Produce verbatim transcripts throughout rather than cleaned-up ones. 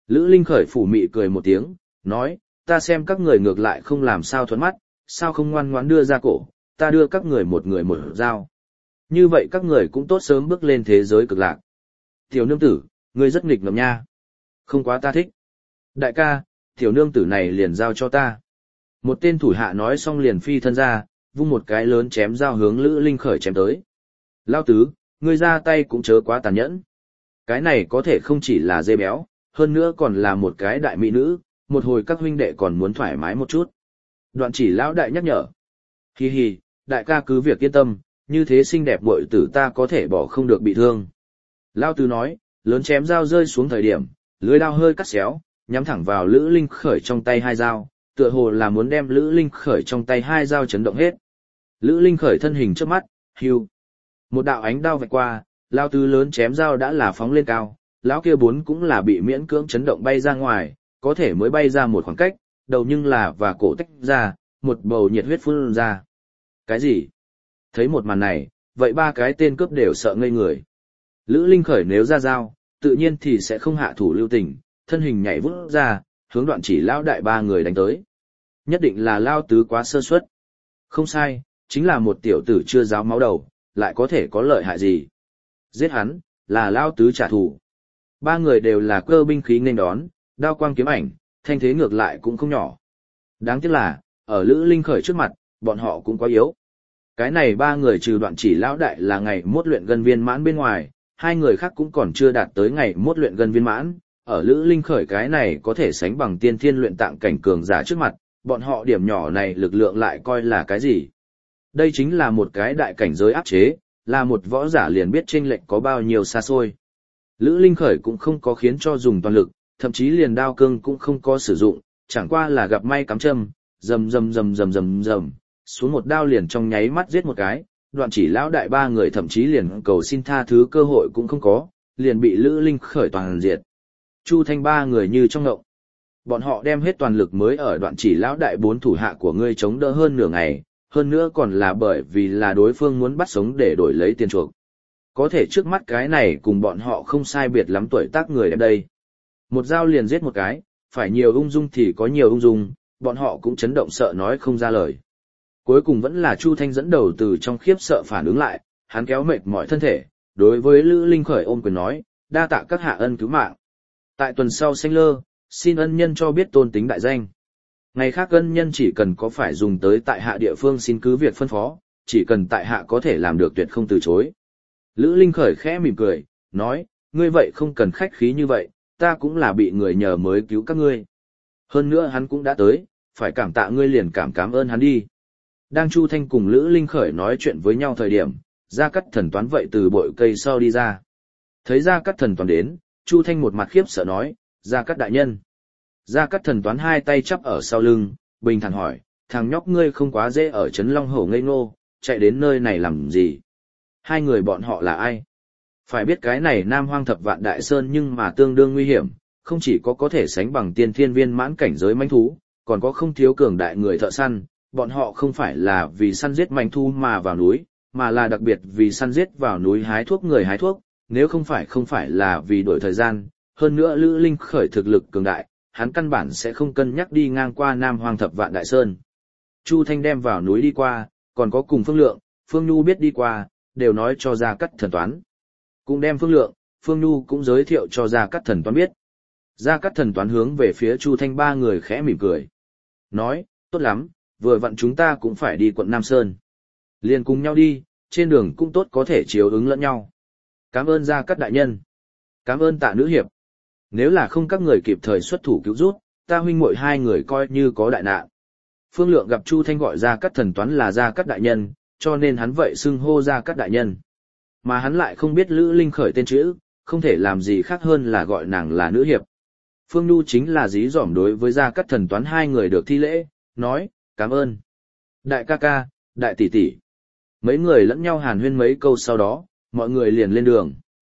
Lữ Linh Khởi phủ mị cười một tiếng, nói, ta xem các người ngược lại không làm sao thuận mắt, sao không ngoan ngoãn đưa ra cổ, ta đưa các người một người một dao. Như vậy các người cũng tốt sớm bước lên thế giới cực lạc. Tiểu nương tử, ngươi rất nghịch ngợm nha. Không quá ta thích. Đại ca, tiểu nương tử này liền giao cho ta. Một tên thủ hạ nói xong liền phi thân ra, vung một cái lớn chém dao hướng Lữ Linh Khởi chém tới. Lao tứ, ngươi ra tay cũng chớ quá tàn nhẫn. Cái này có thể không chỉ là dê béo, hơn nữa còn là một cái đại mỹ nữ, một hồi các huynh đệ còn muốn thoải mái một chút. Đoạn chỉ lão đại nhắc nhở. Hi hi, đại ca cứ việc yên tâm, như thế xinh đẹp muội tử ta có thể bỏ không được bị thương. Lao tứ nói, lớn chém dao rơi xuống thời điểm, lưới đao hơi cắt xéo, nhắm thẳng vào Lữ Linh Khởi trong tay hai dao, tựa hồ là muốn đem Lữ Linh Khởi trong tay hai dao chấn động hết. Lữ Linh Khởi thân hình trước mắt, hưu. Một đạo ánh đao vạch qua, lao tứ lớn chém dao đã là phóng lên cao, lão kia bốn cũng là bị miễn cưỡng chấn động bay ra ngoài, có thể mới bay ra một khoảng cách, đầu nhưng là và cổ tách ra, một bầu nhiệt huyết phun ra. Cái gì? Thấy một màn này, vậy ba cái tên cướp đều sợ ngây người. Lữ Linh Khởi nếu ra dao, tự nhiên thì sẽ không hạ thủ lưu tình, thân hình nhảy vút ra, hướng Đoạn Chỉ lão đại ba người đánh tới. Nhất định là lao tứ quá sơ suất. Không sai, chính là một tiểu tử chưa ráo máu đầu, lại có thể có lợi hại gì. Giết hắn, là lao tứ trả thù. Ba người đều là cơ binh khí nên đón, đao quang kiếm ảnh, thanh thế ngược lại cũng không nhỏ. Đáng tiếc là, ở Lữ Linh Khởi trước mặt, bọn họ cũng quá yếu. Cái này ba người trừ Đoạn Chỉ lão đại là ngày mốt luyện gần viên mãn bên ngoài, hai người khác cũng còn chưa đạt tới ngày mốt luyện gần viên mãn. Ở Lữ Linh Khởi cái này có thể sánh bằng tiên thiên luyện tạng cảnh cường giả trước mặt, bọn họ điểm nhỏ này lực lượng lại coi là cái gì. Đây chính là một cái đại cảnh giới áp chế, là một võ giả liền biết chênh lệch có bao nhiêu xa xôi. Lữ Linh Khởi cũng không có khiến cho dùng toàn lực, thậm chí liền đao cương cũng không có sử dụng, chẳng qua là gặp may cắm châm, rầm rầm rầm rầm rầm rầm, xuống một đao liền trong nháy mắt giết một cái, Đoạn Chỉ lão đại ba người thậm chí liền cầu xin tha thứ cơ hội cũng không có, liền bị Lữ Linh Khởi toàn diệt. Chu Thanh ba người như trong ngộng. Bọn họ đem hết toàn lực mới ở Đoạn Chỉ lão đại bốn thủ hạ của ngươi chống đỡ hơn nửa ngày, hơn nữa còn là bởi vì là đối phương muốn bắt sống để đổi lấy tiền chuộc. Có thể trước mắt cái này cùng bọn họ không sai biệt lắm tuổi tác người ở đây. Một dao liền giết một cái, phải nhiều ung dung thì có nhiều ung dung, bọn họ cũng chấn động sợ nói không ra lời. Cuối cùng vẫn là Chu Thanh dẫn đầu từ trong khiếp sợ phản ứng lại, hắn kéo mệt mỏi thân thể, đối với Lữ Linh Khởi ôm quyền nói, đa tạ các hạ ân cứu mạng. Tại tuần sau xanh lơ, xin ân nhân cho biết tôn tính đại danh. Ngày khác ân nhân chỉ cần có phải dùng tới tại hạ địa phương xin cứ việc phân phó, chỉ cần tại hạ có thể làm được tuyệt không từ chối. Lữ Linh Khởi khẽ mỉm cười, nói, ngươi vậy không cần khách khí như vậy, ta cũng là bị người nhờ mới cứu các ngươi. Hơn nữa hắn cũng đã tới, phải cảm tạ ngươi liền cảm cảm ơn hắn đi. Đang Chu Thanh cùng Lữ Linh Khởi nói chuyện với nhau thời điểm, Gia Cát Thần Toán vậy từ bụi cây sau đi ra. Thấy Gia Cát Thần Toán đến, Chu Thanh một mặt khiếp sợ nói, Gia Cát đại nhân. Gia Cát Thần Toán hai tay chắp ở sau lưng, bình thản hỏi, thằng nhóc ngươi không quá dễ ở Trấn Long Hổ ngây ngô, chạy đến nơi này làm gì? Hai người bọn họ là ai? Phải biết cái này Nam Hoang Thập Vạn Đại Sơn nhưng mà tương đương nguy hiểm, không chỉ có có thể sánh bằng tiên thiên viên mãn cảnh giới mãnh thú, còn có không thiếu cường đại người thợ săn, bọn họ không phải là vì săn giết mãnh thú mà vào núi, mà là đặc biệt vì săn giết vào núi hái thuốc người hái thuốc, nếu không phải không phải là vì đổi thời gian, hơn nữa Lữ Linh Khởi thực lực cường đại, hắn căn bản sẽ không cân nhắc đi ngang qua Nam Hoang Thập Vạn Đại Sơn. Chu Thanh đem vào núi đi qua, còn có cùng Phương Lượng, Phương Nhu biết đi qua, đều nói cho Gia Cát Thần Toán. Cũng đem Phương Lượng, Phương Nhu cũng giới thiệu cho Gia Cát Thần Toán biết. Gia Cát Thần Toán hướng về phía Chu Thanh ba người khẽ mỉm cười. Nói, tốt lắm, vừa vặn chúng ta cũng phải đi quận Nam Sơn. Liền cùng nhau đi, trên đường cũng tốt có thể chiếu ứng lẫn nhau. Cảm ơn Gia Cát đại nhân. Cảm ơn Tạ nữ hiệp. Nếu là không các người kịp thời xuất thủ cứu rút, ta huynh muội hai người coi như có đại nạn. Phương Lượng gặp Chu Thanh gọi Gia Cát Thần Toán là Gia Cát đại nhân, cho nên hắn vậy xưng hô Gia Cát đại nhân. Mà hắn lại không biết Lữ Linh Khởi tên chữ, không thể làm gì khác hơn là gọi nàng là nữ hiệp. Phương Nhu chính là dí dỏm đối với Gia Cát Thần Toán hai người được thi lễ, nói, cảm ơn. Đại ca ca, đại tỷ tỷ. Mấy người lẫn nhau hàn huyên mấy câu sau đó, mọi người liền lên đường.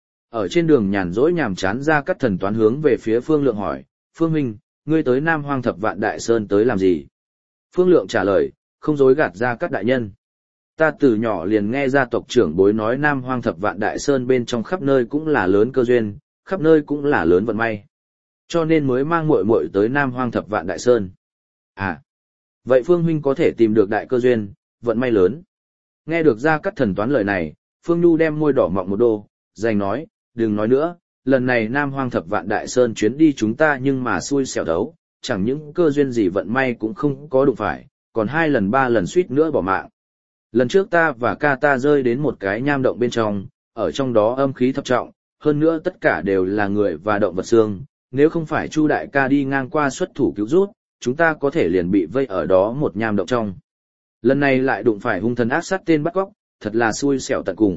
Ở trên đường nhàn rỗi nhàm chán Gia Cát Thần Toán hướng về phía Phương Lượng hỏi, Phương huynh, ngươi tới Nam Hoang Thập Vạn Đại Sơn tới làm gì? Phương Lượng trả lời, không dối gạt Gia Cát đại nhân. Ta từ nhỏ liền nghe gia tộc trưởng bối nói Nam Hoang Thập Vạn Đại Sơn bên trong khắp nơi cũng là lớn cơ duyên, khắp nơi cũng là lớn vận may. Cho nên mới mang muội muội tới Nam Hoang Thập Vạn Đại Sơn. À, vậy Phương huynh có thể tìm được đại cơ duyên, vận may lớn. Nghe được Gia Cát Thần Toán lời này, Phương Nhu đem môi đỏ mọng một đô, dành nói, đừng nói nữa, lần này Nam Hoang Thập Vạn Đại Sơn chuyến đi chúng ta nhưng mà xui xẻo đấu, chẳng những cơ duyên gì vận may cũng không có đụng phải, còn hai lần ba lần suýt nữa bỏ mạng. Lần trước ta và ca ta rơi đến một cái nham động bên trong, ở trong đó âm khí thập trọng, hơn nữa tất cả đều là người và động vật xương, nếu không phải Chu đại ca đi ngang qua xuất thủ cứu rút, chúng ta có thể liền bị vây ở đó một nham động trong. Lần này lại đụng phải hung thần ác sát tên bắt cóc, thật là xui xẻo tận cùng.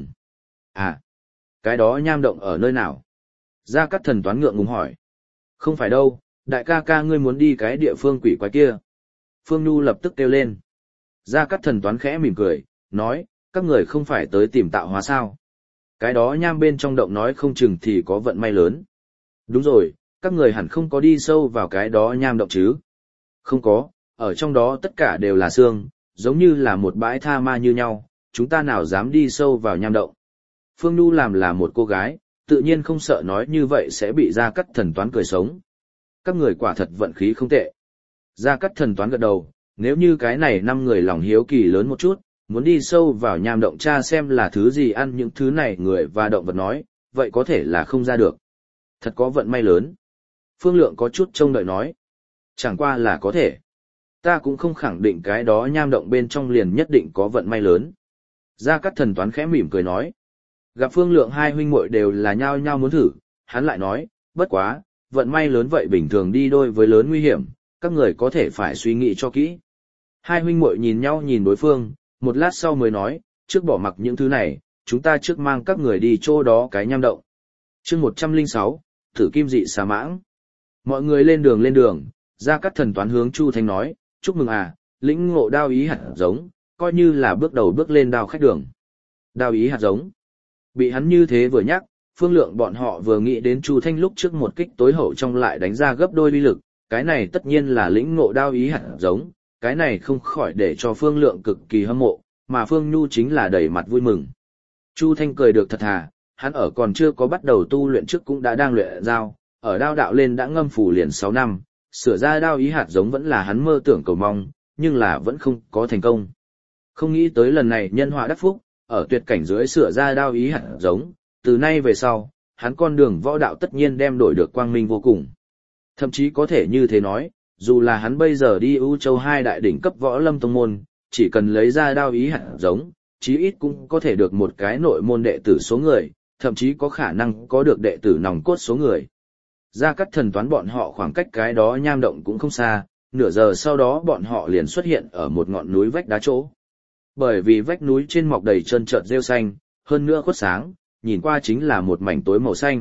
À, cái đó nham động ở nơi nào? Gia Cát Thần Toán ngượng ngùng hỏi. Không phải đâu, đại ca ca ngươi muốn đi cái địa phương quỷ quái kia. Phương Nhu lập tức kêu lên. Gia Cát Thần Toán khẽ mỉm cười, nói, các người không phải tới tìm tạo hóa sao. Cái đó nham bên trong động nói không chừng thì có vận may lớn. Đúng rồi, các người hẳn không có đi sâu vào cái đó nham động chứ. Không có, ở trong đó tất cả đều là xương, giống như là một bãi tha ma như nhau, chúng ta nào dám đi sâu vào nham động. Phương Nhu làm là một cô gái, tự nhiên không sợ nói như vậy sẽ bị Gia Cát Thần Toán cười sống. Các người quả thật vận khí không tệ. Gia Cát Thần Toán gật đầu, nếu như cái này năm người lòng hiếu kỳ lớn một chút, muốn đi sâu vào nham động tra xem là thứ gì ăn những thứ này người và động vật nói, vậy có thể là không ra được. Thật có vận may lớn. Phương Lượng có chút trông đợi nói. Chẳng qua là có thể. Ta cũng không khẳng định cái đó nham động bên trong liền nhất định có vận may lớn. Gia Cát Thần Toán khẽ mỉm cười nói. Gặp Phương Lượng hai huynh muội đều là nhao nhao muốn thử, hắn lại nói, bất quá, vận may lớn vậy bình thường đi đôi với lớn nguy hiểm, các người có thể phải suy nghĩ cho kỹ. Hai huynh muội nhìn nhau nhìn đối phương, một lát sau mới nói, trước bỏ mặc những thứ này, chúng ta trước mang các người đi chỗ đó cái nham động. Chương một trăm lẻ sáu, Tử Kim Dị Xà Mãng. Mọi người lên đường lên đường, Gia Cát Thần Toán hướng Chu Thanh nói, chúc mừng à, lĩnh ngộ đao ý hạt giống, coi như là bước đầu bước lên đao khách đường. Đao ý hạt giống. Bị hắn như thế vừa nhắc, Phương Lượng bọn họ vừa nghĩ đến Chu Thanh lúc trước một kích tối hậu trong lại đánh ra gấp đôi uy lực, cái này tất nhiên là lĩnh ngộ đao ý hạt giống, cái này không khỏi để cho Phương Lượng cực kỳ hâm mộ, mà Phương Nhu chính là đầy mặt vui mừng. Chu Thanh cười được thật thà, hắn ở còn chưa có bắt đầu tu luyện trước cũng đã đang luyện dao, ở đao đạo lên đã ngâm phủ liền sáu năm, sửa ra đao ý hạt giống vẫn là hắn mơ tưởng cầu mong, nhưng là vẫn không có thành công. Không nghĩ tới lần này nhân họa đắc phúc, ở tuyệt cảnh dưới sửa ra đao ý hạt giống, từ nay về sau, hắn con đường võ đạo tất nhiên đem đổi được quang minh vô cùng. Thậm chí có thể như thế nói, dù là hắn bây giờ đi ưu châu hai đại đỉnh cấp võ lâm tông môn, chỉ cần lấy ra đao ý hạt giống, chí ít cũng có thể được một cái nội môn đệ tử số người, thậm chí có khả năng có được đệ tử nòng cốt số người. Gia Cát Thần Toán bọn họ khoảng cách cái đó nham động cũng không xa, nửa giờ sau đó bọn họ liền xuất hiện ở một ngọn núi vách đá chỗ. Bởi vì vách núi trên mọc đầy trơn trợt rêu xanh, hơn nữa khuất sáng, nhìn qua chính là một mảnh tối màu xanh.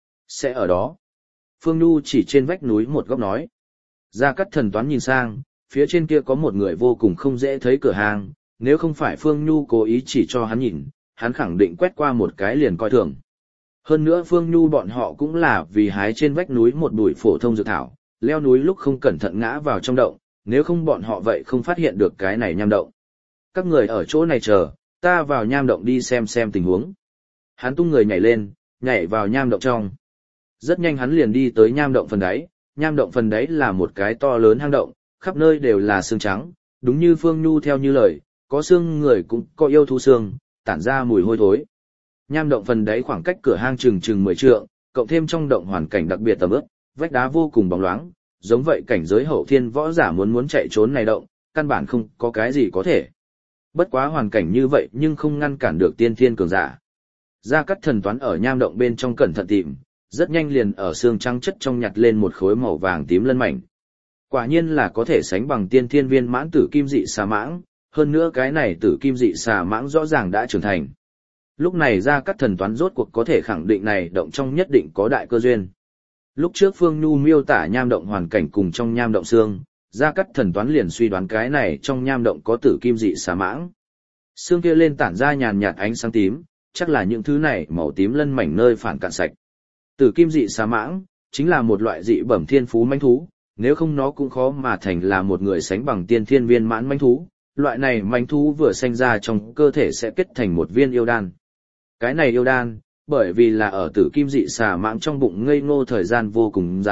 Sẽ ở đó. Phương Nhu chỉ trên vách núi một góc nói. Gia Cát Thần Toán nhìn sang, phía trên kia có một người vô cùng không dễ thấy cửa hàng, nếu không phải Phương Nhu cố ý chỉ cho hắn nhìn, hắn khẳng định quét qua một cái liền coi thường. Hơn nữa Phương Nhu bọn họ cũng là vì hái trên vách núi một bụi phổ thông dược thảo, leo núi lúc không cẩn thận ngã vào trong động, nếu không bọn họ vậy không phát hiện được cái này nham động. Các người ở chỗ này chờ, ta vào nham động đi xem xem tình huống. Hắn tung người nhảy lên, nhảy vào nham động trong. Rất nhanh hắn liền đi tới nham động phần đáy, nham động phần đáy là một cái to lớn hang động, khắp nơi đều là xương trắng, đúng như Phương Nhu theo như lời, có xương người cũng có yêu thú xương, tản ra mùi hôi thối. Nham động phần đáy khoảng cách cửa hang chừng chừng mười trượng, cộng thêm trong động hoàn cảnh đặc biệt tầm ướp, vách đá vô cùng bóng loáng, giống vậy cảnh giới hậu thiên võ giả muốn muốn chạy trốn này động, căn bản không có cái gì có thể. Bất quá hoàn cảnh như vậy nhưng không ngăn cản được tiên thiên cường giả. Gia Cát Thần Toán ở nham động bên trong cẩn thận tìm, rất nhanh liền ở xương trắng chất trong nhặt lên một khối màu vàng tím lân mảnh. Quả nhiên là có thể sánh bằng tiên thiên viên mãn tử kim dị xà mãng, hơn nữa cái này tử kim dị xà mãng rõ ràng đã trưởng thành. Lúc này Gia Cát Thần Toán rốt cuộc có thể khẳng định này động trong nhất định có đại cơ duyên. Lúc trước Phương Nhu miêu tả nham động hoàn cảnh cùng trong nham động xương, Gia Cát Thần Toán liền suy đoán cái này trong nham động có tử kim dị xà mãng. Xương kia lên tản ra nhàn nhạt ánh sáng tím, chắc là những thứ này màu tím lân mảnh nơi phản cạn sạch. Tử kim dị xà mãng chính là một loại dị bẩm thiên phú mãnh thú, nếu không nó cũng khó mà thành là một người sánh bằng tiên thiên viên mãn mãnh thú. Loại này mãnh thú vừa sinh ra trong cơ thể sẽ kết thành một viên yêu đan. Cái này yêu đan, bởi vì là ở tử kim dị xà mãng trong bụng ngây ngô thời gian vô cùng dài,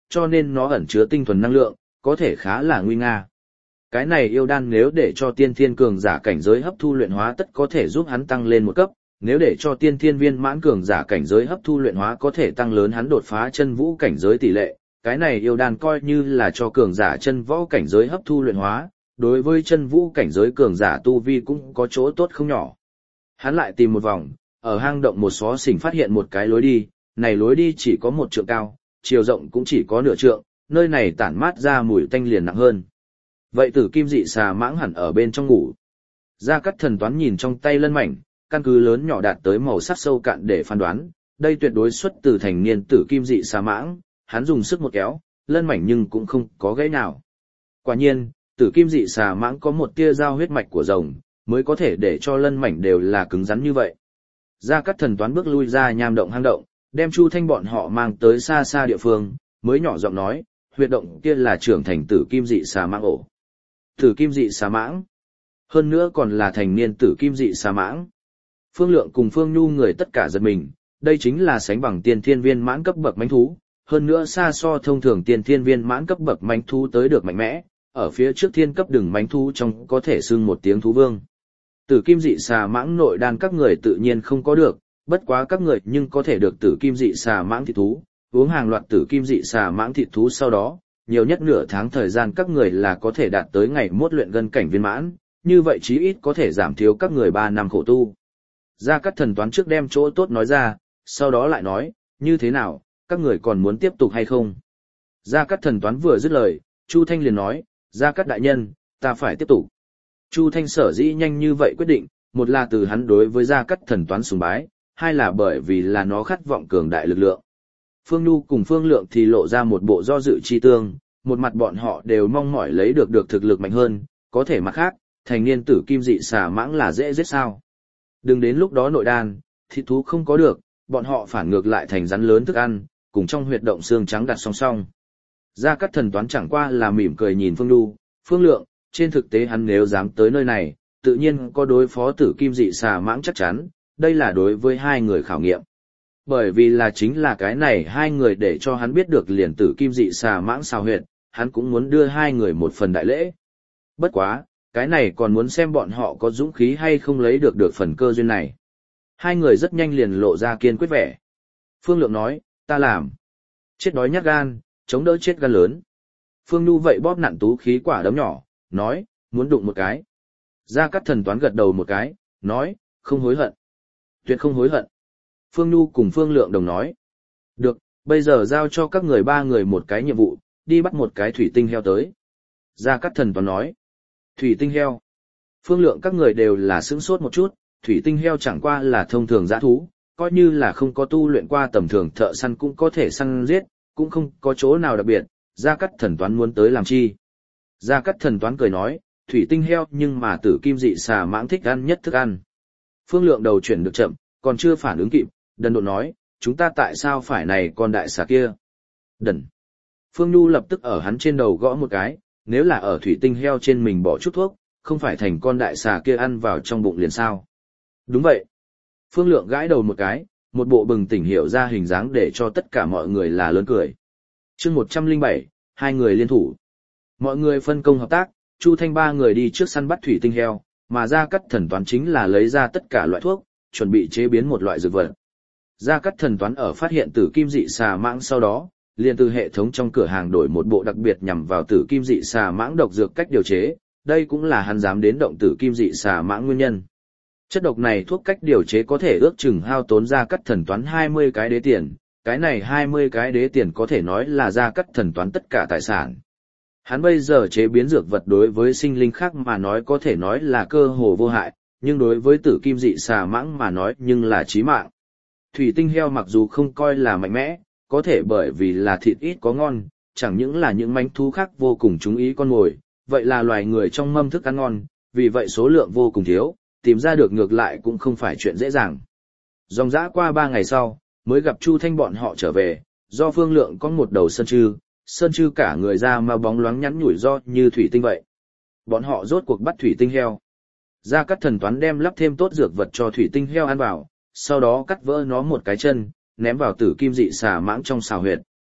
cho nên nó ẩn chứa tinh thuần năng lượng, có thể khá là nguy nga. Cái này yêu đan nếu để cho tiên thiên cường giả cảnh giới hấp thu luyện hóa tất có thể giúp hắn tăng lên một cấp, nếu để cho tiên thiên viên mãn cường giả cảnh giới hấp thu luyện hóa có thể tăng lớn hắn đột phá chân vũ cảnh giới tỷ lệ, cái này yêu đan coi như là cho cường giả chân võ cảnh giới hấp thu luyện hóa, đối với chân vũ cảnh giới cường giả tu vi cũng có chỗ tốt không nhỏ. Hắn lại tìm một vòng, ở hang động một xó xỉnh phát hiện một cái lối đi, này lối đi chỉ có một trượng cao, chiều rộng cũng chỉ có nửa trượng, nơi này tản mát ra mùi tanh liền nặng hơn. Vậy tử kim dị xà mãng hẳn ở bên trong ngủ. Gia Cát Thần Toán nhìn trong tay lân mảnh, căn cứ lớn nhỏ đạt tới màu sắc sâu cạn để phán đoán, đây tuyệt đối xuất từ thành niên tử kim dị xà mãng, hắn dùng sức một kéo, lân mảnh nhưng cũng không có gãy nào. Quả nhiên, tử kim dị xà mãng có một tia giao huyết mạch của rồng, mới có thể để cho lân mảnh đều là cứng rắn như vậy. Gia Cát Thần Toán bước lui ra nham động hang động, đem Chu Thanh bọn họ mang tới xa xa địa phương, mới nhỏ giọng nói, huyệt động kia là trưởng thành tử kim dị xà mãng ổ. Tử kim dị xà mãng. Hơn nữa còn là thành niên tử kim dị xà mãng. Phương Lượng cùng Phương Nhu người tất cả giật mình, đây chính là sánh bằng tiên thiên viên mãn cấp bậc mãnh thú, hơn nữa xa so thông thường tiên thiên viên mãn cấp bậc mãnh thú tới được mạnh mẽ, ở phía trước thiên cấp đừng mãnh thú trong có thể xưng một tiếng thú vương. Tử kim dị xà mãng nội đan các người tự nhiên không có được, bất quá các người nhưng có thể được tử kim dị xà mãng thịt thú, uống hàng loạt tử kim dị xà mãng thịt thú sau đó, nhiều nhất nửa tháng thời gian các người là có thể đạt tới ngày mốt luyện gân cảnh viên mãn, như vậy chí ít có thể giảm thiếu các người ba năm khổ tu. Gia Cát Thần Toán trước đem chỗ tốt nói ra, sau đó lại nói, như thế nào, các người còn muốn tiếp tục hay không? Gia Cát Thần Toán vừa dứt lời, Chu Thanh liền nói, Gia Cát đại nhân, ta phải tiếp tục. Chu Thanh sở dĩ nhanh như vậy quyết định, một là từ hắn đối với Gia Cát Thần Toán sùng bái, hai là bởi vì là nó khát vọng cường đại lực lượng. Phương Nhu cùng Phương Lượng thì lộ ra một bộ do dự chi tương, một mặt bọn họ đều mong mỏi lấy được được thực lực mạnh hơn, có thể mặt khác, thành niên tử kim dị xà mãng là dễ giết sao. Đừng đến lúc đó nội đan, thịt thú không có được, bọn họ phản ngược lại thành rắn lớn thức ăn, cùng trong huyệt động xương trắng đặt song song. Gia Cát Thần Toán chẳng qua là mỉm cười nhìn Phương Nhu, Phương Lượng, trên thực tế hắn nếu dám tới nơi này, tự nhiên có đối phó tử kim dị xà mãng chắc chắn, đây là đối với hai người khảo nghiệm. Bởi vì là chính là cái này hai người để cho hắn biết được liền tử kim dị xà mãng sao huyệt, hắn cũng muốn đưa hai người một phần đại lễ. Bất quá, cái này còn muốn xem bọn họ có dũng khí hay không lấy được được phần cơ duyên này. Hai người rất nhanh liền lộ ra kiên quyết vẻ. Phương Lượng nói, ta làm. Chết đói nhát gan, chống đỡ chết gan lớn. Phương Nhu vậy bóp nặn tú khí quả đấm nhỏ, nói, muốn đụng một cái. Gia Cát Thần Toán gật đầu một cái, nói, không hối hận. Tuyệt không hối hận. Phương Nhu cùng Phương Lượng đồng nói. Được, bây giờ giao cho các người ba người một cái nhiệm vụ, đi bắt một cái thủy tinh heo tới. Gia Cát Thần Toán nói. Thủy tinh heo. Phương Lượng các người đều là sững sốt một chút, thủy tinh heo chẳng qua là thông thường dã thú, coi như là không có tu luyện qua tầm thường thợ săn cũng có thể săn giết, cũng không có chỗ nào đặc biệt, Gia Cát Thần Toán muốn tới làm chi. Gia Cát Thần Toán cười nói, thủy tinh heo nhưng mà tử kim dị xà mãng thích ăn nhất thức ăn. Phương Lượng đầu chuyển được chậm, còn chưa phản ứng kịp, đần độn nói, chúng ta tại sao phải này con đại xà kia? Đần. Phương Nhu lập tức ở hắn trên đầu gõ một cái, nếu là ở thủy tinh heo trên mình bỏ chút thuốc, không phải thành con đại xà kia ăn vào trong bụng liền sao? Đúng vậy. Phương Lượng gãi đầu một cái, một bộ bừng tỉnh hiểu ra hình dáng để cho tất cả mọi người là lớn cười. Chương một trăm lẻ bảy, hai người liên thủ. Mọi người phân công hợp tác, Chu Thanh ba người đi trước săn bắt thủy tinh heo, mà Gia Cát Thần Toán chính là lấy ra tất cả loại thuốc, chuẩn bị chế biến một loại dược vật. Gia Cát Thần Toán ở phát hiện tử kim dị xà mãng sau đó, liền từ hệ thống trong cửa hàng đổi một bộ đặc biệt nhằm vào tử kim dị xà mãng độc dược cách điều chế, đây cũng là hắn dám đến động tử kim dị xà mãng nguyên nhân. Chất độc này thuốc cách điều chế có thể ước chừng hao tốn Gia Cát Thần Toán hai mươi cái đế tiền, cái này hai mươi cái đế tiền có thể nói là Gia Cát Thần Toán tất cả tài sản. Hắn bây giờ chế biến dược vật đối với sinh linh khác mà nói có thể nói là cơ hồ vô hại, nhưng đối với tử kim dị xà mãng mà nói nhưng là chí mạng. Thủy tinh heo mặc dù không coi là mạnh mẽ, có thể bởi vì là thịt ít có ngon, chẳng những là những manh thú khác vô cùng chú ý con mồi, vậy là loài người trong mâm thức ăn ngon, vì vậy số lượng vô cùng thiếu, tìm ra được ngược lại cũng không phải chuyện dễ dàng. Dòng dã qua ba ngày sau, mới gặp Chu Thanh bọn họ trở về, do Phương Lượng có một đầu sơn trư, sơn trư cả người ra mà bóng loáng nhắn nhủi do như thủy tinh vậy. Bọn họ rốt cuộc bắt thủy tinh heo. Gia Cát Thần Toán đem lắp thêm tốt dược vật cho thủy tinh heo ăn vào, sau đó cắt vỡ nó một cái chân, ném vào tử kim dị xà mãng trong xào huyệt.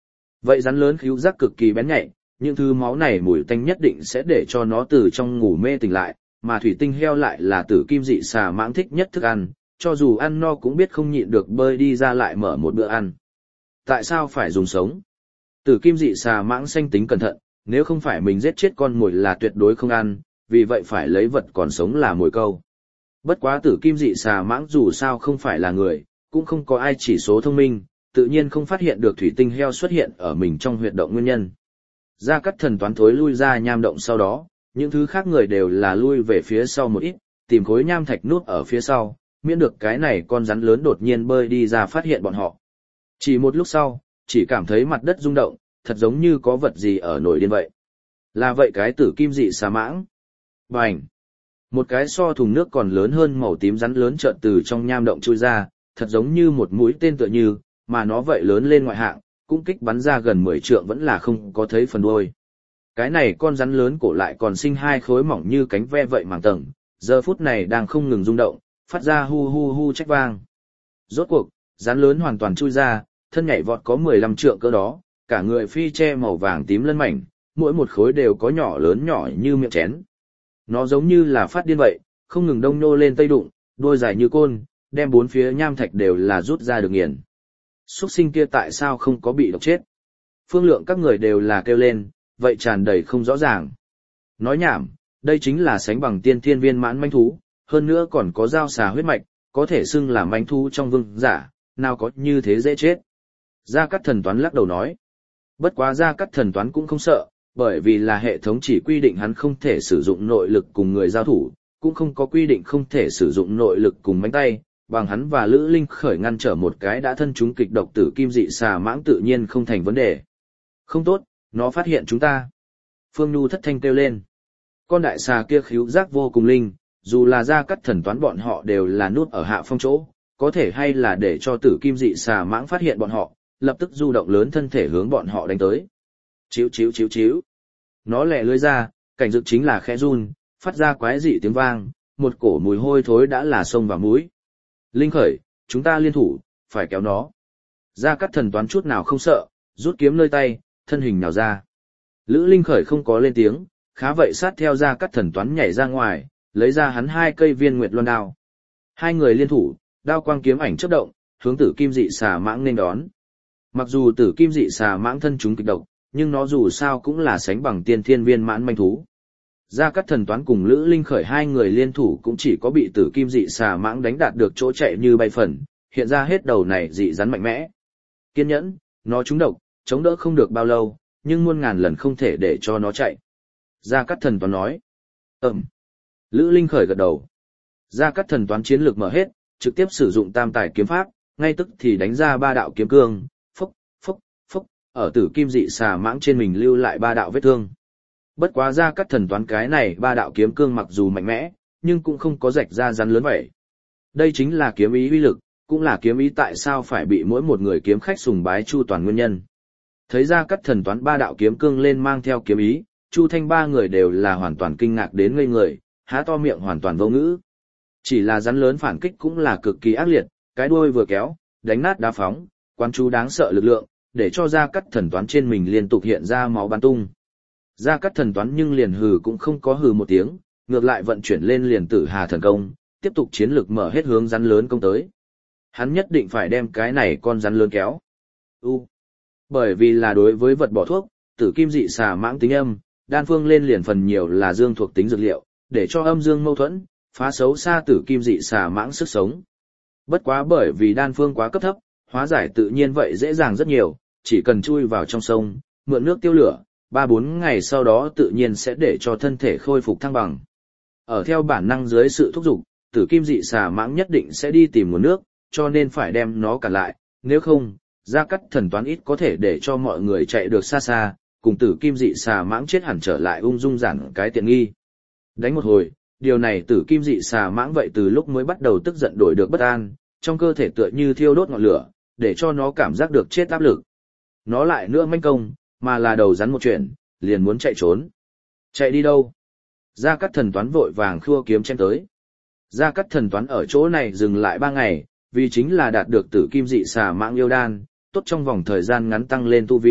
Vậy rắn lớn khíu giác cực kỳ bén nhạy, những thứ máu này mùi tanh nhất định sẽ để cho nó từ trong ngủ mê tỉnh lại, mà thủy tinh heo lại là tử kim dị xà mãng thích nhất thức ăn, cho dù ăn no cũng biết không nhịn được bơi đi ra lại mở một bữa ăn. Tại sao phải dùng sống? Tử kim dị xà mãng sanh tính cẩn thận, nếu không phải mình giết chết con mồi là tuyệt đối không ăn, vì vậy phải lấy vật còn sống là mồi câu. Bất quá tử kim dị xà mãng dù sao không phải là người, cũng không có ai chỉ số thông minh, tự nhiên không phát hiện được thủy tinh heo xuất hiện ở mình trong huyệt động nguyên nhân. Gia Cát Thần toán thối lui ra nham động sau đó, những thứ khác người đều là lui về phía sau một ít, tìm khối nham thạch nút ở phía sau, miễn được cái này con rắn lớn đột nhiên bơi đi ra phát hiện bọn họ. Chỉ một lúc sau, chỉ cảm thấy mặt đất rung động, thật giống như có vật gì ở nổi điên vậy. Là vậy cái tử kim dị xà mãng. Bành! Một cái so thùng nước còn lớn hơn màu tím rắn lớn chợt từ trong nham động chui ra, thật giống như một mũi tên tựa như, mà nó vậy lớn lên ngoại hạng, cũng kích bắn ra gần mười trượng vẫn là không có thấy phần đuôi. Cái này con rắn lớn cổ lại còn sinh hai khối mỏng như cánh ve vậy màng tầng, giờ phút này đang không ngừng rung động, phát ra hu hu hu trách vang. Rốt cuộc, rắn lớn hoàn toàn chui ra, thân nhảy vọt có mười lăm trượng cỡ đó, cả người phi che màu vàng tím lân mảnh, mỗi một khối đều có nhỏ lớn nhỏ như miệng chén. Nó giống như là phát điên vậy, không ngừng đông nhô lên tây đụng, đuôi dài như côn, đem bốn phía nham thạch đều là rút ra được nghiền. Xuất sinh kia tại sao không có bị độc chết? Phương lượng các người đều là kêu lên, vậy tràn đầy không rõ ràng. Nói nhảm, đây chính là sánh bằng tiên thiên viên mãn manh thú, hơn nữa còn có dao xà huyết mạch, có thể xưng là manh thú trong vương giả, nào có như thế dễ chết. Gia Cát Thần toán lắc đầu nói. Bất quá Gia Cát Thần toán cũng không sợ, bởi vì là hệ thống chỉ quy định hắn không thể sử dụng nội lực cùng người giao thủ, cũng không có quy định không thể sử dụng nội lực cùng mánh tay, bằng hắn và Lữ Linh Khởi ngăn trở một cái đã thân chúng kịch độc tử kim dị xà mãng tự nhiên không thành vấn đề. Không tốt, nó phát hiện chúng ta. Phương Nhu thất thanh kêu lên. Con đại xà kia khíu giác vô cùng linh, dù là Gia Cát Thần toán bọn họ đều là nút ở hạ phong chỗ, có thể hay là để cho tử kim dị xà mãng phát hiện bọn họ, lập tức du động lớn thân thể hướng bọn họ đánh tới. Chíu chíu chíu chíu. Nó lẹ lưỡi ra, cảnh dực chính là khẽ run, phát ra quái dị tiếng vang, một cổ mùi hôi thối đã là sông vào mũi. Linh Khởi, chúng ta liên thủ, phải kéo nó. Gia Cát Thần toán chút nào không sợ, rút kiếm nơi tay, thân hình nào ra. Lữ Linh Khởi không có lên tiếng, khá vậy sát theo Gia Cát Thần toán nhảy ra ngoài, lấy ra hắn hai cây viên nguyệt loan đao. Hai người liên thủ, đao quang kiếm ảnh chớp động, hướng tử kim dị xà mãng nên đón. Mặc dù tử kim dị xà mãng thân chúng kịch độc, nhưng nó dù sao cũng là sánh bằng tiên thiên viên mãn manh thú. Gia Cát Thần toán cùng Lữ Linh Khởi hai người liên thủ cũng chỉ có bị tử kim dị xà mãng đánh đạt được chỗ chạy như bay phần, hiện ra hết đầu này dị rắn mạnh mẽ. Kiên nhẫn, nó trúng độc, chống đỡ không được bao lâu, nhưng muôn ngàn lần không thể để cho nó chạy. Gia Cát Thần toán nói. Ừm. Lữ Linh Khởi gật đầu. Gia Cát Thần toán chiến lược mở hết, trực tiếp sử dụng tam tài kiếm pháp, ngay tức thì đánh ra ba đạo kiếm cương, phốc, phốc, phốc, ở tử kim dị xà mãng trên mình lưu lại ba đạo vết thương. Bất quá Gia Cát Thần toán cái này ba đạo kiếm cương mặc dù mạnh mẽ, nhưng cũng không có rạch ra rắn lớn vậy. Đây chính là kiếm ý uy lực, cũng là kiếm ý tại sao phải bị mỗi một người kiếm khách sùng bái chu toàn nguyên nhân. Thấy Gia Cát Thần toán ba đạo kiếm cương lên mang theo kiếm ý, Chu Thanh ba người đều là hoàn toàn kinh ngạc đến ngây người, há to miệng hoàn toàn vô ngữ. Chỉ là rắn lớn phản kích cũng là cực kỳ ác liệt, cái đuôi vừa kéo, đánh nát đá phóng, quán chú đáng sợ lực lượng, để cho Gia Cát Thần toán trên mình liên tục hiện ra máu bắn tung. Gia Cát Thần toán nhưng liền hừ cũng không có hừ một tiếng, ngược lại vận chuyển lên liền Tử Hà thần công, tiếp tục chiến lực mở hết hướng rắn lớn công tới. Hắn nhất định phải đem cái này con rắn lớn kéo. U. Bởi vì là đối với vật bỏ thuốc, tử kim dị xà mãng tính âm, đan phương lên liền phần nhiều là dương thuộc tính dược liệu, để cho âm dương mâu thuẫn, phá xấu xa tử kim dị xà mãng sức sống. Bất quá bởi vì đan phương quá cấp thấp, hóa giải tự nhiên vậy dễ dàng rất nhiều, chỉ cần chui vào trong sông, mượn nước tiêu lửa, ba bốn ngày sau đó tự nhiên sẽ để cho thân thể khôi phục thăng bằng. Ở theo bản năng dưới sự thúc giục, tử kim dị xà mãng nhất định sẽ đi tìm nguồn nước, cho nên phải đem nó cản lại, nếu không, Gia Cát Thần toán ít có thể để cho mọi người chạy được xa xa, cùng tử kim dị xà mãng chết hẳn trở lại ung dung giản cái tiện nghi. Đánh một hồi, điều này tử kim dị xà mãng vậy từ lúc mới bắt đầu tức giận đổi được bất an, trong cơ thể tựa như thiêu đốt ngọn lửa, để cho nó cảm giác được chết áp lực. Nó lại nữa manh công, mà là đầu rắn một chuyện, liền muốn chạy trốn. Chạy đi đâu? Gia Cát Thần toán vội vàng khua kiếm chém tới. Gia Cát Thần toán ở chỗ này dừng lại ba ngày, vì chính là đạt được tử kim dị xà mãng yêu đan, tốt trong vòng thời gian ngắn tăng lên tu vi,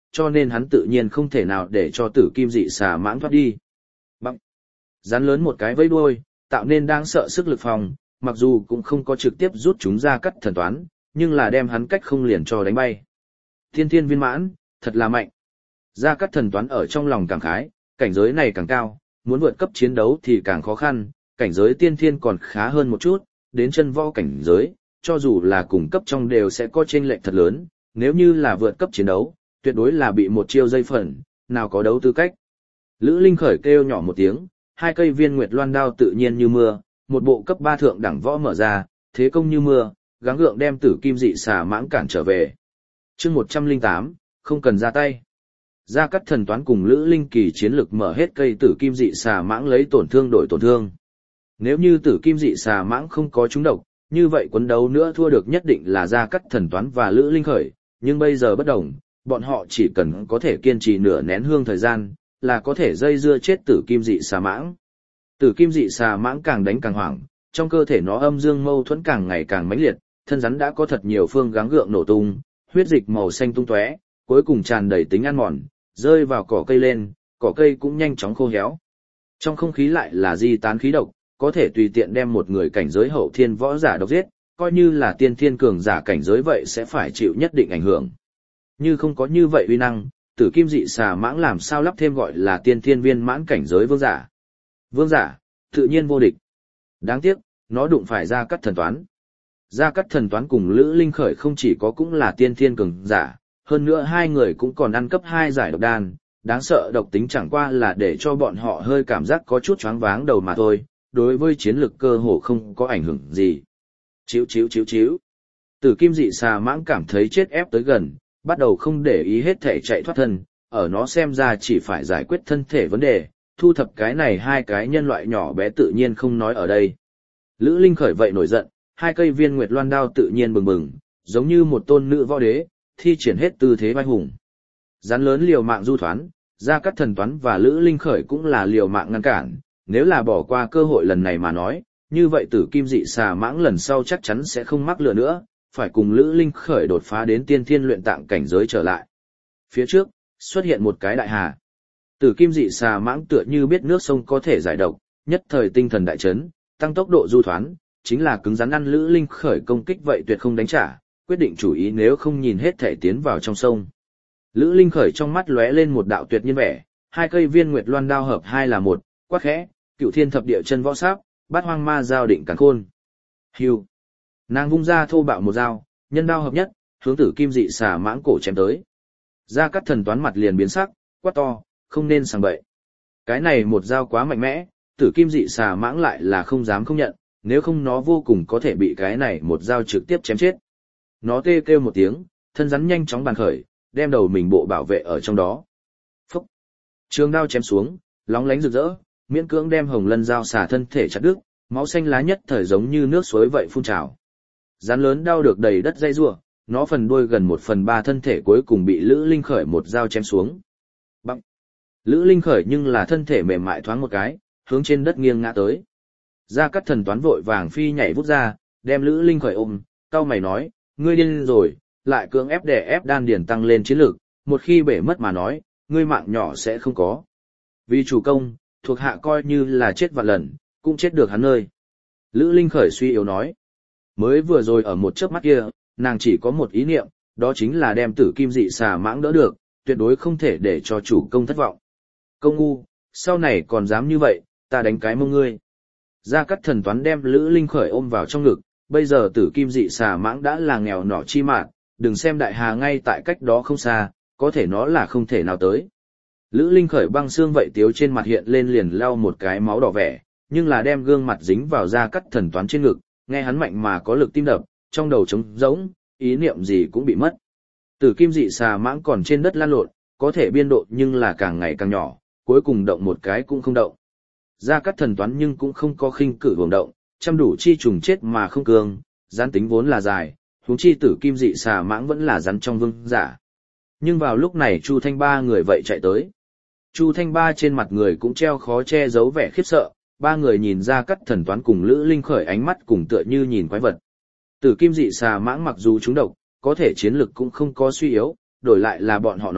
cho nên hắn tự nhiên không thể nào để cho tử kim dị xà mãng thoát đi. Bằng. Rắn lớn một cái vẫy đuôi, tạo nên đáng sợ sức lực phòng, mặc dù cũng không có trực tiếp rút chúng ra cắt thần toán, nhưng là đem hắn cách không liền cho đánh bay. Thiên thiên viên mãn, thật là mạnh. Gia Cát Thần Toán ở trong lòng cảm khái, cảnh giới này càng cao, muốn vượt cấp chiến đấu thì càng khó khăn, cảnh giới tiên thiên còn khá hơn một chút, đến chân võ cảnh giới, cho dù là cùng cấp trong đều sẽ có chênh lệch thật lớn, nếu như là vượt cấp chiến đấu, tuyệt đối là bị một chiêu dây phần, nào có đấu tư cách. Lữ Linh khởi kêu nhỏ một tiếng, hai cây viên nguyệt loan đao tự nhiên như mưa, một bộ cấp ba thượng đẳng võ mở ra, thế công như mưa, gắng gượng đem tử kim dị xà mãng cản trở về. Chương một trăm lẻ tám, không cần ra tay. Gia Cát Thần Toán cùng Lữ Linh Kỳ chiến lực mở hết cây tử kim dị xà mãng lấy tổn thương đổi tổn thương. Nếu như tử kim dị xà mãng không có trúng độc, như vậy quấn đấu nữa thua được nhất định là Gia Cát Thần Toán và Lữ Linh Khởi, nhưng bây giờ bất đồng, bọn họ chỉ cần có thể kiên trì nửa nén hương thời gian, là có thể dây dưa chết tử kim dị xà mãng. Tử kim dị xà mãng càng đánh càng hoảng, trong cơ thể nó âm dương mâu thuẫn càng ngày càng mãnh liệt, thân rắn đã có thật nhiều phương gắng gượng nổ tung, huyết dịch màu xanh tung tóe, cuối cùng tràn đầy tính ăn mòn, rơi vào cỏ cây lên, cỏ cây cũng nhanh chóng khô héo. Trong không khí lại là di tán khí độc, có thể tùy tiện đem một người cảnh giới hậu thiên võ giả độc giết, coi như là tiên thiên cường giả cảnh giới vậy sẽ phải chịu nhất định ảnh hưởng. Như không có như vậy uy năng, tử kim dị xà mãng làm sao lắp thêm gọi là tiên thiên viên mãn cảnh giới vương giả. Vương giả, tự nhiên vô địch. Đáng tiếc, nó đụng phải Gia Cát Thần Toán. Gia Cát Thần Toán cùng Lữ Linh Khởi không chỉ có cũng là tiên thiên cường giả, hơn nữa hai người cũng còn ăn cấp hai giải độc đan, đáng sợ độc tính chẳng qua là để cho bọn họ hơi cảm giác có chút choáng váng đầu mà thôi, đối với chiến lực cơ hồ không có ảnh hưởng gì. Chíu chíu chíu chíu. Tử kim dị xà mãng cảm thấy chết ép tới gần, bắt đầu không để ý hết thể chạy thoát thân, ở nó xem ra chỉ phải giải quyết thân thể vấn đề, thu thập cái này hai cái nhân loại nhỏ bé tự nhiên không nói ở đây. Lữ Linh Khởi vậy nổi giận, hai cây viên nguyệt loan đao tự nhiên bừng bừng, giống như một tôn nữ võ đế, thi triển hết tư thế vai hùng. Rắn lớn liều mạng du thoán, Gia Cát Thần Toán và Lữ Linh Khởi cũng là liều mạng ngăn cản, nếu là bỏ qua cơ hội lần này mà nói, như vậy tử kim dị xà mãng lần sau chắc chắn sẽ không mắc lừa nữa, phải cùng Lữ Linh Khởi đột phá đến tiên thiên luyện tạng cảnh giới trở lại. Phía trước, xuất hiện một cái đại hà. Tử kim dị xà mãng tựa như biết nước sông có thể giải độc, nhất thời tinh thần đại chấn, tăng tốc độ du thoán, chính là cứng rắn ăn Lữ Linh Khởi công kích vậy tuyệt không đánh trả, quyết định chủ ý nếu không nhìn hết thể tiến vào trong sông. Lữ Linh Khởi trong mắt lóe lên một đạo tuyệt nhiên vẻ, hai cây viên nguyệt loan đao hợp hai là một, quát khẽ, cựu thiên thập địa chân võ sáp, bát hoang ma giao định càn khôn. Hưu. Nàng vung ra thô bạo một dao, nhân đao hợp nhất, hướng tử kim dị xà mãng cổ chém tới. Gia Cát Thần Toán mặt liền biến sắc, quát to, không nên sảng bậy. Cái này một dao quá mạnh mẽ, tử kim dị xà mãng lại là không dám không nhận, nếu không nó vô cùng có thể bị cái này một dao trực tiếp chém chết. Nó tê kêu một tiếng, thân rắn nhanh chóng bàn khởi, đem đầu mình bộ bảo vệ ở trong đó. Phúc! Trường đao chém xuống, lóng lánh rực rỡ, miễn cưỡng đem hồng lân dao xả thân thể chặt đứt, máu xanh lá nhất thời giống như nước suối vậy phun trào. Rắn lớn đau được đầy đất dây rủa, nó phần đuôi gần một phần ba thân thể cuối cùng bị Lữ Linh Khởi một dao chém xuống. Bằng! Lữ Linh Khởi nhưng là thân thể mềm mại thoáng một cái, hướng trên đất nghiêng ngã tới. Gia Cát Thần Toán vội vàng phi nhảy vút ra, đem Lữ Linh Khởi ôm, cau mày nói, ngươi điên rồi, lại cưỡng ép đè ép đan điền tăng lên chiến lực, một khi bể mất mà nói, ngươi mạng nhỏ sẽ không có. Vì chủ công, thuộc hạ coi như là chết vạn lần, cũng chết được hắn nơi. Lữ Linh Khởi suy yếu nói, mới vừa rồi ở một chớp mắt kia, nàng chỉ có một ý niệm, đó chính là đem tử kim dị xà mãng đỡ được, tuyệt đối không thể để cho chủ công thất vọng. Công ngu, sau này còn dám như vậy, ta đánh cái mông ngươi. Gia Cát Thần Toán đem Lữ Linh Khởi ôm vào trong ngực, bây giờ tử kim dị xà mãng đã là nghèo nọ chi mạn, đừng xem đại hà ngay tại cách đó không xa, có thể nó là không thể nào tới. Lữ Linh Khởi băng xương vậy tiếu trên mặt hiện lên liền lau một cái máu đỏ vẻ, nhưng là đem gương mặt dính vào Gia Cát Thần Toán trên ngực, nghe hắn mạnh mà có lực tim đập, trong đầu trống rỗng, ý niệm gì cũng bị mất. Tử kim dị xà mãng còn trên đất lăn lộn, có thể biên độ nhưng là càng ngày càng nhỏ, cuối cùng động một cái cũng không động. Gia Cát Thần Toán nhưng cũng không có khinh cử hưởng động, chăm đủ chi trùng chết mà không cường, gián tính vốn là dài, huống chi tử kim dị xà mãng vẫn là rắn trong vương giả. Nhưng vào lúc này Chu Thanh Ba người vậy chạy tới. Chu Thanh Ba trên mặt người cũng treo khó che giấu vẻ khiếp sợ, ba người nhìn Gia Cát Thần Toán cùng Lữ Linh Khởi ánh mắt cùng tựa như nhìn quái vật. Tử kim dị xà mãng mặc dù trúng độc, có thể chiến lực cũng không có suy yếu, đổi lại là bọn họ nói,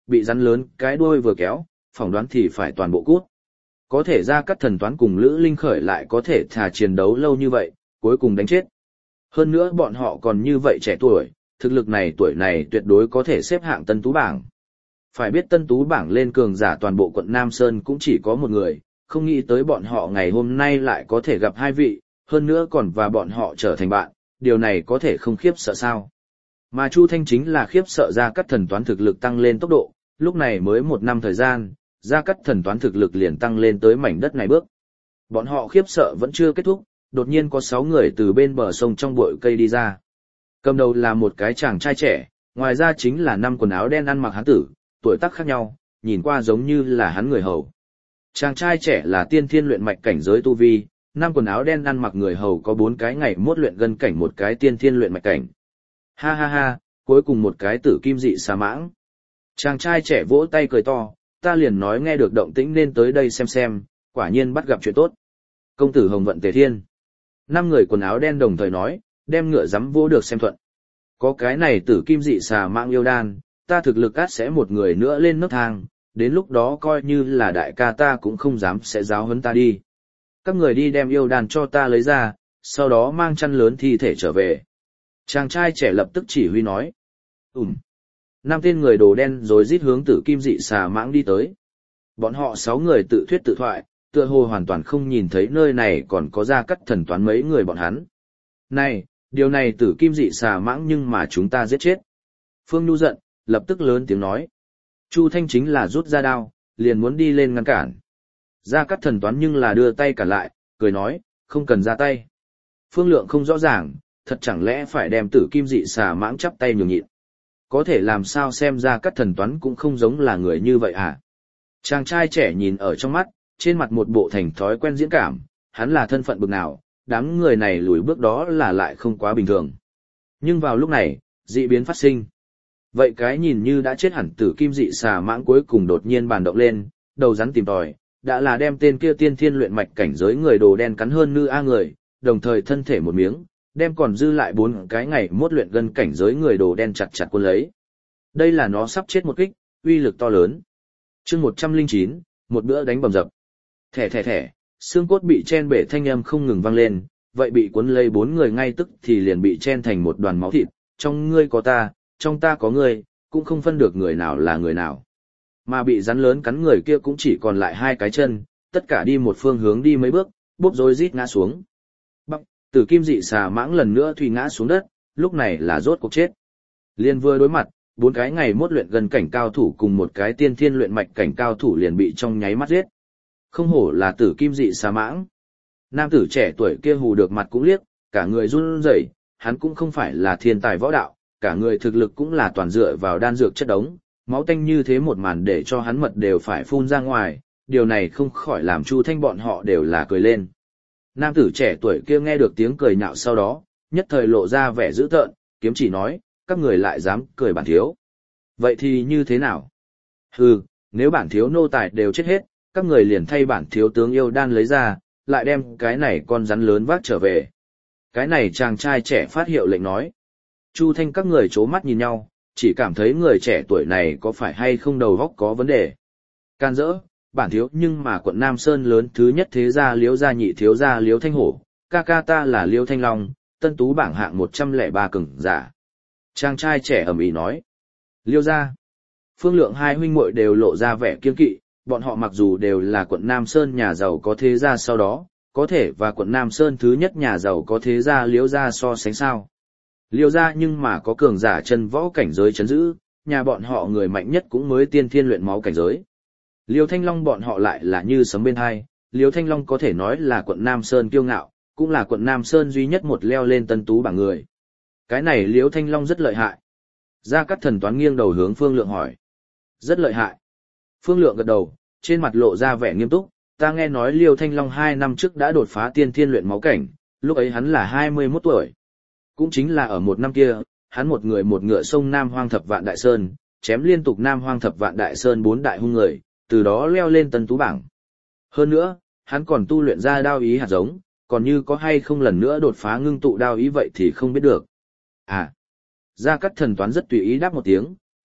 bị rắn lớn cái đuôi vừa kéo, phỏng đoán thì phải toàn bộ cút. Có thể Gia Cát Thần Toán cùng Lữ Linh Khởi lại có thể thà chiến đấu lâu như vậy, cuối cùng đánh chết. Hơn nữa bọn họ còn như vậy trẻ tuổi, thực lực này tuổi này tuyệt đối có thể xếp hạng Tân Tú bảng. Phải biết Tân Tú bảng lên cường giả toàn bộ quận Nam Sơn cũng chỉ có một người, không nghĩ tới bọn họ ngày hôm nay lại có thể gặp hai vị, hơn nữa còn và bọn họ trở thành bạn, điều này có thể không khiếp sợ sao. Mà Chu Thanh chính là khiếp sợ Gia Cát Thần Toán thực lực tăng lên tốc độ, lúc này mới một năm thời gian, Gia Cát Thần Toán thực lực liền tăng lên tới mảnh đất này bước. Bọn họ khiếp sợ vẫn chưa kết thúc, đột nhiên có sáu người từ bên bờ sông trong bụi cây đi ra. Cầm đầu là một cái chàng trai trẻ, ngoài ra chính là năm quần áo đen ăn mặc hán tử, tuổi tác khác nhau, nhìn qua giống như là hắn người hầu. Chàng trai trẻ là tiên thiên luyện mạch cảnh giới tu vi, năm quần áo đen ăn mặc người hầu có bốn cái ngày mốt luyện gân cảnh một cái tiên thiên luyện mạch cảnh. Ha ha ha, cuối cùng một cái tử kim dị xà mãng. Chàng trai trẻ vỗ tay cười to, ta liền nói nghe được động tĩnh nên tới đây xem xem, quả nhiên bắt gặp chuyện tốt. Công tử Hồng Vận Tề Thiên. Năm người quần áo đen đồng thời nói, đem ngựa dám vỗ được xem thuận. Có cái này tử kim dị xà mãng yêu đan, ta thực lực át sẽ một người nữa lên nấc thang, đến lúc đó coi như là đại ca ta cũng không dám sẽ giáo huấn ta đi. Các người đi đem yêu đan cho ta lấy ra, sau đó mang chăn lớn thi thể trở về. Chàng trai trẻ lập tức chỉ huy nói. Ừm. Năm tên người đồ đen rồi rít hướng tử kim dị xà mãng đi tới. Bọn họ sáu người tự thuyết tự thoại, tựa hồ hoàn toàn không nhìn thấy nơi này còn có Gia Cát Thần Toán mấy người bọn hắn. Này, điều này tử kim dị xà mãng nhưng mà chúng ta giết chết. Phương Nhu giận, lập tức lớn tiếng nói. Chu Thanh chính là rút ra đao, liền muốn đi lên ngăn cản. Gia Cát Thần Toán nhưng là đưa tay cản lại, cười nói, không cần ra tay. Phương Lượng không rõ ràng, thật chẳng lẽ phải đem tử kim dị xà mãng chắp tay nhường nhịn. Có thể làm sao xem ra Cát Thần Toán cũng không giống là người như vậy hả? Chàng trai trẻ nhìn ở trong mắt, trên mặt một bộ thành thói quen diễn cảm, hắn là thân phận bực nào, đám người này lùi bước đó là lại không quá bình thường. Nhưng vào lúc này, dị biến phát sinh. Vậy cái nhìn như đã chết hẳn tử kim dị xà mãng cuối cùng đột nhiên bàn động lên, đầu rắn tìm tòi, đã là đem tên kia tiên thiên luyện mạch cảnh giới người đồ đen cắn hơn nư a người, đồng thời thân thể một miếng, đem còn dư lại bốn cái ngày mốt luyện gân cảnh giới người đồ đen chặt chặt cuốn lấy. Đây là nó sắp chết một kích, uy lực to lớn. Chương một trăm lẻ chín, một bữa đánh bầm dập. Thẻ thẻ thẻ, xương cốt bị chen bể thanh âm không ngừng vang lên, vậy bị cuốn lấy bốn người ngay tức thì liền bị chen thành một đoàn máu thịt, trong ngươi có ta, trong ta có ngươi, cũng không phân được người nào là người nào. Mà bị rắn lớn cắn người kia cũng chỉ còn lại hai cái chân, tất cả đi một phương hướng đi mấy bước, bốp rối rít ngã xuống. Bắp, tử kim dị xà mãng lần nữa thủy ngã xuống đất, lúc này là rốt cuộc chết. Liên vừa đối mặt, bốn cái ngày mốt luyện gần cảnh cao thủ cùng một cái tiên thiên luyện mạch cảnh cao thủ liền bị trong nháy mắt giết. Không hổ là tử kim dị xà mãng. Nam tử trẻ tuổi kia hù được mặt cũng liếc, cả người run rẩy, hắn cũng không phải là thiên tài võ đạo, cả người thực lực cũng là toàn dựa vào đan dược chất đống, máu tanh như thế một màn để cho hắn mật đều phải phun ra ngoài, điều này không khỏi làm Chu Thanh bọn họ đều là cười lên. Nam tử trẻ tuổi kia nghe được tiếng cười nhạo sau đó, nhất thời lộ ra vẻ dữ tợn, kiếm chỉ nói, các người lại dám cười bản thiếu. Vậy thì như thế nào? Hừ, nếu bản thiếu nô tài đều chết hết, các người liền thay bản thiếu tướng yêu đan lấy ra, lại đem cái này con rắn lớn vác trở về. Cái này chàng trai trẻ phát hiệu lệnh nói. Chu Thanh các người chố mắt nhìn nhau, chỉ cảm thấy người trẻ tuổi này có phải hay không đầu óc có vấn đề. Can dỡ, bản thiếu nhưng mà quận Nam Sơn lớn thứ nhất thế gia Liễu gia nhị thiếu gia Liễu Thanh Hổ, ca ca ta là Liễu Thanh Long, tân tú bảng hạng một trăm lẻ ba cường giả. Chàng trai trẻ ầm ĩ nói. Liễu gia. Phương Lượng hai huynh muội đều lộ ra vẻ kiêng kỵ, bọn họ mặc dù đều là quận Nam Sơn nhà giàu có thế gia sau đó, có thể và quận Nam Sơn thứ nhất nhà giàu có thế gia Liễu gia so sánh sao. Liễu gia nhưng mà có cường giả chân võ cảnh giới chấn giữ, nhà bọn họ người mạnh nhất cũng mới tiên thiên luyện máu cảnh giới. Liễu Thanh Long bọn họ lại là như sấm bên hai, Liễu Thanh Long có thể nói là quận Nam Sơn kiêu ngạo, cũng là quận Nam Sơn duy nhất một leo lên tân tú bảng người. Cái này Liễu Thanh Long rất lợi hại. Gia Cát Thần Toán nghiêng đầu hướng Phương Lượng hỏi. Rất lợi hại. Phương Lượng gật đầu, trên mặt lộ ra vẻ nghiêm túc, ta nghe nói Liễu Thanh Long hai năm trước đã đột phá tiên thiên luyện máu cảnh, lúc ấy hắn là hai mươi mốt tuổi. Cũng chính là ở một năm kia, hắn một người một ngựa sông Nam Hoang Thập Vạn Đại Sơn, chém liên tục Nam Hoang Thập Vạn Đại Sơn bốn đại hung người, từ đó leo lên tân tú bảng. Hơn nữa, hắn còn tu luyện ra đao ý hạt giống, còn như có hay không lần nữa đột phá ngưng tụ đao ý vậy thì không biết được. À, Gia Cát Thần Toán rất tùy ý đáp một tiếng,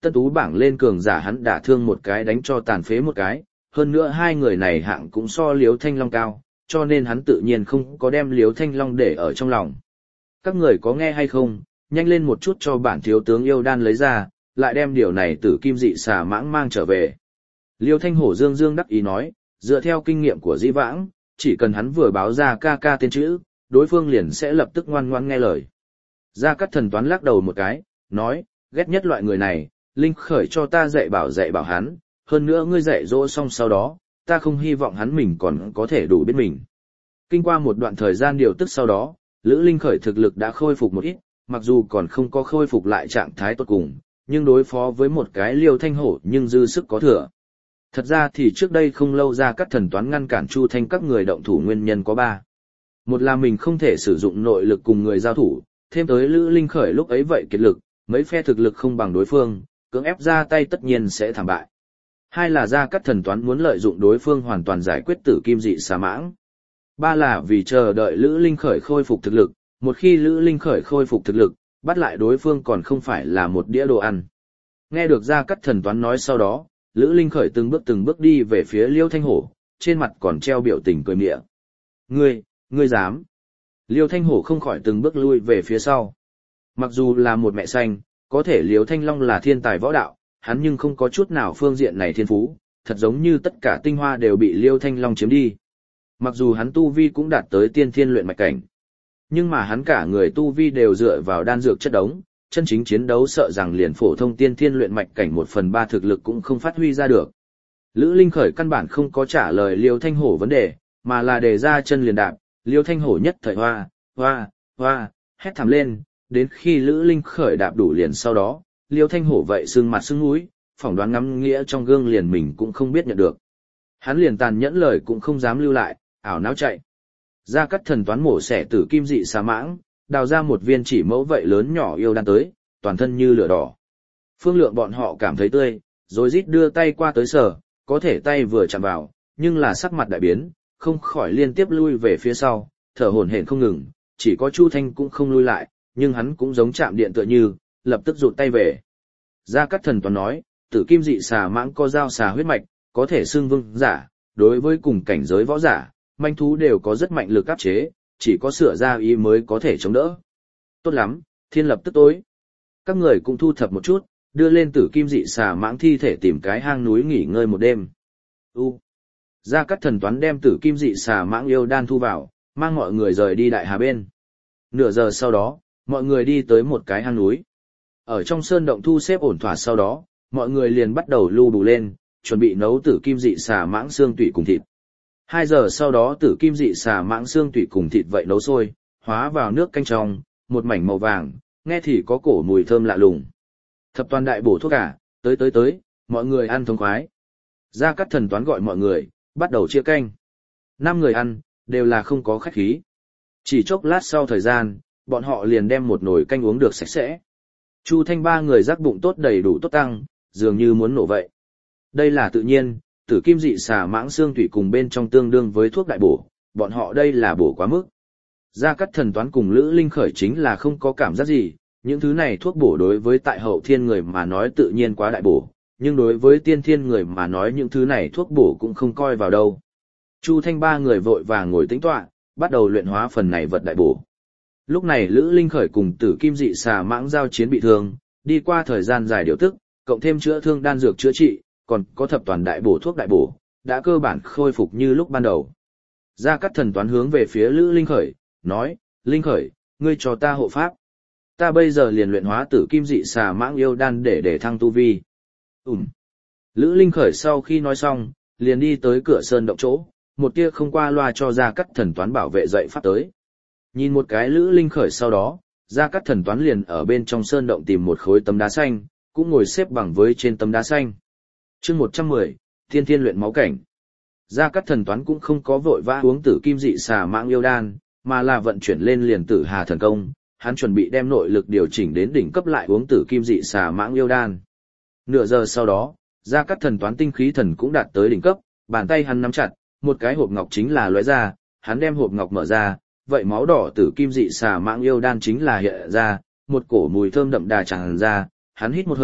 tân tú bảng lên cường giả hắn đả thương một cái đánh cho tàn phế một cái, hơn nữa hai người này hạng cũng so Liếu Thanh Long cao, cho nên hắn tự nhiên không có đem Liếu Thanh Long để ở trong lòng. Các người có nghe hay không, nhanh lên một chút cho bản thiếu tướng yêu đan lấy ra, lại đem điều này tử kim dị xà mãng mang trở về. Liêu Thanh Hổ dương dương đắc ý nói, dựa theo kinh nghiệm của Dĩ Vãng, chỉ cần hắn vừa báo ra ca ca tên chữ, đối phương liền sẽ lập tức ngoan ngoãn nghe lời. Gia Cát Thần Toán lắc đầu một cái, nói, ghét nhất loại người này, Linh Khởi cho ta dạy bảo dạy bảo hắn, hơn nữa ngươi dạy dỗ xong sau đó, ta không hy vọng hắn mình còn có thể đủ biết mình. Kinh qua một đoạn thời gian điều tức sau đó, Lữ Linh Khởi thực lực đã khôi phục một ít, mặc dù còn không có khôi phục lại trạng thái tốt cùng, nhưng đối phó với một cái Liêu Thanh Hổ nhưng dư sức có thừa. Thật ra thì trước đây không lâu Gia Cát Thần Toán ngăn cản Chu Thanh các người động thủ nguyên nhân có ba. Một là mình không thể sử dụng nội lực cùng người giao thủ, thêm tới Lữ Linh Khởi lúc ấy vậy kiệt lực, mấy phe thực lực không bằng đối phương, cưỡng ép ra tay tất nhiên sẽ thảm bại. Hai là Gia Cát Thần Toán muốn lợi dụng đối phương hoàn toàn giải quyết tử kim dị xà mãng. Ba là vì chờ đợi Lữ Linh Khởi khôi phục thực lực, một khi Lữ Linh Khởi khôi phục thực lực, bắt lại đối phương còn không phải là một đĩa đồ ăn. Nghe được Gia Cát Thần Toán nói sau đó, Lữ Linh Khởi từng bước từng bước đi về phía Liêu Thanh Hổ, trên mặt còn treo biểu tình cười mỉa. Ngươi, ngươi dám. Liêu Thanh Hổ không khỏi từng bước lui về phía sau. Mặc dù là một mẹ xanh, có thể Liêu Thanh Long là thiên tài võ đạo, hắn nhưng không có chút nào phương diện này thiên phú, thật giống như tất cả tinh hoa đều bị Liêu Thanh Long chiếm đi. Mặc dù hắn tu vi cũng đạt tới tiên thiên luyện mạch cảnh, nhưng mà hắn cả người tu vi đều dựa vào đan dược chất đống, chân chính chiến đấu sợ rằng liền phổ thông tiên thiên luyện mạch cảnh một phần ba thực lực cũng không phát huy ra được. Lữ Linh Khởi căn bản không có trả lời Liêu Thanh Hổ vấn đề, mà là đề ra chân liền đạp, Liêu Thanh Hổ nhất thời hoa, hoa, hoa, hét thảm lên, đến khi Lữ Linh Khởi đạp đủ liền sau đó, Liêu Thanh Hổ vậy sưng mặt sưng mũi, phỏng đoán ngắm nghĩa trong gương liền mình cũng không biết nhận được. Hắn liền tàn nhẫn lời cũng không dám lưu lại, ảo não chạy. Gia Cát Thần Toán mổ xẻ tử kim dị xà mãng, đào ra một viên chỉ mẫu vậy lớn nhỏ yêu đan tới, toàn thân như lửa đỏ. Phương Lượng bọn họ cảm thấy tươi, rồi rít đưa tay qua tới sờ, có thể tay vừa chạm vào, nhưng là sắc mặt đại biến, không khỏi liên tiếp lui về phía sau, thở hổn hển không ngừng, chỉ có Chu Thanh cũng không lui lại, nhưng hắn cũng giống chạm điện tựa như, lập tức rụt tay về. Gia Cát Thần Toán nói, tử kim dị xà mãng có dao xà huyết mạch, có thể xưng vương giả, đối với cùng cảnh giới võ giả, manh thú đều có rất mạnh lực áp chế, chỉ có sửa ra ý mới có thể chống đỡ. Tốt lắm, thiên lập tức tối. Các người cũng thu thập một chút, đưa lên tử kim dị xà mãng thi thể tìm cái hang núi nghỉ ngơi một đêm. U. Gia Cát Thần Toán đem tử kim dị xà mãng yêu đan thu vào, mang mọi người rời đi đại hà bên. Nửa giờ sau đó, mọi người đi tới một cái hang núi. Ở trong sơn động thu xếp ổn thỏa sau đó, mọi người liền bắt đầu lưu bù lên, chuẩn bị nấu tử kim dị xà mãng xương tủy cùng thịt. Hai giờ sau đó tử kim dị xà mãng xương tủy cùng thịt vậy nấu sôi, hóa vào nước canh trong, một mảnh màu vàng, nghe thì có cổ mùi thơm lạ lùng. Thập toàn đại bổ thuốc cả, tới tới tới, mọi người ăn thông khoái. Gia Cát Thần Toán gọi mọi người, bắt đầu chia canh. Năm người ăn, đều là không có khách khí. Chỉ chốc lát sau thời gian, bọn họ liền đem một nồi canh uống được sạch sẽ. Chu Thanh ba người giác bụng tốt đầy đủ tốt tăng, dường như muốn nổ vậy. Đây là tự nhiên, tử kim dị xà mãng xương tủy cùng bên trong tương đương với thuốc đại bổ, bọn họ đây là bổ quá mức. Gia Cát Thần Toán cùng Lữ Linh Khởi chính là không có cảm giác gì, những thứ này thuốc bổ đối với tại hậu thiên người mà nói tự nhiên quá đại bổ, nhưng đối với tiên thiên người mà nói những thứ này thuốc bổ cũng không coi vào đâu. Chu Thanh ba người vội vàng ngồi tĩnh tọa, bắt đầu luyện hóa phần này vật đại bổ. Lúc này Lữ Linh Khởi cùng tử kim dị xà mãng giao chiến bị thương, đi qua thời gian dài điều tức, cộng thêm chữa thương đan dược chữa trị, còn có thập toàn đại bổ thuốc đại bổ, đã cơ bản khôi phục như lúc ban đầu. Gia Cát Thần Toán hướng về phía Lữ Linh Khởi, nói, Linh Khởi, ngươi cho ta hộ pháp. Ta bây giờ liền luyện hóa tử kim dị xà mãng yêu đan để để thăng tu vi. Ừm. Lữ Linh Khởi sau khi nói xong, liền đi tới cửa sơn động chỗ, một tia không qua loa cho Gia Cát Thần Toán bảo vệ dậy pháp tới. Nhìn một cái Lữ Linh Khởi sau đó, Gia Cát Thần Toán liền ở bên trong sơn động tìm một khối tấm đá xanh, cũng ngồi xếp bằng với trên tấm đá xanh. Chương một trăm mười, Thiên Thiên luyện máu cảnh. Gia Cát Thần Toán cũng không có vội vã uống tử kim dị xà mãng yêu đan, mà là vận chuyển lên liền tử hà thần công, hắn chuẩn bị đem nội lực điều chỉnh đến đỉnh cấp lại uống tử kim dị xà mãng yêu đan. Nửa giờ sau đó, Gia Cát Thần Toán tinh khí thần cũng đạt tới đỉnh cấp, bàn tay hắn nắm chặt, một cái hộp ngọc chính là lóe ra, hắn đem hộp ngọc mở ra, vậy máu đỏ tử kim dị xà mãng yêu đan chính là hiện ra, một cổ mùi thơm đậm đà tràn ra, hắn hít một hơi,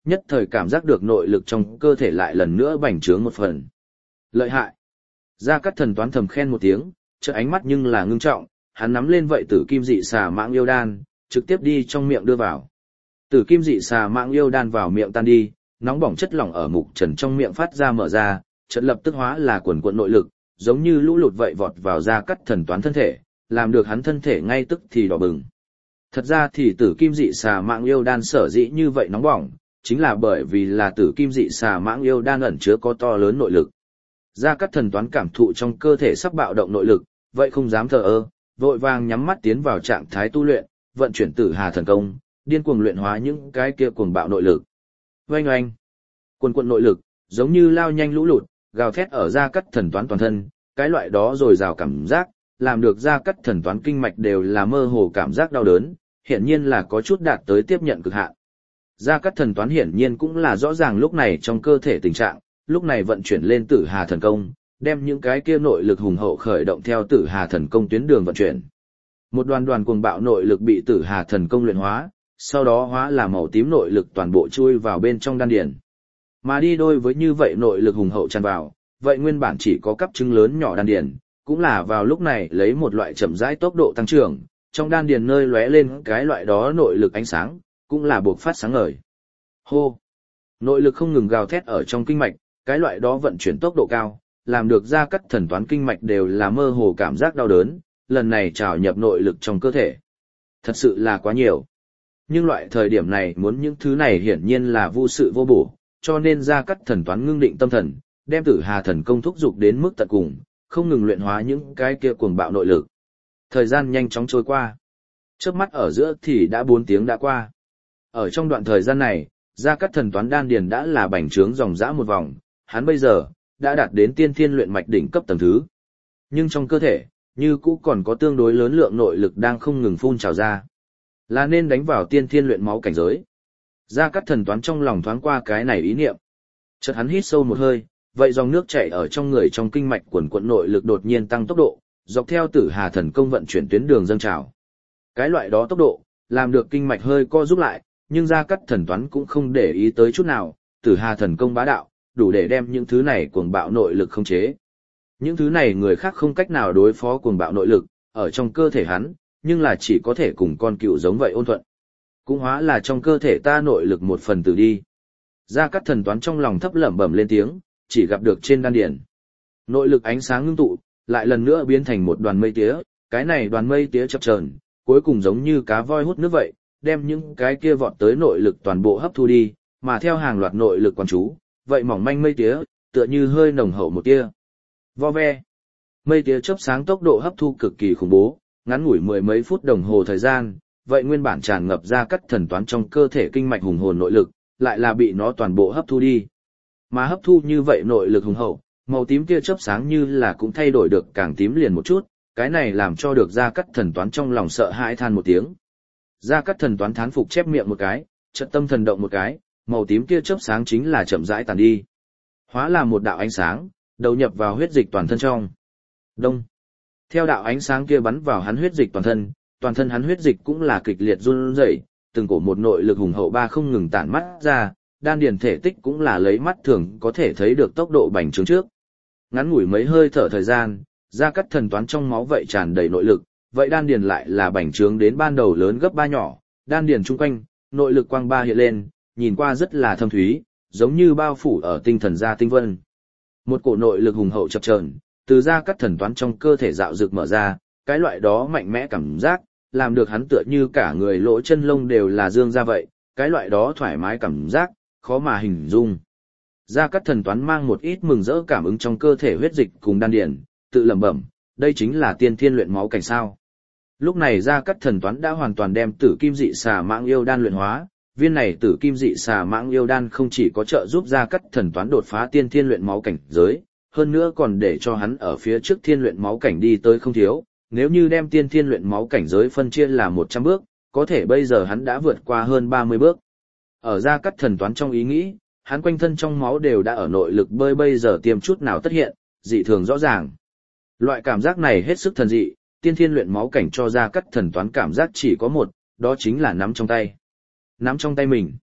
nhất thời cảm giác được nội lực trong cơ thể lại lần nữa bành trướng một phần. Lợi hại. Gia Cát Thần toán thầm khen một tiếng, chợt ánh mắt nhưng là ngưng trọng, hắn nắm lên vậy tử kim dị xà mãng yêu đan, trực tiếp đi trong miệng đưa vào. Tử kim dị xà mãng yêu đan vào miệng tan đi, nóng bỏng chất lỏng ở mục trần trong miệng phát ra mở ra, chợt lập tức hóa là quần quần nội lực, giống như lũ lụt vậy vọt vào Gia Cát Thần toán thân thể, làm được hắn thân thể ngay tức thì đỏ bừng. Thật ra thì tử kim dị xà mãng yêu đan sở dĩ như vậy nóng bỏng, chính là bởi vì là tử kim dị xà mãng yêu đan ẩn chứa có to lớn nội lực. Gia Cát Thần toán cảm thụ trong cơ thể sắp bạo động nội lực, vậy không dám thờ ơ, vội vàng nhắm mắt tiến vào trạng thái tu luyện, vận chuyển Tử Hà thần công, điên cuồng luyện hóa những cái kia cuồng bạo nội lực. Oanh oanh, quần quần nội lực, giống như lao nhanh lũ lụt, gào thét ở Gia Cát Thần toán toàn thân, cái loại đó rồi rào cảm giác, làm được Gia Cát Thần toán kinh mạch đều là mơ hồ cảm giác đau đớn, hiển nhiên là có chút đạt tới tiếp nhận cực hạn. Gia Cát Thần toán hiển nhiên cũng là rõ ràng lúc này trong cơ thể tình trạng, lúc này vận chuyển lên Tử Hà thần công, đem những cái kia nội lực hùng hậu khởi động theo Tử Hà thần công tuyến đường vận chuyển. Một đoàn đoàn cuồng bạo nội lực bị Tử Hà thần công luyện hóa, sau đó hóa là màu tím nội lực toàn bộ chui vào bên trong đan điền. Mà đi đôi với như vậy nội lực hùng hậu tràn vào, vậy nguyên bản chỉ có cấp trứng lớn nhỏ đan điền, cũng là vào lúc này lấy một loại chậm rãi tốc độ tăng trưởng, trong đan điền nơi lóe lên cái loại đó nội lực ánh sáng, cũng là buộc phát sáng ngời. Hô! Nội lực không ngừng gào thét ở trong kinh mạch, cái loại đó vận chuyển tốc độ cao, làm được Gia Cát Thần toán kinh mạch đều là mơ hồ cảm giác đau đớn, lần này trào nhập nội lực trong cơ thể. Thật sự là quá nhiều. Nhưng loại thời điểm này muốn những thứ này hiển nhiên là vô sự vô bổ, cho nên Gia Cát Thần toán ngưng định tâm thần, đem Tử Hà thần công thúc dục đến mức tận cùng, không ngừng luyện hóa những cái kia cuồng bạo nội lực. Thời gian nhanh chóng trôi qua. Chớp mắt ở giữa thì đã bốn tiếng đã qua. Ở trong đoạn thời gian này, Gia Cát Thần toán đan điền đã là bành trướng dòng dã một vòng, hắn bây giờ đã đạt đến tiên thiên luyện mạch đỉnh cấp tầng thứ. Nhưng trong cơ thể, như cũ còn có tương đối lớn lượng nội lực đang không ngừng phun trào ra. Là nên đánh vào tiên thiên luyện máu cảnh giới. Gia Cát Thần toán trong lòng thoáng qua cái này ý niệm. Chợt hắn hít sâu một hơi, vậy dòng nước chảy ở trong người trong kinh mạch quần quần nội lực đột nhiên tăng tốc độ, dọc theo Tử Hà thần công vận chuyển tuyến đường dâng trào. Cái loại đó tốc độ, làm được kinh mạch hơi co rút lại, nhưng Gia Cát Thần toán cũng không để ý tới chút nào, Tử Hà thần công bá đạo, đủ để đem những thứ này cuồng bạo nội lực khống chế. Những thứ này người khác không cách nào đối phó cuồng bạo nội lực, ở trong cơ thể hắn, nhưng là chỉ có thể cùng con cựu giống vậy ôn thuận. Cũng hóa là trong cơ thể ta nội lực một phần tử đi. Gia Cát Thần toán trong lòng thấp lẩm bẩm lên tiếng, chỉ gặp được trên đan điền. Nội lực ánh sáng ngưng tụ, lại lần nữa biến thành một đoàn mây tía, cái này đoàn mây tía chập chờn, cuối cùng giống như cá voi hút nước vậy, đem những cái kia vọt tới nội lực toàn bộ hấp thu đi, mà theo hàng loạt nội lực quán chú, vậy mỏng manh mây tía, tựa như hơi nồng hậu một tia. Vo ve. Mây tía chớp sáng tốc độ hấp thu cực kỳ khủng bố, ngắn ngủi mười mấy phút đồng hồ thời gian, vậy nguyên bản tràn ngập Gia Cát Thần toán trong cơ thể kinh mạch hùng hồn nội lực, lại là bị nó toàn bộ hấp thu đi. Mà hấp thu như vậy nội lực hùng hậu, màu tím tia chớp sáng như là cũng thay đổi được càng tím liền một chút, cái này làm cho được Gia Cát Thần toán trong lòng sợ hãi than một tiếng. Gia Cát Thần toán thán phục chép miệng một cái, chợt tâm thần động một cái, màu tím tia chớp sáng chính là chậm rãi tàn đi. Hóa là một đạo ánh sáng, đầu nhập vào huyết dịch toàn thân trong. Đông. Theo đạo ánh sáng kia bắn vào hắn huyết dịch toàn thân, toàn thân hắn huyết dịch cũng là kịch liệt run rẩy, từng cổ một nội lực hùng hậu ba không ngừng tản mắt ra, đan điền thể tích cũng là lấy mắt thường có thể thấy được tốc độ bành trướng trước. Ngắn ngủi mấy hơi thở thời gian, Gia Cát Thần toán trong máu vậy tràn đầy nội lực, vậy đan điền lại là bành trướng đến ban đầu lớn gấp ba nhỏ, đan điền chung quanh, nội lực quang ba hiện lên, nhìn qua rất là thâm thúy, giống như bao phủ ở tinh thần gia tinh vân. Một cổ nội lực hùng hậu chập chờn, từ Gia Cát Thần toán trong cơ thể dạo dực mở ra, cái loại đó mạnh mẽ cảm giác, làm được hắn tựa như cả người lỗ chân lông đều là dương ra vậy, cái loại đó thoải mái cảm giác, khó mà hình dung. Gia Cát Thần toán mang một ít mừng rỡ cảm ứng trong cơ thể huyết dịch cùng đan điền, tự lẩm bẩm, đây chính là tiên thiên luyện máu cảnh sao. Lúc này Gia Cát Thần toán đã hoàn toàn đem tử kim dị xà mãng yêu đan luyện hóa, viên này tử kim dị xà mãng yêu đan không chỉ có trợ giúp Gia Cát Thần toán đột phá tiên thiên luyện máu cảnh giới, hơn nữa còn để cho hắn ở phía trước thiên luyện máu cảnh đi tới không thiếu, nếu như đem tiên thiên luyện máu cảnh giới phân chia là một trăm bước, có thể bây giờ hắn đã vượt qua hơn ba mươi bước. Ở Gia Cát Thần toán trong ý nghĩ, hắn quanh thân trong máu đều đã ở nội lực bơi bây giờ tiêm chút nào tất hiện, dị thường rõ ràng. Loại cảm giác này hết sức thần dị, tiên thiên luyện máu cảnh cho Gia Cát Thần toán cảm giác chỉ có một, đó chính là nắm trong tay. Nắm trong tay mình.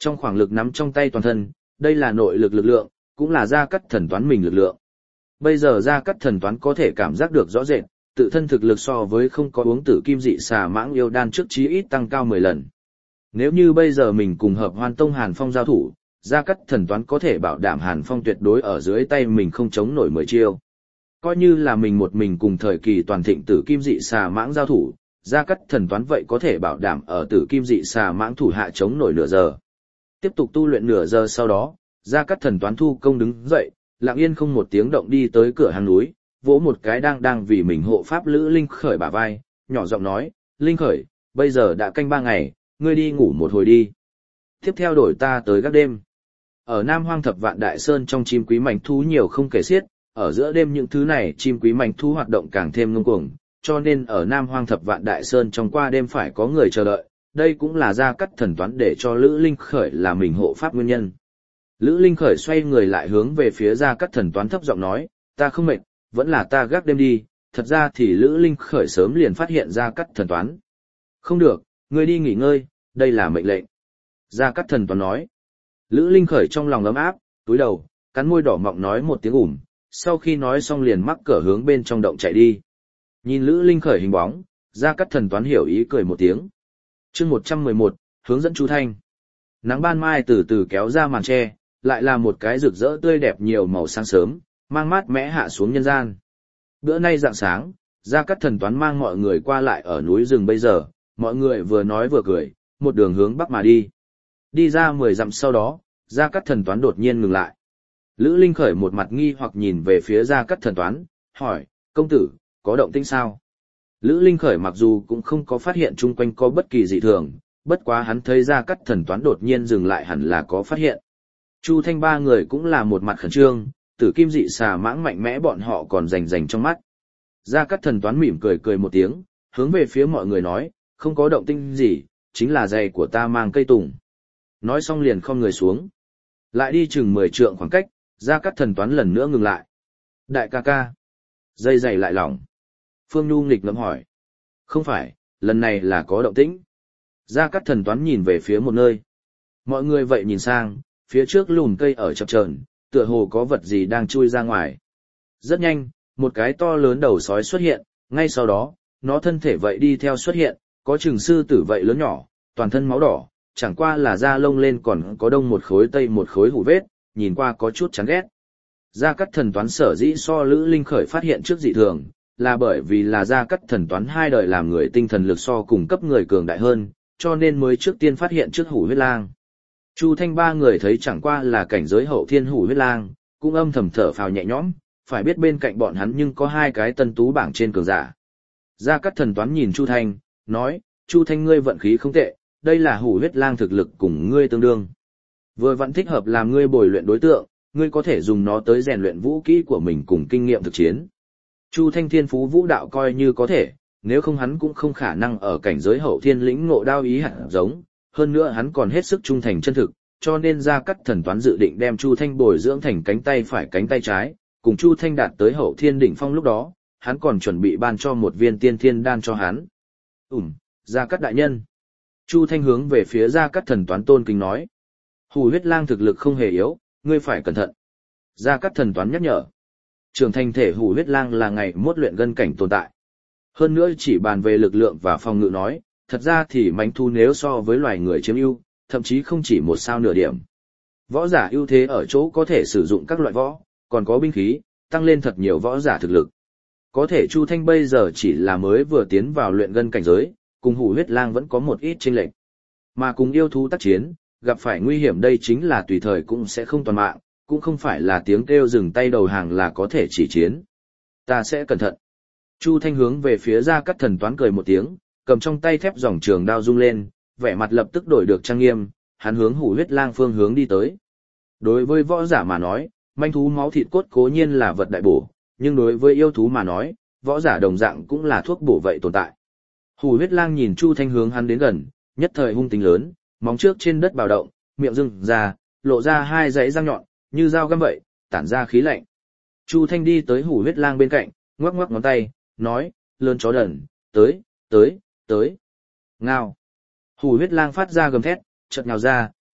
Trong khoảng lực nắm trong tay toàn thân, đây là nội lực lực lượng, cũng là Gia Cát Thần Toán mình lực lượng. Bây giờ Gia Cát Thần Toán có thể cảm giác được rõ rệt, tự thân thực lực so với không có uống tử kim dị xà mãng yêu đan trước chí ít tăng cao mười lần. Nếu như bây giờ mình cùng hợp Hoan Tông Hàn Phong giao thủ, Gia Cát Thần Toán có thể bảo đảm Hàn Phong tuyệt đối ở dưới tay mình không chống nổi mười chiêu. Coi như là mình một mình cùng thời kỳ toàn thịnh tử kim dị xà mãng giao thủ, Gia Cát Thần Toán vậy có thể bảo đảm ở tử kim dị xà mãng thủ hạ chống nổi nửa giờ. Tiếp tục tu luyện nửa giờ sau đó, Gia Cát Thần Toán thu công đứng dậy, lặng yên không một tiếng động đi tới cửa hang núi, vỗ một cái đang đang vì mình hộ pháp Lữ Linh Khởi bả vai, nhỏ giọng nói, Linh Khởi, bây giờ đã canh ba ngày, ngươi đi ngủ một hồi đi. Tiếp theo đổi ta tới gác đêm. Ở Nam Hoang Thập Vạn Đại Sơn trong chim quý mảnh thú nhiều không kể xiết, ở giữa đêm những thứ này chim quý mảnh thú hoạt động càng thêm ngông cuồng, cho nên ở Nam Hoang Thập Vạn Đại Sơn trong qua đêm phải có người chờ đợi, đây cũng là Gia Cát Thần Toán để cho Lữ Linh Khởi là mình hộ pháp nguyên nhân. Lữ Linh Khởi xoay người lại hướng về phía Gia Cát Thần Toán thấp giọng nói, ta không mệt, vẫn là ta gác đêm đi, thật ra thì Lữ Linh Khởi sớm liền phát hiện Gia Cát Thần Toán. Không được, ngươi đi nghỉ ngơi, đây là mệnh lệnh. Gia Cát Thần Toán nói. Lữ Linh Khởi trong lòng ấm áp, túi đầu, cắn môi đỏ mọng nói một tiếng ủm, sau khi nói xong liền mắc cỡ hướng bên trong động chạy đi. Nhìn Lữ Linh Khởi hình bóng, Gia Cát Thần Toán hiểu ý cười một tiếng. Chương một trăm mười một, hướng dẫn Chu Thanh. Nắng ban mai từ từ kéo ra màn che, lại là một cái rực rỡ tươi đẹp nhiều màu sáng sớm, mang mát mẽ hạ xuống nhân gian. Bữa nay rạng sáng, Gia Cát Thần Toán mang mọi người qua lại ở núi rừng bây giờ, mọi người vừa nói vừa cười, một đường hướng bắc mà đi. Đi ra mười dặm sau đó, Gia Cát Thần Toán đột nhiên ngừng lại. Lữ Linh Khởi một mặt nghi hoặc nhìn về phía Gia Cát Thần Toán, hỏi, công tử, có động tĩnh sao? Lữ Linh Khởi mặc dù cũng không có phát hiện chung quanh có bất kỳ dị thường, bất quá hắn thấy Gia Cát Thần Toán đột nhiên dừng lại hẳn là có phát hiện. Chu Thanh ba người cũng là một mặt khẩn trương, tử kim dị xà mãng mạnh mẽ bọn họ còn rành rành trong mắt. Gia Cát Thần Toán mỉm cười cười một tiếng, hướng về phía mọi người nói, không có động tĩnh gì, chính là giày của ta mang cây tùng. Nói xong liền khom người xuống. Lại đi chừng mười trượng khoảng cách, Gia Cát Thần Toán lần nữa ngừng lại. Đại ca ca. Dây giày lại lỏng. Phương Nhu nghịch ngợm hỏi. Không phải, lần này là có động tĩnh. Gia Cát Thần Toán nhìn về phía một nơi. Mọi người vậy nhìn sang, phía trước lùn cây ở chập chờn, tựa hồ có vật gì đang chui ra ngoài. Rất nhanh, một cái to lớn đầu sói xuất hiện, ngay sau đó, nó thân thể vậy đi theo xuất hiện, có chừng sư tử vậy lớn nhỏ, toàn thân máu đỏ, chẳng qua là da lông lên còn có đông một khối tây một khối hủ vết, nhìn qua có chút chán ghét. Gia Cát Thần Toán sở dĩ so Lữ Linh Khởi phát hiện trước dị thường, là bởi vì là Gia Cát Thần Toán hai đời làm người tinh thần lực so cùng cấp người cường đại hơn, cho nên mới trước tiên phát hiện trước hủ huyết lang. Chu Thanh ba người thấy chẳng qua là cảnh giới hậu thiên hủ huyết lang, cũng âm thầm thở phào nhẹ nhõm, phải biết bên cạnh bọn hắn nhưng có hai cái tân tú bảng trên cường giả. Gia Cát Thần Toán nhìn Chu Thanh, nói, Chu Thanh ngươi vận khí không tệ, đây là hủ huyết lang thực lực cùng ngươi tương đương. Vừa vẫn thích hợp làm ngươi bồi luyện đối tượng, ngươi có thể dùng nó tới rèn luyện vũ kỹ của mình cùng kinh nghiệm thực chiến. Chu Thanh thiên phú vũ đạo coi như có thể, nếu không hắn cũng không khả năng ở cảnh giới hậu thiên lĩnh ngộ đao ý hạt giống, hơn nữa hắn còn hết sức trung thành chân thực, cho nên Gia Cát Thần Toán dự định đem Chu Thanh bồi dưỡng thành cánh tay phải cánh tay trái, cùng Chu Thanh đạt tới hậu thiên đỉnh phong lúc đó, hắn còn chuẩn bị ban cho một viên tiên thiên đan cho hắn. Ừm, Gia Cát đại nhân. Chu Thanh hướng về phía Gia Cát Thần Toán tôn kính nói. Hủ huyết lang thực lực không hề yếu, ngươi phải cẩn thận. Gia Cát Thần Toán nhắc nhở. Trưởng thành thể hủ huyết lang là ngày mốt luyện gân cảnh tồn tại. Hơn nữa chỉ bàn về lực lượng và phòng ngự nói, thật ra thì mãnh thú nếu so với loài người chiếm ưu, thậm chí không chỉ một sao nửa điểm. Võ giả ưu thế ở chỗ có thể sử dụng các loại võ, còn có binh khí, tăng lên thật nhiều võ giả thực lực. Có thể Chu Thanh bây giờ chỉ là mới vừa tiến vào luyện gân cảnh giới, cùng hủ huyết lang vẫn có một ít chênh lệch. Mà cùng yêu thú tác chiến, gặp phải nguy hiểm đây chính là tùy thời cũng sẽ không toàn mạng, cũng không phải là tiếng kêu dừng tay đầu hàng là có thể chỉ chiến. Ta sẽ cẩn thận. Chu Thanh hướng về phía Gia Cát Thần Toán cười một tiếng, cầm trong tay thép dòng trường đao rung lên, vẻ mặt lập tức đổi được trang nghiêm, hắn hướng hủ huyết lang phương hướng đi tới. Đối với võ giả mà nói, manh thú máu thịt cốt cố nhiên là vật đại bổ, nhưng đối với yêu thú mà nói, võ giả đồng dạng cũng là thuốc bổ vậy tồn tại. Hủ huyết lang nhìn Chu Thanh hướng hắn đến gần, nhất thời hung tính lớn, móng trước trên đất bạo động, miệng dưng ra, lộ ra hai dãy răng nhọn, như dao găm vậy, tản ra khí lạnh. Chu Thanh đi tới hủ huyết lang bên cạnh, ngoắc ngoắc ngón tay, nói, lớn chó đần, tới, tới, tới. Ngao. Hủ huyết lang phát ra gầm thét, chợt nhào ra,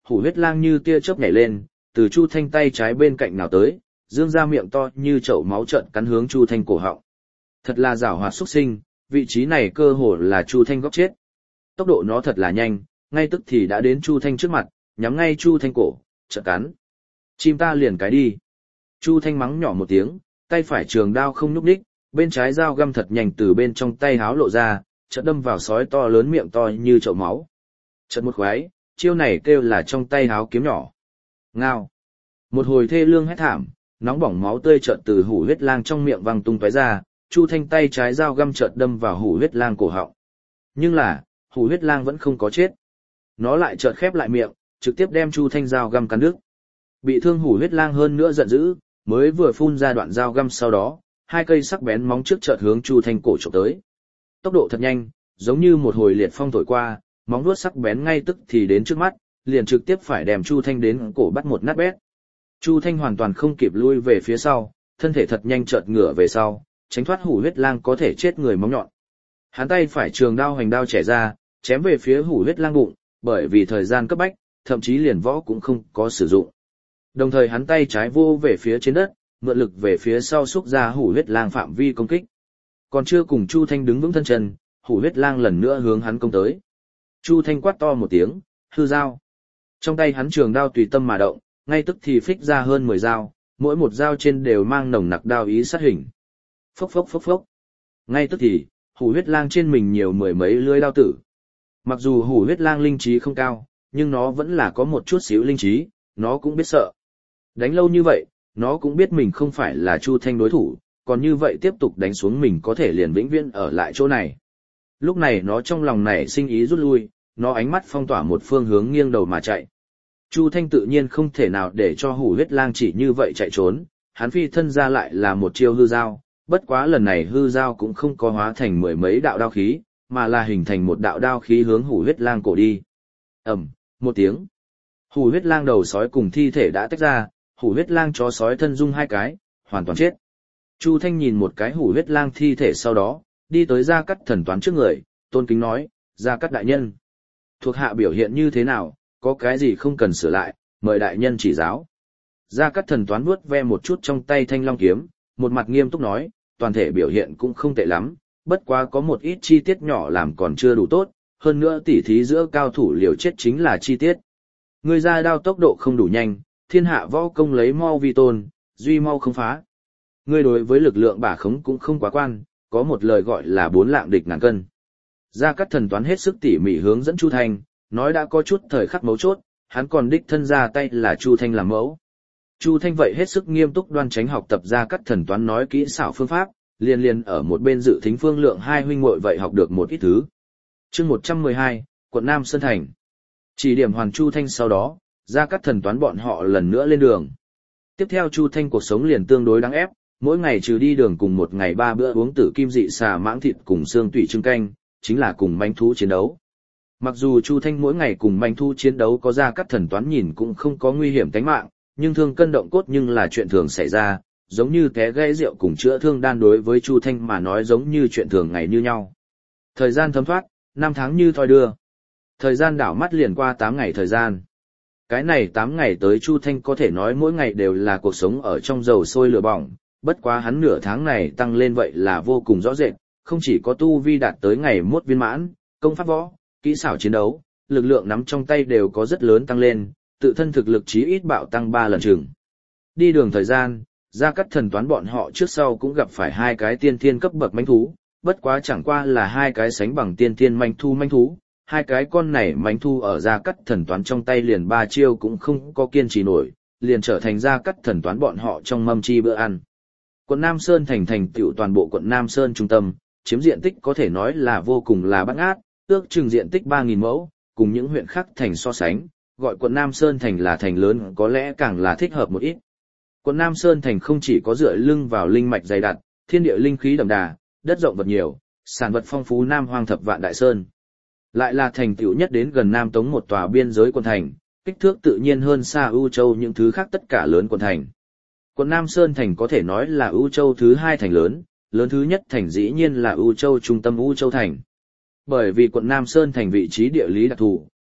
Hủ huyết lang như tia chớp nhảy lên, từ Chu Thanh tay trái bên cạnh nào tới, dương ra miệng to như chậu máu trợn cắn hướng Chu Thanh cổ họng. Thật là giảo hoạt xuất sinh, vị trí này cơ hồ là Chu Thanh góc chết. Tốc độ nó thật là nhanh, ngay tức thì đã đến Chu Thanh trước mặt, nhắm ngay Chu Thanh cổ, trợn cắn. Chim ta liền cái đi. Chu Thanh mắng nhỏ một tiếng, tay phải trường đao không nhúc nhích, bên trái dao găm thật nhanh từ bên trong tay háo lộ ra, chợt đâm vào sói to lớn miệng to như chậu máu. Chợt một khoái, chiêu này kêu là trong tay háo kiếm nhỏ. Ngao. Một hồi thê lương hét thảm, nóng bỏng máu tươi chợt từ hủ huyết lang trong miệng văng tung tóe ra, Chu Thanh tay trái dao găm chợt đâm vào hủ huyết lang cổ họng. Nhưng là, hủ huyết lang vẫn không có chết. Nó lại chợt khép lại miệng, trực tiếp đem Chu Thanh dao găm cắn đứt. Bị thương hủ huyết lang hơn nữa giận dữ, mới vừa phun ra đoạn dao găm sau đó, hai cây sắc bén móng trước chợt hướng Chu Thanh cổ chụp tới. Tốc độ thật nhanh, giống như một hồi liệt phong thổi qua, móng vuốt sắc bén ngay tức thì đến trước mắt, liền trực tiếp phải đem Chu Thanh đến cổ bắt một nát bét. Chu Thanh hoàn toàn không kịp lui về phía sau, thân thể thật nhanh chợt ngửa về sau, tránh thoát hủ huyết lang có thể chết người móng nhọn. Hắn tay phải trường đao hoành đao chẻ ra, chém về phía hủ huyết lang bụng, bởi vì thời gian cấp bách, thậm chí liền võ cũng không có sử dụng. Đồng thời hắn tay trái vô về phía trên đất, mượn lực về phía sau xúc ra hủ huyết lang phạm vi công kích. Còn chưa cùng Chu Thanh đứng vững thân chân, hủ huyết lang lần nữa hướng hắn công tới. Chu Thanh quát to một tiếng, hư dao. Trong tay hắn trường đao tùy tâm mà động, ngay tức thì phích ra hơn mười dao, mỗi một dao trên đều mang nồng nặc đao ý sát hình. Phốc phốc phốc phốc. Ngay tức thì, hủ huyết lang trên mình nhiều mười mấy lưỡi đao tử. Mặc dù hủ huyết lang linh trí không cao, nhưng nó vẫn là có một chút xíu linh trí, nó cũng biết sợ. Đánh lâu như vậy, nó cũng biết mình không phải là Chu Thanh đối thủ, còn như vậy tiếp tục đánh xuống mình có thể liền vĩnh viễn ở lại chỗ này. Lúc này nó trong lòng nảy sinh ý rút lui, nó ánh mắt phong tỏa một phương hướng nghiêng đầu mà chạy. Chu Thanh tự nhiên không thể nào để cho hủ huyết lang chỉ như vậy chạy trốn, hắn phi thân ra lại là một chiêu hư dao, bất quá lần này hư dao cũng không có hóa thành mười mấy đạo đao khí, mà là hình thành một đạo đao khí hướng hủ huyết lang cổ đi. Ầm, một tiếng. Hủ huyết lang đầu sói cùng thi thể đã tách ra, hủ huyết lang chó sói thân dung hai cái, hoàn toàn chết. Chu Thanh nhìn một cái hủ huyết lang thi thể sau đó, đi tới Gia Cát Thần Toán trước người, tôn kính nói, Gia Cát đại nhân. Thuộc hạ biểu hiện như thế nào, có cái gì không cần sửa lại, mời đại nhân chỉ giáo. Gia Cát Thần Toán vuốt ve một chút trong tay thanh long kiếm, một mặt nghiêm túc nói, toàn thể biểu hiện cũng không tệ lắm, bất quá có một ít chi tiết nhỏ làm còn chưa đủ tốt, hơn nữa tỉ thí giữa cao thủ liều chết chính là chi tiết. Ngươi ra đao tốc độ không đủ nhanh, thiên hạ võ công lấy mau vi tôn, duy mau không phá. Ngươi đối với lực lượng bả khống cũng không quá quan, có một lời gọi là bốn lạng địch ngàn cân. Gia Cát Thần Toán hết sức tỉ mỉ hướng dẫn Chu Thanh, nói đã có chút thời khắc mấu chốt, hắn còn đích thân ra tay là Chu Thanh làm mẫu. Chu Thanh vậy hết sức nghiêm túc đoan chánh học tập Gia Cát Thần Toán nói kỹ xảo phương pháp, liên liên ở một bên dự thính Phương Lượng hai huynh muội vậy học được một ít thứ. Chương một trăm mười hai, quận Nam Sơn Thành. Chỉ điểm hoàn Chu Thanh sau đó, Gia Cát Thần Toán bọn họ lần nữa lên đường. Tiếp theo Chu Thanh cuộc sống liền tương đối đáng ép, mỗi ngày trừ đi đường cùng một ngày ba bữa uống tử kim dị xà mãng thịt cùng xương tủy trưng canh, chính là cùng manh thú chiến đấu. Mặc dù Chu Thanh mỗi ngày cùng manh thú chiến đấu có Gia Cát Thần Toán nhìn cũng không có nguy hiểm tính mạng, nhưng thương cân động cốt nhưng là chuyện thường xảy ra, giống như té gãy rượu cùng chữa thương đan đối với Chu Thanh mà nói giống như chuyện thường ngày như nhau. Thời gian thấm thoát, năm tháng như thoi đưa. Thời gian đảo mắt liền qua tám ngày thời gian. Cái này tám ngày tới Chu Thanh có thể nói mỗi ngày đều là cuộc sống ở trong dầu sôi lửa bỏng, bất quá hắn nửa tháng này tăng lên vậy là vô cùng rõ rệt, không chỉ có tu vi đạt tới ngày mốt viên mãn, công pháp võ, kỹ xảo chiến đấu, lực lượng nắm trong tay đều có rất lớn tăng lên, tự thân thực lực chí ít bạo tăng ba lần chừng. Đi đường thời gian, Gia Cát Thần Toán bọn họ trước sau cũng gặp phải hai cái tiên thiên cấp bậc manh thú, bất quá chẳng qua là hai cái sánh bằng tiên thiên manh thu manh thú, hai cái con này manh thu ở Gia Cát Thần Toán trong tay liền ba chiêu cũng không có kiên trì nổi, liền trở thành Gia Cát Thần Toán bọn họ trong mâm chi bữa ăn. Quận Nam Sơn thành thành tựu toàn bộ quận Nam Sơn trung tâm, chiếm diện tích có thể nói là vô cùng là bát ngát, ước chừng diện tích ba nghìn mẫu, cùng những huyện khác thành so sánh, gọi quận Nam Sơn thành là thành lớn có lẽ càng là thích hợp một ít. Quận Nam Sơn thành không chỉ có dựa lưng vào linh mạch dày đặc, thiên địa linh khí đậm đà, đất rộng vật nhiều, sản vật phong phú Nam Hoang thập vạn đại sơn. Lại là thành tựu nhất đến gần Nam Tống một tòa biên giới quận thành, kích thước tự nhiên hơn xa ưu châu những thứ khác tất cả lớn quận thành. Quận Nam Sơn thành có thể nói là ưu châu thứ hai thành lớn, lớn thứ nhất thành dĩ nhiên là ưu châu trung tâm ưu châu thành. Bởi vì quận Nam Sơn thành vị trí địa lý đặc thù,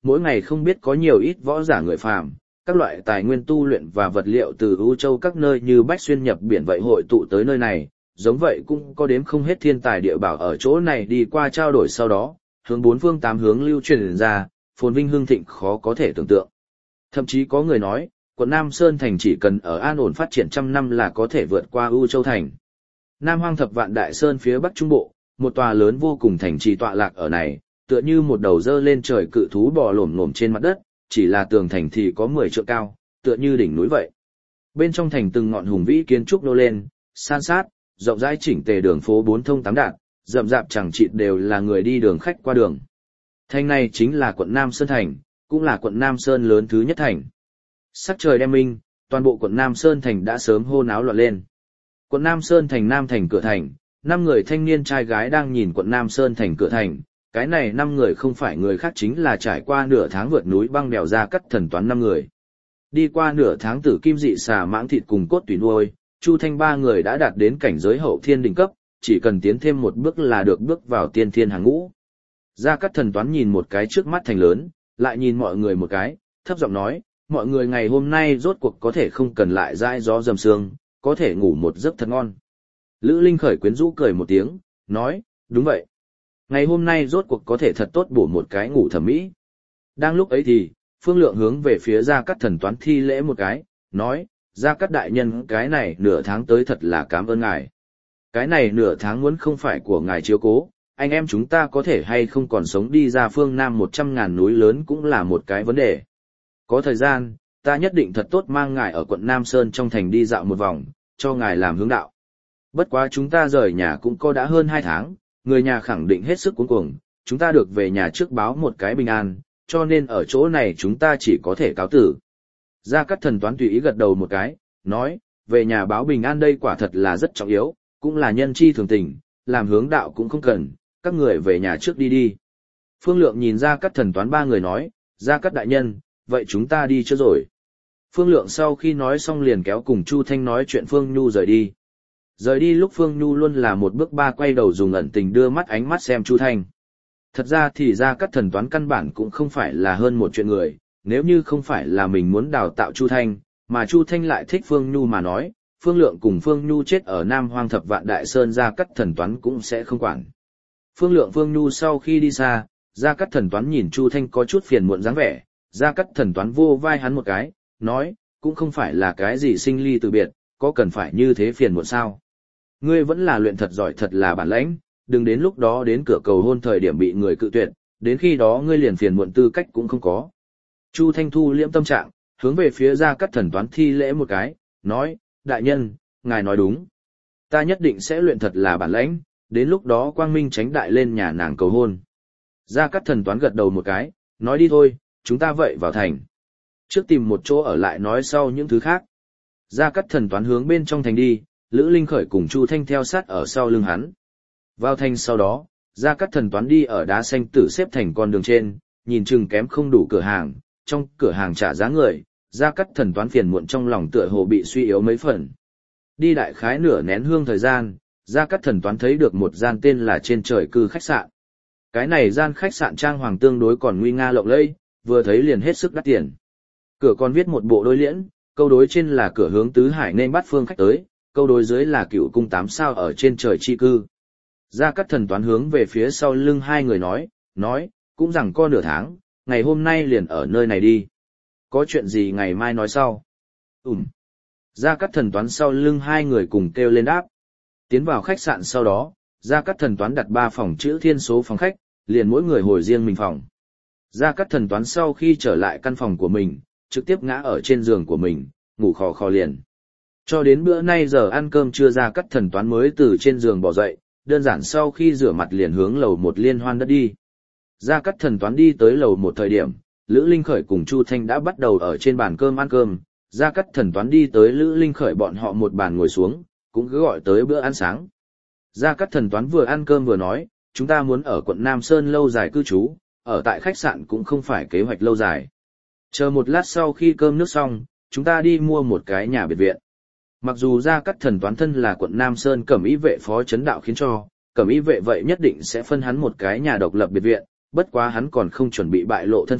mỗi ngày không biết có nhiều ít võ giả người phàm, các loại tài nguyên tu luyện và vật liệu từ ưu châu các nơi như bách xuyên nhập biển vậy hội tụ tới nơi này, giống vậy cũng có đếm không hết thiên tài địa bảo ở chỗ này đi qua trao đổi sau đó, hướng bốn phương tám hướng lưu truyền ra, phồn vinh hương thịnh khó có thể tưởng tượng. Thậm chí có người nói, quận Nam Sơn Thành chỉ cần ở an ổn phát triển trăm năm là có thể vượt qua ưu châu thành. Nam Hoang Thập Vạn Đại Sơn phía bắc trung bộ, một tòa lớn vô cùng thành trì tọa lạc ở này, tựa như một đầu dơ lên trời cự thú bò lổm ngổm trên mặt đất, chỉ là tường thành thì có mười trượng cao, tựa như đỉnh núi vậy. Bên trong thành từng ngọn hùng vĩ kiến trúc nô lên, san sát, rộng rãi chỉnh tề đường phố bốn thông tám đạt, rậm rạp chẳng chịt đều là người đi đường khách qua đường. Thành này chính là quận Nam Sơn Thành, cũng là quận Nam Sơn lớn thứ nhất thành. Sắc trời đêm minh, toàn bộ quận Nam Sơn Thành đã sớm hô náo loạn lên. Quận Nam Sơn Thành Nam thành cửa thành, năm người thanh niên trai gái đang nhìn quận Nam Sơn Thành cửa thành. Cái này năm người không phải người khác chính là trải qua nửa tháng vượt núi băng đèo ra cắt thần toán năm người. Đi qua nửa tháng tử kim dị xà mãng thịt cùng cốt tùy nuôi, Chu Thanh ba người đã đạt đến cảnh giới hậu thiên đỉnh cấp, chỉ cần tiến thêm một bước là được bước vào tiên thiên hàng ngũ. Gia Cát Thần Toán nhìn một cái trước mắt thành lớn, lại nhìn mọi người một cái, thấp giọng nói, mọi người ngày hôm nay rốt cuộc có thể không cần lại dãi gió dầm sương, có thể ngủ một giấc thật ngon. Lữ Linh khởi quyến rũ cười một tiếng, nói, đúng vậy. Ngày hôm nay rốt cuộc có thể thật tốt bổ một cái ngủ thẩm mỹ. Đang lúc ấy thì, Phương Lượng hướng về phía Gia Cát Thần Toán thi lễ một cái, nói, Gia Cát đại nhân cái này nửa tháng tới thật là cảm ơn ngài. Cái này nửa tháng muốn không phải của ngài chiếu cố, anh em chúng ta có thể hay không còn sống đi ra phương Nam một trăm ngàn núi lớn cũng là một cái vấn đề. Có thời gian, ta nhất định thật tốt mang ngài ở quận Nam Sơn trong thành đi dạo một vòng, cho ngài làm hướng đạo. Bất quá chúng ta rời nhà cũng có đã hơn hai tháng, người nhà khẳng định hết sức cuống cuồng, chúng ta được về nhà trước báo một cái bình an, cho nên ở chỗ này chúng ta chỉ có thể cáo tử. Gia Cát Thần Toán tùy ý gật đầu một cái, nói, về nhà báo bình an đây quả thật là rất trọng yếu, cũng là nhân chi thường tình, làm hướng đạo cũng không cần, các người về nhà trước đi đi. Phương Lượng nhìn Gia Cát Thần Toán ba người nói, Gia Cát đại nhân, vậy chúng ta đi chưa rồi. Phương Lượng sau khi nói xong liền kéo cùng Chu Thanh nói chuyện Phương Nhu rời đi. Rời đi lúc Phương Nhu luôn là một bước ba quay đầu dùng ẩn tình đưa mắt ánh mắt xem Chu Thanh. Thật ra thì Gia Cát Thần Toán căn bản cũng không phải là hơn một chuyện người, nếu như không phải là mình muốn đào tạo Chu Thanh, mà Chu Thanh lại thích Phương Nhu mà nói, Phương Lượng cùng Phương Nhu chết ở Nam Hoang Thập Vạn Đại Sơn Gia Cát Thần Toán cũng sẽ không quản. Phương Lượng Phương Nhu sau khi đi xa, Gia Cát Thần Toán nhìn Chu Thanh có chút phiền muộn dáng vẻ, Gia Cát Thần Toán vô vai hắn một cái, nói, cũng không phải là cái gì sinh ly từ biệt, có cần phải như thế phiền muộn sao? Ngươi vẫn là luyện thật giỏi thật là bản lãnh, đừng đến lúc đó đến cửa cầu hôn thời điểm bị người cự tuyệt, đến khi đó ngươi liền phiền muộn tư cách cũng không có. Chu Thanh thu liễm tâm trạng, hướng về phía Gia Cát Thần Toán thi lễ một cái, nói, đại nhân, ngài nói đúng. Ta nhất định sẽ luyện thật là bản lãnh, đến lúc đó quang minh tránh đại lên nhà nàng cầu hôn. Gia Cát Thần Toán gật đầu một cái, nói đi thôi, chúng ta vậy vào thành. Trước tìm một chỗ ở lại nói sau những thứ khác. Gia Cát Thần Toán hướng bên trong thành đi, Lữ Linh khởi cùng Chu Thanh theo sát ở sau lưng hắn. Vào thành sau đó, Gia Cát Thần Toán đi ở đá xanh tử xếp thành con đường trên, nhìn chừng kém không đủ cửa hàng, trong cửa hàng trả giá người, Gia Cát Thần Toán phiền muộn trong lòng tựa hồ bị suy yếu mấy phần. Đi đại khái nửa nén hương thời gian, Gia Cát Thần Toán thấy được một gian tên là Trên Trời Cư khách sạn. Cái này gian khách sạn trang hoàng tương đối còn nguy nga lộng lẫy, vừa thấy liền hết sức đắt tiền. Cửa còn viết một bộ đối liễn, câu đối trên là cửa hướng tứ hải nên bắt phương khách tới, câu đối dưới là cựu cung tám sao ở trên trời chi cư. Gia Cát Thần Toán hướng về phía sau lưng hai người nói, nói, cũng rằng co nửa tháng, ngày hôm nay liền ở nơi này đi. Có chuyện gì ngày mai nói sau. Ừm. Gia Cát Thần Toán sau lưng hai người cùng kêu lên đáp. Tiến vào khách sạn sau đó, Gia Cát Thần Toán đặt ba phòng chữ thiên số phòng khách, liền mỗi người hồi riêng mình phòng. Gia Cát Thần Toán sau khi trở lại căn phòng của mình, trực tiếp ngã ở trên giường của mình, ngủ khò khò liền. Cho đến bữa nay giờ ăn cơm trưa Gia Cát Thần Toán mới từ trên giường bò dậy, đơn giản sau khi rửa mặt liền hướng lầu một liên hoan đất đi. Gia Cát Thần Toán đi tới lầu một thời điểm, Lữ Linh khởi cùng Chu Thanh đã bắt đầu ở trên bàn cơm ăn cơm, Gia Cát Thần Toán đi tới Lữ Linh khởi bọn họ một bàn ngồi xuống, cũng cứ gọi tới bữa ăn sáng. Gia Cát Thần Toán vừa ăn cơm vừa nói, chúng ta muốn ở quận Nam Sơn lâu dài cư trú, ở tại khách sạn cũng không phải kế hoạch lâu dài. Chờ một lát sau khi cơm nước xong, chúng ta đi mua một cái nhà biệt viện. Mặc dù Gia Cát Thần Toán thân là quận Nam Sơn cẩm y vệ phó chấn đạo khiến cho, cẩm y vệ vậy nhất định sẽ phân hắn một cái nhà độc lập biệt viện, bất quá hắn còn không chuẩn bị bại lộ thân phận,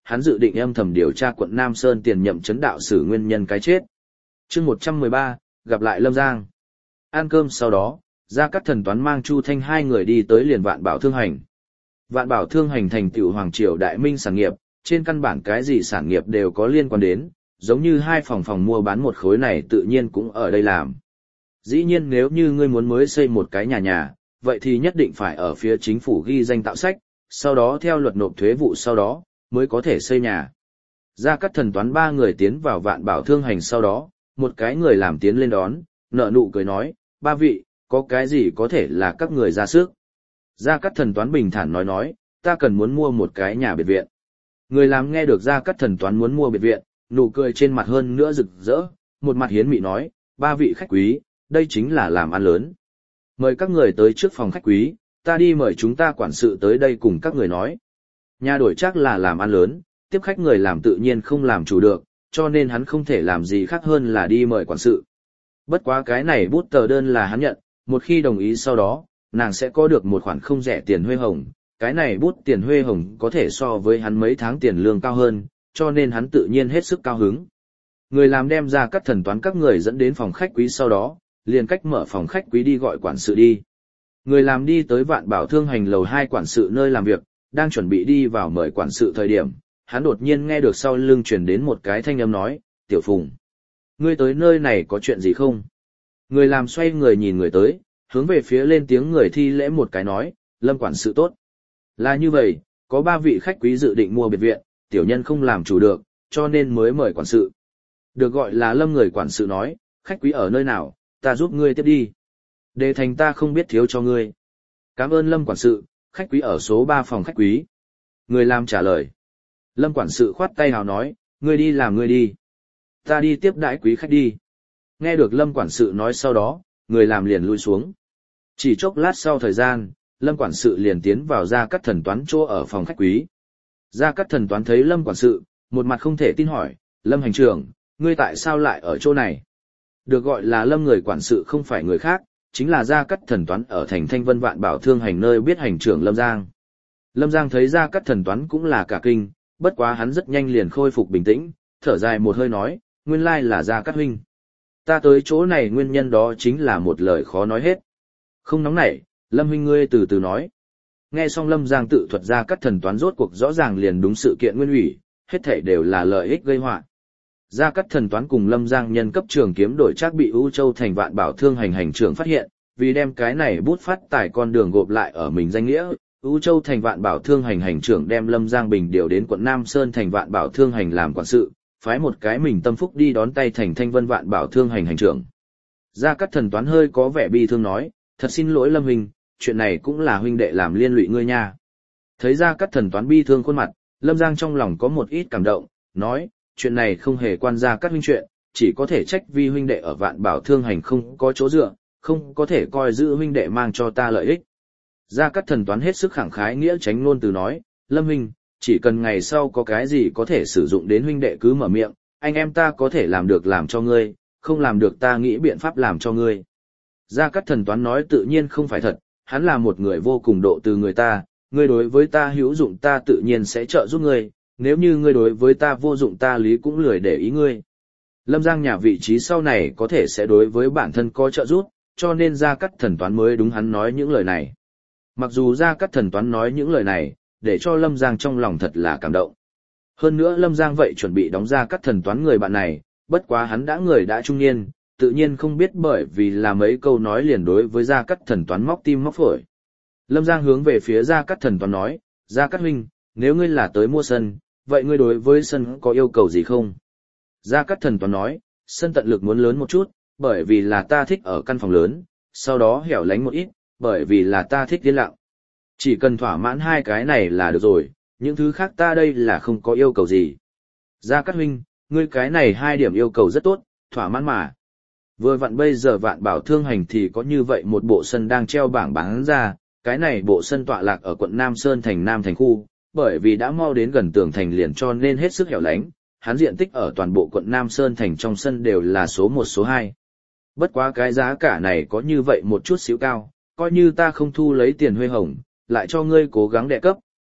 hắn dự định âm thầm điều tra quận Nam Sơn tiền nhậm chấn đạo sử nguyên nhân cái chết. Chương một trăm mười ba, gặp lại Lâm Giang. Ăn cơm sau đó, Gia Cát Thần Toán mang Chu Thanh hai người đi tới liền Vạn Bảo Thương Hành. Vạn Bảo Thương Hành thành tựu hoàng triều đại minh sản nghiệp, trên căn bản cái gì sản nghiệp đều có liên quan đến, giống như hai phòng phòng mua bán một khối này tự nhiên cũng ở đây làm. Dĩ nhiên nếu như ngươi muốn mới xây một cái nhà nhà, vậy thì nhất định phải ở phía chính phủ ghi danh tạo sách, sau đó theo luật nộp thuế vụ sau đó, mới có thể xây nhà. Gia Cát Thần Toán ba người tiến vào Vạn Bảo Thương Hành sau đó, một cái người làm tiến lên đón, nở nụ cười nói, ba vị, có cái gì có thể là các người ra sức. Gia Cát Thần Toán bình thản nói nói, ta cần muốn mua một cái nhà biệt viện. Người làm nghe được Gia Cát Thần Toán muốn mua biệt viện, nụ cười trên mặt hơn nữa rực rỡ, một mặt hiến mị nói, ba vị khách quý, đây chính là làm ăn lớn. Mời các người tới trước phòng khách quý, ta đi mời chúng ta quản sự tới đây cùng các người nói. Nhà đổi chắc là làm ăn lớn, tiếp khách người làm tự nhiên không làm chủ được, cho nên hắn không thể làm gì khác hơn là đi mời quản sự. Bất quá cái này bút tờ đơn là hắn nhận, một khi đồng ý sau đó, nàng sẽ có được một khoản không rẻ tiền huê hồng, cái này bút tiền huê hồng có thể so với hắn mấy tháng tiền lương cao hơn, cho nên hắn tự nhiên hết sức cao hứng. Người làm đem ra các thần toán các người dẫn đến phòng khách quý sau đó, liền cách mở phòng khách quý đi gọi quản sự đi. Người làm đi tới Vạn Bảo Thương Hành lầu hai quản sự nơi làm việc, đang chuẩn bị đi vào mời quản sự thời điểm, hắn đột nhiên nghe được sau lưng truyền đến một cái thanh âm nói, Tiểu Phùng, ngươi tới nơi này có chuyện gì không? Người làm xoay người nhìn người tới, hướng về phía lên tiếng người thi lễ một cái nói, Lâm quản sự tốt. Là như vậy, có ba vị khách quý dự định mua biệt viện, tiểu nhân không làm chủ được, cho nên mới mời quản sự. Được gọi là Lâm người quản sự nói, khách quý ở nơi nào, ta giúp ngươi tiếp đi. Đề thành ta không biết thiếu cho ngươi. Cảm ơn Lâm quản sự, khách quý ở số ba phòng khách quý. Người làm trả lời. Lâm quản sự khoát tay hào nói, ngươi đi làm ngươi đi. Ta đi tiếp đãi quý khách đi. Nghe được Lâm quản sự nói sau đó, người làm liền lui xuống. Chỉ chốc lát sau thời gian, Lâm quản sự liền tiến vào Gia Cát Thần Toán chỗ ở phòng khách quý. Gia Cát Thần Toán thấy Lâm quản sự, một mặt không thể tin hỏi, Lâm hành trưởng, ngươi tại sao lại ở chỗ này? Được gọi là Lâm người quản sự không phải người khác, chính là Gia Cát Thần Toán ở thành Thanh Vân Vạn Bảo Thương Hành nơi biết hành trưởng Lâm Giang. Lâm Giang thấy Gia Cát Thần Toán cũng là cả kinh, bất quá hắn rất nhanh liền khôi phục bình tĩnh, thở dài một hơi nói, nguyên lai là Gia Cát huynh. Ta tới chỗ này nguyên nhân đó chính là một lời khó nói hết. Không nóng nảy, Lâm huynh ngươi từ từ nói. Nghe xong Lâm Giang tự thuật Gia Cát Thần Toán rốt cuộc rõ ràng liền đúng sự kiện nguyên ủy, hết thảy đều là lợi ích gây họa. Gia Cát Thần Toán cùng Lâm Giang nhân cấp trường kiếm đổi chắc bị U Châu thành Vạn Bảo Thương Hành hành trưởng phát hiện, vì đem cái này bút phát tài con đường gộp lại ở mình danh nghĩa, U Châu thành Vạn Bảo Thương Hành hành trưởng đem Lâm Giang Bình điều đến quận Nam Sơn thành Vạn Bảo Thương Hành làm quản sự, phái một cái mình tâm phúc đi đón tay thành Thanh Vân Vạn Bảo Thương Hành hành trưởng. Gia Cát Thần Toán hơi có vẻ bi thương nói, thật xin lỗi Lâm huynh, chuyện này cũng là huynh đệ làm liên lụy ngươi nha. Thấy Gia Cát Thần Toán bi thương khuôn mặt, Lâm Giang trong lòng có một ít cảm động, nói, chuyện này không hề quan Gia Cát huynh chuyện, chỉ có thể trách vi huynh đệ ở Vạn Bảo Thương Hành không có chỗ dựa, không có thể coi giữ huynh đệ mang cho ta lợi ích. Gia Cát Thần Toán hết sức khẳng khái nghĩa tránh luôn từ nói, Lâm huynh, chỉ cần ngày sau có cái gì có thể sử dụng đến huynh đệ cứ mở miệng, anh em ta có thể làm được làm cho ngươi, không làm được ta nghĩ biện pháp làm cho ngươi. Gia Cát Thần Toán nói tự nhiên không phải thật, hắn là một người vô cùng độ từ người ta, ngươi đối với ta hữu dụng ta tự nhiên sẽ trợ giúp ngươi, nếu như ngươi đối với ta vô dụng ta lý cũng lười để ý ngươi. Lâm Giang nhà vị trí sau này có thể sẽ đối với bản thân có trợ giúp, cho nên Gia Cát Thần Toán mới đúng hắn nói những lời này. Mặc dù Gia Cát Thần Toán nói những lời này, để cho Lâm Giang trong lòng thật là cảm động. Hơn nữa Lâm Giang vậy chuẩn bị đóng Gia Cát Thần Toán người bạn này, bất quá hắn đã người đã trung niên, tự nhiên không biết bởi vì là mấy câu nói liền đối với Gia Cát Thần Toán móc tim móc phổi. Lâm Giang hướng về phía Gia Cát Thần Toán nói, Gia Cát huynh, nếu ngươi là tới mua sân, vậy ngươi đối với sân có yêu cầu gì không? Gia Cát Thần Toán nói, sân tận lực muốn lớn một chút, bởi vì là ta thích ở căn phòng lớn, sau đó hẻo lánh một ít, bởi vì là ta thích yên lặng. Chỉ cần thỏa mãn hai cái này là được rồi, những thứ khác ta đây là không có yêu cầu gì. Gia Cát huynh, ngươi cái này hai điểm yêu cầu rất tốt, thỏa mãn mà. Vừa vặn bây giờ Vạn Bảo Thương Hành thì có như vậy một bộ sân đang treo bảng bán ra, cái này bộ sân tọa lạc ở quận Nam Sơn thành Nam thành khu, bởi vì đã mau đến gần tường thành liền cho nên hết sức hẻo lánh, hắn diện tích ở toàn bộ quận Nam Sơn thành trong sân đều là số một số hai. Bất quá cái giá cả này có như vậy một chút xíu cao, coi như ta không thu lấy tiền huê hồng, lại cho ngươi cố gắng đệ cấp,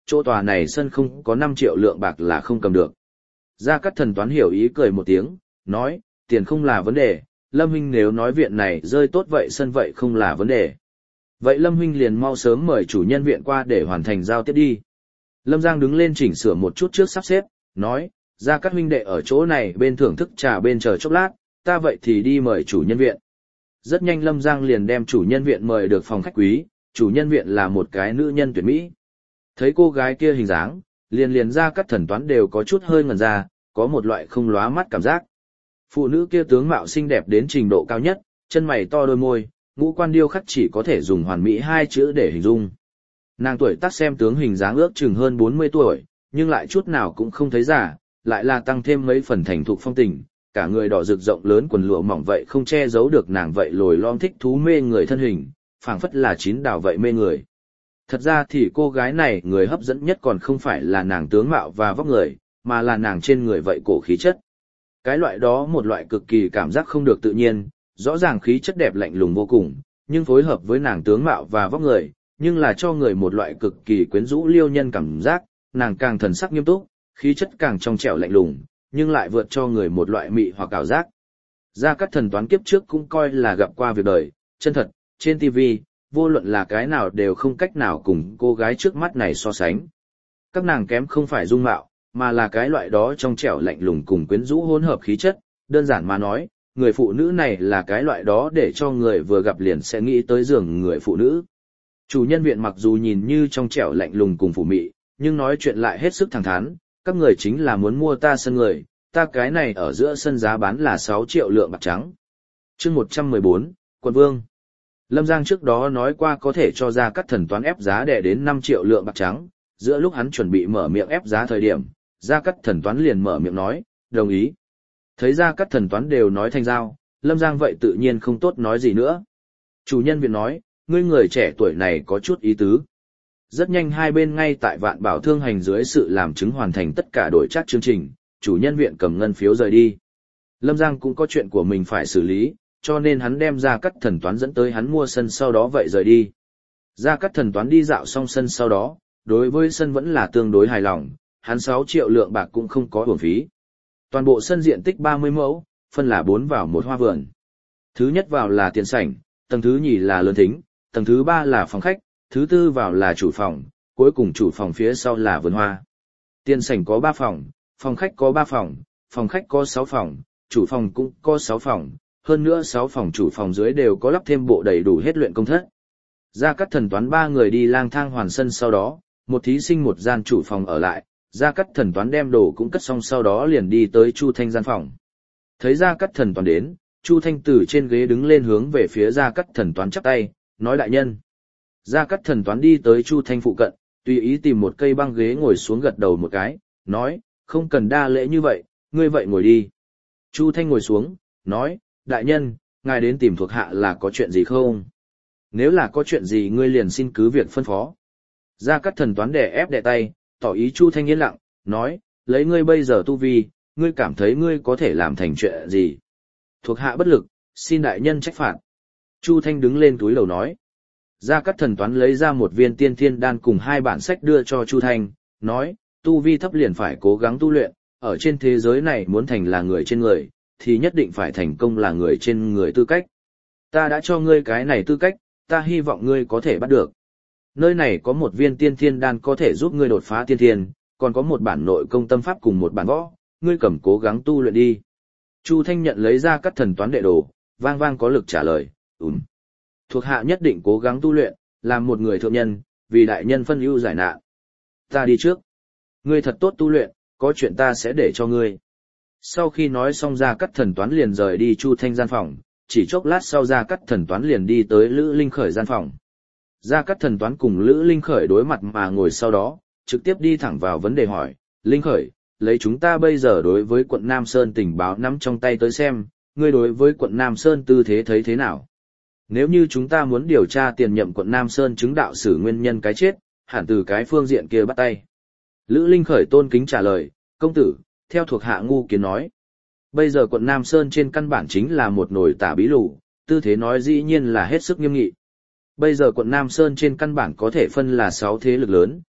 chỗ tòa này sân không có năm triệu lượng bạc là không cầm được. Gia Cát Thần Toán hiểu ý cười một tiếng, nói, tiền không là vấn đề, Lâm huynh nếu nói viện này rơi tốt vậy sân vậy không là vấn đề. Vậy Lâm huynh liền mau sớm mời chủ nhân viện qua để hoàn thành giao tiếp đi. Lâm Giang đứng lên chỉnh sửa một chút trước sắp xếp, nói, Gia Cát huynh đệ ở chỗ này bên thưởng thức trà bên chờ chốc lát, ta vậy thì đi mời chủ nhân viện. Rất nhanh Lâm Giang liền đem chủ nhân viện mời được phòng khách quý, chủ nhân viện là một cái nữ nhân tuyệt mỹ. Thấy cô gái kia hình dáng, liền liền Gia Cát Thần Toán đều có chút hơi ngẩn ra, có một loại không lóa mắt cảm giác. Phụ nữ kia tướng mạo xinh đẹp đến trình độ cao nhất, chân mày to đôi môi, ngũ quan điêu khắc chỉ có thể dùng hoàn mỹ hai chữ để hình dung. Nàng tuổi tác xem tướng hình dáng ước chừng hơn bốn mươi tuổi, nhưng lại chút nào cũng không thấy già, lại là tăng thêm mấy phần thành thục phong tình, cả người đỏ rực rộng lớn quần lụa mỏng vậy không che giấu được nàng vậy lồi lom thích thú mê người thân hình, phảng phất là chín đào vậy mê người. Thật ra thì cô gái này người hấp dẫn nhất còn không phải là nàng tướng mạo và vóc người, mà là nàng trên người vậy cổ khí chất. Cái loại đó một loại cực kỳ cảm giác không được tự nhiên, rõ ràng khí chất đẹp lạnh lùng vô cùng, nhưng phối hợp với nàng tướng mạo và vóc người, nhưng là cho người một loại cực kỳ quyến rũ liêu nhân cảm giác, nàng càng thần sắc nghiêm túc, khí chất càng trong trẻo lạnh lùng, nhưng lại vượt cho người một loại mị hoặc ảo giác. Gia Cát Thần Toán kiếp trước cũng coi là gặp qua việc đời, chân thật, trên ti vi, vô luận là cái nào đều không cách nào cùng cô gái trước mắt này so sánh. Các nàng kém không phải dung mạo, mà là cái loại đó trong trẻo lạnh lùng cùng quyến rũ hỗn hợp khí chất, đơn giản mà nói, người phụ nữ này là cái loại đó để cho người vừa gặp liền sẽ nghĩ tới giường người phụ nữ. Chủ nhân viện mặc dù nhìn như trong trẻo lạnh lùng cùng phủ mị, nhưng nói chuyện lại hết sức thẳng thắn, các người chính là muốn mua ta sân người, ta cái này ở giữa sân giá bán là sáu triệu lượng bạc trắng. Chương một trăm mười bốn, Quận Vương. Lâm Giang trước đó nói qua có thể cho Gia Cát Thần Toán ép giá đè đến năm triệu lượng bạc trắng, giữa lúc hắn chuẩn bị mở miệng ép giá thời điểm, Gia Cát Thần Toán liền mở miệng nói, đồng ý. Thấy Gia Cát Thần Toán đều nói thành giao, Lâm Giang vậy tự nhiên không tốt nói gì nữa. Chủ nhân viện nói, ngươi người trẻ tuổi này có chút ý tứ. Rất nhanh hai bên ngay tại Vạn Bảo Thương Hành dưới sự làm chứng hoàn thành tất cả đổi trác chương trình, chủ nhân viện cầm ngân phiếu rời đi. Lâm Giang cũng có chuyện của mình phải xử lý, cho nên hắn đem Gia Cát Thần Toán dẫn tới hắn mua sân sau đó vậy rời đi. Gia Cát Thần Toán đi dạo xong sân sau đó, đối với sân vẫn là tương đối hài lòng, hắn sáu triệu lượng bạc cũng không có uổng phí. Toàn bộ sân diện tích ba mươi mẫu, phân là bốn vào một hoa vườn. Thứ nhất vào là tiền sảnh, tầng thứ nhì là lớn thính, tầng thứ ba là phòng khách, thứ tư vào là chủ phòng, cuối cùng chủ phòng phía sau là vườn hoa. Tiền sảnh có ba phòng, phòng khách có ba phòng, phòng khách có sáu phòng, chủ phòng cũng có sáu phòng, hơn nữa sáu phòng chủ phòng dưới đều có lắp thêm bộ đầy đủ hết luyện công thất. Gia Cát Thần Toán ba người đi lang thang hoàn sân sau đó, một thí sinh một gian chủ phòng ở lại, Gia Cát Thần Toán đem đồ cũng cất xong sau đó liền đi tới Chu Thanh gian phòng. Thấy Gia Cát Thần Toán đến, Chu Thanh từ trên ghế đứng lên hướng về phía Gia Cát Thần Toán chắp tay, nói đại nhân. Gia Cát Thần Toán đi tới Chu Thanh phụ cận, tùy ý tìm một cây băng ghế ngồi xuống gật đầu một cái, nói, không cần đa lễ như vậy, ngươi vậy ngồi đi. Chu Thanh ngồi xuống, nói, đại nhân, ngài đến tìm thuộc hạ là có chuyện gì không? Nếu là có chuyện gì ngươi liền xin cứ việc phân phó. Gia Cát Thần Toán đè ép đè tay, tỏ ý Chu Thanh yên lặng, nói, lấy ngươi bây giờ tu vi, ngươi cảm thấy ngươi có thể làm thành chuyện gì? Thuộc hạ bất lực, xin đại nhân trách phạt. Chu Thanh đứng lên túi lầu nói. Gia Cát Thần Toán lấy ra một viên tiên thiên đan cùng hai bản sách đưa cho Chu Thanh, nói, tu vi thấp liền phải cố gắng tu luyện, ở trên thế giới này muốn thành là người trên người, thì nhất định phải thành công là người trên người tư cách. Ta đã cho ngươi cái này tư cách, ta hy vọng ngươi có thể bắt được. Nơi này có một viên tiên thiên đan có thể giúp ngươi đột phá tiên thiên, còn có một bản nội công tâm pháp cùng một bản võ, ngươi cầm cố gắng tu luyện đi. Chu Thanh nhận lấy ra các thần toán đệ đồ, vang vang có lực trả lời, ừm. Thuộc hạ nhất định cố gắng tu luyện, làm một người thượng nhân, vì đại nhân phân ưu giải nạn. Ta đi trước. Ngươi thật tốt tu luyện, có chuyện ta sẽ để cho ngươi. Sau khi nói xong ra cắt thần toán liền rời đi Chu Thanh gian phòng, chỉ chốc lát sau ra cắt thần toán liền đi tới Lữ Linh Khởi gian phòng. Ra cắt thần toán cùng Lữ Linh Khởi đối mặt mà ngồi sau đó, trực tiếp đi thẳng vào vấn đề hỏi, Linh Khởi, lấy chúng ta bây giờ đối với quận Nam Sơn tình báo nắm trong tay tới xem, ngươi đối với quận Nam Sơn tư thế thấy thế nào? Nếu như chúng ta muốn điều tra tiền nhậm quận Nam Sơn chứng đạo sử nguyên nhân cái chết, hẳn từ cái phương diện kia bắt tay. Lữ Linh Khởi tôn kính trả lời, công tử, theo thuộc hạ ngu kiến nói. Bây giờ quận Nam Sơn trên căn bản chính là một nồi tả bí lù, tư thế nói dĩ nhiên là hết sức nghiêm nghị. Bây giờ quận Nam Sơn trên căn bản có thể phân là sáu thế lực lớn,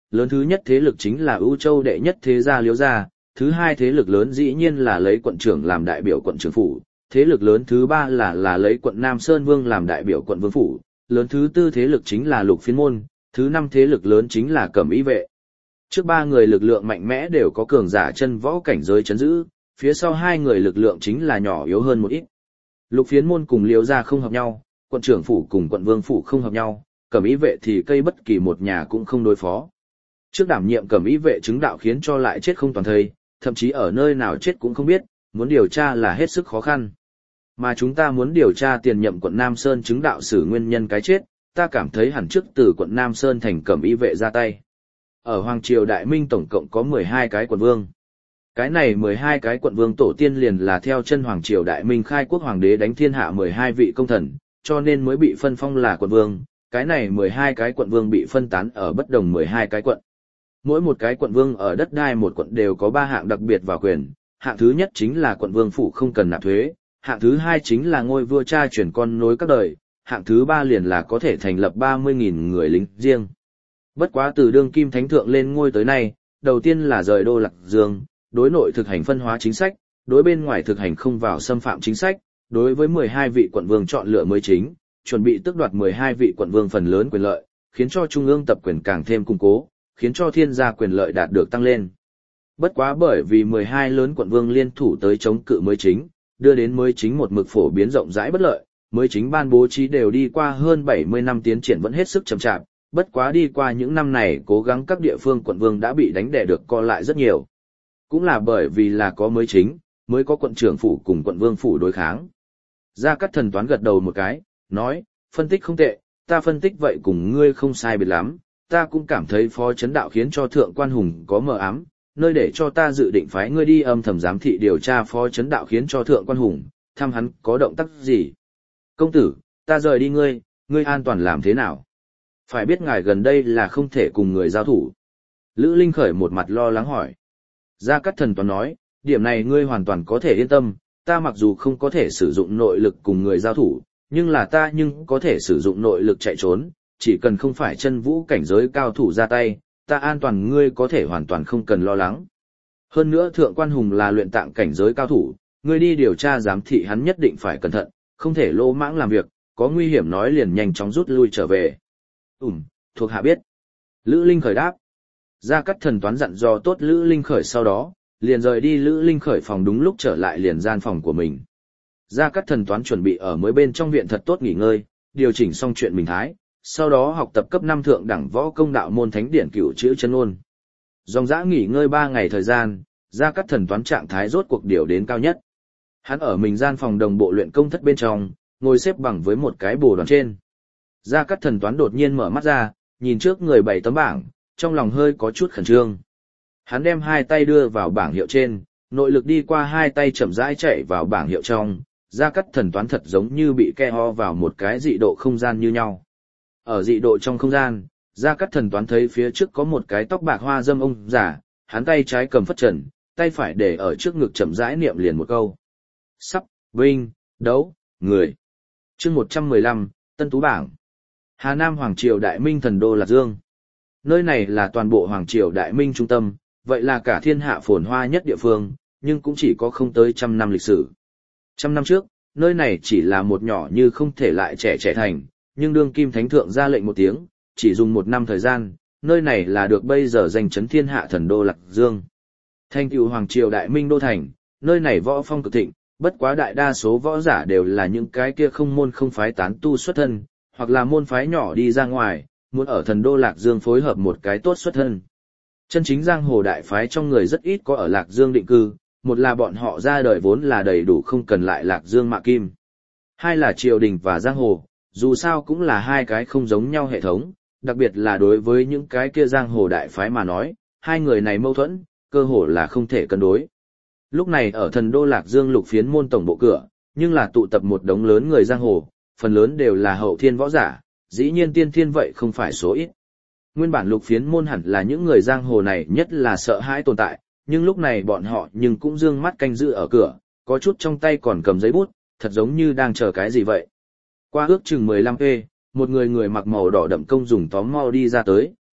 lớn thứ nhất thế lực chính là ưu châu đệ nhất thế gia Liễu gia, thứ hai thế lực lớn dĩ nhiên là lấy quận trưởng làm đại biểu quận trưởng phủ, thế lực lớn thứ ba là là lấy quận Nam Sơn Vương làm đại biểu quận Vương phủ, lớn thứ tư thế lực chính là Lục Phiến môn, thứ năm thế lực lớn chính là Cẩm Y vệ. Trước ba người lực lượng mạnh mẽ đều có cường giả chân võ cảnh giới chấn giữ, phía sau hai người lực lượng chính là nhỏ yếu hơn một ít. Lục Phiến môn cùng Liễu gia không hợp nhau, quận trưởng phủ cùng quận Vương phủ không hợp nhau, Cẩm Y vệ thì cây bất kỳ một nhà cũng không đối phó. Trước đảm nhiệm Cẩm Y vệ chứng đạo khiến cho lại chết không toàn thây, thậm chí ở nơi nào chết cũng không biết, muốn điều tra là hết sức khó khăn. Mà chúng ta muốn điều tra tiền nhậm quận Nam Sơn chứng đạo sử nguyên nhân cái chết, ta cảm thấy hẳn trước từ quận Nam Sơn thành Cẩm Y vệ ra tay. Ở Hoàng Triều Đại Minh tổng cộng có mười hai cái quận vương. Cái này mười hai cái quận vương tổ tiên liền là theo chân Hoàng Triều Đại Minh khai quốc hoàng đế đánh thiên hạ mười hai vị công thần, cho nên mới bị phân phong là quận vương. Cái này mười hai cái quận vương bị phân tán ở bất đồng mười hai cái quận. Mỗi một cái quận vương ở đất đai một quận đều có ba hạng đặc biệt vào quyền, hạng thứ nhất chính là quận vương phủ không cần nạp thuế, hạng thứ hai chính là ngôi vua cha truyền con nối các đời, hạng thứ ba liền là có thể thành lập ba mươi nghìn người lính riêng. Bất quá từ đương kim thánh thượng lên ngôi tới nay, đầu tiên là rời đô Lạc Dương, đối nội thực hành phân hóa chính sách, đối bên ngoài thực hành không vào xâm phạm chính sách, đối với mười hai vị quận vương chọn lựa mới chính, chuẩn bị tước đoạt mười hai vị quận vương phần lớn quyền lợi, khiến cho trung ương tập quyền càng thêm củng cố, khiến cho thiên gia quyền lợi đạt được tăng lên. Bất quá bởi vì mười hai lớn quận vương liên thủ tới chống cự mới chính, đưa đến mới chính một mực phổ biến rộng rãi bất lợi, mới chính ban bố trí đều đi qua hơn bảy mươi năm tiến triển vẫn hết sức chậm chạp, bất quá đi qua những năm này cố gắng các địa phương quận vương đã bị đánh đè được co lại rất nhiều. Cũng là bởi vì là có mới chính, mới có quận trưởng phủ cùng quận vương phủ đối kháng. Gia Cát Thần toán gật đầu một cái, nói, phân tích không tệ, ta phân tích vậy cùng ngươi không sai biệt lắm, ta cũng cảm thấy phó chấn đạo khiến cho thượng quan hùng có mờ ám, nơi để cho ta dự định phái ngươi đi âm thầm giám thị điều tra phó chấn đạo khiến cho thượng quan hùng, thăm hắn có động tác gì. Công tử, ta rời đi ngươi, ngươi an toàn làm thế nào? Phải biết ngài gần đây là không thể cùng người giao thủ. Lữ Linh Khởi một mặt lo lắng hỏi. Gia Cát Thần toán nói, điểm này ngươi hoàn toàn có thể yên tâm, ta mặc dù không có thể sử dụng nội lực cùng người giao thủ, nhưng là ta nhưng có thể sử dụng nội lực chạy trốn, chỉ cần không phải chân vũ cảnh giới cao thủ ra tay, ta an toàn ngươi có thể hoàn toàn không cần lo lắng. Hơn nữa thượng quan hùng là luyện tạng cảnh giới cao thủ, ngươi đi điều tra giám thị hắn nhất định phải cẩn thận, không thể lô mãng làm việc, có nguy hiểm nói liền nhanh chóng rút lui trở về. Ừm, thuộc hạ biết. Lữ Linh Khởi đáp. Gia Cát Thần toán dặn dò tốt Lữ Linh Khởi sau đó, liền rời đi Lữ Linh Khởi phòng đúng lúc trở lại liền gian phòng của mình. Gia Cát Thần toán chuẩn bị ở mới bên trong viện thật tốt nghỉ ngơi, điều chỉnh xong chuyện mình thái, sau đó học tập cấp năm thượng đẳng võ công đạo môn thánh điển cửu chữ chân ôn. Dòng dã nghỉ ngơi ba ngày thời gian, Gia Cát Thần toán trạng thái rốt cuộc điều đến cao nhất. Hắn ở mình gian phòng đồng bộ luyện công thất bên trong, ngồi xếp bằng với một cái bồ đoàn trên. Gia Cát Thần toán đột nhiên mở mắt ra, nhìn trước người bảy tấm bảng, trong lòng hơi có chút khẩn trương. Hắn đem hai tay đưa vào bảng hiệu trên, nội lực đi qua hai tay chậm rãi chạy vào bảng hiệu trong, Gia Cát Thần toán thật giống như bị ke ho vào một cái dị độ không gian như nhau. Ở dị độ trong không gian, Gia Cát Thần toán thấy phía trước có một cái tóc bạc hoa dâm ông già, hắn tay trái cầm phất trần, tay phải để ở trước ngực chậm rãi niệm liền một câu. Sắp, vinh, đấu, người. Chương một trăm mười lăm, Tân Tú bảng. Hà Nam Hoàng Triều Đại Minh thần đô Lạc Dương. Nơi này là toàn bộ Hoàng Triều Đại Minh trung tâm, vậy là cả thiên hạ phồn hoa nhất địa phương, nhưng cũng chỉ có không tới trăm năm lịch sử. Trăm năm trước, nơi này chỉ là một nhỏ như không thể lại trẻ trẻ thành, nhưng đương kim thánh thượng ra lệnh một tiếng, chỉ dùng một năm thời gian, nơi này là được bây giờ danh chấn thiên hạ thần đô Lạc Dương. Thành tựu Hoàng Triều Đại Minh đô thành, nơi này võ phong cực thịnh, bất quá đại đa số võ giả đều là những cái kia không môn không phái tán tu xuất thân, hoặc là môn phái nhỏ đi ra ngoài, muốn ở thần đô Lạc Dương phối hợp một cái tốt xuất thân. Chân chính giang hồ đại phái trong người rất ít có ở Lạc Dương định cư, một là bọn họ ra đời vốn là đầy đủ không cần lại Lạc Dương mạ kim. Hai là triều đình và giang hồ, dù sao cũng là hai cái không giống nhau hệ thống, đặc biệt là đối với những cái kia giang hồ đại phái mà nói, hai người này mâu thuẫn, cơ hồ là không thể cân đối. Lúc này ở thần đô Lạc Dương lục phiến môn tổng bộ cửa, nhưng là tụ tập một đống lớn người giang hồ, phần lớn đều là hậu thiên võ giả, dĩ nhiên tiên thiên vậy không phải số ít. Nguyên bản lục phiến môn hẳn là những người giang hồ này nhất là sợ hãi tồn tại, nhưng lúc này bọn họ nhưng cũng dương mắt canh giữ ở cửa, có chút trong tay còn cầm giấy bút, thật giống như đang chờ cái gì vậy. Qua ước chừng mười lăm phê, một người người mặc màu đỏ đậm công dùng tóm mau đi ra tới,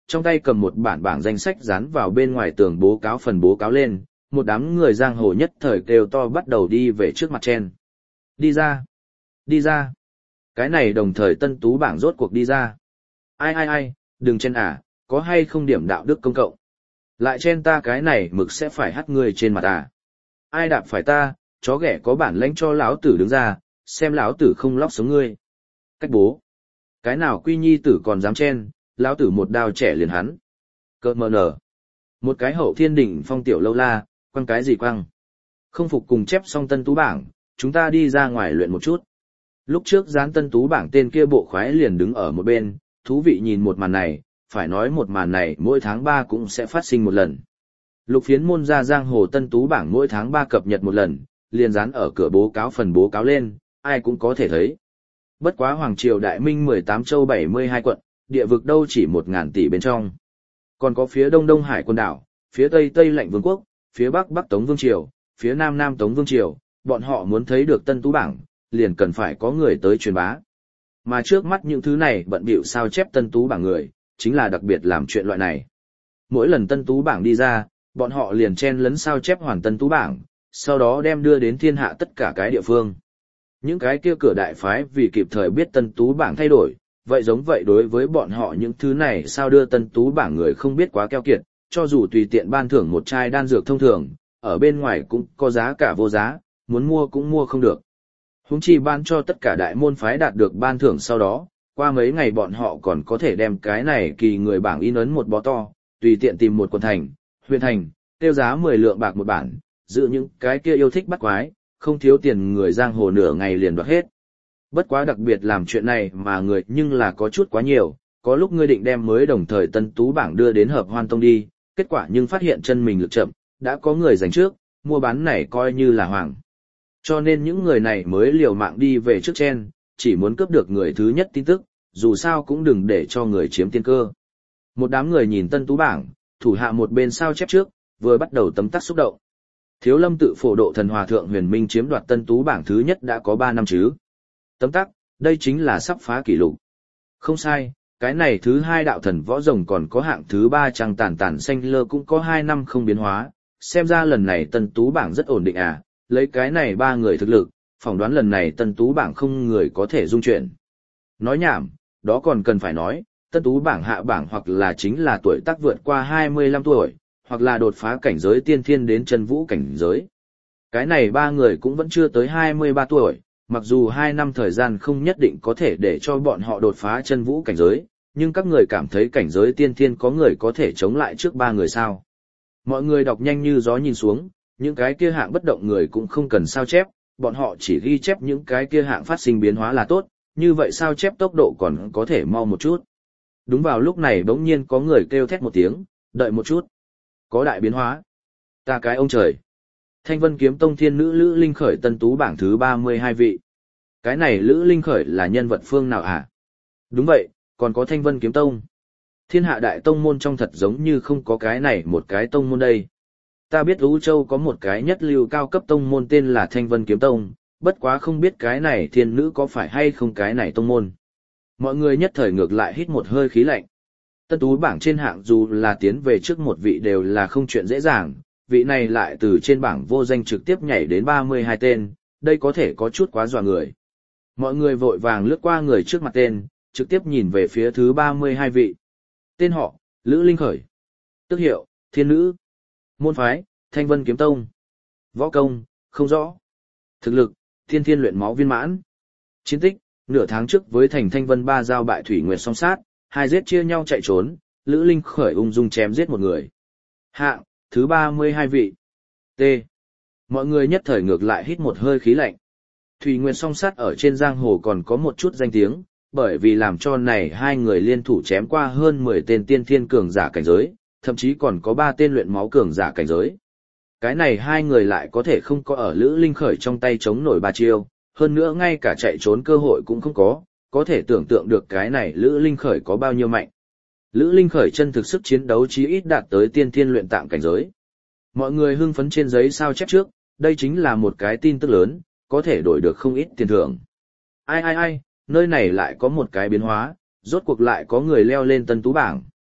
trong tay cầm một bản bảng danh sách dán vào bên ngoài tường bố cáo phần bố cáo lên, một đám người giang hồ nhất thời kêu to bắt đầu đi về trước mặt chen. Đi ra! Đi ra! Cái này đồng thời tân tú bảng rốt cuộc đi ra. Ai ai ai, đừng chen à, có hay không điểm đạo đức công cộng. Lại chen ta cái này mực sẽ phải hắt người trên mặt à. Ai đạp phải ta, chó ghẻ có bản lãnh cho lão tử đứng ra, xem lão tử không lóc sống ngươi. Cách bố. Cái nào quy nhi tử còn dám chen, lão tử một đao trẻ liền hắn. Cơ mờ nở. Một cái hậu thiên đỉnh phong tiểu lâu la, quăng cái gì quăng. Không phục cùng chép xong tân tú bảng, chúng ta đi ra ngoài luyện một chút. Lúc trước dán tân tú bảng tên kia bộ khoái liền đứng ở một bên, thú vị nhìn một màn này, phải nói một màn này mỗi tháng ba cũng sẽ phát sinh một lần. Lục phiến môn ra giang hồ tân tú bảng mỗi tháng ba cập nhật một lần, liền dán ở cửa bố cáo phần bố cáo lên, ai cũng có thể thấy. Bất quá Hoàng Triều Đại Minh mười tám châu bảy mươi hai quận, địa vực đâu chỉ một ngàn tỷ bên trong. Còn có phía đông Đông Hải quần đảo, phía tây Tây Lạnh Vương quốc, phía bắc Bắc Tống Vương Triều, phía nam Nam Tống Vương Triều, bọn họ muốn thấy được tân tú bảng, liền cần phải có người tới truyền bá. Mà trước mắt những thứ này bận bịu sao chép tân tú bảng người, chính là đặc biệt làm chuyện loại này. Mỗi lần tân tú bảng đi ra, bọn họ liền chen lấn sao chép hoàn tân tú bảng, sau đó đem đưa đến thiên hạ tất cả cái địa phương. Những cái kia cửa đại phái vì kịp thời biết tân tú bảng thay đổi, vậy giống vậy đối với bọn họ những thứ này sao đưa tân tú bảng người không biết quá keo kiệt, cho dù tùy tiện ban thưởng một chai đan dược thông thường, ở bên ngoài cũng có giá cả vô giá, muốn mua cũng mua không được. Huống chi ban cho tất cả đại môn phái đạt được ban thưởng sau đó, qua mấy ngày bọn họ còn có thể đem cái này kỳ người bảng in ấn một bó to, tùy tiện tìm một quận thành, huyện thành, tiêu giá mười lượng bạc một bản, giữ những cái kia yêu thích bắt quái, không thiếu tiền người giang hồ nửa ngày liền đoạt hết. Bất quá đặc biệt làm chuyện này mà người nhưng là có chút quá nhiều, có lúc ngươi định đem mới đồng thời tân tú bảng đưa đến hợp hoan tông đi, kết quả nhưng phát hiện chân mình lực chậm, đã có người giành trước, mua bán này coi như là hoàng. Cho nên những người này mới liều mạng đi về trước chen, chỉ muốn cướp được người thứ nhất tin tức, dù sao cũng đừng để cho người chiếm tiên cơ. Một đám người nhìn tân tú bảng, thủ hạ một bên sao chép trước, vừa bắt đầu tấm tắc xúc động. Thiếu Lâm tự phổ độ thần hòa thượng Huyền Minh chiếm đoạt tân tú bảng thứ nhất đã có ba năm chứ. Tấm tắc, đây chính là sắp phá kỷ lục. Không sai, cái này thứ hai đạo thần võ rồng còn có hạng thứ ba trăng tản tản xanh lơ cũng có hai năm không biến hóa, xem ra lần này tân tú bảng rất ổn định à, lấy cái này ba người thực lực, phỏng đoán lần này tân tú bảng không người có thể dung chuyển. Nói nhảm, đó còn cần phải nói, tân tú bảng hạ bảng hoặc là chính là tuổi tác vượt qua hai mươi lăm tuổi, hoặc là đột phá cảnh giới tiên thiên đến chân vũ cảnh giới. Cái này ba người cũng vẫn chưa tới hai mươi ba tuổi, mặc dù hai năm thời gian không nhất định có thể để cho bọn họ đột phá chân vũ cảnh giới, nhưng các người cảm thấy cảnh giới tiên thiên có người có thể chống lại trước ba người sao. Mọi người đọc nhanh như gió nhìn xuống, những cái kia hạng bất động người cũng không cần sao chép, bọn họ chỉ ghi chép những cái kia hạng phát sinh biến hóa là tốt, như vậy sao chép tốc độ còn có thể mau một chút. Đúng vào lúc này bỗng nhiên có người kêu thét một tiếng, đợi một chút. Có đại biến hóa. Ta cái ông trời. Thanh Vân Kiếm Tông thiên nữ Lữ Linh Khởi tân tú bảng thứ ba mươi hai vị. Cái này Lữ Linh Khởi là nhân vật phương nào hả? Đúng vậy, còn có Thanh Vân Kiếm Tông. Thiên hạ đại tông môn trong thật giống như không có cái này một cái tông môn đây. Ta biết Ú Châu có một cái nhất lưu cao cấp tông môn tên là Thanh Vân Kiếm Tông, bất quá không biết cái này thiên nữ có phải hay không cái này tông môn. Mọi người nhất thời ngược lại hít một hơi khí lạnh. Tân tú bảng trên hạng dù là tiến về trước một vị đều là không chuyện dễ dàng, vị này lại từ trên bảng vô danh trực tiếp nhảy đến ba mươi hai tên, đây có thể có chút quá dọa người. Mọi người vội vàng lướt qua người trước mặt tên, trực tiếp nhìn về phía thứ ba mươi hai vị. Tên họ, Lữ Linh Khởi. Tước hiệu, thiên nữ. Môn phái, Thanh Vân Kiếm Tông. Võ công, không rõ. Thực lực, thiên thiên luyện máu viên mãn. Chiến tích, nửa tháng trước với thành Thanh Vân ba giao bại Thủy Nguyệt song sát, hai giết chia nhau chạy trốn, Lữ Linh Khởi ung dung chém giết một người. Hạng, thứ ba mươi hai vị. T. Mọi người nhất thời ngược lại hít một hơi khí lạnh. Thủy Nguyệt song sát ở trên giang hồ còn có một chút danh tiếng, bởi vì làm cho này hai người liên thủ chém qua hơn mười tên tiên thiên cường giả cảnh giới, thậm chí còn có ba tên luyện máu cường giả cảnh giới. Cái này hai người lại có thể không có ở Lữ Linh Khởi trong tay chống nổi ba chiêu, hơn nữa ngay cả chạy trốn cơ hội cũng không có, có thể tưởng tượng được cái này Lữ Linh Khởi có bao nhiêu mạnh. Lữ Linh Khởi chân thực sức chiến đấu chí ít đạt tới tiên thiên luyện tạng cảnh giới. Mọi người hưng phấn trên giấy sao chép trước, đây chính là một cái tin tức lớn, có thể đổi được không ít tiền thưởng. Ai ai ai, nơi này lại có một cái biến hóa, rốt cuộc lại có người leo lên tân tú bảng.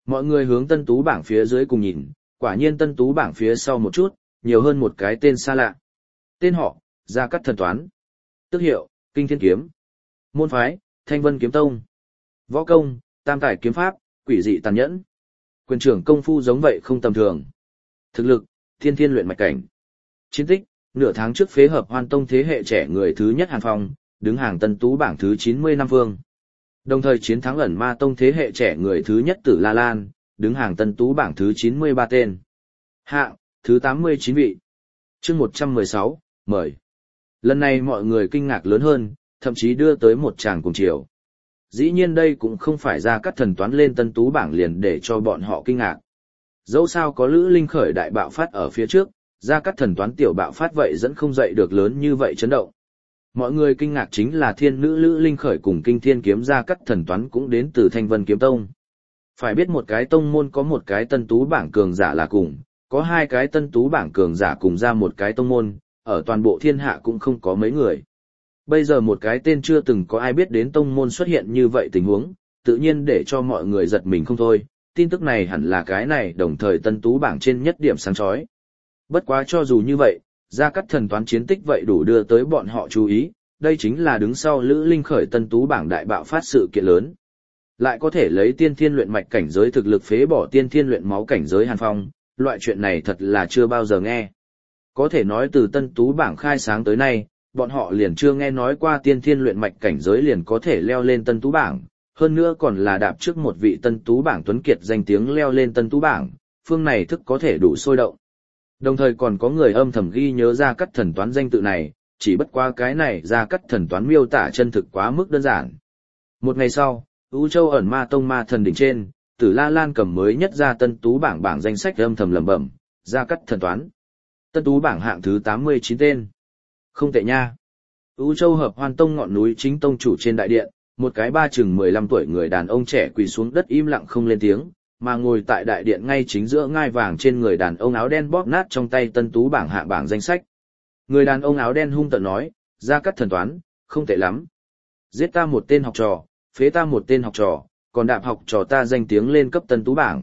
Mọi người hướng tân tú bảng phía dưới cùng nhìn, quả nhiên tân tú bảng phía sau một chút, nhiều hơn một cái tên xa lạ. Tên họ, Gia Cát Thần Toán. Tước hiệu, Kinh Thiên Kiếm. Môn phái, Thanh Vân Kiếm Tông. Võ công, Tam Tài Kiếm Pháp, quỷ dị tàn nhẫn. Quyền trưởng công phu giống vậy không tầm thường. Thực lực, thiên thiên luyện mạch cảnh. Chiến tích, nửa tháng trước phế hợp Hoan Tông thế hệ trẻ người thứ nhất Hàn Phong, đứng hàng tân tú bảng thứ chín mươi năm phương. Đồng thời chiến thắng ẩn ma tông thế hệ trẻ người thứ nhất Tử La Lan, đứng hàng tân tú bảng thứ chín mươi ba tên. Hạng, thứ tám mươi chín vị. Chương một trăm mười sáu, mời. Lần này mọi người kinh ngạc lớn hơn, thậm chí đưa tới một tràng cùng chiều. Dĩ nhiên đây cũng không phải Gia Cát Thần Toán lên tân tú bảng liền để cho bọn họ kinh ngạc. Dẫu sao có Lữ Linh Khởi đại bạo phát ở phía trước, Gia Cát Thần Toán tiểu bạo phát vậy dẫn không dậy được lớn như vậy chấn động. Mọi người kinh ngạc chính là thiên nữ Lữ Linh Khởi cùng Kinh Thiên Kiếm Gia Cát Thần Toán cũng đến từ Thanh Vân Kiếm Tông. Phải biết một cái tông môn có một cái tân tú bảng cường giả là cùng, có hai cái tân tú bảng cường giả cùng ra một cái tông môn, ở toàn bộ thiên hạ cũng không có mấy người. Bây giờ một cái tên chưa từng có ai biết đến tông môn xuất hiện như vậy tình huống, tự nhiên để cho mọi người giật mình không thôi, tin tức này hẳn là cái này đồng thời tân tú bảng trên nhất điểm sáng chói. Bất quá cho dù như vậy, Gia Cát Thần Toán chiến tích vậy đủ đưa tới bọn họ chú ý, đây chính là đứng sau Lữ Linh Khởi tân tú bảng đại bạo phát sự kiện lớn. Lại có thể lấy tiên thiên luyện mạch cảnh giới thực lực phế bỏ tiên thiên luyện máu cảnh giới Hàn Phong, loại chuyện này thật là chưa bao giờ nghe. Có thể nói từ tân tú bảng khai sáng tới nay, bọn họ liền chưa nghe nói qua tiên thiên luyện mạch cảnh giới liền có thể leo lên tân tú bảng, hơn nữa còn là đạp trước một vị tân tú bảng tuấn kiệt danh tiếng leo lên tân tú bảng, phương này thức có thể đủ sôi động. Đồng thời còn có người âm thầm ghi nhớ Gia Cát Thần Toán danh tự này, chỉ bất qua cái này Gia Cát Thần Toán miêu tả chân thực quá mức đơn giản. Một ngày sau, U Châu ẩn ma tông ma thần đỉnh trên, Tử La Lan cầm mới nhất ra tân tú bảng bảng danh sách âm thầm lẩm bẩm, Gia Cát Thần Toán. Tân tú bảng hạng thứ tám mươi chín tên. Không tệ nha. U Châu hợp Hoan Tông ngọn núi chính tông chủ trên đại điện, một cái ba chừng mười lăm tuổi người đàn ông trẻ quỳ xuống đất im lặng không lên tiếng, mà ngồi tại đại điện ngay chính giữa ngai vàng trên người đàn ông áo đen bóp nát trong tay tân tú bảng hạng bảng danh sách. Người đàn ông áo đen hung tợn nói, Gia Cát Thần Toán, không tệ lắm. Giết ta một tên học trò, phế ta một tên học trò, còn đạp học trò ta danh tiếng lên cấp tân tú bảng.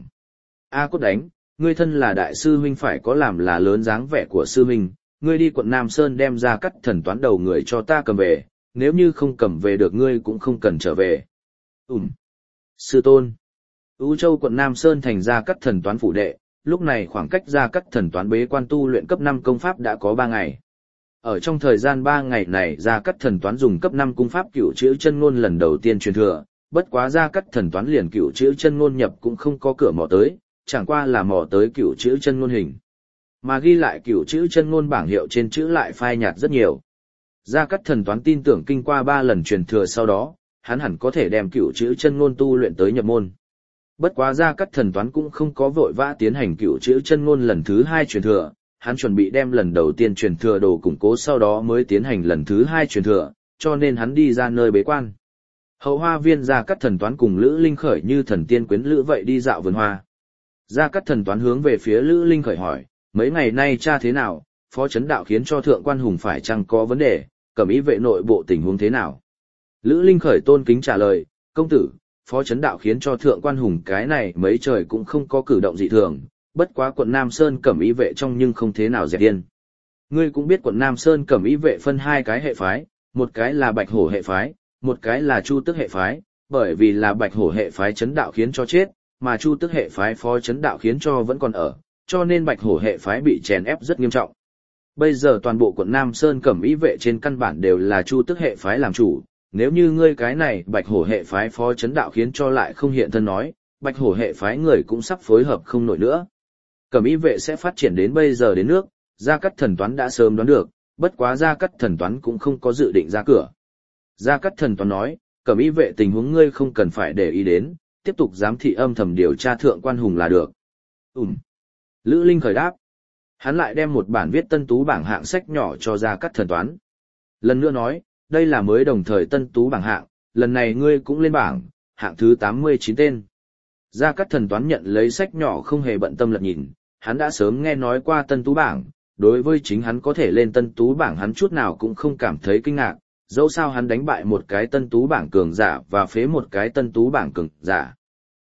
A Cốt Đánh, ngươi thân là đại sư huynh phải có làm là lớn dáng vẻ của sư huynh, ngươi đi quận Nam Sơn đem Gia Cát Thần Toán đầu người cho ta cầm về, nếu như không cầm về được ngươi cũng không cần trở về. Ừm. Sư tôn. U Châu quận Nam Sơn thành Gia Cát Thần Toán phủ đệ, lúc này khoảng cách Gia Cát Thần Toán bế quan tu luyện cấp năm công pháp đã có ba ngày. Ở trong thời gian ba ngày này Gia Cát Thần Toán dùng cấp năm cung pháp cửu chữ chân ngôn lần đầu tiên truyền thừa, bất quá Gia Cát Thần Toán liền cửu chữ chân ngôn nhập cũng không có cửa mò tới, chẳng qua là mò tới cửu chữ chân ngôn hình. Mà ghi lại cửu chữ chân ngôn bảng hiệu trên chữ lại phai nhạt rất nhiều. Gia Cát Thần Toán tin tưởng kinh qua ba lần truyền thừa sau đó, hắn hẳn có thể đem cửu chữ chân ngôn tu luyện tới nhập môn. Bất quá Gia Cát Thần Toán cũng không có vội vã tiến hành cửu chữ chân ngôn lần thứ hai truyền thừa, hắn chuẩn bị đem lần đầu tiên truyền thừa đồ củng cố sau đó mới tiến hành lần thứ hai truyền thừa, cho nên hắn đi ra nơi bế quan. Hậu hoa viên Gia Cát Thần Toán cùng Lữ Linh Khởi như thần tiên quyến lữ vậy đi dạo vườn hoa. Gia Cát Thần Toán hướng về phía Lữ Linh Khởi hỏi, mấy ngày nay cha thế nào, phó chấn đạo khiến cho thượng quan hùng phải chăng có vấn đề, cẩm ý vệ nội bộ tình huống thế nào. Lữ Linh Khởi tôn kính trả lời, công tử, phó chấn đạo khiến cho thượng quan hùng cái này mấy trời cũng không có cử động dị thường, bất quá quận Nam Sơn cẩm ý vệ trong nhưng không thế nào dẹp điên. Ngươi cũng biết quận Nam Sơn cẩm ý vệ phân hai cái hệ phái, một cái là bạch hổ hệ phái, một cái là chu tước hệ phái, bởi vì là bạch hổ hệ phái chấn đạo khiến cho chết, mà chu tước hệ phái phó chấn đạo khiến cho vẫn còn ở, cho nên bạch hổ hệ phái bị chèn ép rất nghiêm trọng. Bây giờ toàn bộ quận Nam Sơn cẩm ý vệ trên căn bản đều là chu tước hệ phái làm chủ, nếu như ngươi cái này bạch hổ hệ phái phó chấn đạo khiến cho lại không hiện thân nói, bạch hổ hệ phái người cũng sắp phối hợp không nổi nữa. Cẩm ý vệ sẽ phát triển đến bây giờ đến nước, Gia Cát Thần Toán đã sớm đoán được, bất quá Gia Cát Thần Toán cũng không có dự định ra cửa. Gia Cát Thần Toán nói, cẩm ý vệ tình huống ngươi không cần phải để ý đến, tiếp tục giám thị âm thầm điều tra thượng quan hùng là được. Ừm. Lữ Linh Khởi đáp. Hắn lại đem một bản viết tân tú bảng hạng sách nhỏ cho Gia Cát Thần Toán. Lần nữa nói, đây là mới đồng thời tân tú bảng hạng, lần này ngươi cũng lên bảng, hạng thứ tám mươi chín tên. Gia Cát Thần Toán nhận lấy sách nhỏ không hề bận tâm lật nhìn, hắn đã sớm nghe nói qua tân tú bảng, đối với chính hắn có thể lên tân tú bảng hắn chút nào cũng không cảm thấy kinh ngạc, dẫu sao hắn đánh bại một cái tân tú bảng cường giả và phế một cái tân tú bảng cường giả.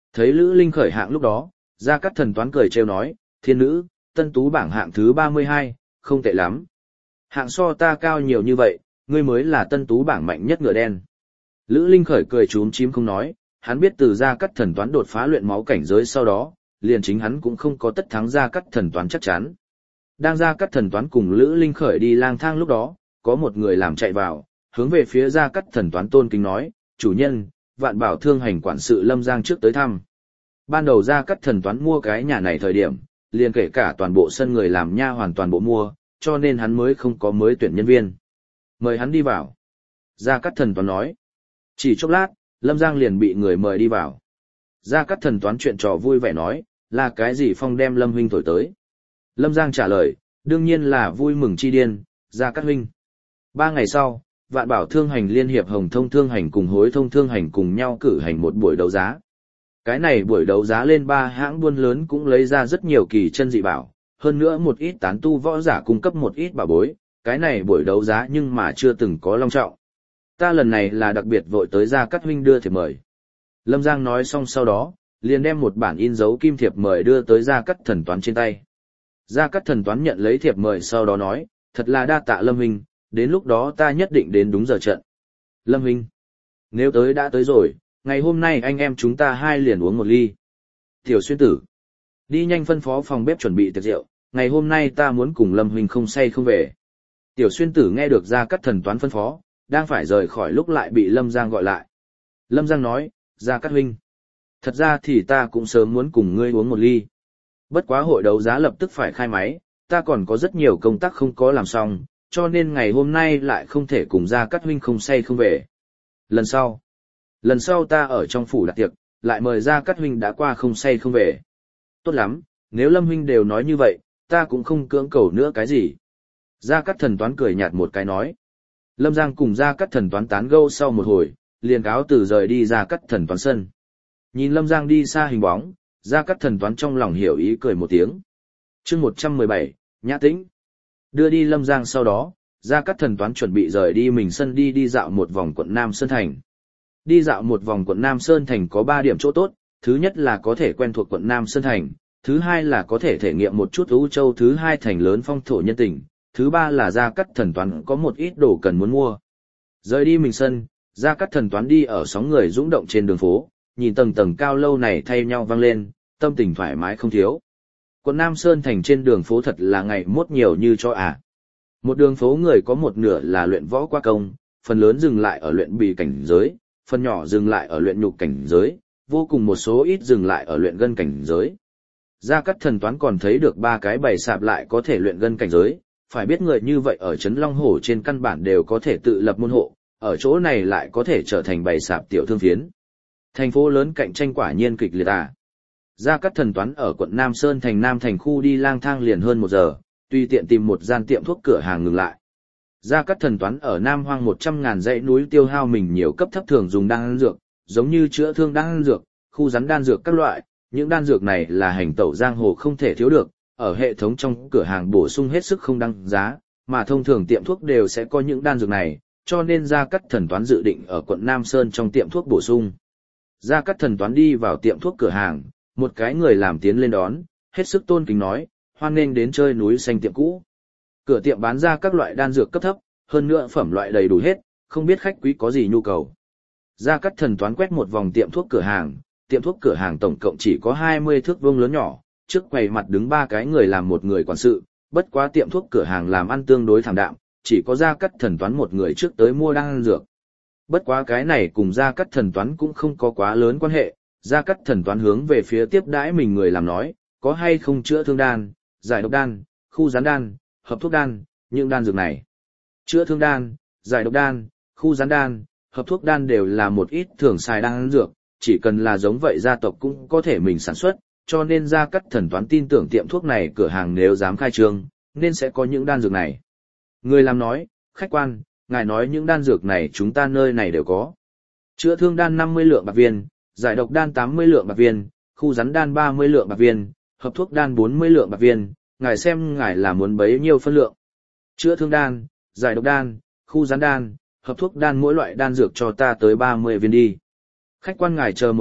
Thấy Lữ Linh khởi hạng lúc đó, Gia Cát Thần Toán cười trêu nói, thiên nữ, tân tú bảng hạng thứ ba mươi hai, không tệ lắm. Hạng so ta cao nhiều như vậy, ngươi mới là tân tú bảng mạnh nhất ngựa đen. Lữ Linh khởi cười trúm chím không nói, hắn biết từ Gia Cát Thần Toán đột phá luyện máu cảnh giới sau đó, liền chính hắn cũng không có tất thắng Gia Cát Thần Toán chắc chắn. Đang Gia Cát Thần Toán cùng Lữ Linh khởi đi lang thang lúc đó, có một người làm chạy vào, hướng về phía Gia Cát Thần Toán tôn kính nói, chủ nhân, Vạn Bảo Thương Hành quản sự Lâm Giang trước tới thăm. Ban đầu Gia Cát Thần Toán mua cái nhà này thời điểm, liền kể cả toàn bộ sân người làm nha hoàn toàn bộ mua, cho nên hắn mới không có mới tuyển nhân viên. Mời hắn đi vào. Gia Cát Thần Toán nói. Chỉ chốc lát, Lâm Giang liền bị người mời đi vào. Gia Cát Thần Toán chuyện trò vui vẻ nói, là cái gì phong đem Lâm huynh thổi tới. Lâm Giang trả lời, đương nhiên là vui mừng chi điên, Gia Cát huynh. Ba ngày sau, Vạn Bảo Thương Hành liên hiệp Hồng Thông Thương Hành cùng Hối Thông Thương Hành cùng nhau cử hành một buổi đấu giá. Cái này buổi đấu giá lên ba hãng buôn lớn cũng lấy ra rất nhiều kỳ chân dị bảo, hơn nữa một ít tán tu võ giả cung cấp một ít bảo bối, cái này buổi đấu giá nhưng mà chưa từng có long trọng. Ta lần này là đặc biệt vội tới Gia Cát huynh đưa thiệp mời. Lâm Giang nói xong sau đó, liền đem một bản in dấu kim thiệp mời đưa tới Gia Cát Thần Toán trên tay. Gia Cát Thần Toán nhận lấy thiệp mời sau đó nói, thật là đa tạ Lâm huynh, đến lúc đó ta nhất định đến đúng giờ trận. Lâm huynh, nếu tới đã tới rồi, ngày hôm nay anh em chúng ta hai liền uống một ly. Tiểu Xuyên tử, đi nhanh phân phó phòng bếp chuẩn bị tiệc rượu, ngày hôm nay ta muốn cùng Lâm huynh không say không về. Tiểu Xuyên tử nghe được Gia Cát Thần Toán phân phó, đang phải rời khỏi lúc lại bị Lâm Giang gọi lại. Lâm Giang nói, Gia Cát huynh, thật ra thì ta cũng sớm muốn cùng ngươi uống một ly. Bất quá hội đấu giá lập tức phải khai máy, ta còn có rất nhiều công tác không có làm xong, cho nên ngày hôm nay lại không thể cùng Gia Cát huynh không say không về. Lần sau, lần sau ta ở trong phủ đặt tiệc, lại mời Gia Cát huynh đã qua không say không về. Tốt lắm, nếu Lâm huynh đều nói như vậy, ta cũng không cưỡng cầu nữa cái gì. Gia Cát Thần Toán cười nhạt một cái nói. Lâm Giang cùng Gia Cát Thần Toán tán gẫu sau một hồi, liền cáo từ rời đi Gia Cát Thần Toán sân. Nhìn Lâm Giang đi xa hình bóng, Gia Cát Thần Toán trong lòng hiểu ý cười một tiếng. Chương một trăm mười bảy, Nhã Tĩnh. Đưa đi Lâm Giang sau đó, Gia Cát Thần Toán chuẩn bị rời đi mình sân đi đi dạo một vòng quận Nam Sơn Thành. Đi dạo một vòng quận Nam Sơn Thành có ba điểm chỗ tốt, thứ nhất là có thể quen thuộc quận Nam Sơn Thành, thứ hai là có thể thể nghiệm một chút U Châu thứ hai thành lớn phong thổ nhân tình, thứ ba là Gia Cát Thần Toán có một ít đồ cần muốn mua. Rời đi mình sân, Gia Cát Thần Toán đi ở sóng người dũng động trên đường phố, nhìn tầng tầng cao lâu này thay nhau vang lên, tâm tình thoải mái không thiếu. Quận Nam Sơn Thành trên đường phố thật là ngày mốt nhiều như cho à. Một đường phố người có một nửa là luyện võ qua công, phần lớn dừng lại ở luyện bì cảnh giới, phần nhỏ dừng lại ở luyện nhục cảnh giới, vô cùng một số ít dừng lại ở luyện gân cảnh giới. Gia Cát Thần Toán còn thấy được ba cái bày sạp lại có thể luyện gân cảnh giới, phải biết người như vậy ở Trấn Long Hổ trên căn bản đều có thể tự lập môn hộ, ở chỗ này lại có thể trở thành bày sạp tiểu thương phiến. Thành phố lớn cạnh tranh quả nhiên kịch liệt à. Gia Cát Thần Toán ở quận Nam Sơn Thành Nam Thành khu đi lang thang liền hơn một giờ, tùy tiện tìm một gian tiệm thuốc cửa hàng ngừng lại. Gia Cát Thần Toán ở Nam Hoang một trăm ngàn dãy núi tiêu hao mình nhiều cấp thấp thường dùng đan dược, giống như chữa thương đan dược, khu rắn đan dược các loại, những đan dược này là hành tẩu giang hồ không thể thiếu được, ở hệ thống trong cửa hàng bổ sung hết sức không đăng giá, mà thông thường tiệm thuốc đều sẽ có những đan dược này, cho nên Gia Cát Thần Toán dự định ở quận Nam Sơn trong tiệm thuốc bổ sung. Gia Cát Thần Toán đi vào tiệm thuốc cửa hàng, một cái người làm tiến lên đón, hết sức tôn kính nói, hoan nghênh đến chơi núi xanh tiệm cũ. Cửa tiệm bán ra các loại đan dược cấp thấp, hơn nữa phẩm loại đầy đủ hết, không biết khách quý có gì nhu cầu. Gia Cát Thần Toán quét một vòng tiệm thuốc cửa hàng, tiệm thuốc cửa hàng tổng cộng chỉ có hai mươi thước vuông lớn nhỏ, trước quầy mặt đứng ba cái người làm một người quản sự, bất quá tiệm thuốc cửa hàng làm ăn tương đối thảm đạm, chỉ có Gia Cát Thần Toán một người trước tới mua đan dược. Bất quá cái này cùng Gia Cát Thần Toán cũng không có quá lớn quan hệ, Gia Cát Thần Toán hướng về phía tiếp đãi mình người làm nói, có hay không chữa thương đan, giải độc đan, khu rắn đan, hợp thuốc đan, những đan dược này. Chữa thương đan, giải độc đan, khu rắn đan, hợp thuốc đan đều là một ít thường xài đan dược, chỉ cần là giống vậy gia tộc cũng có thể mình sản xuất, cho nên Gia Cát Thần Toán tin tưởng tiệm thuốc này cửa hàng nếu dám khai trương, nên sẽ có những đan dược này. Người làm nói, khách quan, ngài nói những đan dược này chúng ta nơi này đều có. Chữa thương đan năm mươi lượng bạc viên, giải độc đan tám mươi lượng bạc viên, khu rắn đan ba mươi lượng bạc viên, hợp thuốc đan bốn mươi lượng bạc viên, ngài xem ngài là muốn bấy nhiêu phân lượng. Chữa thương đan, giải độc đan, khu rắn đan, hợp thuốc đan mỗi loại đan dược cho ta tới ba mươi viên đi. Khách quan ngài chờ một chút,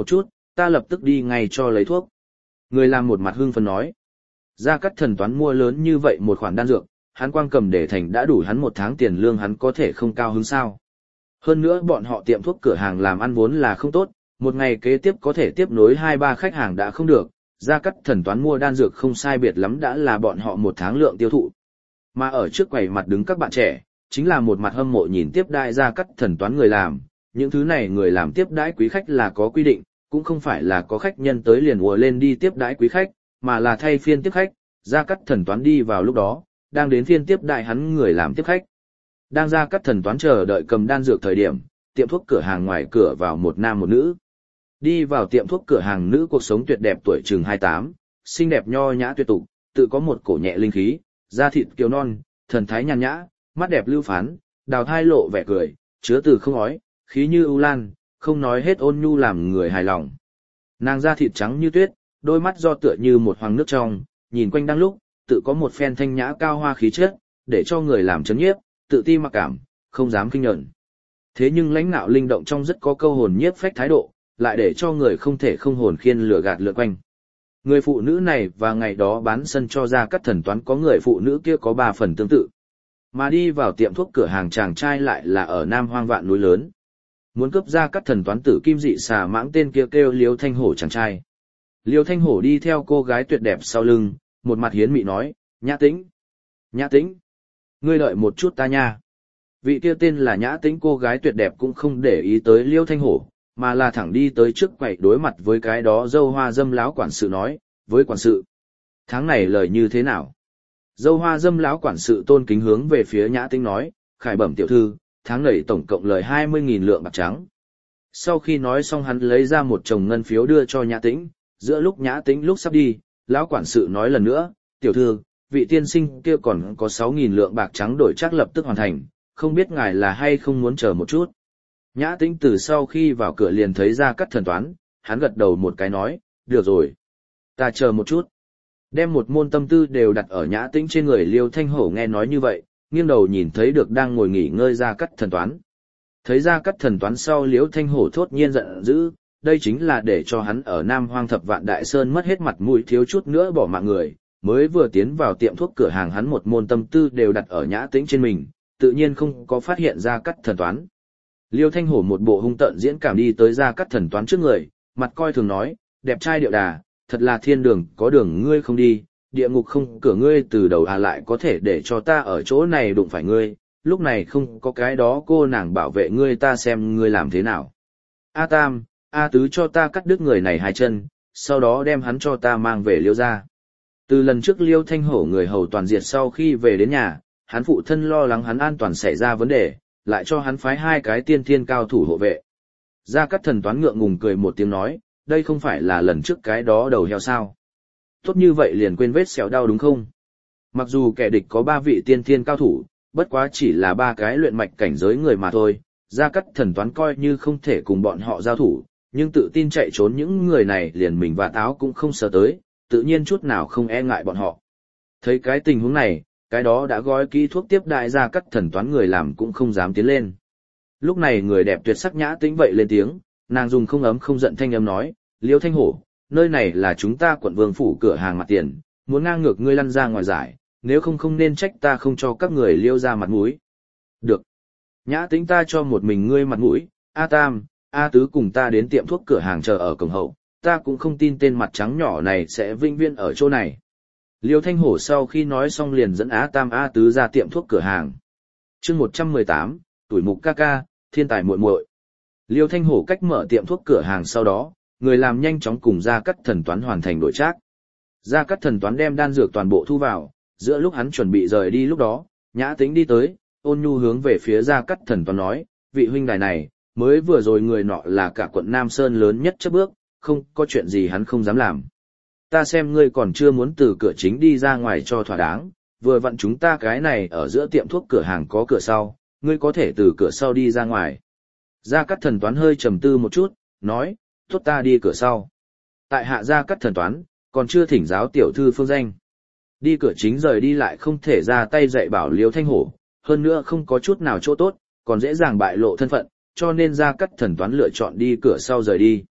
ta lập tức đi ngay cho lấy thuốc. Người làm một mặt hưng phấn nói. Gia Cát Thần Toán mua lớn như vậy một khoản đan dược, hắn quang cầm để thành đã đủ hắn một tháng tiền lương, hắn có thể không cao hứng sao. Hơn nữa bọn họ tiệm thuốc cửa hàng làm ăn vốn là không tốt, một ngày kế tiếp có thể tiếp nối hai ba khách hàng đã không được, Gia Cát Thần Toán mua đan dược không sai biệt lắm đã là bọn họ một tháng lượng tiêu thụ. Mà ở trước quầy mặt đứng các bạn trẻ, chính là một mặt hâm mộ nhìn tiếp đãi Gia Cát Thần Toán người làm, những thứ này người làm tiếp đãi quý khách là có quy định, cũng không phải là có khách nhân tới liền ùa lên đi tiếp đãi quý khách, mà là thay phiên tiếp khách, Gia Cát Thần Toán đi vào lúc đó, đang đến phiên tiếp đãi hắn người làm tiếp khách. Đang Gia Cát Thần Toán chờ đợi cầm đan dược thời điểm, tiệm thuốc cửa hàng ngoài cửa vào một nam một nữ. Đi vào tiệm thuốc cửa hàng nữ cuộc sống tuyệt đẹp tuổi chừng hai mươi tám, xinh đẹp nho nhã tuyệt tục, tự có một cổ nhẹ linh khí, da thịt kiều non, thần thái nhàn nhã, mắt đẹp lưu phán, đào thai lộ vẻ cười, chứa từ không ói, khí như ưu lan, không nói hết ôn nhu làm người hài lòng. Nàng da thịt trắng như tuyết, đôi mắt do tựa như một hoàng nước trong, nhìn quanh đang lúc, tự có một phen thanh nhã cao hoa khí chất, để cho người làm chấn nhiếp, tự ti mặc cảm, không dám kinh nhẫn. Thế nhưng lãnh nạo linh động trong rất có câu hồn nhiếp phách thái độ, lại để cho người không thể không hồn khiên lửa gạt lượn quanh. Người phụ nữ này và ngày đó bán sân cho Gia Cát Thần Toán có người phụ nữ kia có ba phần tương tự. Mà đi vào tiệm thuốc cửa hàng chàng trai lại là ở Nam Hoang Vạn núi lớn. Muốn cướp Gia Cát Thần Toán tử kim dị xà mãng tên kia kêu Liêu Thanh Hổ chàng trai. Liêu Thanh Hổ đi theo cô gái tuyệt đẹp sau lưng, một mặt hiến mị nói, Nhã Tĩnh, Nhã Tĩnh, ngươi đợi một chút ta nha. Vị kia tên là Nhã Tĩnh cô gái tuyệt đẹp cũng không để ý tới Liêu Thanh Hổ, mà là thẳng đi tới trước quầy đối mặt với cái đó dâu hoa dâm láo quản sự nói, với quản sự, tháng này lời như thế nào? Dâu hoa dâm láo quản sự tôn kính hướng về phía Nhã Tĩnh nói, khải bẩm tiểu thư, tháng này tổng cộng lời hai mươi nghìn lượng bạc trắng. Sau khi nói xong hắn lấy ra một chồng ngân phiếu đưa cho Nhã Tĩnh, giữa lúc Nhã Tĩnh lúc sắp đi, lão quản sự nói lần nữa, tiểu thư, vị tiên sinh kia còn có sáu nghìn lượng bạc trắng đổi chắc lập tức hoàn thành, không biết ngài là hay không muốn chờ một chút. Nhã Tĩnh từ sau khi vào cửa liền thấy Gia Cát Thần Toán, hắn gật đầu một cái nói, được rồi, ta chờ một chút. Đem một môn tâm tư đều đặt ở Nhã Tĩnh trên người. Liêu Thanh Hổ nghe nói như vậy, nghiêng đầu nhìn thấy được đang ngồi nghỉ ngơi Gia Cát Thần Toán. Thấy Gia Cát Thần Toán sau Liêu Thanh Hổ thốt nhiên giận dữ, đây chính là để cho hắn ở Nam Hoang Thập Vạn Đại Sơn mất hết mặt mũi thiếu chút nữa bỏ mạng người, mới vừa tiến vào tiệm thuốc cửa hàng hắn một môn tâm tư đều đặt ở Nhã Tĩnh trên mình, tự nhiên không có phát hiện Gia Cát Thần Toán. Liêu Thanh Hổ một bộ hung tợn diễn cảm đi tới Gia Cát Thần Toán trước người, mặt coi thường nói, đẹp trai điệu đà, thật là thiên đường có đường ngươi không đi, địa ngục không cửa ngươi từ đầu à lại có thể để cho ta ở chỗ này đụng phải ngươi, lúc này không có cái đó cô nàng bảo vệ ngươi ta xem ngươi làm thế nào. A Tam, A Tứ cho ta cắt đứt người này hai chân, sau đó đem hắn cho ta mang về Liêu gia. Từ lần trước Liêu Thanh Hổ người hầu toàn diệt sau khi về đến nhà, hắn phụ thân lo lắng hắn an toàn xảy ra vấn đề, lại cho hắn phái hai cái tiên thiên cao thủ hộ vệ. Gia Cát Thần Toán ngượng ngùng cười một tiếng nói, đây không phải là lần trước cái đó đầu heo sao. Tốt như vậy liền quên vết sẹo đau đúng không? Mặc dù kẻ địch có ba vị tiên thiên cao thủ, bất quá chỉ là ba cái luyện mạch cảnh giới người mà thôi, Gia Cát Thần Toán coi như không thể cùng bọn họ giao thủ, nhưng tự tin chạy trốn những người này liền mình và táo cũng không sợ tới, tự nhiên chút nào không e ngại bọn họ. Thấy cái tình huống này, cái đó đã gói kỹ thuốc tiếp đại Gia Cát Thần Toán người làm cũng không dám tiến lên. Lúc này người đẹp tuyệt sắc Nhã Tĩnh vậy lên tiếng, nàng dùng không ấm không giận thanh âm nói, Liêu Thanh Hổ, nơi này là chúng ta quận vương phủ cửa hàng mặt tiền, muốn ngang ngược ngươi lăn ra ngoài giải, nếu không không nên trách ta không cho các người Liêu ra mặt mũi. Được. Nhã Tĩnh ta cho một mình ngươi mặt mũi, A Tam, A Tứ cùng ta đến tiệm thuốc cửa hàng chờ ở cổng hậu, ta cũng không tin tên mặt trắng nhỏ này sẽ vinh viên ở chỗ này. Liêu Thanh Hổ sau khi nói xong liền dẫn A Tam A Tứ ra tiệm thuốc cửa hàng. Chương một trăm mười tám, tuổi mục ca ca, thiên tài muội muội. Liêu Thanh Hổ cách mở tiệm thuốc cửa hàng sau đó, người làm nhanh chóng cùng Gia Cát Thần Toán hoàn thành đổi trác. Gia Cát Thần Toán đem đan dược toàn bộ thu vào, giữa lúc hắn chuẩn bị rời đi lúc đó, Nhã Tĩnh đi tới, ôn nhu hướng về phía Gia Cát Thần Toán nói, vị huynh đài này, mới vừa rồi người nọ là cả quận Nam Sơn lớn nhất chấp bước, không có chuyện gì hắn không dám làm. Ta xem ngươi còn chưa muốn từ cửa chính đi ra ngoài cho thỏa đáng, vừa vặn chúng ta cái này ở giữa tiệm thuốc cửa hàng có cửa sau, ngươi có thể từ cửa sau đi ra ngoài. Gia Cát Thần Toán hơi trầm tư một chút, nói, tốt ta đi cửa sau. Tại hạ Gia Cát Thần Toán, còn chưa thỉnh giáo tiểu thư phương danh. Đi cửa chính rời đi lại không thể ra tay dạy bảo Liêu Thanh Hổ, hơn nữa không có chút nào chỗ tốt, còn dễ dàng bại lộ thân phận, cho nên Gia Cát Thần Toán lựa chọn đi cửa sau rời đi.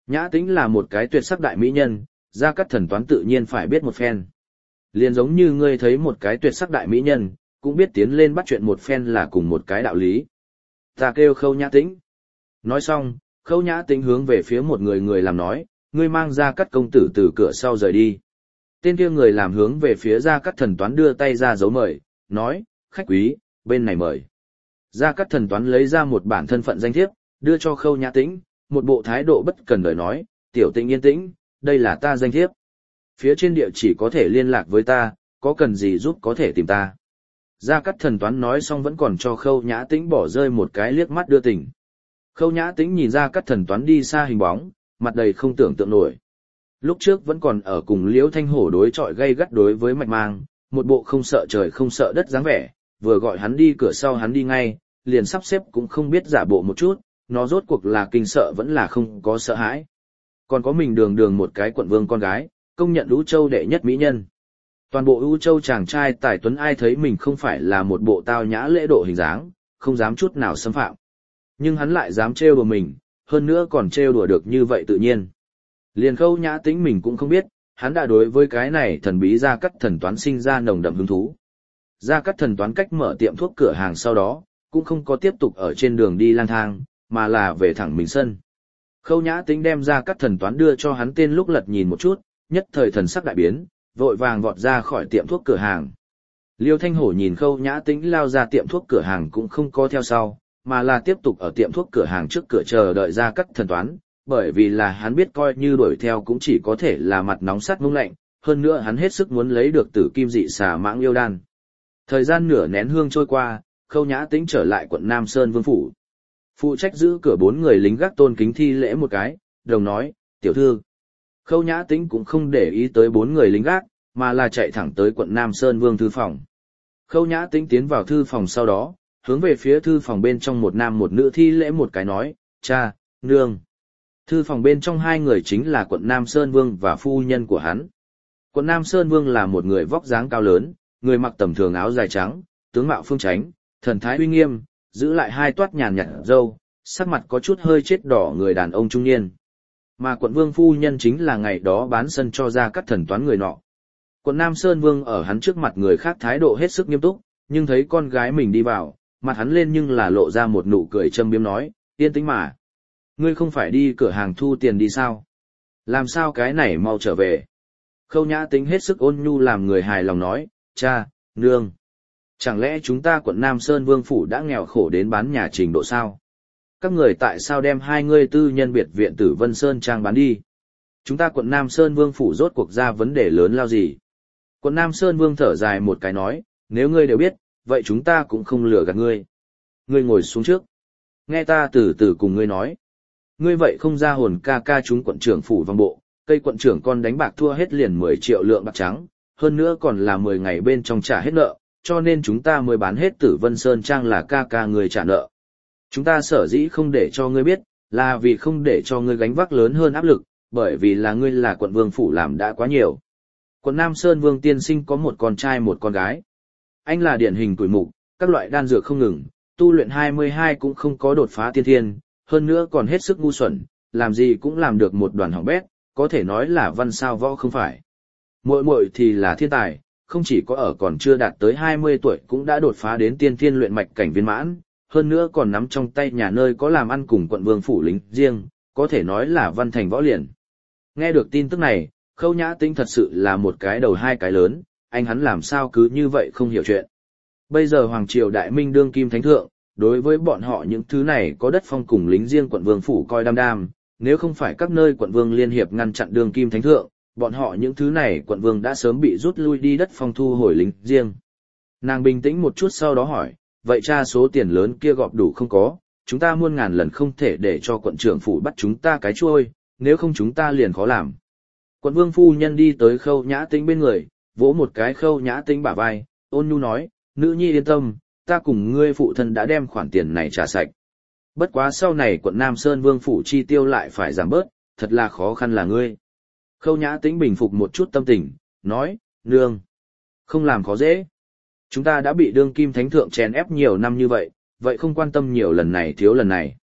Nhã Tĩnh là một cái tuyệt sắc đại mỹ nhân, Gia Cát Thần Toán tự nhiên phải biết một phen. Liền giống như ngươi thấy một cái tuyệt sắc đại mỹ nhân, cũng biết tiến lên bắt chuyện một phen là cùng một cái đạo lý. Ta kêu Khâu Nhã Tĩnh. Nói xong, Khâu Nhã Tĩnh hướng về phía một người người làm nói, ngươi mang Gia Cát công tử từ cửa sau rời đi. Tên kia người làm hướng về phía Gia Cát Thần Toán đưa tay ra dấu mời, nói, khách quý, bên này mời. Gia Cát Thần Toán lấy ra một bản thân phận danh thiếp, đưa cho Khâu Nhã Tĩnh, một bộ thái độ bất cần đời nói, tiểu Tĩnh yên tĩnh, đây là ta danh thiếp. Phía trên địa chỉ có thể liên lạc với ta, có cần gì giúp có thể tìm ta. Gia Cát Thần Toán nói xong vẫn còn cho Khâu Nhã Tĩnh bỏ rơi một cái liếc mắt đưa tình. Khâu Nhã Tĩnh nhìn Gia Cát Thần Toán đi xa hình bóng, mặt đầy không tưởng tượng nổi. Lúc trước vẫn còn ở cùng Liễu Thanh Hổ đối chọi gay gắt đối với Mạch Mang, một bộ không sợ trời không sợ đất dáng vẻ, vừa gọi hắn đi cửa sau hắn đi ngay, liền sắp xếp cũng không biết giả bộ một chút, nó rốt cuộc là kinh sợ vẫn là không có sợ hãi. Còn có mình đường đường một cái quận vương con gái, công nhận Ú Châu đệ nhất mỹ nhân. Toàn bộ Ú Châu chàng trai tài tuấn ai thấy mình không phải là một bộ tao nhã lễ độ hình dáng, không dám chút nào xâm phạm. Nhưng hắn lại dám trêu đùa mình, hơn nữa còn trêu đùa được như vậy tự nhiên. Liền Khâu Nhã Tĩnh mình cũng không biết, hắn đã đối với cái này thần bí Gia Cát Thần Toán sinh ra nồng đậm hứng thú. Gia Cát Thần Toán cách mở tiệm thuốc cửa hàng sau đó, cũng không có tiếp tục ở trên đường đi lang thang, mà là về thẳng mình sân. Khâu Nhã Tĩnh đem Gia Cát Thần Toán đưa cho hắn tên lúc lật nhìn một chút, nhất thời thần sắc đại biến, vội vàng vọt ra khỏi tiệm thuốc cửa hàng. Liêu Thanh Hổ nhìn Khâu Nhã Tĩnh lao ra tiệm thuốc cửa hàng cũng không có theo sau, mà là tiếp tục ở tiệm thuốc cửa hàng trước cửa chờ đợi Gia Cát Thần Toán, bởi vì là hắn biết coi như đuổi theo cũng chỉ có thể là mặt nóng sắt mông lạnh, hơn nữa hắn hết sức muốn lấy được tử kim dị xà mãng yêu đan. Thời gian nửa nén hương trôi qua, Khâu Nhã Tĩnh trở lại quận Nam Sơn Vương phủ. Phụ trách giữ cửa bốn người lính gác tôn kính thi lễ một cái, đồng nói, tiểu thư. Khâu Nhã Tĩnh cũng không để ý tới bốn người lính gác, mà là chạy thẳng tới quận Nam Sơn Vương thư phòng. Khâu Nhã Tĩnh tiến vào thư phòng sau đó, hướng về phía thư phòng bên trong một nam một nữ thi lễ một cái nói, cha, nương. Thư phòng bên trong hai người chính là quận Nam Sơn Vương và phu nhân của hắn. Quận Nam Sơn Vương là một người vóc dáng cao lớn, người mặc tầm thường áo dài trắng, tướng mạo phương chánh, thần thái uy nghiêm, giữ lại hai toát nhàn nhạt râu, sắc mặt có chút hơi chết đỏ người đàn ông trung niên. Mà quận Vương phu nhân chính là ngày đó bán sân cho Gia Cát Thần Toán người nọ. Quận Nam Sơn Vương ở hắn trước mặt người khác thái độ hết sức nghiêm túc, nhưng thấy con gái mình đi vào, mặt hắn lên nhưng là lộ ra một nụ cười châm biếm nói, yên tĩnh mà. Ngươi không phải đi cửa hàng thu tiền đi sao? Làm sao cái này mau trở về? Khâu Nhã Tĩnh hết sức ôn nhu làm người hài lòng nói, cha, nương. Chẳng lẽ chúng ta quận Nam Sơn Vương phủ đã nghèo khổ đến bán nhà trình độ sao? Các người tại sao đem hai ngươi tư nhân biệt viện Tử Vân Sơn Trang bán đi? Chúng ta quận Nam Sơn Vương phủ rốt cuộc ra vấn đề lớn lao gì? Quận Nam Sơn Vương thở dài một cái nói, nếu ngươi đều biết, vậy chúng ta cũng không lừa gạt ngươi. Ngươi ngồi xuống trước. Nghe ta từ từ cùng ngươi nói. Ngươi vậy không ra hồn ca ca chúng quận trưởng phủ vòng bộ, cây quận trưởng con đánh bạc thua hết liền mười triệu lượng bạc trắng, hơn nữa còn là mười ngày bên trong trả hết nợ, cho nên chúng ta mới bán hết Tử Vân Sơn Trang là ca ca người trả nợ. Chúng ta sở dĩ không để cho ngươi biết, là vì không để cho ngươi gánh vác lớn hơn áp lực, bởi vì là ngươi là quận vương phủ làm đã quá nhiều. Quận Nam Sơn Vương tiên sinh có một con trai một con gái. Anh là điển hình tuổi mục, các loại đan dược không ngừng, tu luyện hai mươi hai cũng không có đột phá tiên thiên, hơn nữa còn hết sức ngu xuẩn, làm gì cũng làm được một đoàn hỏng bét, có thể nói là văn sao võ không phải. Muội muội thì là thiên tài, không chỉ có ở còn chưa đạt tới hai mươi tuổi cũng đã đột phá đến tiên thiên luyện mạch cảnh viên mãn, hơn nữa còn nắm trong tay nhà nơi có làm ăn cùng quận vương phủ lính riêng, có thể nói là văn thành võ liền. Nghe được tin tức này, Khâu Nhã Tĩnh thật sự là một cái đầu hai cái lớn, anh hắn làm sao cứ như vậy không hiểu chuyện. Bây giờ Hoàng Triều Đại Minh đương kim thánh thượng, đối với bọn họ những thứ này có đất phong cùng lính riêng quận vương phủ coi đam đam, nếu không phải các nơi quận vương liên hiệp ngăn chặn đương kim thánh thượng, bọn họ những thứ này quận vương đã sớm bị rút lui đi đất phong thu hồi lính riêng. Nàng bình tĩnh một chút sau đó hỏi, vậy cha số tiền lớn kia gọp đủ không có, chúng ta muôn ngàn lần không thể để cho quận trưởng phủ bắt chúng ta cái chuôi, nếu không chúng ta liền khó làm. Quận vương phu nhân đi tới Khâu Nhã Tĩnh bên người, vỗ một cái Khâu Nhã Tĩnh bả vai, ôn nhu nói, nữ nhi yên tâm, ta cùng ngươi phụ thân đã đem khoản tiền này trả sạch. Bất quá sau này quận Nam Sơn Vương phủ chi tiêu lại phải giảm bớt, thật là khó khăn là ngươi. Khâu Nhã Tĩnh bình phục một chút tâm tình, nói, nương, không làm khó dễ. Chúng ta đã bị đương kim thánh thượng chèn ép nhiều năm như vậy, vậy không quan tâm nhiều lần này thiếu lần này.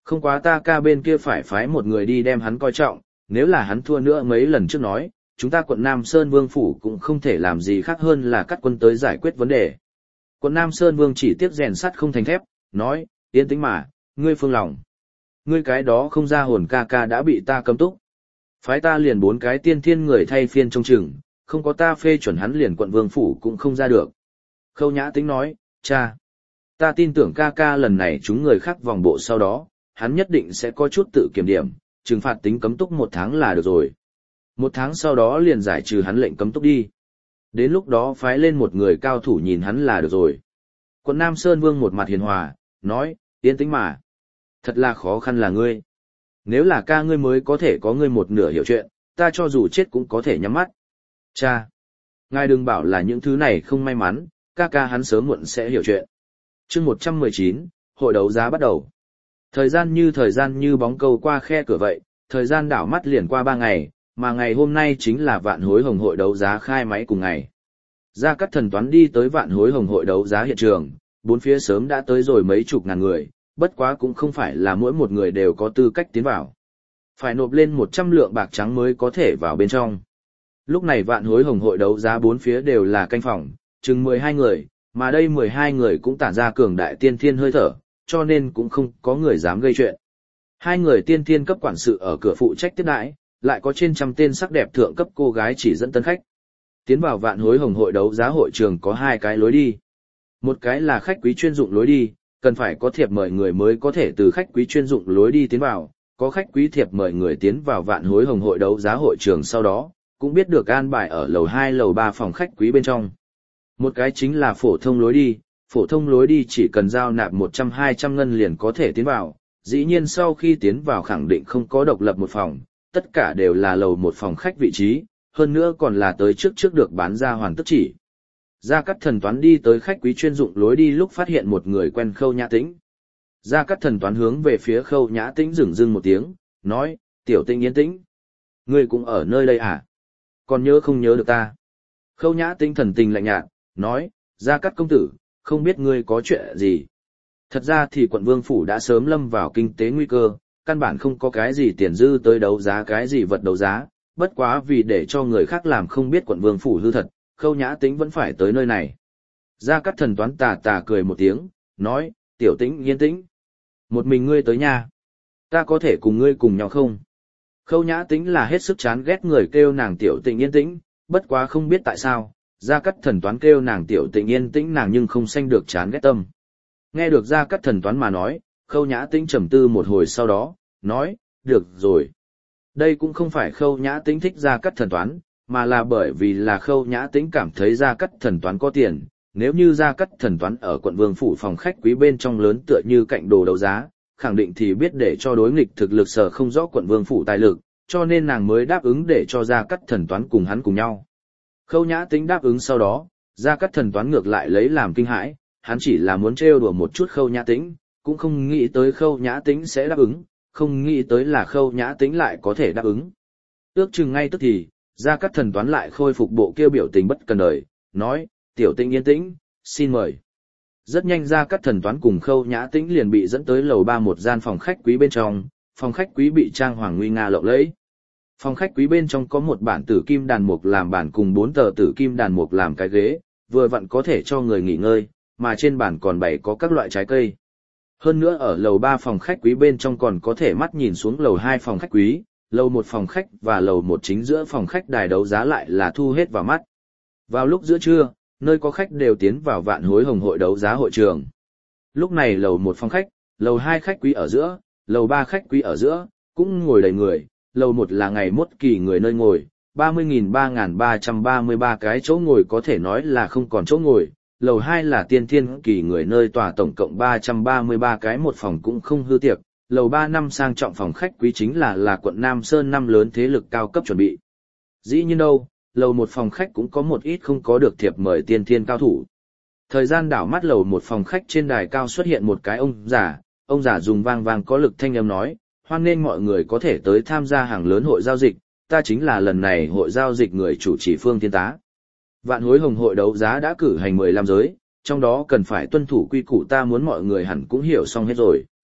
Không quá ta ca bên kia phải phái một người đi đem hắn coi trọng, nếu là hắn thua nữa mấy lần trước nói, chúng ta quận Nam Sơn Vương Phủ cũng không thể làm gì khác hơn là cắt quân tới giải quyết vấn đề. Quận Nam Sơn Vương chỉ tiếc rèn sắt không thành thép, nói, yên tĩnh mà, ngươi phương lòng. Ngươi cái đó không ra hồn ca ca đã bị ta cấm túc. Phái ta liền bốn cái tiên thiên người thay phiên trông chừng, không có ta phê chuẩn hắn liền quận Vương Phủ cũng không ra được. Khâu Nhã Tĩnh nói, cha, ta tin tưởng ca ca lần này chúng người khác vòng bộ sau đó, hắn nhất định sẽ có chút tự kiểm điểm, trừng phạt tính cấm túc một tháng là được rồi. Một tháng sau đó liền giải trừ hắn lệnh cấm túc đi. Đến lúc đó phái lên một người cao thủ nhìn hắn là được rồi. Quận Nam Sơn Vương một mặt hiền hòa, nói, yên tĩnh mà. Thật là khó khăn là ngươi. Nếu là ca ngươi mới có thể có ngươi một nửa hiểu chuyện, ta cho dù chết cũng có thể nhắm mắt. Cha, ngài đừng bảo là những thứ này không may mắn, ca ca hắn sớm muộn sẽ hiểu chuyện. Chương một trăm mười chín, hội đấu giá bắt đầu. Thời gian như thời gian như bóng câu qua khe cửa vậy, thời gian đảo mắt liền qua ba ngày, mà ngày hôm nay chính là Vạn Hối Hồng hội đấu giá khai máy cùng ngày. Gia Cát Thần Toán đi tới Vạn Hối Hồng hội đấu giá hiện trường, bốn phía sớm đã tới rồi mấy chục ngàn người, bất quá cũng không phải là mỗi một người đều có tư cách tiến vào. Phải nộp lên một trăm lượng bạc trắng mới có thể vào bên trong. Lúc này Vạn Hối Hồng hội đấu giá bốn phía đều là canh phòng, chừng mười hai người, mà đây mười hai người cũng tản ra cường đại tiên thiên hơi thở, cho nên cũng không có người dám gây chuyện. Hai người tiên thiên cấp quản sự ở cửa phụ trách tiếp đãi, lại có trên trăm tên sắc đẹp thượng cấp cô gái chỉ dẫn tân khách. Tiến vào Vạn Hối Hồng hội đấu giá hội trường có hai cái lối đi. Một cái là khách quý chuyên dụng lối đi, cần phải có thiệp mời người mới có thể từ khách quý chuyên dụng lối đi tiến vào, có khách quý thiệp mời người tiến vào Vạn Hối Hồng hội đấu giá hội trường sau đó, cũng biết được an bài ở lầu hai lầu ba phòng khách quý bên trong. Một cái chính là phổ thông lối đi, phổ thông lối đi chỉ cần giao nạp một trăm hai trăm ngân liền có thể tiến vào, dĩ nhiên sau khi tiến vào khẳng định không có độc lập một phòng, tất cả đều là lầu một phòng khách vị trí, hơn nữa còn là tới trước trước được bán ra hoàn tất chỉ. Gia Cát Thần Toán đi tới khách quý chuyên dụng lối đi lúc phát hiện một người quen Khâu Nhã Tĩnh. Gia Cát Thần Toán hướng về phía Khâu Nhã Tĩnh dửng dưng một tiếng, nói, tiểu Tĩnh yên tĩnh. Ngươi cũng ở nơi đây à? Còn nhớ không nhớ được ta? Khâu Nhã Tĩnh thần tình lạnh nhạt, nói, Gia Cát công tử, không biết ngươi có chuyện gì. Thật ra thì quận Vương Phủ đã sớm lâm vào kinh tế nguy cơ, căn bản không có cái gì tiền dư tới đấu giá cái gì vật đấu giá, bất quá vì để cho người khác làm không biết quận Vương Phủ hư thật, Khâu Nhã Tĩnh vẫn phải tới nơi này. Gia Cát Thần Toán tà tà cười một tiếng, nói, tiểu Tĩnh yên tĩnh. Một mình ngươi tới nhà. Ta có thể cùng ngươi cùng nhau không? Khâu Nhã Tĩnh là hết sức chán ghét người kêu nàng tiểu Tĩnh yên tĩnh, bất quá không biết tại sao, Gia Cát Thần Toán kêu nàng tiểu Tĩnh yên tĩnh nàng nhưng không sanh được chán ghét tâm. Nghe được Gia Cát Thần Toán mà nói, Khâu Nhã Tĩnh trầm tư một hồi sau đó, nói, được rồi. Đây cũng không phải Khâu Nhã Tĩnh thích Gia Cát Thần Toán, mà là bởi vì là Khâu Nhã Tĩnh cảm thấy Gia Cát Thần Toán có tiền. Nếu như Gia Cát Thần Toán ở quận Vương Phủ phòng khách quý bên trong lớn tựa như cạnh đồ đấu giá, khẳng định thì biết để cho đối nghịch thực lực sở không rõ quận Vương Phủ tài lực, cho nên nàng mới đáp ứng để cho Gia Cát Thần Toán cùng hắn cùng nhau. Khâu Nhã Tĩnh đáp ứng sau đó, Gia Cát Thần Toán ngược lại lấy làm kinh hãi, hắn chỉ là muốn trêu đùa một chút Khâu Nhã Tĩnh, cũng không nghĩ tới Khâu Nhã Tĩnh sẽ đáp ứng, không nghĩ tới là Khâu Nhã Tĩnh lại có thể đáp ứng. Ước chừng ngay tức thì, Gia Cát Thần Toán lại khôi phục bộ kia biểu tình bất cần đời, nói, tiểu Tĩnh yên tĩnh, xin mời. Rất nhanh Gia Cát Thần Toán cùng Khâu Nhã Tĩnh liền bị dẫn tới lầu ba một gian phòng khách quý bên trong, phòng khách quý bị trang hoàng nguy nga lộng lẫy. Phòng khách quý bên trong có một bản tử kim đàn mục làm bản cùng bốn tờ tử kim đàn mục làm cái ghế, vừa vặn có thể cho người nghỉ ngơi, mà trên bàn còn bày có các loại trái cây. Hơn nữa ở lầu ba phòng khách quý bên trong còn có thể mắt nhìn xuống lầu hai phòng khách quý, lầu một phòng khách và lầu một chính giữa phòng khách đài đấu giá lại là thu hết vào mắt. Vào lúc giữa trưa, nơi có khách đều tiến vào Vạn Hối Hồng hội đấu giá hội trường. Lúc này lầu một phòng khách, lầu hai khách quý ở giữa, lầu ba khách quý ở giữa, cũng ngồi đầy người, lầu một là ngày mốt kỳ người nơi ngồi, ba mươi nghìn ba nghìn ba trăm ba mươi ba cái chỗ ngồi có thể nói là không còn chỗ ngồi, lầu hai là tiên thiên kỳ người nơi tòa tổng cộng ba trăm ba mươi ba cái một phòng cũng không hư tiệc, lầu ba năm sang trọng phòng khách quý chính là là quận Nam Sơn năm lớn thế lực cao cấp chuẩn bị. Dĩ nhiên đâu, lầu một phòng khách cũng có một ít không có được thiệp mời tiên thiên cao thủ. Thời gian đảo mắt lầu một phòng khách trên đài cao xuất hiện một cái ông già, ông già dùng vang vang có lực thanh âm nói, hoan nghênh mọi người có thể tới tham gia hàng lớn hội giao dịch, ta chính là lần này hội giao dịch người chủ trì Phương Thiên Tá. Vạn Hối Hồng hội đấu giá đã cử hành mười lăm giới, trong đó cần phải tuân thủ quy củ ta muốn mọi người hẳn cũng hiểu xong hết rồi.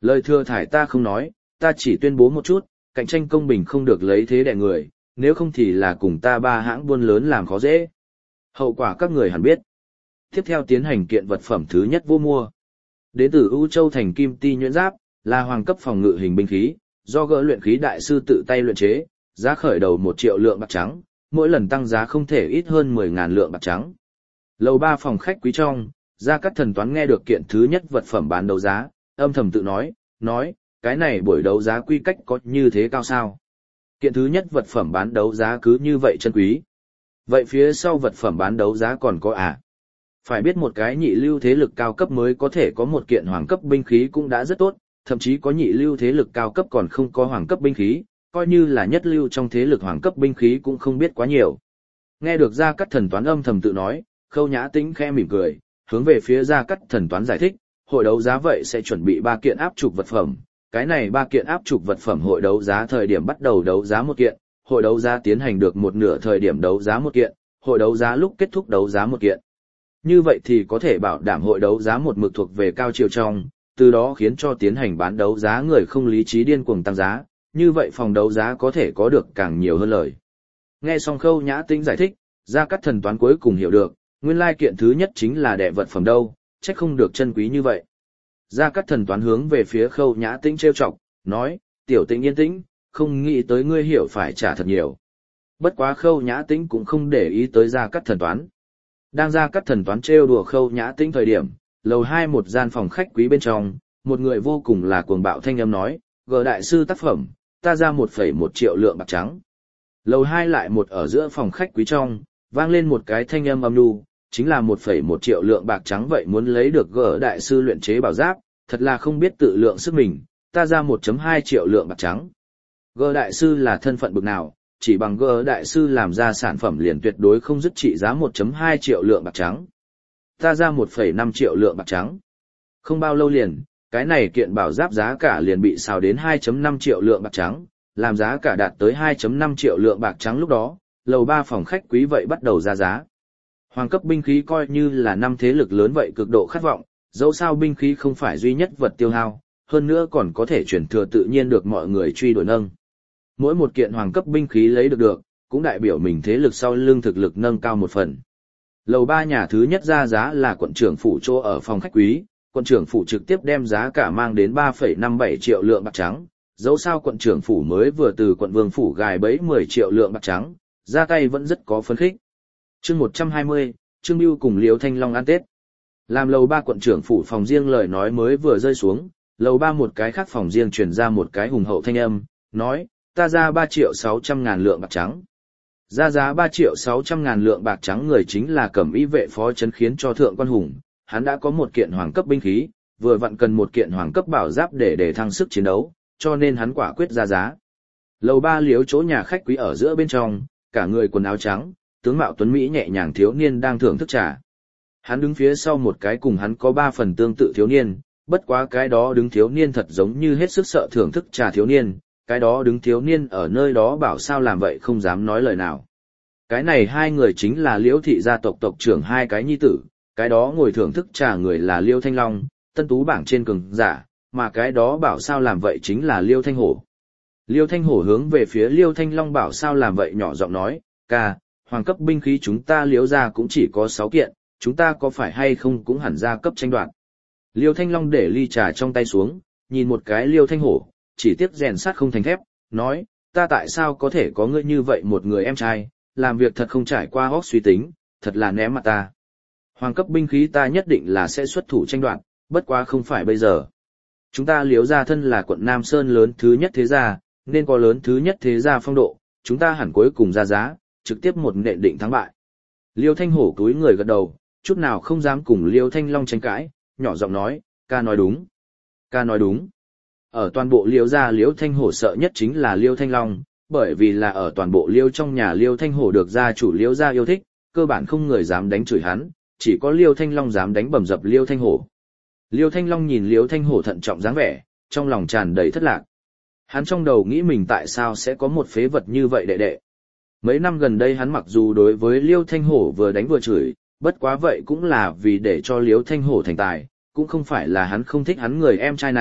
Lời thừa thải ta không nói, ta chỉ tuyên bố một chút, cạnh tranh công bình không được lấy thế đè người, nếu không thì là cùng ta ba hãng buôn lớn làm khó dễ. Hậu quả các người hẳn biết. Tiếp theo tiến hành kiện vật phẩm thứ nhất vô mua. Đến từ U Châu thành kim ti nhuyễn giáp, là hoàng cấp phòng ngự hình binh khí, do gỡ luyện khí đại sư tự tay luyện chế, giá khởi đầu một triệu lượng bạc trắng, mỗi lần tăng giá không thể ít hơn mười ngàn lượng bạc trắng. Lầu ba phòng khách quý trong, Gia Cát Thần Toán nghe được kiện thứ nhất vật phẩm bán đấu giá, âm thầm tự nói, nói, cái này buổi đấu giá quy cách có như thế cao sao? Kiện thứ nhất vật phẩm bán đấu giá cứ như vậy chân quý. Vậy phía sau vật phẩm bán đấu giá còn có à? Phải biết một cái nhị lưu thế lực cao cấp mới có thể có một kiện hoàng cấp binh khí cũng đã rất tốt, thậm chí có nhị lưu thế lực cao cấp còn không có hoàng cấp binh khí, coi như là nhất lưu trong thế lực hoàng cấp binh khí cũng không biết quá nhiều. Nghe được Gia Cát Thần Toán âm thầm tự nói, Khâu Nhã Tĩnh khẽ mỉm cười, hướng về phía Gia Cát Thần Toán giải thích, hội đấu giá vậy sẽ chuẩn bị ba kiện áp trục vật phẩm, cái này ba kiện áp trục vật phẩm hội đấu giá thời điểm bắt đầu đấu giá một kiện, hội đấu giá tiến hành được một nửa thời điểm đấu giá một kiện, hội đấu giá lúc kết thúc đấu giá một kiện. Như vậy thì có thể bảo đảm hội đấu giá một mực thuộc về cao chiều trong, từ đó khiến cho tiến hành bán đấu giá người không lý trí điên cuồng tăng giá, như vậy phòng đấu giá có thể có được càng nhiều hơn lời. Nghe xong Khâu Nhã Tĩnh giải thích, Gia Cát Thần Toán cuối cùng hiểu được, nguyên lai kiện thứ nhất chính là đệ vật phẩm đâu, trách không được chân quý như vậy. Gia Cát Thần Toán hướng về phía Khâu Nhã Tĩnh trêu chọc, nói, tiểu Tĩnh yên tĩnh, không nghĩ tới ngươi hiểu phải trả thật nhiều. Bất quá Khâu Nhã Tĩnh cũng không để ý tới Gia Cát Thần Toán. Đang Gia Cát Thần Toán trêu đùa Khâu Nhã Tĩnh thời điểm, lầu hai một gian phòng khách quý bên trong, một người vô cùng là cuồng bạo thanh âm nói, gờ đại sư tác phẩm, ta ra một phẩy một triệu lượng bạc trắng. Lầu hai lại một ở giữa phòng khách quý trong, vang lên một cái thanh âm âm nhu, chính là một phẩy một triệu lượng bạc trắng vậy muốn lấy được gờ đại sư luyện chế bảo giáp, thật là không biết tự lượng sức mình, ta ra một phẩy hai triệu lượng bạc trắng. Gờ đại sư là thân phận bực nào, chỉ bằng gờ đại sư làm ra sản phẩm liền tuyệt đối không dứt trị giá một phẩy hai triệu lượng bạc trắng. Ta ra một phẩy năm triệu lượng bạc trắng. Không bao lâu liền, cái này kiện bảo giáp giá cả liền bị xào đến hai phẩy năm triệu lượng bạc trắng, làm giá cả đạt tới hai phẩy năm triệu lượng bạc trắng lúc đó, lầu ba phòng khách quý vậy bắt đầu ra giá. Hoàng cấp binh khí coi như là năm thế lực lớn vậy cực độ khát vọng, dẫu sao binh khí không phải duy nhất vật tiêu hao, hơn nữa còn có thể chuyển thừa tự nhiên được mọi người truy đuổi nâng. Mỗi một kiện hoàng cấp binh khí lấy được được, cũng đại biểu mình thế lực sau lưng thực lực nâng cao một phần. Lầu ba nhà thứ nhất ra giá là quận trưởng phủ chỗ ở phòng khách quý, quận trưởng phủ trực tiếp đem giá cả mang đến ba phẩy năm bảy triệu lượng bạc trắng, dẫu sao quận trưởng phủ mới vừa từ quận vương phủ gài bẫy mười triệu lượng bạc trắng, ra tay vẫn rất có phấn khích. Chương một trăm hai mươi, Trương Bưu cùng Liêu Thanh Long ăn Tết. Làm lầu ba quận trưởng phủ phòng riêng lời nói mới vừa rơi xuống, lầu ba một cái khác phòng riêng truyền ra một cái hùng hậu thanh âm, nói, ta ra ba triệu sáu trăm ngàn lượng bạc trắng. Ra giá ba triệu sáu trăm ngàn lượng bạc trắng người chính là Cẩm Y vệ phó trấn khiến cho thượng quan hùng, hắn đã có một kiện hoàng cấp binh khí, vừa vặn cần một kiện hoàng cấp bảo giáp để để thăng sức chiến đấu, cho nên hắn quả quyết ra giá. Lầu ba liếu chỗ nhà khách quý ở giữa bên trong, cả người quần áo trắng, tướng mạo tuấn mỹ nhẹ nhàng thiếu niên đang thưởng thức trà. Hắn đứng phía sau một cái cùng hắn có ba phần tương tự thiếu niên, bất quá cái đó đứng thiếu niên thật giống như hết sức sợ thưởng thức trà thiếu niên, cái đó đứng thiếu niên ở nơi đó bảo sao làm vậy không dám nói lời nào. Cái này hai người chính là Liễu thị gia tộc tộc trưởng hai cái nhi tử, cái đó ngồi thưởng thức trà người là Liêu Thanh Long, tân tú bảng trên cường giả, mà cái đó bảo sao làm vậy chính là Liêu Thanh Hổ. Liêu Thanh Hổ hướng về phía Liêu Thanh Long bảo sao làm vậy nhỏ giọng nói, ca, hoàng cấp binh khí chúng ta Liễu gia cũng chỉ có sáu kiện, chúng ta có phải hay không cũng hẳn ra cấp tranh đoạt. Liêu Thanh Long để ly trà trong tay xuống, nhìn một cái Liêu Thanh Hổ, chỉ tiếc rèn sắt không thành thép, nói, ta tại sao có thể có ngươi như vậy một người em trai, làm việc thật không trải qua hóc suy tính, thật là ném mặt ta. Hoàng cấp binh khí ta nhất định là sẽ xuất thủ tranh đoạt, bất quá không phải bây giờ. Chúng ta Liễu gia thân là quận Nam Sơn lớn thứ nhất thế gia, nên có lớn thứ nhất thế gia phong độ, chúng ta hẳn cuối cùng ra giá, trực tiếp một nện định thắng bại. Liêu Thanh Hổ cúi người gật đầu, chút nào không dám cùng Liêu Thanh Long tranh cãi, nhỏ giọng nói, ca nói đúng. Ca nói đúng. Ở toàn bộ Liêu gia Liêu Thanh Hổ sợ nhất chính là Liêu Thanh Long, bởi vì là ở toàn bộ Liêu trong nhà Liêu Thanh Hổ được gia chủ Liêu gia yêu thích, cơ bản không người dám đánh chửi hắn, chỉ có Liêu Thanh Long dám đánh bầm dập Liêu Thanh Hổ. Liêu Thanh Long nhìn Liêu Thanh Hổ thận trọng dáng vẻ, trong lòng tràn đầy thất lạc. Hắn trong đầu nghĩ mình tại sao sẽ có một phế vật như vậy đệ đệ. Mấy năm gần đây hắn mặc dù đối với Liêu Thanh Hổ vừa đánh vừa chửi, bất quá vậy cũng là vì để cho Liêu Thanh Hổ thành tài, cũng không phải là hắn không thích hắn người em trai này,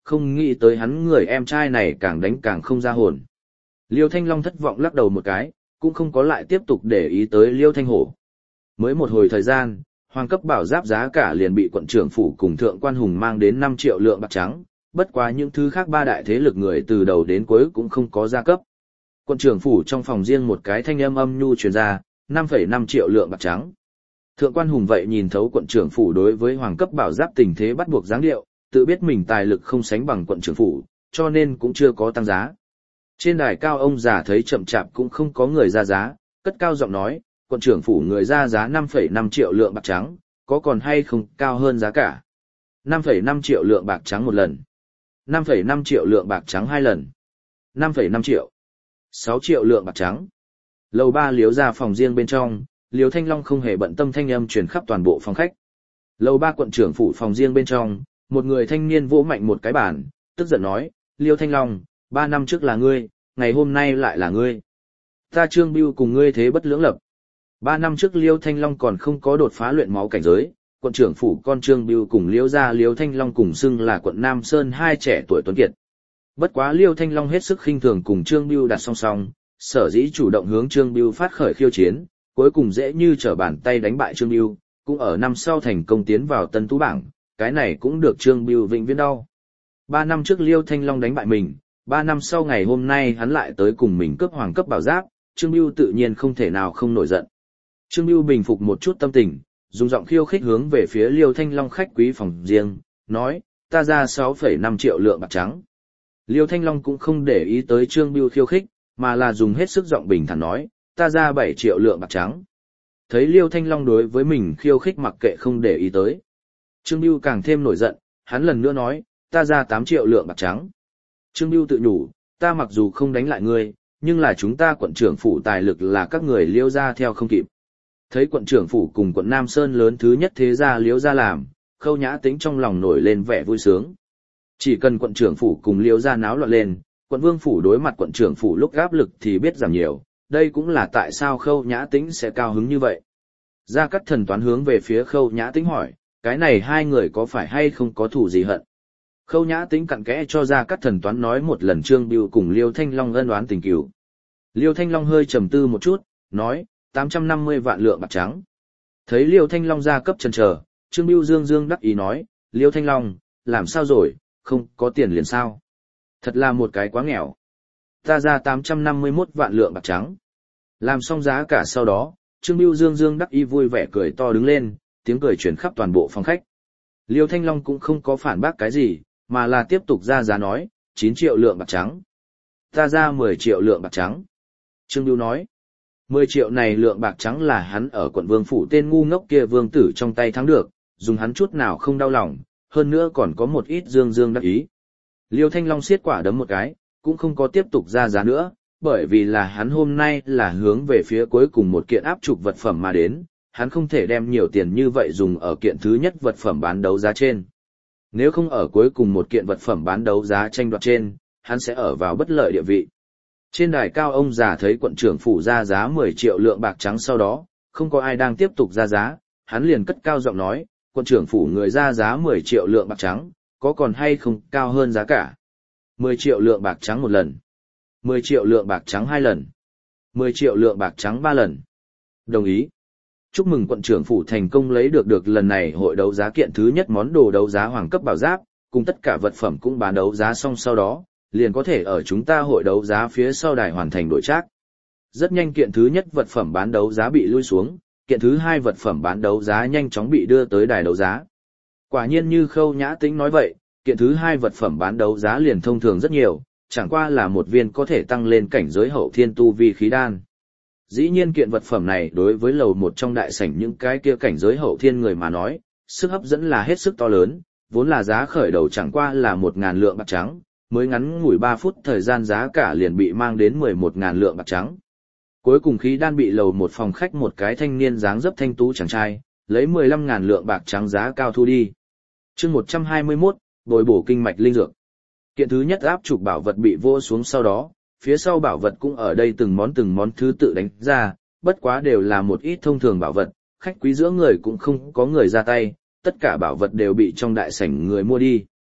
không nghĩ tới hắn người em trai này càng đánh càng không ra hồn. Liêu Thanh Long thất vọng lắc đầu một cái, cũng không có lại tiếp tục để ý tới Liêu Thanh Hổ. Mới một hồi thời gian, hoàng cấp bảo giáp giá cả liền bị quận trưởng phủ cùng thượng quan hùng mang đến năm triệu lượng bạc trắng, bất quá những thứ khác ba đại thế lực người từ đầu đến cuối cũng không có gia cấp. Quận trưởng phủ trong phòng riêng một cái thanh âm âm nhu truyền ra, năm phẩy năm triệu lượng bạc trắng. Thượng quan hùng vậy nhìn thấu quận trưởng phủ đối với hoàng cấp bảo giáp tình thế bắt buộc dáng điệu, tự biết mình tài lực không sánh bằng quận trưởng phủ, cho nên cũng chưa có tăng giá. Trên đài cao ông già thấy chậm chạp cũng không có người ra giá, cất cao giọng nói, quận trưởng phủ người ra giá năm phẩy năm triệu lượng bạc trắng, có còn hay không cao hơn giá cả? năm phẩy năm triệu lượng bạc trắng một lần. năm phẩy năm triệu lượng bạc trắng hai lần. năm phẩy năm triệu. sáu triệu lượng bạc trắng. Lầu ba Liếu ra phòng riêng bên trong, Liêu Thanh Long không hề bận tâm thanh âm truyền khắp toàn bộ phòng khách. Lầu ba quận trưởng phủ phòng riêng bên trong, một người thanh niên vỗ mạnh một cái bàn, tức giận nói, Liêu Thanh Long, ba năm trước là ngươi, ngày hôm nay lại là ngươi. Ta Trương Bưu cùng ngươi thế bất lưỡng lập. Ba năm trước Liêu Thanh Long còn không có đột phá luyện máu cảnh giới, quận trưởng phủ con Trương Bưu cùng Liêu gia Liêu Thanh Long cùng xưng là quận Nam Sơn hai trẻ tuổi tuấn kiệt. Bất quá Liêu Thanh Long hết sức khinh thường cùng Trương Bưu đặt song song, sở dĩ chủ động hướng Trương Bưu phát khởi khiêu chiến, cuối cùng dễ như trở bàn tay đánh bại Trương Bưu, cũng ở năm sau thành công tiến vào tân tú bảng, cái này cũng được Trương Bưu vĩnh viễn đau. Ba năm trước Liêu Thanh Long đánh bại mình, ba năm sau ngày hôm nay hắn lại tới cùng mình cướp hoàng cấp bảo giáp, Trương Bưu tự nhiên không thể nào không nổi giận. Trương Bưu bình phục một chút tâm tình, dùng giọng khiêu khích hướng về phía Liêu Thanh Long khách quý phòng riêng, nói, ta ra sáu phẩy năm triệu lượng bạc trắng. Liêu Thanh Long cũng không để ý tới Trương Bưu khiêu khích, mà là dùng hết sức giọng bình thản nói, ta ra bảy triệu lượng bạc trắng. Thấy Liêu Thanh Long đối với mình khiêu khích mặc kệ không để ý tới. Trương Bưu càng thêm nổi giận, hắn lần nữa nói, ta ra tám triệu lượng bạc trắng. Trương Bưu tự nhủ, ta mặc dù không đánh lại ngươi, nhưng là chúng ta quận trưởng phủ tài lực là các người Liêu gia theo không kịp. Thấy quận trưởng phủ cùng quận Nam Sơn lớn thứ nhất thế gia Liêu gia làm, Khâu Nhã Tĩnh trong lòng nổi lên vẻ vui sướng. Chỉ cần quận trưởng phủ cùng Liêu gia náo loạn lên, quận vương phủ đối mặt quận trưởng phủ lúc áp lực thì biết giảm nhiều, đây cũng là tại sao Khâu Nhã Tĩnh sẽ cao hứng như vậy. Gia Cát Thần toán hướng về phía Khâu Nhã Tĩnh hỏi, cái này hai người có phải hay không có thù gì hận? Khâu Nhã Tĩnh cặn kẽ cho Gia Cát Thần toán nói một lần Trương Bưu cùng Liêu Thanh Long ân oán tình cừu. Liêu Thanh Long hơi trầm tư một chút, nói, tám trăm năm mươi vạn lượng bạc trắng. Thấy Liêu Thanh Long ra cấp chần chờ, Trương Bưu dương dương đắc ý nói, Liêu Thanh Long, làm sao rồi, không có tiền liền sao? Thật là một cái quá nghèo. Ta ra tám trăm năm mươi mốt vạn lượng bạc trắng. Làm xong giá cả sau đó, Trương Bưu dương dương đắc ý vui vẻ cười to đứng lên, tiếng cười truyền khắp toàn bộ phòng khách. Liêu Thanh Long cũng không có phản bác cái gì, mà là tiếp tục ra giá nói, chín triệu lượng bạc trắng. Ta ra mười triệu lượng bạc trắng. Trương Bưu nói, mười triệu này lượng bạc trắng là hắn ở quận vương phủ tên ngu ngốc kia vương tử trong tay thắng được, dùng hắn chút nào không đau lòng, hơn nữa còn có một ít dương dương đắc ý. Liêu Thanh Long siết quả đấm một cái, cũng không có tiếp tục ra giá nữa, bởi vì là hắn hôm nay là hướng về phía cuối cùng một kiện áp trục vật phẩm mà đến, hắn không thể đem nhiều tiền như vậy dùng ở kiện thứ nhất vật phẩm bán đấu giá trên. Nếu không ở cuối cùng một kiện vật phẩm bán đấu giá tranh đoạt trên, hắn sẽ ở vào bất lợi địa vị. Trên đài cao ông già thấy quận trưởng phủ ra giá mười triệu lượng bạc trắng sau đó, không có ai đang tiếp tục ra giá, hắn liền cất cao giọng nói, quận trưởng phủ người ra giá mười triệu lượng bạc trắng, có còn hay không cao hơn giá cả? mười triệu lượng bạc trắng một lần. mười triệu lượng bạc trắng hai lần. mười triệu lượng bạc trắng ba lần. Đồng ý. Chúc mừng quận trưởng phủ thành công lấy được được lần này hội đấu giá kiện thứ nhất món đồ đấu giá hoàng cấp bảo giáp, cùng tất cả vật phẩm cũng bán đấu giá xong sau đó, liền có thể ở chúng ta hội đấu giá phía sau đài hoàn thành đổi trác. Rất nhanh kiện thứ nhất vật phẩm bán đấu giá bị lui xuống, kiện thứ hai vật phẩm bán đấu giá nhanh chóng bị đưa tới đài đấu giá. Quả nhiên như Khâu Nhã Tĩnh nói vậy, kiện thứ hai vật phẩm bán đấu giá liền thông thường rất nhiều, chẳng qua là một viên có thể tăng lên cảnh giới hậu thiên tu vi khí đan. Dĩ nhiên kiện vật phẩm này đối với lầu một trong đại sảnh những cái kia cảnh giới hậu thiên người mà nói, sức hấp dẫn là hết sức to lớn, vốn là giá khởi đầu chẳng qua là một ngàn lượng bạc trắng, mới ngắn ngủi ba phút thời gian giá cả liền bị mang đến mười một ngàn lượng bạc trắng. Cuối cùng khí đan bị lầu một phòng khách một cái thanh niên dáng dấp thanh tú chàng trai, lấy mười lăm ngàn lượng bạc trắng giá cao thu đi. Chương một trăm hai mươi mốt, bồi bổ kinh mạch linh dược. Kiện thứ nhất áp trục bảo vật bị vô xuống sau đó, phía sau bảo vật cũng ở đây từng món từng món thứ tự đánh ra, bất quá đều là một ít thông thường bảo vật, khách quý giữa người cũng không có người ra tay, tất cả bảo vật đều bị trong đại sảnh người mua đi.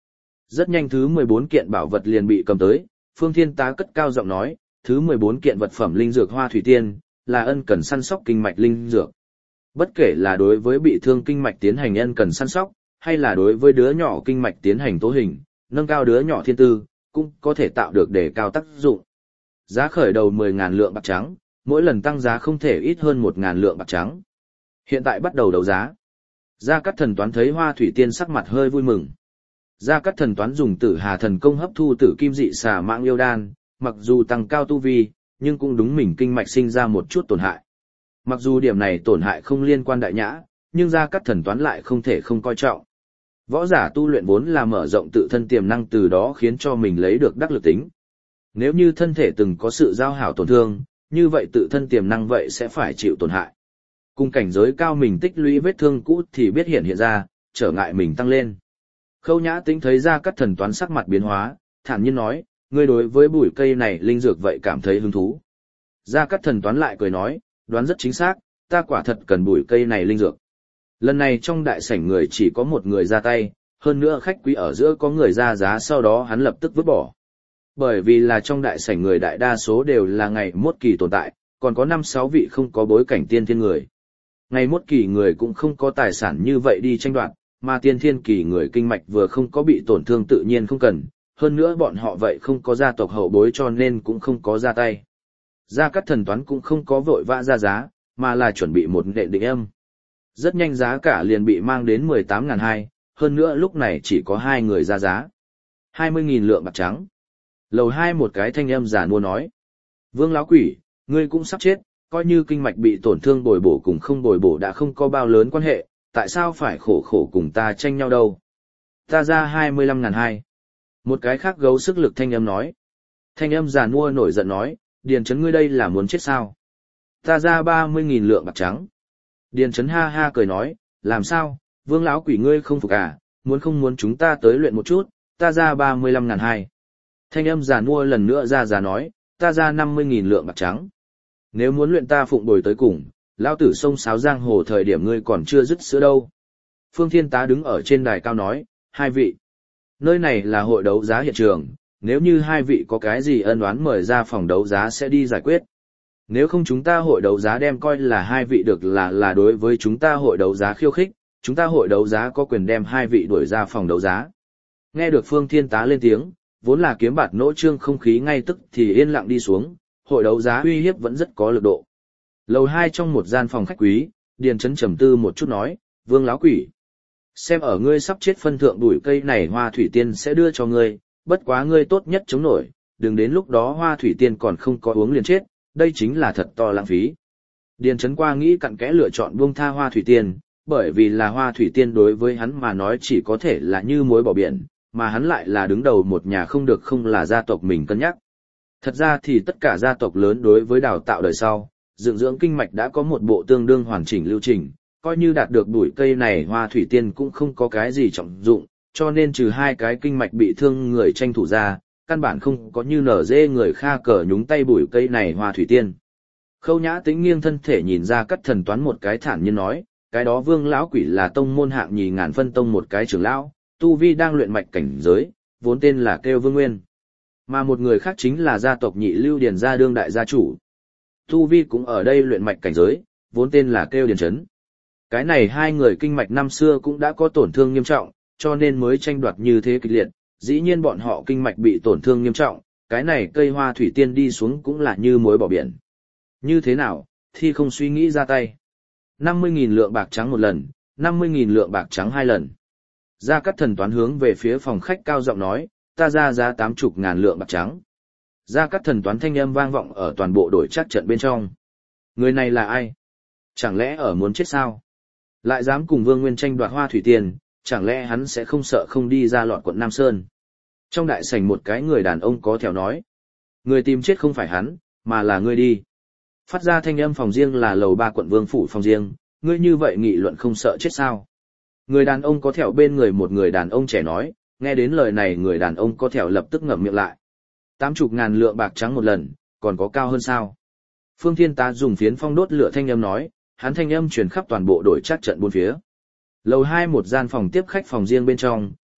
Rất nhanh thứ mười bốn kiện bảo vật liền bị cầm tới, Phương Thiên Tá cất cao giọng nói, thứ mười bốn kiện vật phẩm linh dược hoa thủy tiên, là ân cần săn sóc kinh mạch linh dược. Bất kể là đối với bị thương kinh mạch tiến hành ân cần săn sóc, hay là đối với đứa nhỏ kinh mạch tiến hành tố hình, nâng cao đứa nhỏ thiên tư, cũng có thể tạo được đề cao tác dụng. Giá khởi đầu mười nghìn lượng bạc trắng, mỗi lần tăng giá không thể ít hơn một nghìn lượng bạc trắng. Hiện tại bắt đầu đấu giá. Gia Cát Thần Toán thấy Hoa Thủy Tiên sắc mặt hơi vui mừng. Gia Cát Thần Toán dùng Tử Hà Thần Công hấp thu tử kim dị xà mạng yêu đan, mặc dù tăng cao tu vi, nhưng cũng đúng mình kinh mạch sinh ra một chút tổn hại. Mặc dù điểm này tổn hại không liên quan đại nhã, nhưng Gia Cát Thần Toán lại không thể không coi trọng. Võ giả tu luyện vốn là mở rộng tự thân tiềm năng, từ đó khiến cho mình lấy được đắc lực tính. Nếu như thân thể từng có sự giao hảo tổn thương, như vậy tự thân tiềm năng vậy sẽ phải chịu tổn hại. Cùng cảnh giới cao mình tích lũy vết thương cũ thì biết hiện hiện ra, trở ngại mình tăng lên. Khâu Nhã Tĩnh thấy Gia Cát Thần Toán sắc mặt biến hóa, thản nhiên nói, ngươi đối với bụi cây này linh dược vậy cảm thấy hứng thú. Gia Cát Thần Toán lại cười nói, đoán rất chính xác, ta quả thật cần bụi cây này linh dược. Lần này trong đại sảnh người chỉ có một người ra tay, hơn nữa khách quý ở giữa có người ra giá, sau đó hắn lập tức vứt bỏ. Bởi vì là trong đại sảnh người đại đa số đều là ngày mốt kỳ tồn tại, còn có năm sáu vị không có bối cảnh tiên thiên người. Ngày mốt kỳ người cũng không có tài sản như vậy đi tranh đoạt, mà tiên thiên kỳ người kinh mạch vừa không có bị tổn thương tự nhiên không cần, hơn nữa bọn họ vậy không có gia tộc hậu bối cho nên cũng không có ra tay. Gia Cát Thần Toán cũng không có vội vã ra giá, mà là chuẩn bị một nệ định âm. Rất nhanh giá cả liền bị mang đến mười tám nghìn hai, hơn nữa lúc này chỉ có hai người ra giá. hai mươi nghìn lượng bạc trắng. Lầu hai một cái thanh âm giả mua nói. Vương lão quỷ, ngươi cũng sắp chết, coi như kinh mạch bị tổn thương bồi bổ cùng không bồi bổ đã không có bao lớn quan hệ, tại sao phải khổ khổ cùng ta tranh nhau đâu? Ta ra hai mươi lăm nghìn hai. Một cái khác gấu sức lực thanh âm nói. Thanh âm giả mua nổi giận nói, Điền Chấn ngươi đây là muốn chết sao? Ta ra ba mươi nghìn lượng bạc trắng. Điền Chấn ha ha cười nói, làm sao, Vương lão quỷ ngươi không phục à, muốn không muốn chúng ta tới luyện một chút, ta ra ba mươi lăm nghìn hai. Thanh âm giả mua lần nữa ra giá nói, ta ra năm mươi nghìn lượng bạc trắng. Nếu muốn luyện ta phụng bồi tới cùng, lão tử sông sáo giang hồ thời điểm ngươi còn chưa dứt sữa đâu. Phương Thiên Tá đứng ở trên đài cao nói, hai vị. Nơi này là hội đấu giá hiện trường, nếu như hai vị có cái gì ân oán mời ra phòng đấu giá sẽ đi giải quyết. Nếu không chúng ta hội đấu giá đem coi là hai vị được là là đối với chúng ta hội đấu giá khiêu khích, chúng ta hội đấu giá có quyền đem hai vị đuổi ra phòng đấu giá. Nghe được Phương Thiên Tá lên tiếng, vốn là kiếm bạt nỗ trương không khí ngay tức thì yên lặng đi xuống, hội đấu giá uy hiếp vẫn rất có lực độ. Lầu hai trong một gian phòng khách quý, Điền Chấn trầm tư một chút nói, Vương lão quỷ, xem ở ngươi sắp chết phân thượng đuổi cây này Hoa Thủy Tiên sẽ đưa cho ngươi, bất quá ngươi tốt nhất chống nổi, đừng đến lúc đó Hoa Thủy Tiên còn không có uống liền chết, đây chính là thật to lãng phí. Điền Chấn qua nghĩ cặn kẽ lựa chọn buông tha Hoa Thủy Tiên, bởi vì là Hoa Thủy Tiên đối với hắn mà nói chỉ có thể là như muối bỏ biển, mà hắn lại là đứng đầu một nhà không được không là gia tộc mình cân nhắc. Thật ra thì tất cả gia tộc lớn đối với đào tạo đời sau, dựng dưỡng kinh mạch đã có một bộ tương đương hoàn chỉnh lưu trình, coi như đạt được bụi cây này Hoa Thủy Tiên cũng không có cái gì trọng dụng, cho nên trừ hai cái kinh mạch bị thương người tranh thủ ra, căn bản không có như nở dê người kha cờ nhúng tay bụi cây này Hoa Thủy Tiên. Khâu Nhã Tĩnh nghiêng thân thể nhìn Gia Cát Thần Toán một cái thản nhiên nói, cái đó Vương lão quỷ là tông môn hạng nhì ngàn phân tông một cái trưởng lão, tu vi đang luyện mạch cảnh giới, vốn tên là kêu Vương Nguyên. Mà một người khác chính là gia tộc Nhị Lưu Điền gia đương đại gia chủ. Tu vi cũng ở đây luyện mạch cảnh giới, vốn tên là kêu Điền Chấn. Cái này hai người kinh mạch năm xưa cũng đã có tổn thương nghiêm trọng, cho nên mới tranh đoạt như thế kịch liệt. Dĩ nhiên bọn họ kinh mạch bị tổn thương nghiêm trọng, cái này cây Hoa Thủy Tiên đi xuống cũng là như muối bỏ biển. Như thế nào, thì không suy nghĩ ra tay. năm mươi nghìn lượng bạc trắng một lần, năm mươi nghìn lượng bạc trắng hai lần. Gia Cát Thần Toán hướng về phía phòng khách cao giọng nói, ta ra giá tám chục ngàn lượng bạc trắng. Gia Cát Thần Toán thanh âm vang vọng ở toàn bộ đội trác trận bên trong. Người này là ai? Chẳng lẽ ở muốn chết sao? Lại dám cùng Vương Nguyên tranh đoạt Hoa Thủy Tiên, chẳng lẽ hắn sẽ không sợ không đi ra lọt quận Nam Sơn? Trong đại sảnh một cái người đàn ông có theo nói. Người tìm chết không phải hắn, mà là ngươi đi. Phát ra thanh âm phòng riêng là lầu ba quận Vương phủ phòng riêng, ngươi như vậy nghị luận không sợ chết sao? Người đàn ông có thẹo bên người một người đàn ông trẻ nói, nghe đến lời này người đàn ông có thẹo lập tức ngậm miệng lại. Tám chục ngàn lượng bạc trắng một lần, còn có cao hơn sao? Phương Thiên Tá dùng phiến phong đốt lửa thanh âm nói, hắn thanh âm truyền khắp toàn bộ đội trác trận bốn phía. Lầu hai một gian phòng tiếp khách phòng riêng bên trong,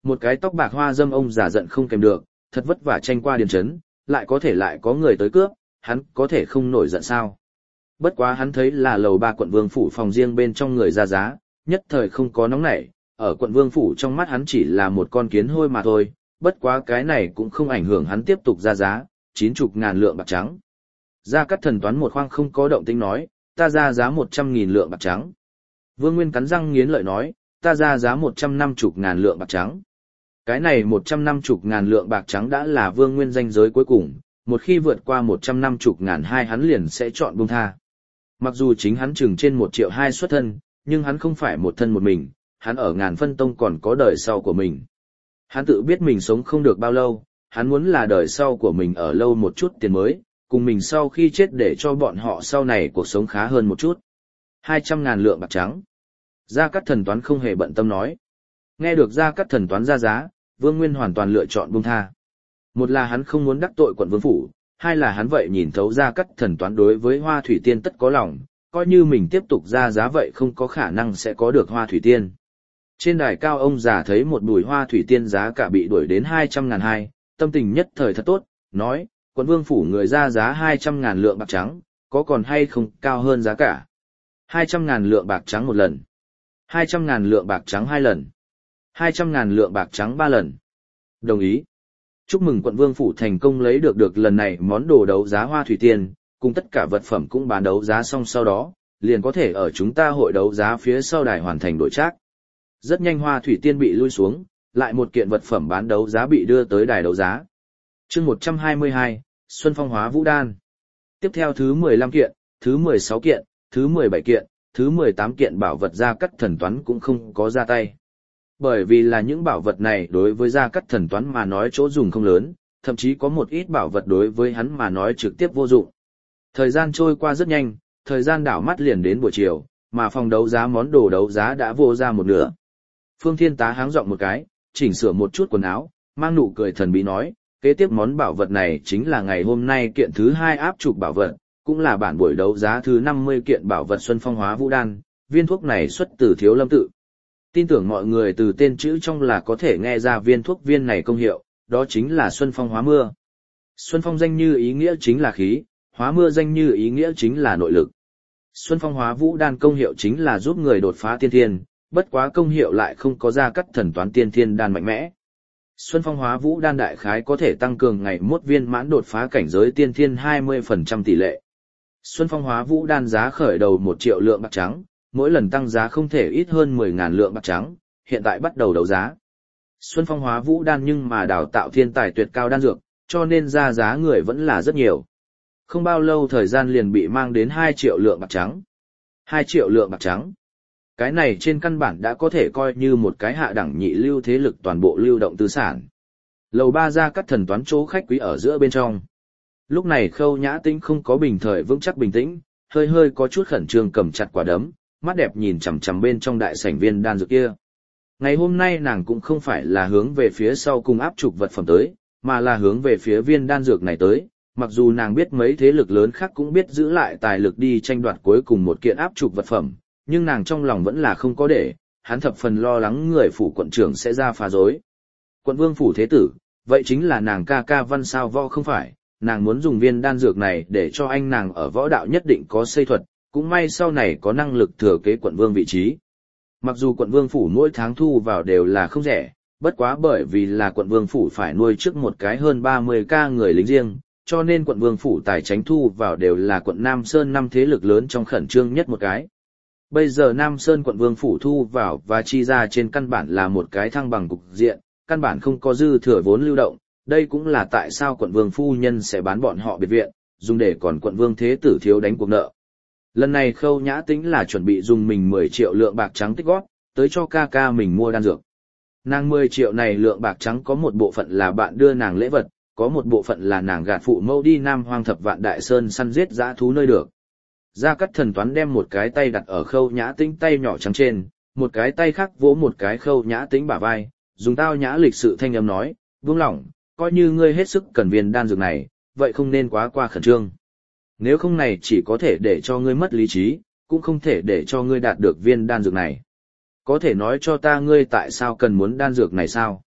một cái tóc bạc hoa dâm ông già giận không kèm được, thật vất vả tranh qua điền trấn, lại có thể lại có người tới cướp, hắn có thể không nổi giận sao. Bất quá hắn thấy là lầu ba quận vương phủ phòng riêng bên trong người ra giá, nhất thời không có nóng nảy, ở quận vương phủ trong mắt hắn chỉ là một con kiến hôi mà thôi, bất quá cái này cũng không ảnh hưởng hắn tiếp tục ra giá, chín chục ngàn lượng bạc trắng. Gia Cát Thần Toán một khoang không có động tĩnh nói, ta ra giá một trăm nghìn lượng bạc trắng. Vương Nguyên cắn răng nghiến lợi nói, ta ra giá một trăm năm mươi ngàn lượng bạc trắng. Cái này một trăm năm mươi ngàn lượng bạc trắng đã là Vương Nguyên danh giới cuối cùng, một khi vượt qua một trăm năm mươi ngàn hai hắn liền sẽ chọn buông tha. Mặc dù chính hắn chừng trên một triệu hai xuất thân, nhưng hắn không phải một thân một mình, hắn ở ngàn phân tông còn có đời sau của mình. Hắn tự biết mình sống không được bao lâu, hắn muốn là đời sau của mình ở lâu một chút tiền mới, cùng mình sau khi chết để cho bọn họ sau này cuộc sống khá hơn một chút. hai trăm ngàn lượng bạc trắng. Gia Cát Thần Toán không hề bận tâm nói. Nghe được Gia Cát Thần Toán ra giá, Vương Nguyên hoàn toàn lựa chọn buông tha. Một là hắn không muốn đắc tội quận vương phủ, hai là hắn vậy nhìn thấu Gia Cát Thần Toán đối với Hoa Thủy Tiên tất có lòng, coi như mình tiếp tục ra giá vậy không có khả năng sẽ có được Hoa Thủy Tiên. Trên đài cao ông già thấy một bùi Hoa Thủy Tiên giá cả bị đuổi đến hai trăm ngàn hai, tâm tình nhất thời thật tốt, nói, quận vương phủ người ra giá hai trăm ngàn lượng bạc trắng, có còn hay không cao hơn giá cả? hai trăm ngàn lượng bạc trắng một lần, hai trăm ngàn lượng bạc trắng hai lần, hai trăm ngàn lượng bạc trắng ba lần. Đồng ý. Chúc mừng quận vương phủ thành công lấy được được lần này món đồ đấu giá Hoa Thủy Tiên, cùng tất cả vật phẩm cũng bán đấu giá xong sau đó, liền có thể ở chúng ta hội đấu giá phía sau đài hoàn thành đổi trác. Rất nhanh Hoa Thủy Tiên bị lui xuống, lại một kiện vật phẩm bán đấu giá bị đưa tới đài đấu giá. Chương một trăm hai mươi hai, Xuân Phong Hóa Vũ Đan. Tiếp theo thứ mười lăm kiện, thứ mười sáu kiện, thứ mười bảy kiện, thứ mười tám kiện bảo vật Gia Cát Thần Toán cũng không có ra tay. Bởi vì là những bảo vật này đối với Gia Cát Thần Toán mà nói chỗ dùng không lớn, thậm chí có một ít bảo vật đối với hắn mà nói trực tiếp vô dụng. Thời gian trôi qua rất nhanh, thời gian đảo mắt liền đến buổi chiều, mà phòng đấu giá món đồ đấu giá đã vô ra một nửa. Phương Thiên Tá háng giọng một cái, chỉnh sửa một chút quần áo, mang nụ cười thần bí nói, kế tiếp món bảo vật này chính là ngày hôm nay kiện thứ hai áp trục bảo vật, cũng là bản buổi đấu giá thứ năm mươi kiện bảo vật Xuân Phong Hóa Vũ Đan, viên thuốc này xuất từ Thiếu Lâm tự. Tin tưởng mọi người từ tên chữ trong là có thể nghe ra viên thuốc viên này công hiệu, đó chính là Xuân Phong Hóa Mưa. Xuân Phong danh như ý nghĩa chính là khí, Hóa Mưa danh như ý nghĩa chính là nội lực. Xuân Phong Hóa Vũ Đan công hiệu chính là giúp người đột phá tiên thiên, bất quá công hiệu lại không có Gia Cát Thần Toán tiên thiên đan mạnh mẽ. Xuân Phong Hóa Vũ Đan đại khái có thể tăng cường ngày mốt viên mãn đột phá cảnh giới tiên thiên hai mươi phần trăm tỷ lệ. Xuân Phong Hóa Vũ Đan giá khởi đầu một triệu lượng bạc trắng, mỗi lần tăng giá không thể ít hơn mười ngàn lượng bạc trắng, hiện tại bắt đầu đấu giá. Xuân Phong Hóa Vũ Đan nhưng mà đào tạo thiên tài tuyệt cao đan dược, cho nên ra giá người vẫn là rất nhiều. Không bao lâu thời gian liền bị mang đến hai triệu lượng bạc trắng. hai triệu lượng bạc trắng. Cái này trên căn bản đã có thể coi như một cái hạ đẳng nhị lưu thế lực toàn bộ lưu động tư sản. Lầu ba Gia Cát Thần Toán chỗ khách quý ở giữa bên trong. Lúc này Khâu Nhã Tĩnh không có bình thời vững chắc bình tĩnh, hơi hơi có chút khẩn trương cầm chặt quả đấm, mắt đẹp nhìn chằm chằm bên trong đại sảnh viên đan dược kia. Ngày hôm nay nàng cũng không phải là hướng về phía sau cùng áp trục vật phẩm tới, mà là hướng về phía viên đan dược này tới, mặc dù nàng biết mấy thế lực lớn khác cũng biết giữ lại tài lực đi tranh đoạt cuối cùng một kiện áp trục vật phẩm, nhưng nàng trong lòng vẫn là không có để, hắn thập phần lo lắng người phủ quận trưởng sẽ ra phá rối. Quận vương phủ thế tử, vậy chính là nàng ca ca Văn Sao Võ không phải, nàng muốn dùng viên đan dược này để cho anh nàng ở võ đạo nhất định có xây thuật, cũng may sau này có năng lực thừa kế quận vương vị trí. Mặc dù quận vương phủ mỗi tháng thu vào đều là không rẻ, bất quá bởi vì là quận vương phủ phải nuôi trước một cái hơn ba mươi ca người lính riêng, cho nên quận vương phủ tài chính thu vào đều là quận Nam Sơn năm thế lực lớn trong khẩn trương nhất một cái. Bây giờ Nam Sơn quận vương phủ thu vào và chi ra trên căn bản là một cái thăng bằng cục diện, căn bản không có dư thừa vốn lưu động, đây cũng là tại sao quận vương phu nhân sẽ bán bọn họ biệt viện, dùng để còn quận vương thế tử thiếu đánh cuộc nợ. Lần này Khâu Nhã Tĩnh là chuẩn bị dùng mình mười triệu lượng bạc trắng tích góp, tới cho ca ca mình mua đan dược. Nàng mười triệu này lượng bạc trắng có một bộ phận là bạn đưa nàng lễ vật, có một bộ phận là nàng gạt phụ mẫu đi Nam Hoang Thập Vạn Đại Sơn săn giết dã thú nơi được. Gia Cát Thần Toán đem một cái tay đặt ở Khâu Nhã Tĩnh tay nhỏ trắng trên, một cái tay khác vỗ một cái Khâu Nhã Tĩnh bả vai, dùng tao nhã lịch sự thanh âm nói, "Vương lỏng, coi như ngươi hết sức cần viên đan dược này, vậy không nên quá qua khẩn trương. Nếu không này chỉ có thể để cho ngươi mất lý trí, cũng không thể để cho ngươi đạt được viên đan dược này. Có thể nói cho ta ngươi tại sao cần muốn đan dược này sao?"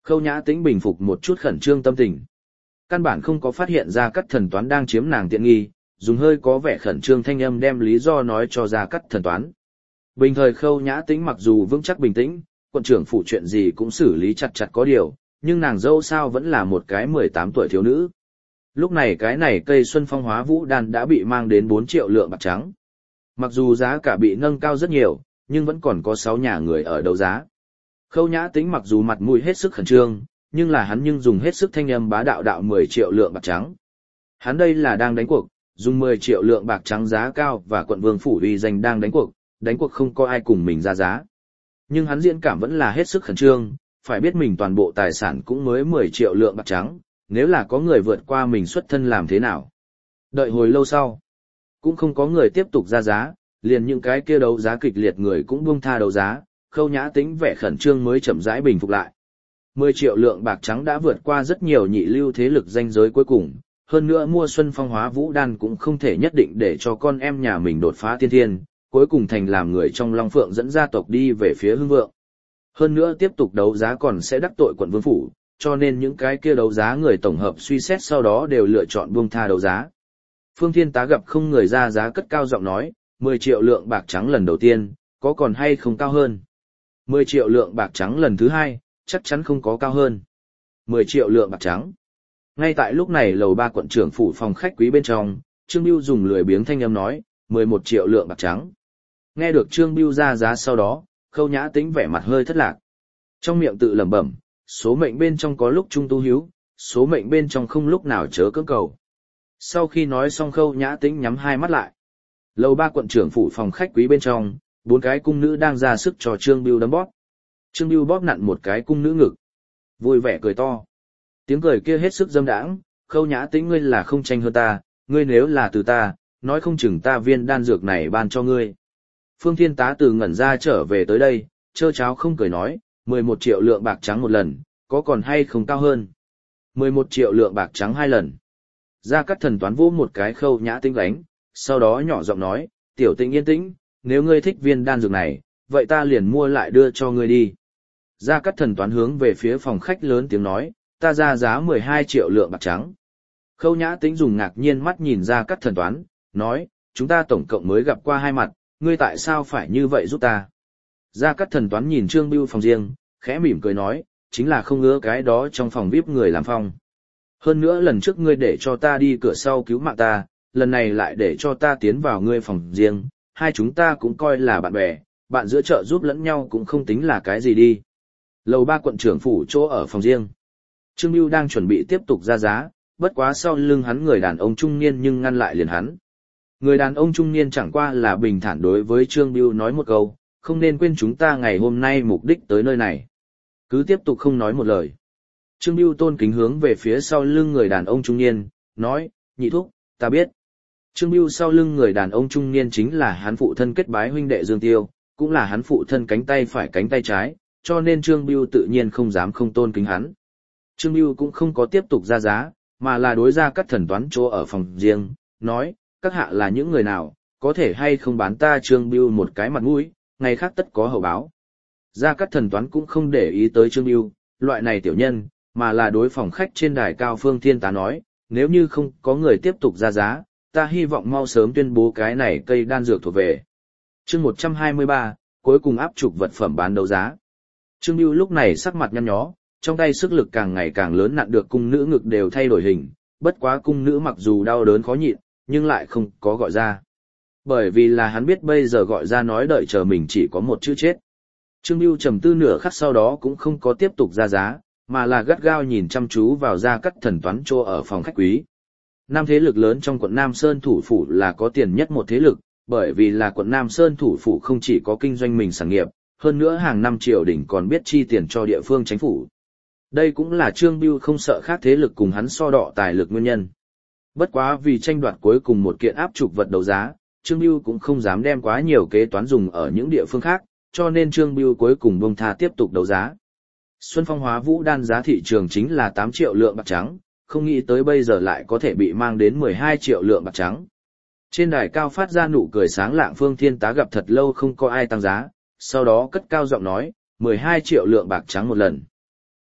Khâu Nhã Tĩnh bình phục một chút khẩn trương tâm tình. Căn bản không có phát hiện Gia Cát Thần Toán đang chiếm nàng tiện nghi, dùng hơi có vẻ khẩn trương thanh âm đem lý do nói cho Gia Cát Thần Toán. Bình thời Khâu Nhã Tĩnh mặc dù vững chắc bình tĩnh, quận trưởng phủ chuyện gì cũng xử lý chặt chặt có điều, nhưng nàng dâu sao vẫn là một cái mười tám tuổi thiếu nữ. Lúc này cái này cây Xuân Phong Hóa Vũ Đan đã bị mang đến bốn triệu lượng bạc trắng. Mặc dù giá cả bị nâng cao rất nhiều, nhưng vẫn còn có sáu nhà người ở đấu giá. Khâu Nhã Tĩnh mặc dù mặt mũi hết sức khẩn trương, nhưng là hắn nhưng dùng hết sức thanh âm bá đạo đạo mười triệu lượng bạc trắng. Hắn đây là đang đánh cuộc, dùng mười triệu lượng bạc trắng giá cao và quận vương phủ uy danh đang đánh cuộc, đánh cuộc không có ai cùng mình ra giá. Nhưng hắn diễn cảm vẫn là hết sức khẩn trương, phải biết mình toàn bộ tài sản cũng mới mười triệu lượng bạc trắng, nếu là có người vượt qua mình xuất thân làm thế nào. Đợi hồi lâu sau, cũng không có người tiếp tục ra giá, liền những cái kia đấu giá kịch liệt người cũng buông tha đấu giá, Khâu Nhã Tĩnh vẻ khẩn trương mới chậm rãi bình phục lại. mười triệu lượng bạc trắng đã vượt qua rất nhiều nhị lưu thế lực danh giới cuối cùng, hơn nữa mua Xuân Phong Hóa Vũ Đan cũng không thể nhất định để cho con em nhà mình đột phá tiên thiên, cuối cùng thành làm người trong Long Phượng dẫn gia tộc đi về phía hưng vượng. Hơn nữa tiếp tục đấu giá còn sẽ đắc tội quận vương phủ, cho nên những cái kia đấu giá người tổng hợp suy xét sau đó đều lựa chọn buông tha đấu giá. Phương Thiên Tá gặp không người ra giá cất cao giọng nói, mười triệu lượng bạc trắng lần đầu tiên, có còn hay không cao hơn? mười triệu lượng bạc trắng lần thứ hai, chắc chắn không có cao hơn. mười triệu lượng bạc trắng. Ngay tại lúc này lầu ba quận trưởng phủ phòng khách quý bên trong, Trương Bưu dùng lười biếng thanh âm nói, mười một triệu lượng bạc trắng. Nghe được Trương Bưu ra giá sau đó, Khâu Nhã Tĩnh vẻ mặt hơi thất lạc. Trong miệng tự lẩm bẩm, số mệnh bên trong có lúc trung tu hiếu, số mệnh bên trong không lúc nào chớ cưỡng cầu. Sau khi nói xong Khâu Nhã Tĩnh nhắm hai mắt lại. Lầu ba quận trưởng phủ phòng khách quý bên trong, bốn cái cung nữ đang ra sức cho Trương Bưu đấm bóp. Trương Bưu bóp nặn một cái cung nữ ngực. Vui vẻ cười to. Tiếng cười kia hết sức dâm đãng, Khâu Nhã Tĩnh ngươi là không tranh hơn ta, ngươi nếu là từ ta, nói không chừng ta viên đan dược này ban cho ngươi. Phương Thiên Tá từ ngẩn ra trở về tới đây, chơ cháo không cười nói, mười một triệu lượng bạc trắng một lần, có còn hay không cao hơn? mười một triệu lượng bạc trắng hai lần. Gia Cát Thần Toán vỗ một cái Khâu Nhã Tĩnh đánh, sau đó nhỏ giọng nói, tiểu Tĩnh yên tĩnh, nếu ngươi thích viên đan dược này, vậy ta liền mua lại đưa cho ngươi đi. Gia Cát Thần Toán hướng về phía phòng khách lớn tiếng nói, ta ra giá mười hai triệu lượng bạc trắng. Khâu Nhã Tĩnh dùng ngạc nhiên mắt nhìn Gia Cát Thần Toán, nói, chúng ta tổng cộng mới gặp qua hai mặt, ngươi tại sao phải như vậy giúp ta? Gia Cát Thần Toán nhìn Trương Bưu phòng riêng, khẽ mỉm cười nói, chính là không ngứa cái đó trong phòng vi ai pi người làm phong. Hơn nữa lần trước ngươi để cho ta đi cửa sau cứu mạng ta, lần này lại để cho ta tiến vào ngươi phòng riêng, hai chúng ta cũng coi là bạn bè, bạn giữa trợ giúp lẫn nhau cũng không tính là cái gì đi. Lầu ba quận trưởng phủ chỗ ở phòng riêng. Trương Bưu đang chuẩn bị tiếp tục ra giá, bất quá sau lưng hắn người đàn ông trung niên nhưng ngăn lại liền hắn. Người đàn ông trung niên chẳng qua là bình thản đối với Trương Bưu nói một câu, không nên quên chúng ta ngày hôm nay mục đích tới nơi này. Cứ tiếp tục không nói một lời. Trương Bưu tôn kính hướng về phía sau lưng người đàn ông trung niên, nói, nhị thúc, ta biết. Trương Bưu sau lưng người đàn ông trung niên chính là hắn phụ thân kết bái huynh đệ Dương Tiêu, cũng là hắn phụ thân cánh tay phải cánh tay trái, cho nên Trương Bưu tự nhiên không dám không tôn kính hắn. Trương Bưu cũng không có tiếp tục ra giá, mà là đối ra các thần toán chỗ ở phòng riêng, nói, các hạ là những người nào, có thể hay không bán ta Trương Bưu một cái mặt mũi, ngày khác tất có hậu báo. Gia Cát Thần Toán cũng không để ý tới Trương Bưu, loại này tiểu nhân, mà là đối phòng khách trên đài cao Phương Thiên Tá nói, nếu như không có người tiếp tục ra giá, ta hy vọng mau sớm tuyên bố cái này cây đan dược thuộc về. Chương một trăm hai mươi ba, cuối cùng áp trục vật phẩm bán đấu giá. Trương Bưu lúc này sắc mặt nhăn nhó, trong tay sức lực càng ngày càng lớn nặn được cung nữ ngực đều thay đổi hình, bất quá cung nữ mặc dù đau đớn khó nhịn, nhưng lại không có gọi ra. Bởi vì là hắn biết bây giờ gọi ra nói đợi chờ mình chỉ có một chữ chết. Trương Bưu trầm tư nửa khắc sau đó cũng không có tiếp tục ra giá, mà là gắt gao nhìn chăm chú vào Gia Cát Thần Toán chỗ ở phòng khách quý. Năm thế lực lớn trong quận Nam Sơn thủ phủ là có tiền nhất một thế lực, bởi vì là quận Nam Sơn thủ phủ không chỉ có kinh doanh mình sản nghiệp, hơn nữa hàng năm triều đình còn biết chi tiền cho địa phương chính phủ. Đây cũng là Trương Bưu không sợ khác thế lực cùng hắn so đọ tài lực nguyên nhân. Bất quá vì tranh đoạt cuối cùng một kiện áp trục vật đấu giá, Trương Bưu cũng không dám đem quá nhiều kế toán dùng ở những địa phương khác, cho nên Trương Bưu cuối cùng buông tha tiếp tục đấu giá. Xuân Phong Hóa Vũ Đan giá thị trường chính là tám triệu lượng bạc trắng, không nghĩ tới bây giờ lại có thể bị mang đến mười hai triệu lượng bạc trắng. Trên đài cao phát ra nụ cười sáng lạng Phương Thiên Tá gặp thật lâu không có ai tăng giá, sau đó cất cao giọng nói, mười hai triệu lượng bạc trắng một lần.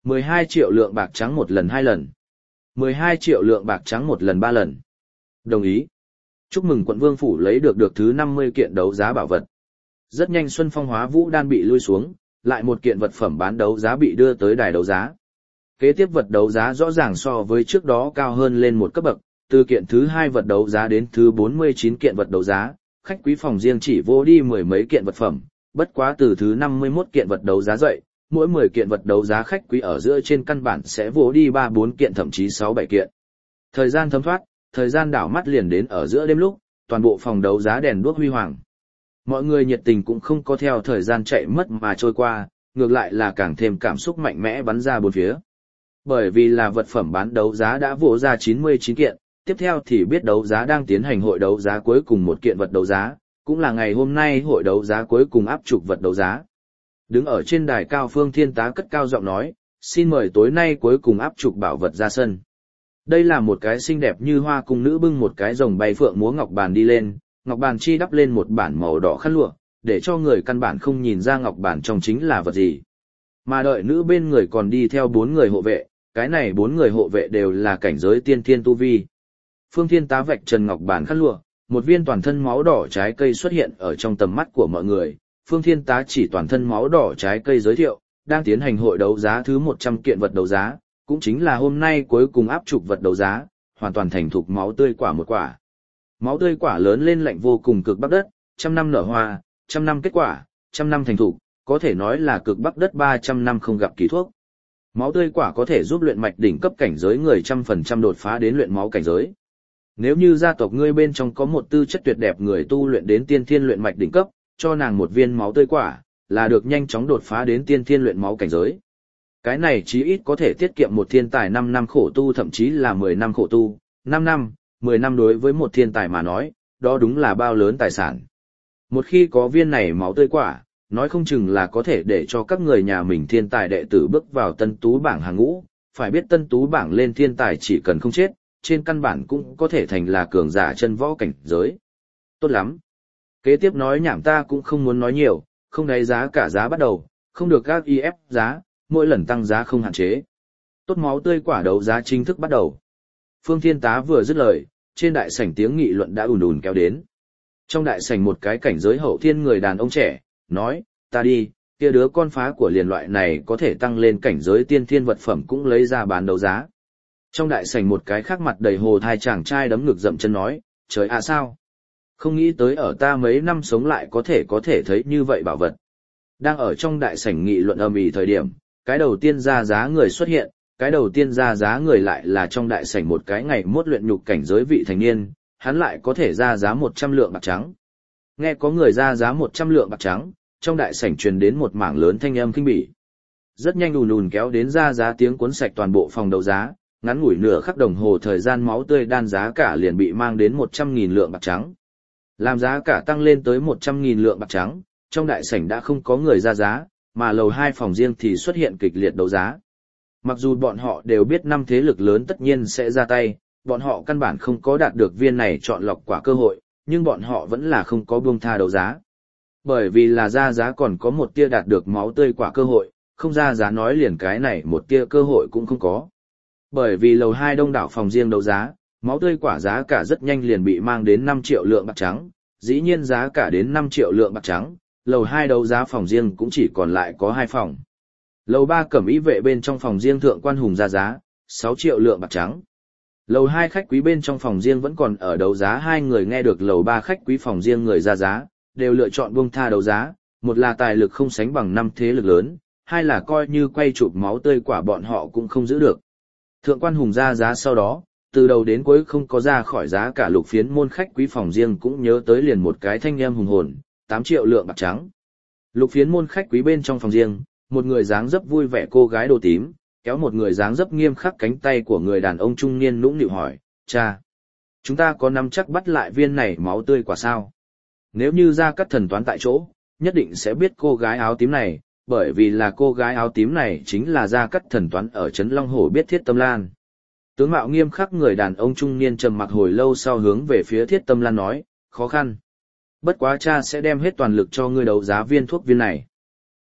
mười hai triệu lượng bạc trắng một lần hai lần. mười hai triệu lượng bạc trắng một lần ba lần. Đồng ý. Chúc mừng quận Vương Phủ lấy được được thứ năm mươi kiện đấu giá bảo vật. Rất nhanh Xuân Phong Hóa Vũ Đan bị lui xuống, lại một kiện vật phẩm bán đấu giá bị đưa tới đài đấu giá. Kế tiếp vật đấu giá rõ ràng so với trước đó cao hơn lên một cấp bậc, từ kiện thứ hai vật đấu giá đến thứ bốn mươi chín kiện vật đấu giá, khách quý phòng riêng chỉ vô đi mười mấy kiện vật phẩm, bất quá từ thứ năm mươi mốt kiện vật đấu giá dậy, mỗi mười kiện vật đấu giá khách quý ở giữa trên căn bản sẽ vô đi ba bốn kiện thậm chí sáu bảy kiện. Thời gian thấm thoát, thời gian đảo mắt liền đến ở giữa đêm lúc, toàn bộ phòng đấu giá đèn đuốc huy hoàng. Mọi người nhiệt tình cũng không có theo thời gian chạy mất mà trôi qua, ngược lại là càng thêm cảm xúc mạnh mẽ bắn ra bốn phía. Bởi vì là vật phẩm bán đấu giá đã vỗ ra chín mươi chín kiện, tiếp theo thì biết đấu giá đang tiến hành hội đấu giá cuối cùng một kiện vật đấu giá, cũng là ngày hôm nay hội đấu giá cuối cùng áp trục vật đấu giá. Đứng ở trên đài cao Phương Thiên Tá cất cao giọng nói, xin mời tối nay cuối cùng áp trục bảo vật ra sân. Đây là một cái xinh đẹp như hoa cung nữ bưng một cái rồng bay phượng múa ngọc bàn đi lên, ngọc bàn chi đắp lên một bản màu đỏ khăn lụa, để cho người căn bản không nhìn ra ngọc bàn trong chính là vật gì. Mà đợi nữ bên người còn đi theo bốn người hộ vệ, cái này bốn người hộ vệ đều là cảnh giới tiên thiên tu vi. Phương Thiên Tá vạch trần ngọc bàn khăn lụa, một viên toàn thân máu đỏ trái cây xuất hiện ở trong tầm mắt của mọi người. Phương Thiên Tá chỉ toàn thân máu đỏ trái cây giới thiệu, đang tiến hành hội đấu giá thứ một trăm kiện vật đấu giá, cũng chính là hôm nay cuối cùng áp trục vật đấu giá, hoàn toàn thành thục máu tươi quả một quả. Máu tươi quả lớn lên lạnh vô cùng cực bắc đất, trăm năm nở hoa, trăm năm kết quả, trăm năm thành thục, có thể nói là cực bắc đất ba trăm năm không gặp kỳ thuốc. Máu tươi quả có thể giúp luyện mạch đỉnh cấp cảnh giới người trăm phần trăm đột phá đến luyện máu cảnh giới. Nếu như gia tộc ngươi bên trong có một tư chất tuyệt đẹp người tu luyện đến tiên thiên luyện mạch đỉnh cấp, cho nàng một viên máu tươi quả, là được nhanh chóng đột phá đến tiên thiên luyện máu cảnh giới. Cái này chí ít có thể tiết kiệm một thiên tài năm năm khổ tu thậm chí là mười năm khổ tu, năm năm, mười năm đối với một thiên tài mà nói, đó đúng là bao lớn tài sản. Một khi có viên này máu tươi quả, nói không chừng là có thể để cho các người nhà mình thiên tài đệ tử bước vào tân tú bảng hàng ngũ, phải biết tân tú bảng lên thiên tài chỉ cần không chết, trên căn bản cũng có thể thành là cường giả chân võ cảnh giới. Tốt lắm. Kế tiếp nói nhảm ta cũng không muốn nói nhiều, không đáy giá cả giá bắt đầu, không được các y ép giá, mỗi lần tăng giá không hạn chế. Tốt máu tươi quả đấu giá chính thức bắt đầu. Phương Thiên Tá vừa dứt lời, trên đại sảnh tiếng nghị luận đã ùn ùn kéo đến. Trong đại sảnh một cái cảnh giới hậu thiên người đàn ông trẻ, nói, ta đi, kia đứa con phá của liền loại này có thể tăng lên cảnh giới tiên thiên vật phẩm cũng lấy ra bán đấu giá. Trong đại sảnh một cái khác mặt đầy hồ thai chàng trai đấm ngực dậm chân nói, trời à sao? Không nghĩ tới ở ta mấy năm sống lại có thể có thể thấy như vậy bảo vật. Đang ở trong đại sảnh nghị luận ầm ĩ thời điểm, cái đầu tiên ra giá người xuất hiện, cái đầu tiên ra giá người lại là trong đại sảnh một cái ngày mốt luyện nhục cảnh giới vị thành niên, hắn lại có thể ra giá một trăm lượng bạc trắng. Nghe có người ra giá một trăm lượng bạc trắng, trong đại sảnh truyền đến một mảng lớn thanh âm kinh bỉ. Rất nhanh ùn ùn kéo đến ra giá tiếng cuốn sạch toàn bộ phòng đấu giá, ngắn ngủi nửa khắc đồng hồ thời gian máu tươi đan giá cả liền bị mang đến một trăm nghìn lượng bạc trắng. Làm giá cả tăng lên tới một trăm nghìn lượng bạc trắng, trong đại sảnh đã không có người ra giá, mà lầu hai phòng riêng thì xuất hiện kịch liệt đấu giá. Mặc dù bọn họ đều biết năm thế lực lớn tất nhiên sẽ ra tay, bọn họ căn bản không có đạt được viên này chọn lọc quả cơ hội, nhưng bọn họ vẫn là không có buông tha đấu giá. Bởi vì là ra giá còn có một tia đạt được máu tươi quả cơ hội, không ra giá nói liền cái này một tia cơ hội cũng không có. Bởi vì lầu hai đông đảo phòng riêng đấu giá, máu tươi quả giá cả rất nhanh liền bị mang đến năm triệu lượng bạc trắng, dĩ nhiên giá cả đến năm triệu lượng bạc trắng, lầu hai đấu giá phòng riêng cũng chỉ còn lại có hai phòng. Lầu ba cẩm ý vệ bên trong phòng riêng thượng quan hùng ra giá, sáu triệu lượng bạc trắng. Lầu hai khách quý bên trong phòng riêng vẫn còn ở đấu giá, hai người nghe được lầu ba khách quý phòng riêng người ra giá, đều lựa chọn buông tha đấu giá, một là tài lực không sánh bằng năm thế lực lớn, hai là coi như quay chụp máu tươi quả bọn họ cũng không giữ được. Thượng quan hùng ra giá sau đó, từ đầu đến cuối không có ra khỏi giá cả lục phiến môn khách quý phòng riêng cũng nhớ tới liền một cái thanh âm hùng hồn, tám triệu lượng bạc trắng. Lục phiến môn khách quý bên trong phòng riêng, một người dáng dấp vui vẻ cô gái đồ tím, kéo một người dáng dấp nghiêm khắc cánh tay của người đàn ông trung niên nũng nịu hỏi, cha, chúng ta có nắm chắc bắt lại viên này máu tươi quả sao? Nếu như ra cắt thần toán tại chỗ, nhất định sẽ biết cô gái áo tím này, bởi vì là cô gái áo tím này chính là gia cắt thần toán ở Trấn Long Hổ biết Thiết Tâm Lan. Tướng mạo nghiêm khắc người đàn ông trung niên trầm mặc hồi lâu sau hướng về phía Thiết Tâm Lan nói, khó khăn. Bất quá cha sẽ đem hết toàn lực cho ngươi đấu giá viên thuốc viên này.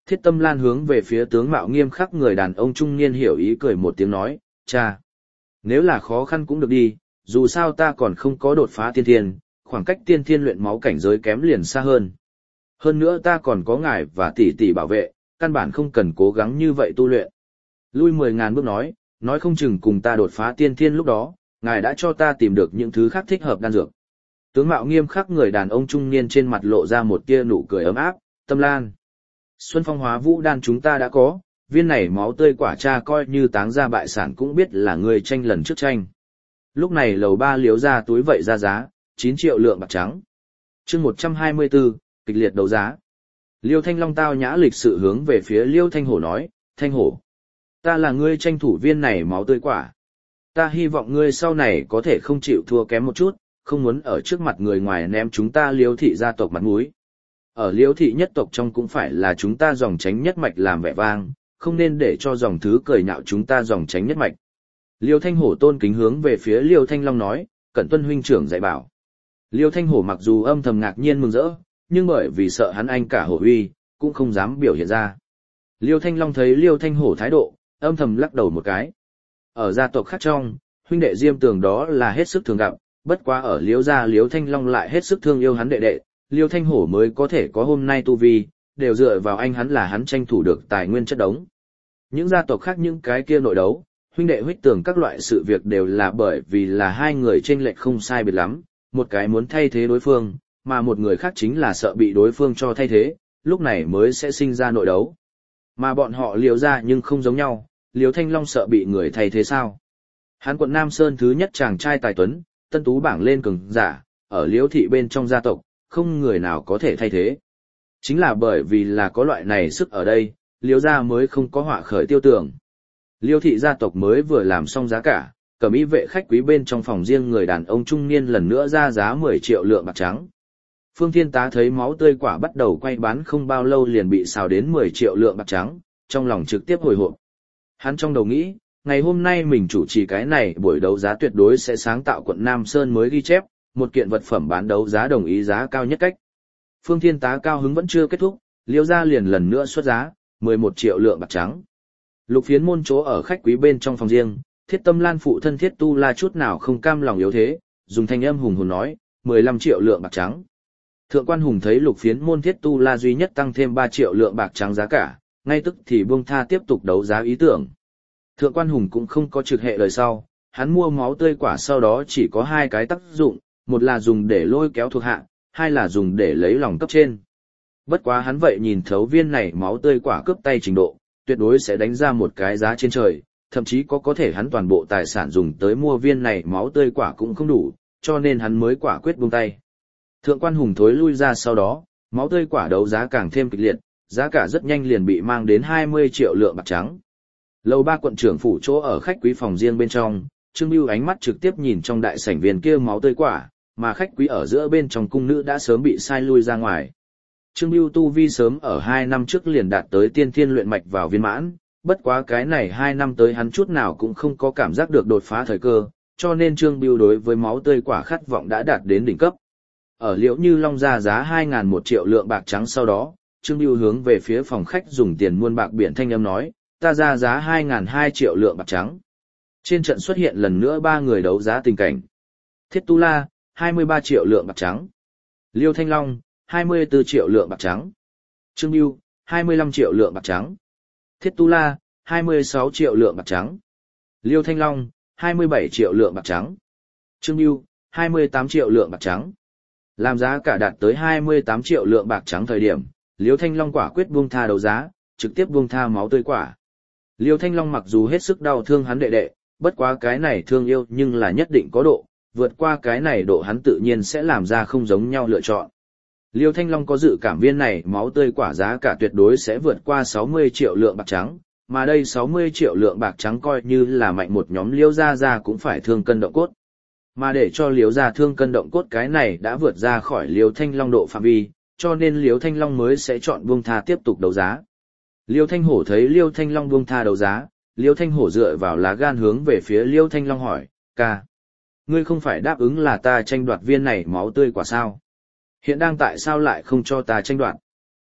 Thiết Tâm Lan hướng về phía tướng mạo nghiêm khắc người đàn ông trung niên hiểu ý cười một tiếng nói, cha, nếu là khó khăn cũng được đi, dù sao ta còn không có đột phá tiên thiên, khoảng cách tiên thiên luyện máu cảnh giới kém liền xa hơn. Hơn nữa ta còn có ngài và tỷ tỷ bảo vệ, căn bản không cần cố gắng như vậy tu luyện. Lui mười ngàn bước nói, nói không chừng cùng ta đột phá tiên thiên lúc đó, ngài đã cho ta tìm được những thứ khác thích hợp đan dược. Tướng mạo nghiêm khắc người đàn ông trung niên trên mặt lộ ra một tia nụ cười ấm áp, Tâm Lan. Xuân phong hóa vũ đan chúng ta đã có, viên này máu tươi quả cha coi như táng ra bại sản cũng biết là người tranh lần trước tranh. Lúc này lầu ba liếu ra túi vậy ra giá, chín triệu lượng bạc trắng. chương một trăm hai mươi bốn, kịch liệt đấu giá. Liêu Thanh Long tao nhã lịch sự hướng về phía Liêu Thanh Hổ nói, Thanh Hổ, ta là ngươi tranh thủ viên này máu tươi quả. Ta hy vọng ngươi sau này có thể không chịu thua kém một chút, không muốn ở trước mặt người ngoài ném chúng ta Liêu thị gia tộc mặt mũi. Ở Liêu thị nhất tộc trong cũng phải là chúng ta dòng tránh nhất mạch làm vẻ vang, không nên để cho dòng thứ cười nhạo chúng ta dòng tránh nhất mạch. Liêu Thanh Hổ tôn kính hướng về phía Liêu Thanh Long nói, cẩn tuân huynh trưởng dạy bảo. Liêu Thanh Hổ mặc dù âm thầm ngạc nhiên mừng rỡ, nhưng bởi vì sợ hắn anh cả hổ uy, cũng không dám biểu hiện ra. Liêu Thanh Long thấy Liêu Thanh Hổ thái độ, âm thầm lắc đầu một cái. Ở gia tộc khác trong, huynh đệ Diêm Tường đó là hết sức thường gặp, bất quá ở Liêu gia Liêu Thanh Long lại hết sức thương yêu hắn đệ đệ, Liêu Thanh Hổ mới có thể có hôm nay tu vi, đều dựa vào anh hắn là hắn tranh thủ được tài nguyên chất đống. Những gia tộc khác những cái kia nội đấu, huynh đệ huyết tường các loại sự việc đều là bởi vì là hai người chênh lệch không sai biệt lắm, một cái muốn thay thế đối phương, mà một người khác chính là sợ bị đối phương cho thay thế, lúc này mới sẽ sinh ra nội đấu. Mà bọn họ Liêu ra nhưng không giống nhau, Liêu Thanh Long sợ bị người thay thế sao? Hắn quận Nam Sơn thứ nhất chàng trai tài tuấn, tân tú bảng lên cường giả, ở Liêu thị bên trong gia tộc, không người nào có thể thay thế. Chính là bởi vì là có loại này sức ở đây, Liêu gia mới không có họa khởi tiêu tưởng. Liêu thị gia tộc mới vừa làm xong giá cả, cẩm y vệ khách quý bên trong phòng riêng người đàn ông trung niên lần nữa ra giá mười triệu lượng bạc trắng. Phương Thiên Tá thấy máu tươi quả bắt đầu quay bán không bao lâu liền bị xào đến mười triệu lượng bạc trắng, trong lòng trực tiếp hồi hộp. Hắn trong đầu nghĩ, ngày hôm nay mình chủ trì cái này buổi đấu giá tuyệt đối sẽ sáng tạo quận Nam Sơn mới ghi chép, một kiện vật phẩm bán đấu giá đồng ý giá cao nhất cách. Phương Thiên Tá cao hứng vẫn chưa kết thúc, Liêu gia liền lần nữa xuất giá, mười một triệu lượng bạc trắng. Lục Phiến Môn chỗ ở khách quý bên trong phòng riêng, Thiết Tâm Lan phụ thân Thiết Tu La chút nào không cam lòng yếu thế, dùng thanh âm hùng hồn nói, mười lăm triệu lượng bạc trắng. Thượng Quan Hùng thấy Lục Phiến Môn Thiết Tu La duy nhất tăng thêm ba triệu lượng bạc trắng giá cả, ngay tức thì buông tha tiếp tục đấu giá ý tưởng. Thượng Quan Hùng cũng không có trực hệ lời sau, hắn mua máu tươi quả sau đó chỉ có hai cái tác dụng, một là dùng để lôi kéo thuộc hạ, hai là dùng để lấy lòng cấp trên. Bất quá hắn vậy nhìn thấu viên này máu tươi quả cướp tay trình độ, tuyệt đối sẽ đánh ra một cái giá trên trời, thậm chí có có thể hắn toàn bộ tài sản dùng tới mua viên này máu tươi quả cũng không đủ, cho nên hắn mới quả quyết buông tay. Thượng Quan Hùng thối lui ra sau đó, máu tươi quả đấu giá càng thêm kịch liệt, giá cả rất nhanh liền bị mang đến hai mươi triệu lượng bạc trắng. Lầu ba quận trưởng phủ chỗ ở khách quý phòng riêng bên trong, Trương Bưu ánh mắt trực tiếp nhìn trong đại sảnh viên kia máu tươi quả, mà khách quý ở giữa bên trong cung nữ đã sớm bị sai lui ra ngoài. Trương Bưu tu vi sớm ở hai năm trước liền đạt tới tiên thiên luyện mạch vào viên mãn, bất quá cái này hai năm tới hắn chút nào cũng không có cảm giác được đột phá thời cơ, cho nên Trương Bưu đối với máu tươi quả khát vọng đã đạt đến đỉnh cấp. Ở Liễu Như Long ra giá hai nghìn một triệu lượng bạc trắng sau đó, Trương Bưu hướng về phía phòng khách dùng tiền muôn bạc biển thanh âm nói, ta ra giá hai nghìn hai triệu lượng bạc trắng. Trên trận xuất hiện lần nữa ba người đấu giá tình cảnh. Thiết Tu La, hai mươi ba triệu lượng bạc trắng. Liêu Thanh Long, hai mươi tư triệu lượng bạc trắng. Trương Bưu, hai mươi lăm triệu lượng bạc trắng. Thiết Tu La, hai mươi sáu triệu lượng bạc trắng. Liêu Thanh Long, hai mươi bảy triệu lượng bạc trắng. Trương Bưu, hai mươi tám triệu lượng bạc trắng. Làm giá cả đạt tới hai mươi tám triệu lượng bạc trắng thời điểm, Liêu Thanh Long quả quyết buông tha đấu giá, trực tiếp buông tha máu tươi quả. Liêu Thanh Long mặc dù hết sức đau thương hắn đệ đệ, bất quá cái này thương yêu nhưng là nhất định có độ, vượt qua cái này độ hắn tự nhiên sẽ làm ra không giống nhau lựa chọn. Liêu Thanh Long có dự cảm viên này máu tươi quả giá cả tuyệt đối sẽ vượt qua sáu mươi triệu lượng bạc trắng, mà đây sáu mươi triệu lượng bạc trắng coi như là mạnh một nhóm Liêu gia gia cũng phải thương cân động cốt. Mà để cho Liêu gia thương cân động cốt cái này đã vượt ra khỏi Liêu Thanh Long độ phạm vi, cho nên Liêu Thanh Long mới sẽ chọn buông tha tiếp tục đấu giá. Liêu Thanh Hổ thấy Liêu Thanh Long buông tha đấu giá, Liêu Thanh Hổ dựa vào lá gan hướng về phía Liêu Thanh Long hỏi, ca, ngươi không phải đáp ứng là ta tranh đoạt viên này máu tươi quả sao? Hiện đang tại sao lại không cho ta tranh đoạt?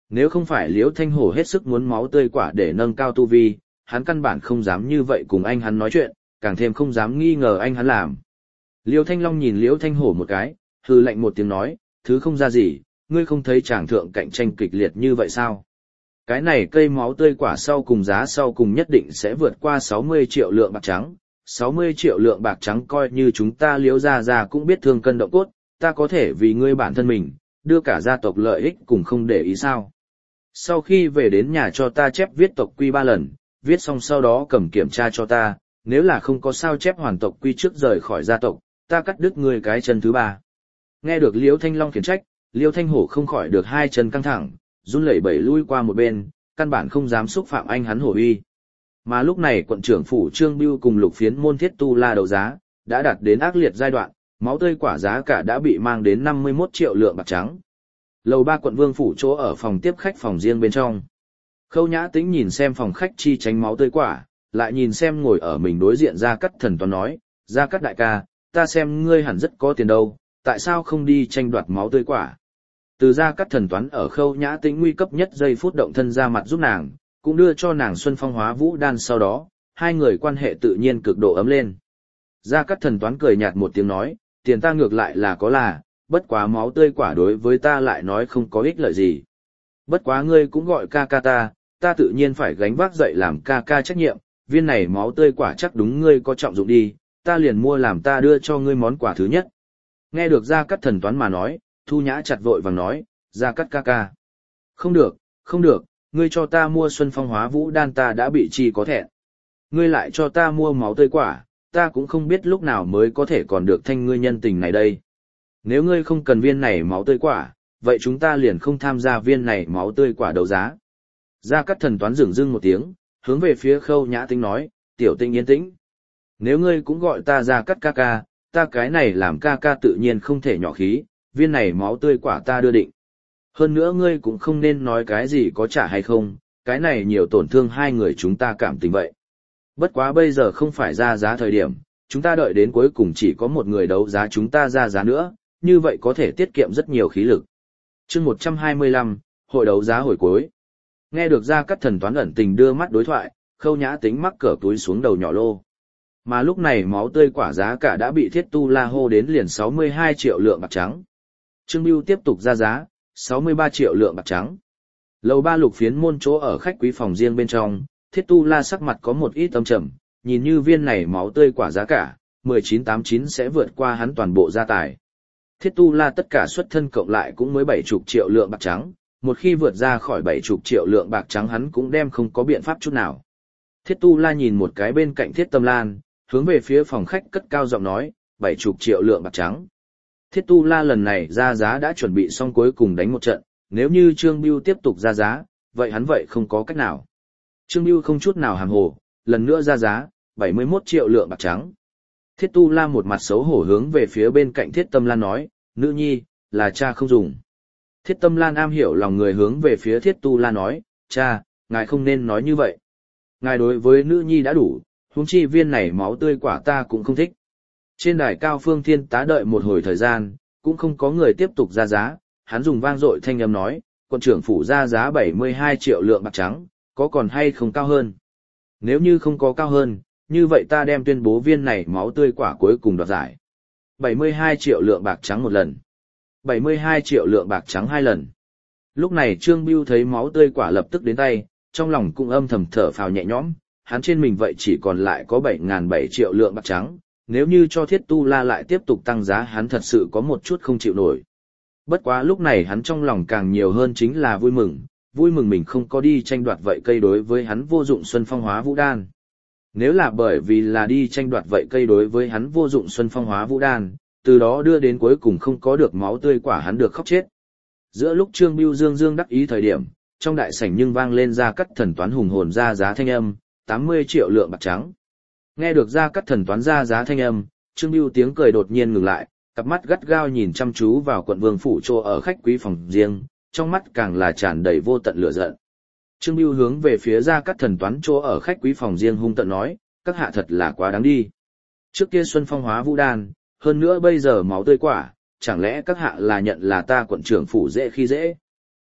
Nếu không phải Liễu Thanh Hổ hết sức muốn máu tươi quả để nâng cao tu vi, hắn căn bản không dám như vậy cùng anh hắn nói chuyện, càng thêm không dám nghi ngờ anh hắn làm. Liêu Thanh Long nhìn Liễu Thanh Hổ một cái, hừ lạnh một tiếng nói, thứ không ra gì, ngươi không thấy chàng thượng cạnh tranh kịch liệt như vậy sao? Cái này cây máu tươi quả sau cùng giá sau cùng nhất định sẽ vượt qua sáu mươi triệu lượng bạc trắng, sáu mươi triệu lượng bạc trắng coi như chúng ta Liễu gia gia cũng biết thương cân động cốt, ta có thể vì ngươi bản thân mình, đưa cả gia tộc lợi ích cùng không để ý sao? Sau khi về đến nhà cho ta chép viết tộc quy ba lần, viết xong sau đó cầm kiểm tra cho ta, nếu là không có sao chép hoàn tộc quy trước rời khỏi gia tộc, ta cắt đứt ngươi cái chân thứ ba. Nghe được Liễu Thanh Long khiển trách, Liêu Thanh Hổ không khỏi được hai chân căng thẳng, run lẩy bẩy lui qua một bên, căn bản không dám xúc phạm anh hắn hổ uy. Mà lúc này quận trưởng phủ Trương Bưu cùng Lục Phiến môn Thiết Tu La đấu giá, đã đạt đến ác liệt giai đoạn, máu tươi quả giá cả đã bị mang đến năm mươi mốt triệu lượng bạc trắng. Lầu ba quận Vương phủ chỗ ở phòng tiếp khách phòng riêng bên trong. Khâu Nhã Tĩnh nhìn xem phòng khách chi tránh máu tươi quả, lại nhìn xem ngồi ở mình đối diện Gia Cát Thần Toán nói, Gia Cát đại ca, ta xem ngươi hẳn rất có tiền đâu, tại sao không đi tranh đoạt máu tươi quả? Từ Gia Cát Thần Toán ở Khâu Nhã Tĩnh nguy cấp nhất giây phút động thân ra mặt giúp nàng, cũng đưa cho nàng Xuân Phong Hóa Vũ Đan, sau đó, hai người quan hệ tự nhiên cực độ ấm lên. Gia Cát Thần Toán cười nhạt một tiếng nói, tiền ta ngược lại là có là, bất quá máu tươi quả đối với ta lại nói không có ích lợi gì. Bất quá ngươi cũng gọi ca ca ta, ta tự nhiên phải gánh vác dậy làm ca ca trách nhiệm, viên này máu tươi quả chắc đúng ngươi có trọng dụng đi, ta liền mua làm ta đưa cho ngươi món quà thứ nhất. Nghe được Gia Cát Thần Toán mà nói, Thu Nhã chặt vội vàng nói, Gia Cát ca ca. Không được, không được, ngươi cho ta mua Xuân Phong Hóa Vũ Đan ta đã bị chi có thẹn. Ngươi lại cho ta mua máu tươi quả, ta cũng không biết lúc nào mới có thể còn được thanh ngươi nhân tình này đây. Nếu ngươi không cần viên này máu tươi quả, vậy chúng ta liền không tham gia viên này máu tươi quả đấu giá. Gia Cát Thần Toán dửng dưng một tiếng, hướng về phía Khâu Nhã Tĩnh nói, tiểu Tĩnh yên tĩnh. Nếu ngươi cũng gọi ta Gia Cát ca ca, ta cái này làm ca ca tự nhiên không thể nhỏ khí, viên này máu tươi quả ta đưa định. Hơn nữa ngươi cũng không nên nói cái gì có trả hay không, cái này nhiều tổn thương hai người chúng ta cảm tình vậy. Bất quá bây giờ không phải ra giá thời điểm, chúng ta đợi đến cuối cùng chỉ có một người đấu giá chúng ta ra giá nữa, như vậy có thể tiết kiệm rất nhiều khí lực. Chương một trăm hai mươi lăm, hội đấu giá hồi cuối. Nghe được Gia Cát Thần Toán ẩn tình đưa mắt đối thoại, Khâu Nhã Tĩnh mắc cỡ túi xuống đầu nhỏ lô. Mà lúc này máu tươi quả giá cả đã bị Thiết Tu La hô đến liền sáu mươi hai triệu lượng bạc trắng. Trương Bưu tiếp tục ra giá, sáu mươi ba triệu lượng bạc trắng. Lầu ba Lục Phiến môn chỗ ở khách quý phòng riêng bên trong, Thiết Tu La sắc mặt có một ít âm trầm, nhìn như viên này máu tươi quả giá cả, mười chín tám chín sẽ vượt qua hắn toàn bộ gia tài. Thiết Tu La tất cả xuất thân cộng lại cũng mới bảy chục triệu lượng bạc trắng, một khi vượt ra khỏi bảy chục triệu lượng bạc trắng hắn cũng đem không có biện pháp chút nào. Thiết Tu La nhìn một cái bên cạnh Thiết Tâm Lan, hướng về phía phòng khách cất cao giọng nói, bảy chục triệu lượng bạc trắng. Thiết Tu La lần này ra giá đã chuẩn bị xong cuối cùng đánh một trận, nếu như Trương Bưu tiếp tục ra giá, vậy hắn vậy không có cách nào. Trương Bưu không chút nào hàm hồ, lần nữa ra giá, bảy mươi mốt triệu lượng bạc trắng. Thiết Tu La một mặt xấu hổ hướng về phía bên cạnh Thiết Tâm Lan nói, nữ nhi, là cha không dùng. Thiết Tâm Lan am hiểu lòng người hướng về phía Thiết Tu La nói, cha, ngài không nên nói như vậy. Ngài đối với nữ nhi đã đủ, huống chi viên này máu tươi quả ta cũng không thích. Trên đài cao Phương Thiên Tá đợi một hồi thời gian, cũng không có người tiếp tục ra giá, hắn dùng vang dội thanh âm nói, quận trưởng phủ ra giá bảy mươi hai triệu lượng bạc trắng, có còn hay không cao hơn? Nếu như không có cao hơn, như vậy ta đem tuyên bố viên này máu tươi quả cuối cùng đoạt giải. bảy mươi hai triệu lượng bạc trắng một lần. bảy mươi hai triệu lượng bạc trắng hai lần. Lúc này Trương Bưu thấy máu tươi quả lập tức đến tay, trong lòng cũng âm thầm thở phào nhẹ nhõm, hắn trên mình vậy chỉ còn lại có bảy nghìn bảy triệu lượng bạc trắng, nếu như cho Thiết Tu La lại tiếp tục tăng giá hắn thật sự có một chút không chịu nổi. Bất quá lúc này hắn trong lòng càng nhiều hơn chính là vui mừng, vui mừng mình không có đi tranh đoạt vậy cây đối với hắn vô dụng Xuân Phong Hóa Vũ Đan. Nếu là bởi vì là đi tranh đoạt vậy cây đối với hắn vô dụng Xuân Phong Hóa Vũ Đan, từ đó đưa đến cuối cùng không có được máu tươi quả hắn được khóc chết. Giữa lúc Trương Bưu dương dương đắc ý thời điểm, trong đại sảnh nhưng vang lên Gia Cát Thần Toán hùng hồn ra giá thanh âm, tám mươi triệu lượng bạc trắng. Nghe được Gia Cát Thần Toán ra giá thanh âm, Trương Bưu tiếng cười đột nhiên ngừng lại, cặp mắt gắt gao nhìn chăm chú vào quận Vương phủ chỗ ở khách quý phòng riêng, trong mắt càng là tràn đầy vô tận lửa giận. Trương Bưu hướng về phía Gia Cát Thần Toán chỗ ở khách quý phòng riêng hung tợn nói, các hạ thật là quá đáng đi. Trước kia Xuân Phong Hóa Vũ Đan, hơn nữa bây giờ máu tươi quả, chẳng lẽ các hạ là nhận là ta quận trưởng phủ dễ khi dễ?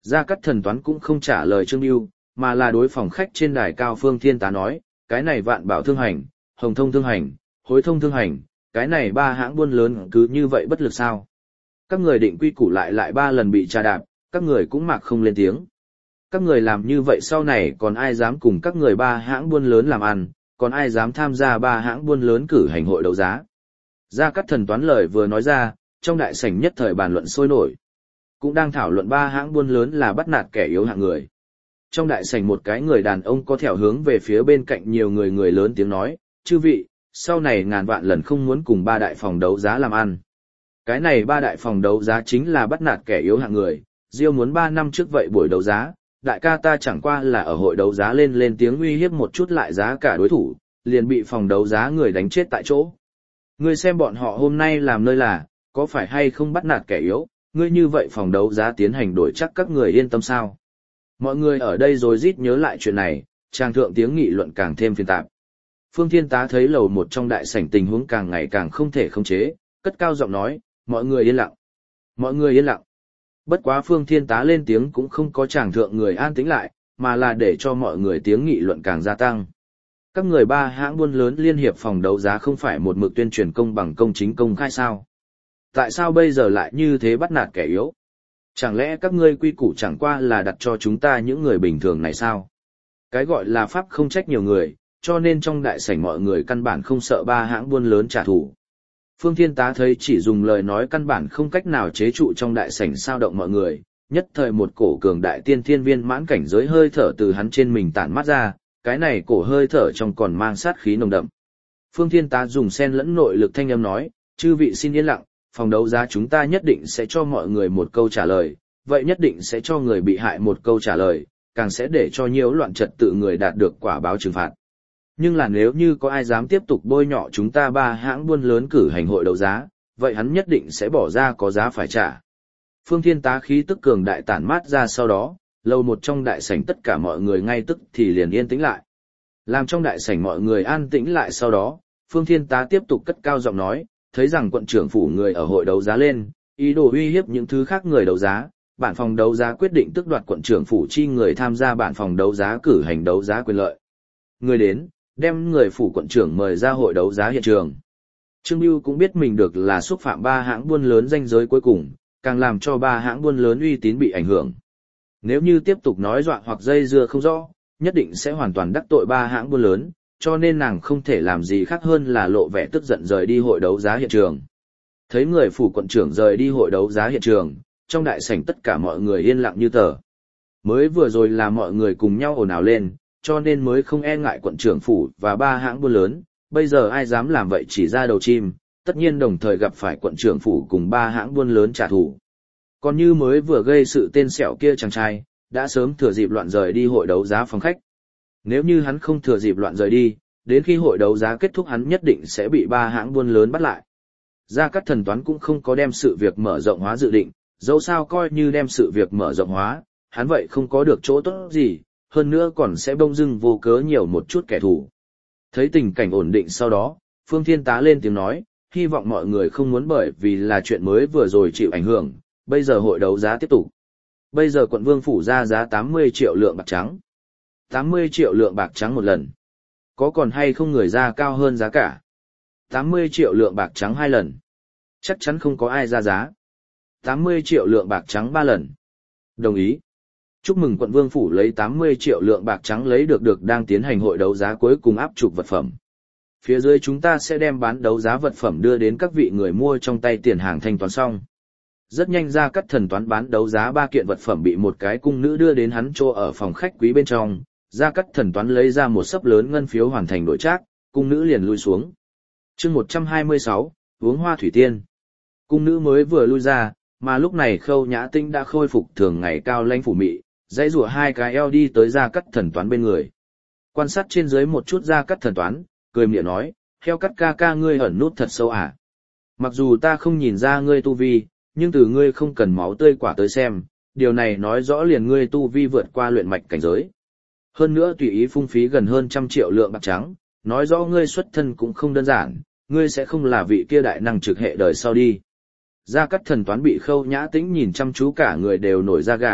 Gia Cát Thần Toán cũng không trả lời Trương Biêu, mà là đối phòng khách trên đài cao Phương Thiên Tá nói, cái này Vạn Bảo thương hành, Hồng Thông thương hành, Hối Thông thương hành, cái này ba hãng buôn lớn cứ như vậy bất lực sao? Các người định quy củ lại lại ba lần bị trà đạp, các người cũng mặc không lên tiếng. Các người làm như vậy sau này còn ai dám cùng các người ba hãng buôn lớn làm ăn, còn ai dám tham gia ba hãng buôn lớn cử hành hội đấu giá. Gia Cát Thần Toán lời vừa nói ra, trong đại sảnh nhất thời bàn luận sôi nổi. Cũng đang thảo luận ba hãng buôn lớn là bắt nạt kẻ yếu hạng người. Trong đại sảnh một cái người đàn ông có thẻo hướng về phía bên cạnh nhiều người người lớn tiếng nói, chư vị, sau này ngàn vạn lần không muốn cùng ba đại phòng đấu giá làm ăn. Cái này ba đại phòng đấu giá chính là bắt nạt kẻ yếu hạng người, Diêu muốn ba năm trước vậy buổi đấu giá, đại ca ta chẳng qua là ở hội đấu giá lên lên tiếng uy hiếp một chút lại giá cả đối thủ, liền bị phòng đấu giá người đánh chết tại chỗ. Ngươi xem bọn họ hôm nay làm nơi là, có phải hay không bắt nạt kẻ yếu, ngươi như vậy phòng đấu giá tiến hành đổi chắc các người yên tâm sao. Mọi người ở đây rồi rít nhớ lại chuyện này, trang thượng tiếng nghị luận càng thêm phiền tạp. Phương Thiên Tá thấy lầu một trong đại sảnh tình huống càng ngày càng không thể khống chế, cất cao giọng nói, mọi người yên lặng. Mọi người yên lặng. Bất quá Phương Thiên Tá lên tiếng cũng không có chàng thượng người an tĩnh lại, mà là để cho mọi người tiếng nghị luận càng gia tăng. Các người ba hãng buôn lớn liên hiệp phòng đấu giá không phải một mực tuyên truyền công bằng công chính công khai sao? Tại sao bây giờ lại như thế bắt nạt kẻ yếu? Chẳng lẽ các ngươi quy củ chẳng qua là đặt cho chúng ta những người bình thường này sao? Cái gọi là pháp không trách nhiều người, cho nên trong đại sảnh mọi người căn bản không sợ ba hãng buôn lớn trả thù. Phương Thiên Tá thấy chỉ dùng lời nói căn bản không cách nào chế trụ trong đại sảnh sao động mọi người, nhất thời một cổ cường đại tiên thiên viên mãn cảnh giới hơi thở từ hắn trên mình tản mát ra, cái này cổ hơi thở trong còn mang sát khí nồng đậm. Phương Thiên Tá dùng sen lẫn nội lực thanh âm nói, chư vị xin yên lặng, phòng đấu giá chúng ta nhất định sẽ cho mọi người một câu trả lời, vậy nhất định sẽ cho người bị hại một câu trả lời, càng sẽ để cho nhiễu loạn trật tự người đạt được quả báo trừng phạt. Nhưng là nếu như có ai dám tiếp tục bôi nhọ chúng ta ba hãng buôn lớn cử hành hội đấu giá, vậy hắn nhất định sẽ bỏ ra có giá phải trả. Phương Thiên Tá khí tức cường đại tản mát ra sau đó, lầu một trong đại sảnh tất cả mọi người ngay tức thì liền yên tĩnh lại. Làm trong đại sảnh mọi người an tĩnh lại sau đó, Phương Thiên Tá tiếp tục cất cao giọng nói, thấy rằng quận trưởng phủ người ở hội đấu giá lên, ý đồ uy hiếp những thứ khác người đấu giá, bản phòng đấu giá quyết định tước đoạt quận trưởng phủ chi người tham gia bản phòng đấu giá cử hành đấu giá quyền lợi. Người đến, đem người phủ quận trưởng mời ra hội đấu giá hiện trường. Trương Bưu cũng biết mình được là xúc phạm ba hãng buôn lớn danh giới cuối cùng, càng làm cho ba hãng buôn lớn uy tín bị ảnh hưởng. Nếu như tiếp tục nói dọa hoặc dây dưa không rõ, nhất định sẽ hoàn toàn đắc tội ba hãng buôn lớn, cho nên nàng không thể làm gì khác hơn là lộ vẻ tức giận rời đi hội đấu giá hiện trường. Thấy người phủ quận trưởng rời đi hội đấu giá hiện trường, trong đại sảnh tất cả mọi người yên lặng như tờ. Mới vừa rồi là mọi người cùng nhau ồn ào lên, cho nên mới không e ngại quận trưởng phủ và ba hãng buôn lớn, bây giờ ai dám làm vậy chỉ ra đầu chim, tất nhiên đồng thời gặp phải quận trưởng phủ cùng ba hãng buôn lớn trả thù. Còn như mới vừa gây sự tên sẹo kia chàng trai, đã sớm thừa dịp loạn rời đi hội đấu giá phòng khách. Nếu như hắn không thừa dịp loạn rời đi, đến khi hội đấu giá kết thúc hắn nhất định sẽ bị ba hãng buôn lớn bắt lại. Gia Cát Thần Toán cũng không có đem sự việc mở rộng hóa dự định, dẫu sao coi như đem sự việc mở rộng hóa, hắn vậy không có được chỗ tốt gì, hơn nữa còn sẽ bông dưng vô cớ nhiều một chút kẻ thù. Thấy tình cảnh ổn định sau đó, Phương Thiên Tá lên tiếng nói, hy vọng mọi người không muốn bởi vì là chuyện mới vừa rồi chịu ảnh hưởng, bây giờ hội đấu giá tiếp tục. Bây giờ quận Vương phủ ra giá tám mươi triệu lượng bạc trắng. tám mươi triệu lượng bạc trắng một lần. Có còn hay không người ra cao hơn giá cả? tám mươi triệu lượng bạc trắng hai lần. Chắc chắn không có ai ra giá. tám mươi triệu lượng bạc trắng ba lần. Đồng ý. Chúc mừng quận Vương phủ lấy tám mươi triệu lượng bạc trắng lấy được được đang tiến hành hội đấu giá cuối cùng áp chụp vật phẩm. Phía dưới chúng ta sẽ đem bán đấu giá vật phẩm đưa đến các vị người mua trong tay tiền hàng thanh toán xong. Rất nhanh Gia Cát Thần Toán bán đấu giá ba kiện vật phẩm bị một cái cung nữ đưa đến hắn chỗ ở phòng khách quý bên trong. Gia Cát Thần Toán lấy ra một xấp lớn ngân phiếu hoàn thành đổi trác, cung nữ liền lui xuống. Chương một trăm hai mươi sáu, uống hoa thủy tiên. Cung nữ mới vừa lui ra, mà lúc này Khâu Nhã Tinh đã khôi phục thường ngày cao lãnh phủ mị, dãy rủa hai cái eo đi tới Gia Cát Thần Toán bên người. Quan sát trên dưới một chút Gia Cát Thần Toán, cười miệng nói, heo cắt ca ca ngươi ẩn nút thật sâu à. Mặc dù ta không nhìn ra ngươi tu vi, nhưng từ ngươi không cần máu tươi quả tới xem, điều này nói rõ liền ngươi tu vi vượt qua luyện mạch cảnh giới. Hơn nữa tùy ý phung phí gần hơn trăm triệu lượng bạc trắng, nói rõ ngươi xuất thân cũng không đơn giản, ngươi sẽ không là vị kia đại năng trực hệ đời sau đi. Gia Cát Thần Toán bị Khâu Nhã Tĩnh nhìn chăm chú cả người đều nổi da gà,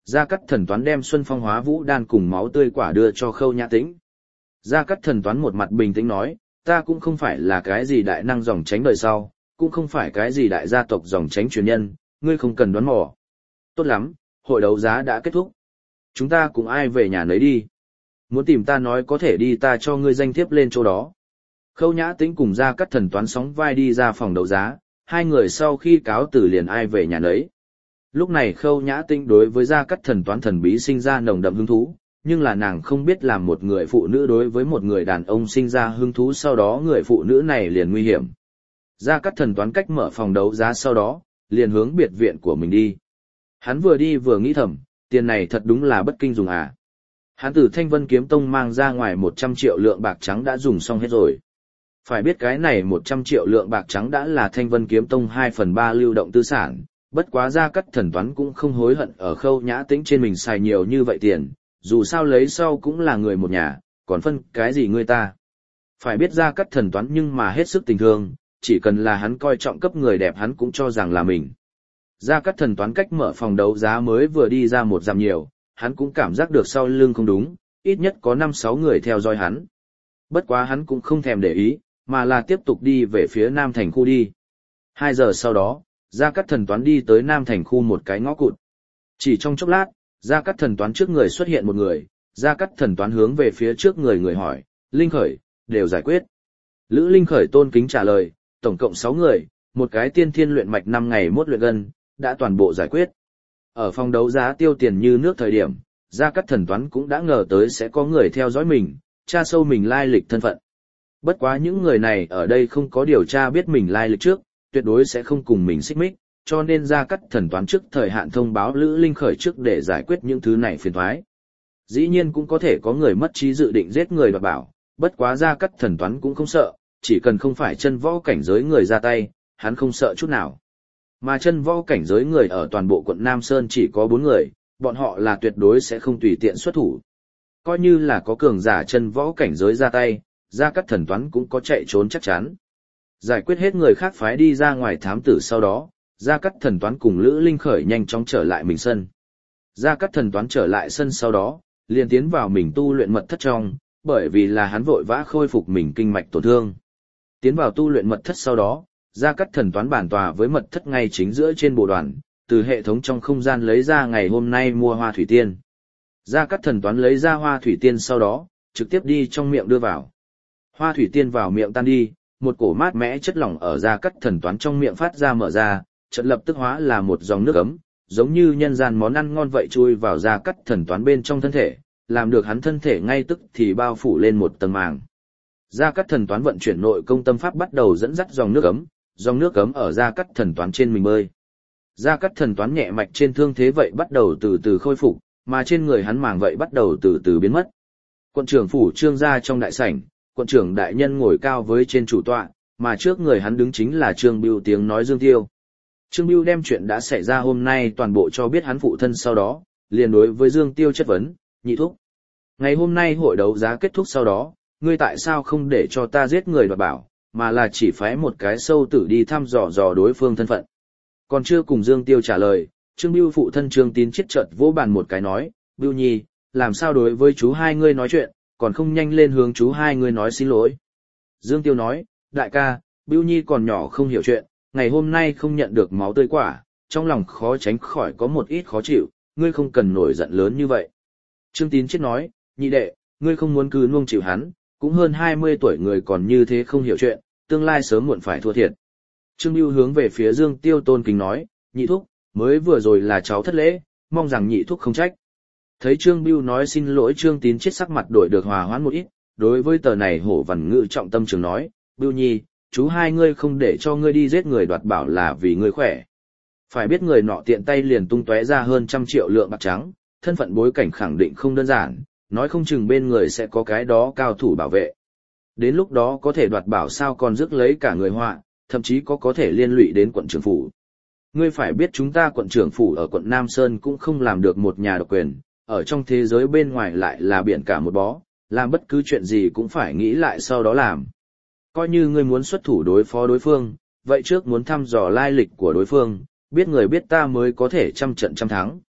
Gia Cát Thần Toán đem Xuân Phong Hóa Vũ đan cùng máu tươi quả đưa cho Khâu Nhã Tĩnh. Gia Cát Thần Toán một mặt bình tĩnh nói, ta cũng không phải là cái gì đại năng dòng tránh đời sau, cũng không phải cái gì đại gia tộc dòng tránh truyền nhân, ngươi không cần đoán mò. Tốt lắm, hội đấu giá đã kết thúc. Chúng ta cùng ai về nhà nấy đi. Muốn tìm ta nói có thể đi, ta cho ngươi danh thiếp lên chỗ đó. Khâu Nhã Tĩnh cùng Gia Cát Thần Toán sóng vai đi ra phòng đấu giá, hai người sau khi cáo từ liền ai về nhà nấy. Lúc này Khâu Nhã Tĩnh đối với Gia Cát Thần Toán thần bí sinh ra nồng đậm hứng thú, nhưng là nàng không biết làm một người phụ nữ đối với một người đàn ông sinh ra hứng thú, sau đó người phụ nữ này liền nguy hiểm. Gia Cát Thần Toán cách mở phòng đấu giá sau đó, liền hướng biệt viện của mình đi. Hắn vừa đi vừa nghĩ thầm, tiền này thật đúng là bất kinh dùng à. Hắn từ Thanh Vân Kiếm Tông mang ra ngoài một trăm triệu lượng bạc trắng đã dùng xong hết rồi. Phải biết cái này một trăm triệu lượng bạc trắng đã là Thanh Vân Kiếm Tông hai phần ba lưu động tư sản, bất quá Gia Cát Thần Toán cũng không hối hận ở Khâu Nhã Tĩnh trên mình xài nhiều như vậy tiền, dù sao lấy sau cũng là người một nhà, còn phân cái gì người ta. Phải biết Gia Cát Thần Toán nhưng mà hết sức tình thương, chỉ cần là hắn coi trọng cấp người đẹp hắn cũng cho rằng là mình. Gia Cát Thần Toán cách mở phòng đấu giá mới vừa đi ra một dặm nhiều, hắn cũng cảm giác được sau lưng không đúng, ít nhất có năm sáu người theo dõi hắn. Bất quá hắn cũng không thèm để ý, mà là tiếp tục đi về phía Nam Thành khu đi. Hai giờ sau đó, Gia Cát Thần Toán đi tới Nam Thành khu một cái ngõ cụt. Chỉ trong chốc lát, Gia Cát Thần Toán trước người xuất hiện một người, Gia Cát Thần Toán hướng về phía trước người người hỏi, Linh Khởi, đều giải quyết. Lữ Linh Khởi tôn kính trả lời, tổng cộng sáu người, một cái tiên thiên luyện mạch năm ngày mốt luyện gân, đã toàn bộ giải quyết. Ở phòng đấu giá tiêu tiền như nước thời điểm, Gia Cát Thần Toán cũng đã ngờ tới sẽ có người theo dõi mình, tra sâu mình lai lịch thân phận. Bất quá những người này ở đây không có điều tra biết mình lai lịch trước, tuyệt đối sẽ không cùng mình xích mích, cho nên Gia Cát Thần Toán trước thời hạn thông báo Lữ Linh Khởi trước để giải quyết những thứ này phiền toái. Dĩ nhiên cũng có thể có người mất trí dự định giết người đoạt bảo, bất quá Gia Cát Thần Toán cũng không sợ, chỉ cần không phải chân võ cảnh giới người ra tay, hắn không sợ chút nào. Mà chân võ cảnh giới người ở toàn bộ quận Nam Sơn chỉ có bốn người, bọn họ là tuyệt đối sẽ không tùy tiện xuất thủ. Coi như là có cường giả chân võ cảnh giới ra tay, Gia Cát Thần Toán cũng có chạy trốn chắc chắn. Giải quyết hết người khác phái đi ra ngoài thám tử sau đó, Gia Cát Thần Toán cùng Lữ Linh Khởi nhanh chóng trở lại mình sân. Gia Cát Thần Toán trở lại sân sau đó, liền tiến vào mình tu luyện mật thất trong, bởi vì là hắn vội vã khôi phục mình kinh mạch tổn thương. Tiến vào tu luyện mật thất sau đó, Gia Cát Thần Toán bản tòa với mật thất ngay chính giữa trên bộ đoàn, từ hệ thống trong không gian lấy ra ngày hôm nay mua hoa thủy tiên. Gia Cát Thần Toán lấy ra hoa thủy tiên sau đó, trực tiếp đi trong miệng đưa vào. Hoa thủy tiên vào miệng tan đi, một cổ mát mẽ chất lỏng ở Gia Cát Thần Toán trong miệng phát ra mở ra, chợt lập tức hóa là một dòng nước ấm, giống như nhân gian món ăn ngon vậy chui vào Gia Cát Thần Toán bên trong thân thể, làm được hắn thân thể ngay tức thì bao phủ lên một tầng màng. Gia Cát Thần Toán vận chuyển nội công tâm pháp bắt đầu dẫn dắt dòng nước ấm, dòng nước ấm ở Gia Cát Thần Toán trên mình bơi. Gia Cát Thần Toán nhẹ mạch trên thương thế vậy bắt đầu từ từ khôi phục, mà trên người hắn màng vậy bắt đầu từ từ biến mất. Quận trưởng phủ Trương gia trong đại sảnh, quận trưởng đại nhân ngồi cao với trên chủ tọa, mà trước người hắn đứng chính là Trương Bưu tiếng nói Dương Tiêu. Trương Bưu đem chuyện đã xảy ra hôm nay toàn bộ cho biết hắn phụ thân sau đó, liền đối với Dương Tiêu chất vấn, nhị thúc. Ngày hôm nay hội đấu giá kết thúc sau đó, ngươi tại sao không để cho ta giết người đoạt bảo, mà là chỉ phái một cái sâu tử đi thăm dò dò đối phương thân phận. Còn chưa cùng Dương Tiêu trả lời, Trương Bưu phụ thân Trương Tín chết chợt vỗ bàn một cái nói, Bưu nhi, làm sao đối với chú hai ngươi nói chuyện, còn không nhanh lên hướng chú hai ngươi nói xin lỗi. Dương Tiêu nói, đại ca, Bưu nhi còn nhỏ không hiểu chuyện, ngày hôm nay không nhận được máu tươi quả, trong lòng khó tránh khỏi có một ít khó chịu, ngươi không cần nổi giận lớn như vậy. Trương Tín chết nói, nhị đệ, ngươi không muốn cứ nuông chịu hắn, cũng hơn hai mươi tuổi người còn như thế không hiểu chuyện, tương lai sớm muộn phải thua thiệt. Trương Bưu hướng về phía Dương Tiêu tôn kính nói, nhị thúc, mới vừa rồi là cháu thất lễ, mong rằng nhị thúc không trách. Thấy Trương Bưu nói xin lỗi, Trương Tín chết sắc mặt đổi được hòa hoãn một ít, đối với tờ này hổ vằn ngự trọng tâm trường nói, Bưu nhi, chú hai ngươi không để cho ngươi đi giết người đoạt bảo là vì ngươi khỏe. Phải biết người nọ tiện tay liền tung tóe ra hơn trăm triệu lượng bạc trắng, thân phận bối cảnh khẳng định không đơn giản, nói không chừng bên người sẽ có cái đó cao thủ bảo vệ. Đến lúc đó có thể đoạt bảo sao còn rước lấy cả người họa, thậm chí có có thể liên lụy đến quận trưởng phủ. Ngươi phải biết chúng ta quận trưởng phủ ở quận Nam Sơn cũng không làm được một nhà độc quyền, ở trong thế giới bên ngoài lại là biển cả một bó, làm bất cứ chuyện gì cũng phải nghĩ lại sau đó làm. Coi như ngươi muốn xuất thủ đối phó đối phương, vậy trước muốn thăm dò lai lịch của đối phương, biết người biết ta mới có thể trăm trận trăm thắng.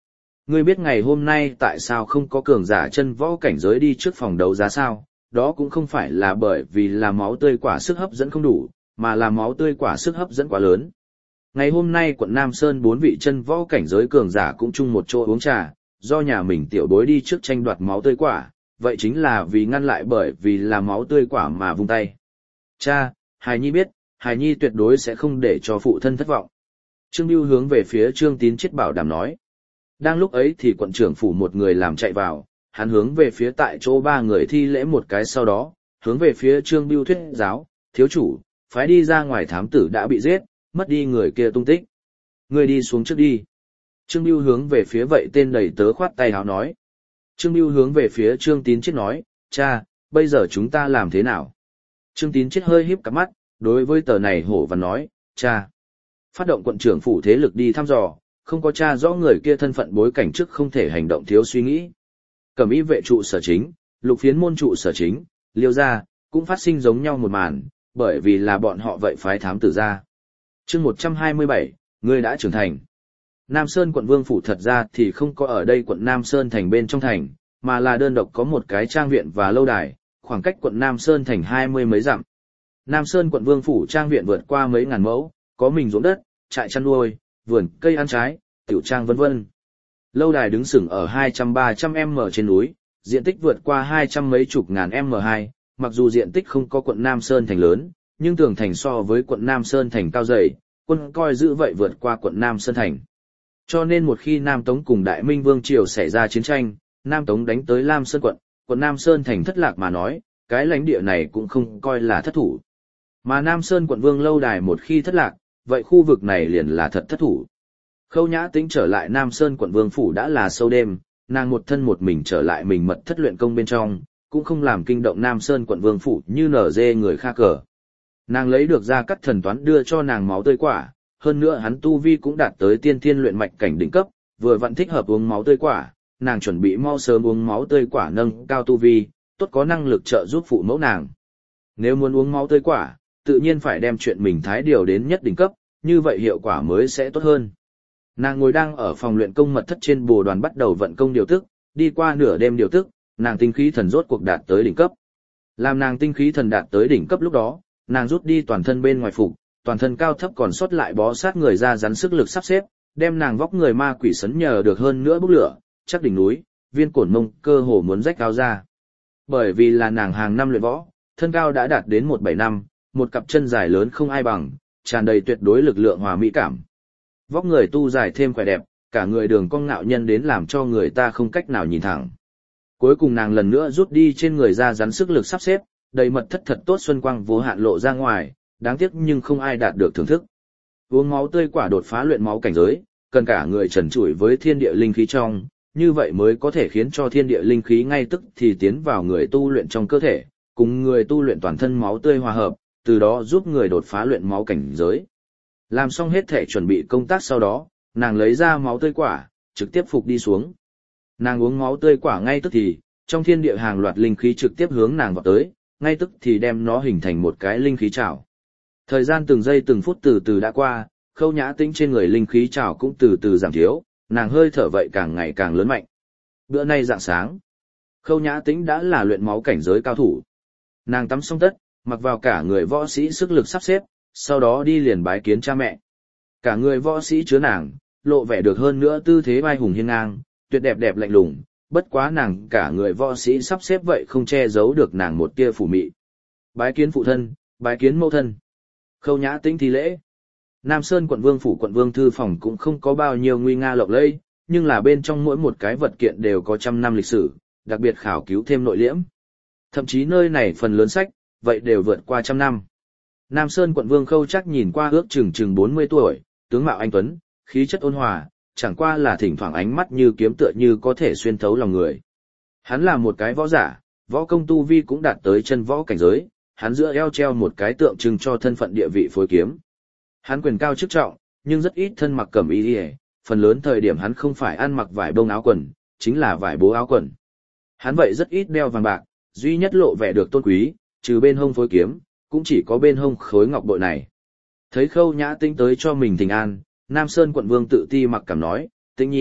Ngươi biết ngày hôm nay tại sao không có cường giả chân võ cảnh giới đi trước phòng đấu giá sao? Đó cũng không phải là bởi vì là máu tươi quả sức hấp dẫn không đủ, mà là máu tươi quả sức hấp dẫn quá lớn. Ngày hôm nay quận Nam Sơn bốn vị chân võ cảnh giới cường giả cũng chung một chỗ uống trà, do nhà mình tiểu bối đi trước tranh đoạt máu tươi quả, vậy chính là vì ngăn lại bởi vì là máu tươi quả mà vung tay. Cha, Hài Nhi biết, Hài Nhi tuyệt đối sẽ không để cho phụ thân thất vọng. Trương Bưu hướng về phía Trương Tín chết bảo đảm nói. Đang lúc ấy thì quận trưởng phủ một người làm chạy vào, hắn hướng về phía tại chỗ ba người thi lễ một cái sau đó, hướng về phía Trương Bưu thuyết giáo, thiếu chủ, phái đi ra ngoài thám tử đã bị giết, mất đi người kia tung tích. Người đi xuống trước đi. Trương Bưu hướng về phía vậy tên đầy tớ khoát tay háo nói. Trương Bưu hướng về phía Trương Tín chết nói, cha, bây giờ chúng ta làm thế nào? Trương Tín chết hơi híp cặp mắt, đối với tờ này hổ và nói, cha. Phát động quận trưởng phủ thế lực đi thăm dò, không có tra rõ người kia thân phận bối cảnh trước không thể hành động thiếu suy nghĩ. Cẩm y vệ trụ sở chính, lục phiến môn trụ sở chính, liêu gia, cũng phát sinh giống nhau một màn, bởi vì là bọn họ vậy phái thám tử ra. chương một trăm hai mươi bảy, ngươi đã trưởng thành. Nam Sơn quận Vương phủ thật ra thì không có ở đây quận Nam Sơn thành bên trong thành, mà là đơn độc có một cái trang viện và lâu đài, khoảng cách quận Nam Sơn thành hai mươi mấy dặm. Nam Sơn quận Vương phủ trang viện vượt qua mấy ngàn mẫu, có mình ruộng đất, trại chăn nuôi, vườn cây ăn trái, tiểu trang vân vân. Lâu đài đứng sừng ở hai trăm ba trăm m trên núi, diện tích vượt qua hai trăm mấy chục ngàn m hai, mặc dù diện tích không có quận Nam Sơn thành lớn, nhưng tường thành so với quận Nam Sơn thành cao dày, quân coi giữ vậy vượt qua quận Nam Sơn thành. Cho nên một khi Nam Tống cùng Đại Minh Vương Triều xảy ra chiến tranh, Nam Tống đánh tới Lam Sơn quận, quận Nam Sơn thành thất lạc mà nói, cái lãnh địa này cũng không coi là thất thủ. Mà Nam Sơn quận Vương lâu đài một khi thất lạc, vậy khu vực này liền là thật thất thủ. Khâu Nhã Tĩnh trở lại Nam Sơn quận Vương phủ đã là sâu đêm, nàng một thân một mình trở lại mình mật thất luyện công bên trong, cũng không làm kinh động Nam Sơn quận Vương phủ như nở dê người khác cờ. Nàng lấy được ra cắt thần toán đưa cho nàng máu tươi quả, hơn nữa hắn tu vi cũng đạt tới tiên thiên luyện mạch cảnh đỉnh cấp, vừa vặn thích hợp uống máu tươi quả, nàng chuẩn bị mau sớm uống máu tươi quả nâng cao tu vi, tốt có năng lực trợ giúp phụ mẫu nàng. Nếu muốn uống máu tươi quả, tự nhiên phải đem chuyện mình thái điều đến nhất đỉnh cấp, như vậy hiệu quả mới sẽ tốt hơn. Nàng ngồi đang ở phòng luyện công mật thất trên bồ đoàn bắt đầu vận công điều tức, đi qua nửa đêm điều tức, nàng tinh khí thần rốt cuộc đạt tới đỉnh cấp. Làm nàng tinh khí thần đạt tới đỉnh cấp lúc đó, nàng rút đi toàn thân bên ngoài phục, toàn thân cao thấp còn sót lại bó sát người ra rắn sức lực sắp xếp, đem nàng vóc người ma quỷ sấn nhờ được hơn nữa bốc lửa, chắc đỉnh núi, viên cổn mông cơ hồ muốn rách áo ra. Bởi vì là nàng hàng năm luyện võ, thân cao đã đạt đến một bảy năm, một cặp chân dài lớn không ai bằng, tràn đầy tuyệt đối lực lượng hòa mỹ cảm. Vóc người tu dài thêm khỏe đẹp, cả người đường cong ngạo nhân đến làm cho người ta không cách nào nhìn thẳng. Cuối cùng nàng lần nữa rút đi trên người ra rắn sức lực sắp xếp, đầy mật thất thật tốt xuân quang vô hạn lộ ra ngoài, đáng tiếc nhưng không ai đạt được thưởng thức. Uống máu tươi quả đột phá luyện máu cảnh giới, cần cả người trần trụi với thiên địa linh khí trong, như vậy mới có thể khiến cho thiên địa linh khí ngay tức thì tiến vào người tu luyện trong cơ thể, cùng người tu luyện toàn thân máu tươi hòa hợp, từ đó giúp người đột phá luyện máu cảnh giới. Làm xong hết thể chuẩn bị công tác sau đó, nàng lấy ra máu tươi quả, trực tiếp phục đi xuống. Nàng uống máu tươi quả ngay tức thì, trong thiên địa hàng loạt linh khí trực tiếp hướng nàng vào tới, ngay tức thì đem nó hình thành một cái linh khí trảo. Thời gian từng giây từng phút từ từ đã qua, Khâu Nhã Tĩnh trên người linh khí trảo cũng từ từ giảm thiếu, nàng hơi thở vậy càng ngày càng lớn mạnh. Bữa nay rạng sáng, Khâu Nhã Tĩnh đã là luyện máu cảnh giới cao thủ. Nàng tắm xong tất, mặc vào cả người võ sĩ sức lực sắp xếp, sau đó đi liền bái kiến cha mẹ. Cả người võ sĩ chứa nàng, lộ vẻ được hơn nữa tư thế vai hùng hiên ngang, tuyệt đẹp đẹp lạnh lùng, bất quá nàng cả người võ sĩ sắp xếp vậy không che giấu được nàng một tia phủ mị. Bái kiến phụ thân, bái kiến mẫu thân. Khâu Nhã Tĩnh thi lễ. Nam Sơn quận Vương phủ quận Vương thư phòng cũng không có bao nhiêu nguy nga lộng lẫy, nhưng là bên trong mỗi một cái vật kiện đều có trăm năm lịch sử, đặc biệt khảo cứu thêm nội liễm. Thậm chí nơi này phần lớn sách, vậy đều vượt qua trăm năm. Nam Sơn quận Vương Khâu Trác nhìn qua ước chừng chừng bốn mươi tuổi, tướng mạo anh tuấn, khí chất ôn hòa, chẳng qua là thỉnh thoảng ánh mắt như kiếm tựa như có thể xuyên thấu lòng người. Hắn là một cái võ giả, võ công tu vi cũng đạt tới chân võ cảnh giới, hắn giữa eo treo một cái tượng trưng cho thân phận địa vị phối kiếm. Hắn quyền cao chức trọng, nhưng rất ít thân mặc cẩm y, phần lớn thời điểm hắn không phải ăn mặc vải bông áo quần, chính là vải bố áo quần. Hắn vậy rất ít đeo vàng bạc, duy nhất lộ vẻ được tôn quý, trừ bên hông phối kiếm, cũng chỉ có bên hông khối ngọc bội này. Thấy Khâu Nhã Tĩnh tới cho mình thỉnh an, Nam Sơn quận Vương tự ti mặc cảm nói, Tĩnh nhi,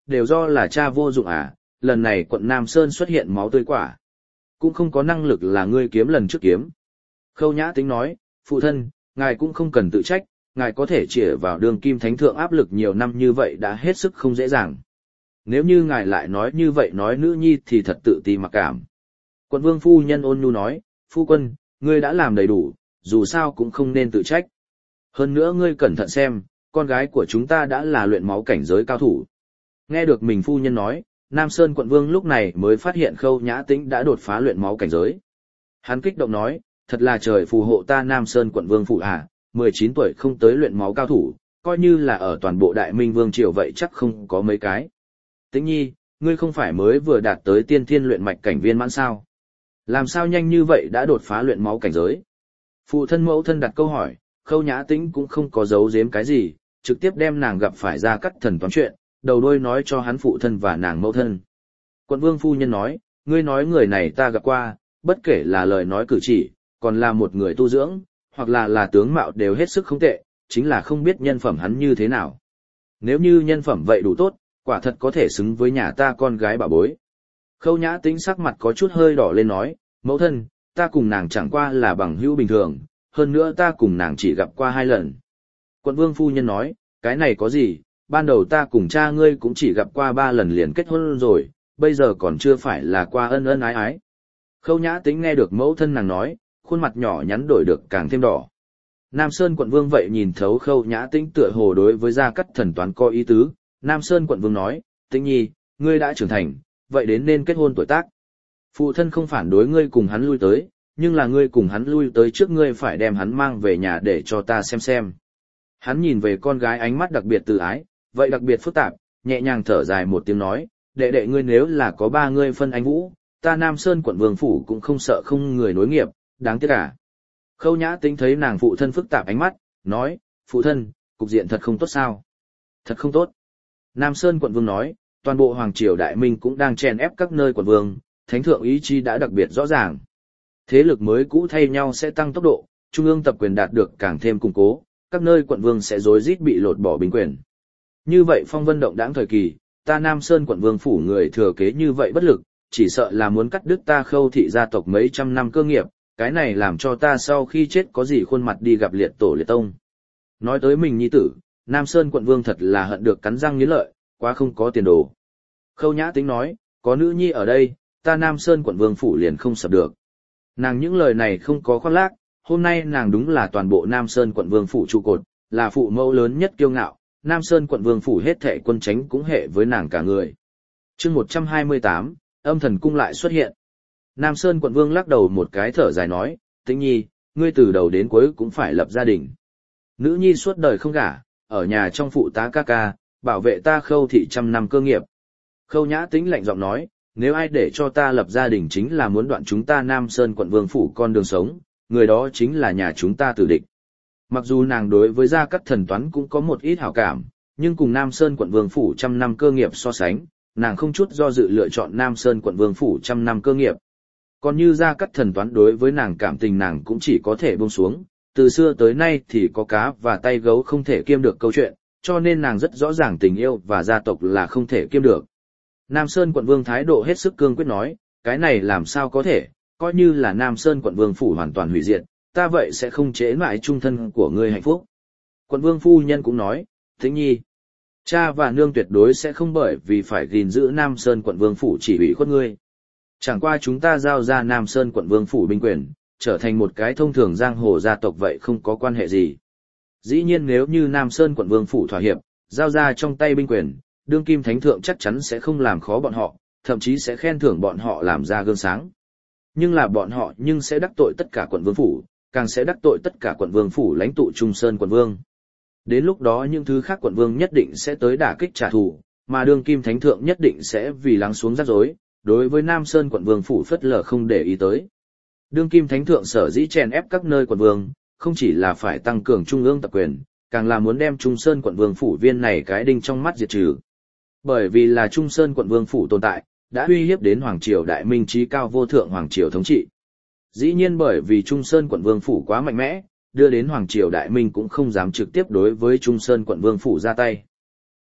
đều do là cha vô dụng à, lần này quận Nam Sơn xuất hiện máu tươi quả. Cũng không có năng lực là ngươi kiếm lần trước kiếm. Khâu Nhã Tĩnh nói, phụ thân, ngài cũng không cần tự trách, ngài có thể chĩa vào đường kim thánh thượng áp lực nhiều năm như vậy đã hết sức không dễ dàng. Nếu như ngài lại nói như vậy nói nữ nhi thì thật tự ti mặc cảm. Quận vương phu nhân ôn nhu nói, phu quân, ngươi đã làm đầy đủ, dù sao cũng không nên tự trách. Hơn nữa ngươi cẩn thận xem, con gái của chúng ta đã là luyện máu cảnh giới cao thủ. Nghe được mình phu nhân nói, Nam Sơn quận vương lúc này mới phát hiện Khâu Nhã Tĩnh đã đột phá luyện máu cảnh giới. Hắn kích động nói, thật là trời phù hộ ta Nam Sơn quận vương phụ à, mười chín tuổi không tới luyện máu cao thủ, coi như là ở toàn bộ Đại Minh Vương triều vậy chắc không có mấy cái. Tĩnh nhi, ngươi không phải mới vừa đạt tới tiên thiên luyện mạch cảnh viên mãn sao? Làm sao nhanh như vậy đã đột phá luyện máu cảnh giới? Phụ thân mẫu thân đặt câu hỏi, Khâu Nhã Tĩnh cũng không có giấu giếm cái gì, trực tiếp đem nàng gặp phải Gia Cát Thần toán chuyện, đầu đuôi nói cho hắn phụ thân và nàng mẫu thân. Quận vương phu nhân nói, ngươi nói người này ta gặp qua, bất kể là lời nói cử chỉ, còn là một người tu dưỡng, hoặc là là tướng mạo đều hết sức không tệ, chính là không biết nhân phẩm hắn như thế nào. Nếu như nhân phẩm vậy đủ tốt, quả thật có thể xứng với nhà ta con gái bà bối. Khâu Nhã Tĩnh sắc mặt có chút hơi đỏ lên nói, mẫu thân, ta cùng nàng chẳng qua là bằng hữu bình thường, hơn nữa ta cùng nàng chỉ gặp qua hai lần. Quận vương phu nhân nói, cái này có gì, ban đầu ta cùng cha ngươi cũng chỉ gặp qua ba lần liền kết hôn rồi, bây giờ còn chưa phải là qua ân ân ái ái. Khâu Nhã Tĩnh nghe được mẫu thân nàng nói, khuôn mặt nhỏ nhắn đổi được càng thêm đỏ. Nam Sơn quận vương vậy nhìn thấu Khâu Nhã Tĩnh tựa hồ đối với Gia Cát Thần toán có ý tứ, Nam Sơn quận vương nói, Tĩnh nhi, ngươi đã trưởng thành, vậy đến nên kết hôn tuổi tác. Phụ thân không phản đối ngươi cùng hắn lui tới, nhưng là ngươi cùng hắn lui tới trước ngươi phải đem hắn mang về nhà để cho ta xem xem. Hắn nhìn về con gái ánh mắt đặc biệt từ ái, vậy đặc biệt phức tạp, nhẹ nhàng thở dài một tiếng nói, đệ đệ ngươi nếu là có ba ngươi phân anh vũ, ta Nam Sơn quận vương phủ cũng không sợ không người nối nghiệp, đáng tiếc à. Khâu Nhã Tĩnh thấy nàng phụ thân phức tạp ánh mắt, nói, phụ thân, cục diện thật không tốt sao? Thật không tốt. Nam Sơn quận vương nói, toàn bộ Hoàng Triều Đại Minh cũng đang chèn ép các nơi quận vương, thánh thượng ý chí đã đặc biệt rõ ràng. Thế lực mới cũ thay nhau sẽ tăng tốc độ, trung ương tập quyền đạt được càng thêm củng cố, các nơi quận vương sẽ rối rít bị lột bỏ binh quyền. Như vậy phong vân động đãng thời kỳ, ta Nam Sơn quận vương phủ người thừa kế như vậy bất lực, chỉ sợ là muốn cắt đứt ta Khâu thị gia tộc mấy trăm năm cơ nghiệp, cái này làm cho ta sau khi chết có gì khuôn mặt đi gặp liệt tổ liệt tông. Nói tới mình nhi tử, Nam Sơn quận vương thật là hận được cắn răng nghiến lợi, quá không có tiền đồ. Khâu Nhã Tĩnh nói, có nữ nhi ở đây, ta Nam Sơn quận vương phủ liền không sập được. Nàng những lời này không có khoác lác, hôm nay nàng đúng là toàn bộ Nam Sơn quận vương phủ trụ cột, là phụ mẫu lớn nhất kiêu ngạo, Nam Sơn quận vương phủ hết thệ quân chánh cũng hệ với nàng cả người. Chương một trăm hai mươi tám, âm thần cung lại xuất hiện. Nam Sơn quận vương lắc đầu một cái thở dài nói, Tĩnh nhi, ngươi từ đầu đến cuối cũng phải lập gia đình. Nữ nhi suốt đời không gả, ở nhà trong phụ tá ca ca, bảo vệ ta Khâu thị trăm năm cơ nghiệp. Khâu Nhã Tĩnh lạnh giọng nói, nếu ai để cho ta lập gia đình chính là muốn đoạn chúng ta Nam Sơn quận vương phủ con đường sống, người đó chính là nhà chúng ta tử địch. Mặc dù nàng đối với Gia Cát Thần toán cũng có một ít hảo cảm, nhưng cùng Nam Sơn quận vương phủ trăm năm cơ nghiệp so sánh, nàng không chút do dự lựa chọn Nam Sơn quận vương phủ trăm năm cơ nghiệp. Còn như Gia Cát Thần toán đối với nàng cảm tình nàng cũng chỉ có thể buông xuống, từ xưa tới nay thì có cá và tay gấu không thể kiêm được câu chuyện, cho nên nàng rất rõ ràng tình yêu và gia tộc là không thể kiêm được. Nam Sơn quận vương thái độ hết sức cương quyết nói, cái này làm sao có thể, coi như là Nam Sơn quận vương phủ hoàn toàn hủy diệt, ta vậy sẽ không chế mãi trung thân của ngươi hạnh phúc. Quận vương phu nhân cũng nói, Tĩnh nhi, cha và nương tuyệt đối sẽ không bởi vì phải gìn giữ Nam Sơn quận vương phủ chỉ ủy khuất ngươi. Chẳng qua chúng ta giao ra Nam Sơn quận vương phủ binh quyền, trở thành một cái thông thường giang hồ gia tộc vậy không có quan hệ gì. Dĩ nhiên nếu như Nam Sơn quận vương phủ thỏa hiệp, giao ra trong tay binh quyền, đương kim thánh thượng chắc chắn sẽ không làm khó bọn họ, thậm chí sẽ khen thưởng bọn họ làm ra gương sáng. Nhưng là bọn họ nhưng sẽ đắc tội tất cả quận vương phủ, càng sẽ đắc tội tất cả quận vương phủ lãnh tụ Trung Sơn quận vương. Đến lúc đó những thứ khác quận vương nhất định sẽ tới đả kích trả thù, mà đương kim thánh thượng nhất định sẽ vì lắng xuống rắc rối, đối với Nam Sơn quận vương phủ phất lờ không để ý tới. Đương kim thánh thượng sở dĩ chèn ép các nơi quận vương, không chỉ là phải tăng cường trung ương tập quyền, càng là muốn đem Trung Sơn quận vương phủ viên này cái đinh trong mắt diệt trừ. Bởi vì là Trung Sơn quận vương phủ tồn tại, đã uy hiếp đến Hoàng Triều Đại Minh trí cao vô thượng Hoàng Triều thống trị. Dĩ nhiên bởi vì Trung Sơn quận vương phủ quá mạnh mẽ, đưa đến Hoàng Triều Đại Minh cũng không dám trực tiếp đối với Trung Sơn quận vương phủ ra tay.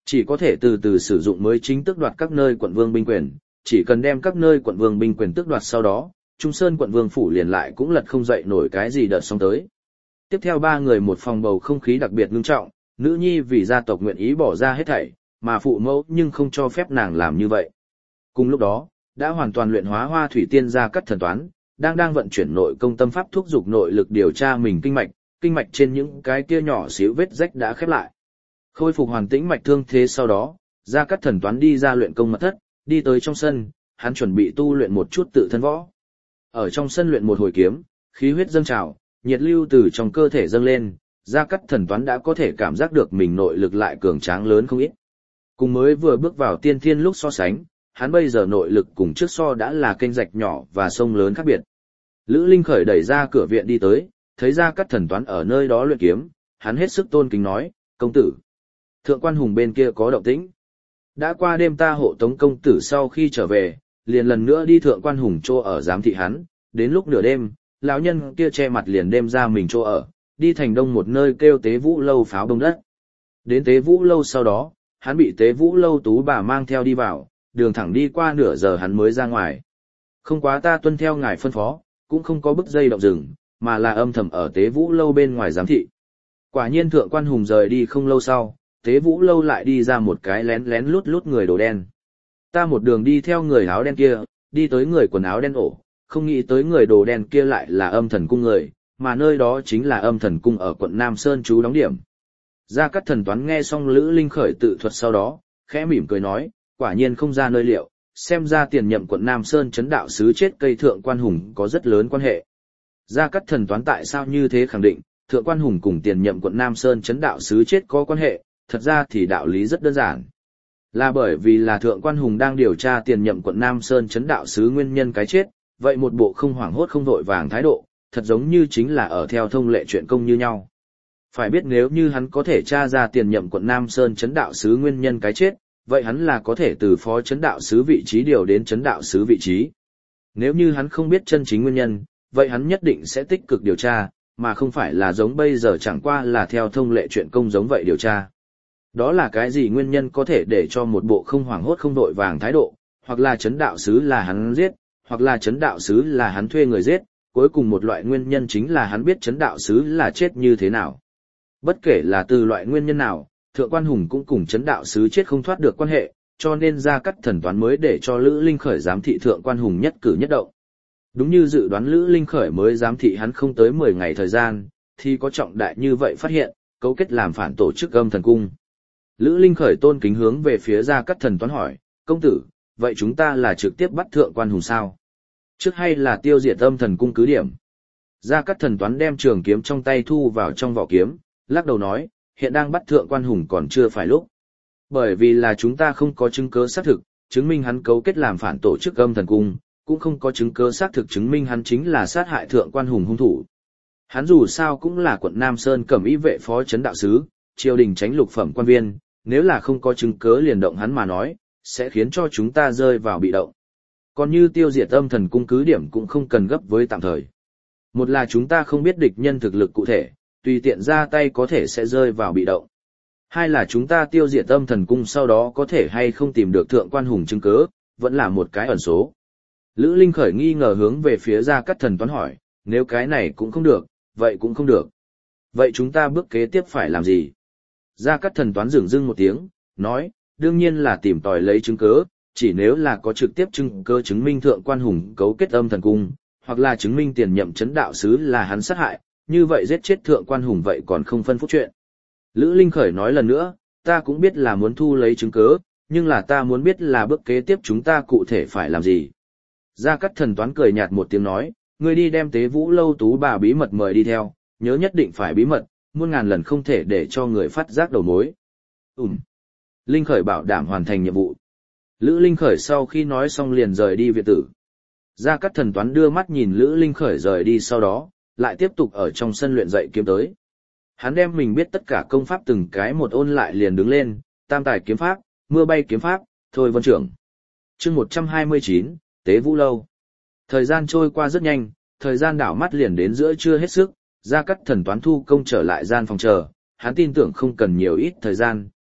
Chỉ có thể từ từ sử dụng mới chính tước đoạt các nơi quận vương binh quyền, chỉ cần đem các nơi quận vương binh quyền tước đoạt sau đó, Trung Sơn quận vương phủ liền lại cũng lật không dậy nổi cái gì đợt sóng tới. Tiếp theo ba người một phòng bầu không khí đặc biệt ngưng trọng, nữ nhi vì gia tộc nguyện ý bỏ ra hết thảy, mà phụ mẫu nhưng không cho phép nàng làm như vậy. Cùng lúc đó, đã hoàn toàn luyện hóa Hoa Thủy Tiên Gia Cắt Thần Toán, đang đang vận chuyển nội công tâm pháp thúc dục nội lực điều tra mình kinh mạch, kinh mạch trên những cái kia nhỏ xíu vết rách đã khép lại. Khôi phục hoàn tĩnh mạch thương thế sau đó, Gia Cắt Thần Toán đi ra luyện công mật thất, đi tới trong sân, hắn chuẩn bị tu luyện một chút tự thân võ. Ở trong sân luyện một hồi kiếm, khí huyết dâng trào, nhiệt lưu từ trong cơ thể dâng lên, Gia Cắt Thần Toán đã có thể cảm giác được mình nội lực lại cường tráng lớn không ít. Cùng mới vừa bước vào tiên thiên lúc so sánh, hắn bây giờ nội lực cùng trước so đã là kênh rạch nhỏ và sông lớn khác biệt. Lữ Linh Khởi đẩy ra cửa viện đi tới, thấy Gia Cắt Thần Toán ở nơi đó luyện kiếm, hắn hết sức tôn kính nói, công tử. Thượng Quan Hùng bên kia có động tĩnh. Đã qua đêm ta hộ tống công tử sau khi trở về, liền lần nữa đi Thượng Quan Hùng chỗ ở giám thị hắn, đến lúc nửa đêm, lão nhân kia che mặt liền đem ra mình chỗ ở, đi thành đông một nơi kêu Tế Vũ Lâu pháo đông đất. Đến Tế Vũ Lâu sau đó, hắn bị Tế Vũ Lâu tú bà mang theo đi vào, đường thẳng đi qua nửa giờ hắn mới ra ngoài. Không quá ta tuân theo ngài phân phó, cũng không có bức dây động rừng, mà là âm thầm ở Tế Vũ Lâu bên ngoài giám thị. Quả nhiên Thượng Quan Hùng rời đi không lâu sau, Tế Vũ Lâu lại đi ra một cái lén lén lút lút người đồ đen. Ta một đường đi theo người áo đen kia, đi tới người quần áo đen ổ, không nghĩ tới người đồ đen kia lại là Âm Thần Cung người, mà nơi đó chính là Âm Thần Cung ở quận Nam Sơn trú đóng điểm. Gia Cát Thần Toán nghe xong Lữ Linh Khởi tự thuật sau đó, khẽ mỉm cười nói, quả nhiên không ra nơi liệu, xem ra tiền nhậm quận Nam Sơn chấn đạo sứ chết cây Thượng Quan Hùng có rất lớn quan hệ. Gia Cát Thần Toán tại sao như thế khẳng định, Thượng Quan Hùng cùng tiền nhậm quận Nam Sơn chấn đạo sứ chết có quan hệ, thật ra thì đạo lý rất đơn giản. Là bởi vì là Thượng Quan Hùng đang điều tra tiền nhậm quận Nam Sơn chấn đạo sứ nguyên nhân cái chết, vậy một bộ không hoảng hốt không vội vàng thái độ, thật giống như chính là ở theo thông lệ chuyện công như nhau. Phải biết nếu như hắn có thể tra ra tiền nhậm quận Nam Sơn chấn đạo sứ nguyên nhân cái chết, vậy hắn là có thể từ phó chấn đạo sứ vị trí điều đến chấn đạo sứ vị trí. Nếu như hắn không biết chân chính nguyên nhân, vậy hắn nhất định sẽ tích cực điều tra, mà không phải là giống bây giờ chẳng qua là theo thông lệ chuyện công giống vậy điều tra. Đó là cái gì nguyên nhân có thể để cho một bộ không hoảng hốt không vội vàng thái độ, hoặc là chấn đạo sứ là hắn giết, hoặc là chấn đạo sứ là hắn thuê người giết, cuối cùng một loại nguyên nhân chính là hắn biết chấn đạo sứ là chết như thế nào. Bất kể là từ loại nguyên nhân nào, Thượng Quan Hùng cũng cùng chấn đạo sứ chết không thoát được quan hệ, cho nên Gia Cát Thần Toán mới để cho Lữ Linh Khởi giám thị Thượng Quan Hùng nhất cử nhất động. Đúng như dự đoán Lữ Linh Khởi mới giám thị hắn không tới mười ngày thời gian, thì có trọng đại như vậy phát hiện, cấu kết làm phản tổ chức Âm Thần Cung. Lữ Linh Khởi tôn kính hướng về phía Gia Cát Thần Toán hỏi, công tử, vậy chúng ta là trực tiếp bắt Thượng Quan Hùng sao? Trước hay là tiêu diệt Âm Thần Cung cứ điểm? Gia Cát Thần Toán đem trường kiếm trong tay thu vào trong vỏ kiếm, lắc đầu nói, hiện đang bắt Thượng Quan Hùng còn chưa phải lúc. Bởi vì là chúng ta không có chứng cứ xác thực, chứng minh hắn cấu kết làm phản tổ chức Âm Thần Cung, cũng không có chứng cứ xác thực chứng minh hắn chính là sát hại Thượng Quan Hùng hung thủ. Hắn dù sao cũng là quận Nam Sơn cẩm y vệ phó chấn đạo sứ, triều đình tránh lục phẩm quan viên, nếu là không có chứng cứ liền động hắn mà nói, sẽ khiến cho chúng ta rơi vào bị động. Còn như tiêu diệt Âm Thần Cung cứ điểm cũng không cần gấp với tạm thời. Một là chúng ta không biết địch nhân thực lực cụ thể, tùy tiện ra tay có thể sẽ rơi vào bị động. Hai là chúng ta tiêu diệt Âm Thần Cung sau đó có thể hay không tìm được Thượng Quan Hùng chứng cứ, vẫn là một cái ẩn số. Lữ Linh Khởi nghi ngờ hướng về phía Gia Cát Thần Toán hỏi, nếu cái này cũng không được, vậy cũng không được. Vậy chúng ta bước kế tiếp phải làm gì? Gia Cát Thần Toán dửng dưng một tiếng, nói, đương nhiên là tìm tòi lấy chứng cứ, chỉ nếu là có trực tiếp chứng cứ chứng minh Thượng Quan Hùng cấu kết Âm Thần Cung, hoặc là chứng minh tiền nhậm chấn đạo sứ là hắn sát hại, như vậy giết chết Thượng Quan Hùng vậy còn không phân phúc chuyện. Lữ Linh Khởi nói lần nữa, ta cũng biết là muốn thu lấy chứng cứ, nhưng là ta muốn biết là bước kế tiếp chúng ta cụ thể phải làm gì. Gia Cát Thần Toán cười nhạt một tiếng nói, ngươi đi đem Tế Vũ Lâu tú bà bí mật mời đi theo, nhớ nhất định phải bí mật, muôn ngàn lần không thể để cho người phát giác đầu mối. Ừm. Linh Khởi bảo đảm hoàn thành nhiệm vụ. Lữ Linh Khởi sau khi nói xong liền rời đi viện tử. Gia Cát Thần Toán đưa mắt nhìn Lữ Linh Khởi rời đi sau đó, lại tiếp tục ở trong sân luyện dạy kiếm tới. Hắn đem mình biết tất cả công pháp từng cái một ôn lại liền đứng lên, tam tài kiếm pháp, mưa bay kiếm pháp, thôi vân trưởng. Chương một trăm hai mươi chín, Tế Vũ Lâu. Thời gian trôi qua rất nhanh, thời gian đảo mắt liền đến giữa trưa hết sức, Gia Cát Thần Toán thu công trở lại gian phòng chờ, hắn tin tưởng không cần nhiều ít thời gian,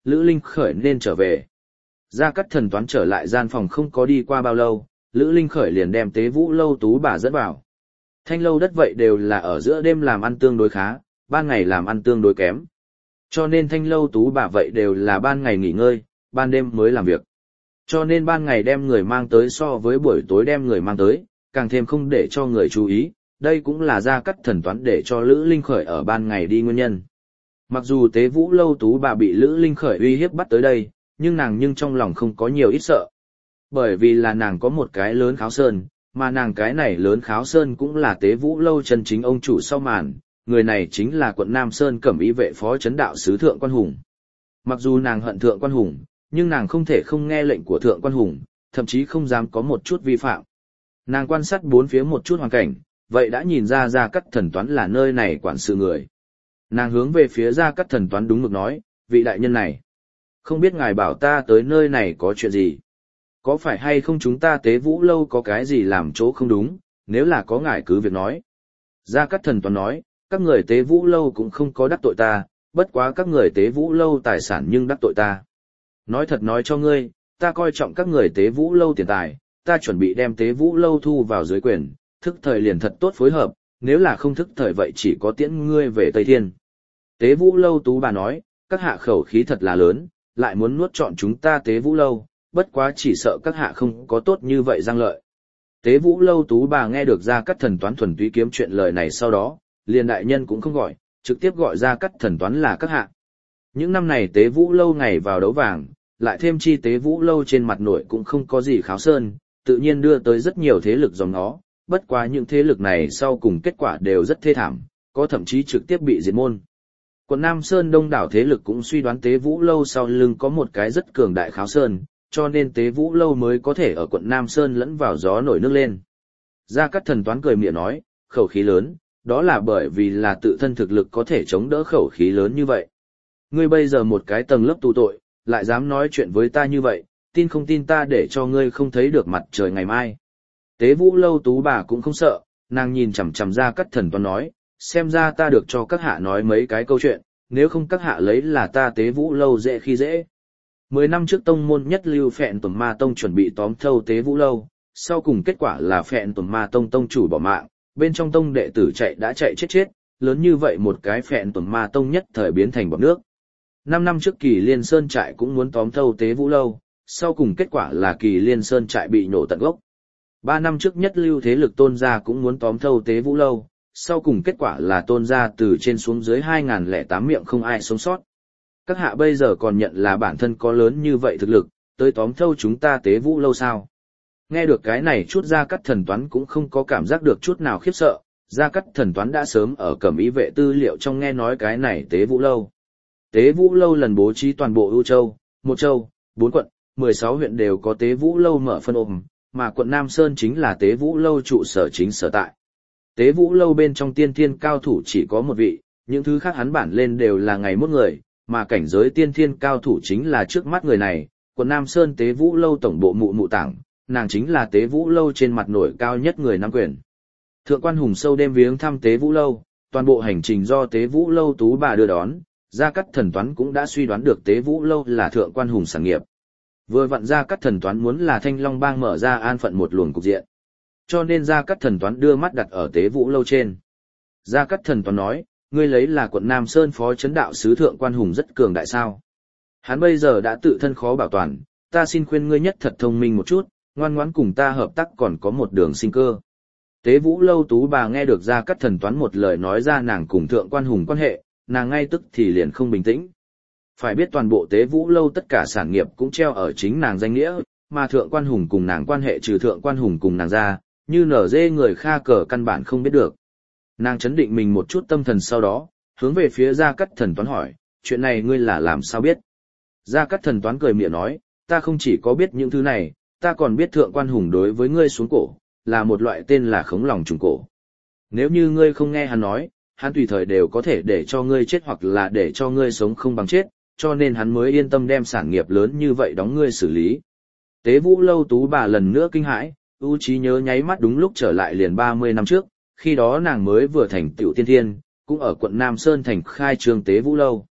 Lữ Linh Khởi nên trở về. Gia Cát Thần Toán trở lại gian phòng không có đi qua bao lâu, Lữ Linh Khởi liền đem Tế Vũ lâu Tú bà dẫn vào. Thanh lâu đất vậy đều là ở giữa đêm làm ăn tương đối khá, ban ngày làm ăn tương đối kém. Cho nên thanh lâu Tú bà vậy đều là ban ngày nghỉ ngơi, ban đêm mới làm việc. Cho nên ban ngày đem người mang tới so với buổi tối đem người mang tới, càng thêm không để cho người chú ý, đây cũng là Gia Cát Thần Toán để cho Lữ Linh Khởi ở ban ngày đi nguyên nhân. Mặc dù Tế Vũ lâu Tú bà bị Lữ Linh Khởi uy hiếp bắt tới đây, nhưng nàng nhưng trong lòng không có nhiều ít sợ. Bởi vì là nàng có một cái lớn kháo sơn, mà nàng cái này lớn kháo sơn cũng là Tế Vũ lâu chân chính ông chủ sau màn, người này chính là quận Nam Sơn Cẩm Y vệ phó trấn đạo sứ Thượng Quan Hùng. Mặc dù nàng hận Thượng Quan Hùng, nhưng nàng không thể không nghe lệnh của Thượng Quan Hùng, thậm chí không dám có một chút vi phạm. Nàng quan sát bốn phía một chút hoàn cảnh, vậy đã nhìn ra Gia Cát Thần Toán là nơi này quản sự người. Nàng hướng về phía Gia Cát Thần Toán đúng mực nói, vị đại nhân này, không biết ngài bảo ta tới nơi này có chuyện gì? Có phải hay không chúng ta Tế Vũ lâu có cái gì làm chỗ không đúng, nếu là có ngài cứ việc nói. Gia Cát Thần Toán nói, các người Tế Vũ lâu cũng không có đắc tội ta, bất quá các người Tế Vũ lâu tài sản nhưng đắc tội ta. Nói thật nói cho ngươi, ta coi trọng các người Tế Vũ lâu tiền tài, ta chuẩn bị đem Tế Vũ lâu thu vào dưới quyền, thức thời liền thật tốt phối hợp, nếu là không thức thời vậy chỉ có tiễn ngươi về Tây Thiên. Tế Vũ lâu Tú bà nói, các hạ khẩu khí thật là lớn, lại muốn nuốt trọn chúng ta Tế Vũ lâu, bất quá chỉ sợ các hạ không có tốt như vậy giang lợi. Tế Vũ lâu Tú bà nghe được Gia Cát Thần Toán thuần túy kiếm chuyện lời này sau đó, liền đại nhân cũng không gọi, trực tiếp gọi Gia Cát Thần Toán là các hạ. Những năm này Tế Vũ lâu ngày vào đấu vàng, lại thêm chi Tế Vũ lâu trên mặt nội cũng không có gì kháo sơn, tự nhiên đưa tới rất nhiều thế lực dòng nó, bất quá những thế lực này sau cùng kết quả đều rất thê thảm, có thậm chí trực tiếp bị diệt môn. Quận Nam Sơn đông đảo thế lực cũng suy đoán Tế Vũ lâu sau lưng có một cái rất cường đại kháo sơn, cho nên Tế Vũ lâu mới có thể ở quận Nam Sơn lẫn vào gió nổi nước lên. Gia Cát Thần Toán cười miệng nói, khẩu khí lớn, đó là bởi vì là tự thân thực lực có thể chống đỡ khẩu khí lớn như vậy. Ngươi bây giờ một cái tầng lớp tù tội, lại dám nói chuyện với ta như vậy, tin không tin ta để cho ngươi không thấy được mặt trời ngày mai. Tế Vũ lâu Tú bà cũng không sợ, nàng nhìn chằm chằm Gia Cát Thần Toán nói, xem ra ta được cho các hạ nói mấy cái câu chuyện, nếu không các hạ lấy là ta Tế Vũ lâu dễ khi dễ. Mười năm trước tông môn nhất lưu Phẹn Tuần Ma Tông chuẩn bị tóm thâu Tế Vũ lâu, sau cùng kết quả là Phẹn Tuần Ma Tông tông chủ bỏ mạng, bên trong tông đệ tử chạy đã chạy chết chết, lớn như vậy một cái Phẹn Tuần Ma Tông nhất thời biến thành bọt nước. Năm năm trước Kỳ Liên Sơn trại cũng muốn tóm thâu Tế Vũ lâu, sau cùng kết quả là Kỳ Liên Sơn trại bị nổ tận gốc. Ba năm trước nhất lưu thế lực Tôn gia cũng muốn tóm thâu Tế Vũ lâu, sau cùng kết quả là Tôn gia từ trên xuống dưới hai nghìn lẻ tám miệng không ai sống sót. Các hạ bây giờ còn nhận là bản thân có lớn như vậy thực lực, tới tóm thâu chúng ta Tế Vũ lâu sao? Nghe được cái này chút Gia Cát Thần Toán cũng không có cảm giác được chút nào khiếp sợ, Gia Cát Thần Toán đã sớm ở Cẩm Y vệ tư liệu trong nghe nói cái này Tế Vũ lâu. Tế Vũ lâu lần bố trí toàn bộ ưu châu, một châu, bốn quận, mười sáu huyện đều có Tế Vũ lâu mở phân ôm, mà quận Nam Sơn chính là Tế Vũ lâu trụ sở chính sở tại. Tế Vũ lâu bên trong tiên thiên cao thủ chỉ có một vị, những thứ khác hắn bản lên đều là ngày một người, mà cảnh giới tiên thiên cao thủ chính là trước mắt người này, quận Nam Sơn Tế Vũ lâu tổng bộ mụ mụ tảng, nàng chính là Tế Vũ lâu trên mặt nổi cao nhất người nắm quyền. Thượng Quan Hùng sâu đêm viếng thăm Tế Vũ lâu, toàn bộ hành trình do Tế Vũ lâu Tú bà đưa đón, Gia Cát Thần Toán cũng đã suy đoán được Tế Vũ lâu là Thượng Quan Hùng sản nghiệp. Vừa vặn Gia Cát Thần Toán muốn là Thanh Long bang mở ra an phận một luồng cục diện. Cho nên Gia Cát Thần Toán đưa mắt đặt ở Tế Vũ lâu trên. Gia Cát Thần Toán nói, ngươi lấy là quận Nam Sơn phó trấn đạo sứ Thượng Quan Hùng rất cường đại sao? Hắn bây giờ đã tự thân khó bảo toàn, ta xin khuyên ngươi nhất thật thông minh một chút, ngoan ngoãn cùng ta hợp tác còn có một đường sinh cơ. Tế Vũ lâu Tú bà nghe được Gia Cát Thần Toán một lời nói ra nàng cùng Thượng Quan Hùng quan hệ, nàng ngay tức thì liền không bình tĩnh. Phải biết toàn bộ Tế Vũ lâu tất cả sản nghiệp cũng treo ở chính nàng danh nghĩa, mà Thượng Quan Hùng cùng nàng quan hệ trừ Thượng Quan Hùng cùng nàng ra, như nở dê người kha cờ căn bản không biết được. Nàng chấn định mình một chút tâm thần sau đó, hướng về phía Gia Cát Thần Toán hỏi, chuyện này ngươi là làm sao biết? Gia Cát Thần Toán cười miệng nói, ta không chỉ có biết những thứ này, ta còn biết Thượng Quan Hùng đối với ngươi xuống cổ, là một loại tên là khống lòng trùng cổ. Nếu như ngươi không nghe hắn nói, hắn tùy thời đều có thể để cho ngươi chết hoặc là để cho ngươi sống không bằng chết, cho nên hắn mới yên tâm đem sản nghiệp lớn như vậy đóng ngươi xử lý. Tế Vũ lâu Tú bà lần nữa kinh hãi, ưu trí nhớ nháy mắt đúng lúc trở lại liền ba mươi năm trước, khi đó nàng mới vừa thành tựu tiên thiên, cũng ở quận Nam Sơn thành khai trương Tế Vũ lâu.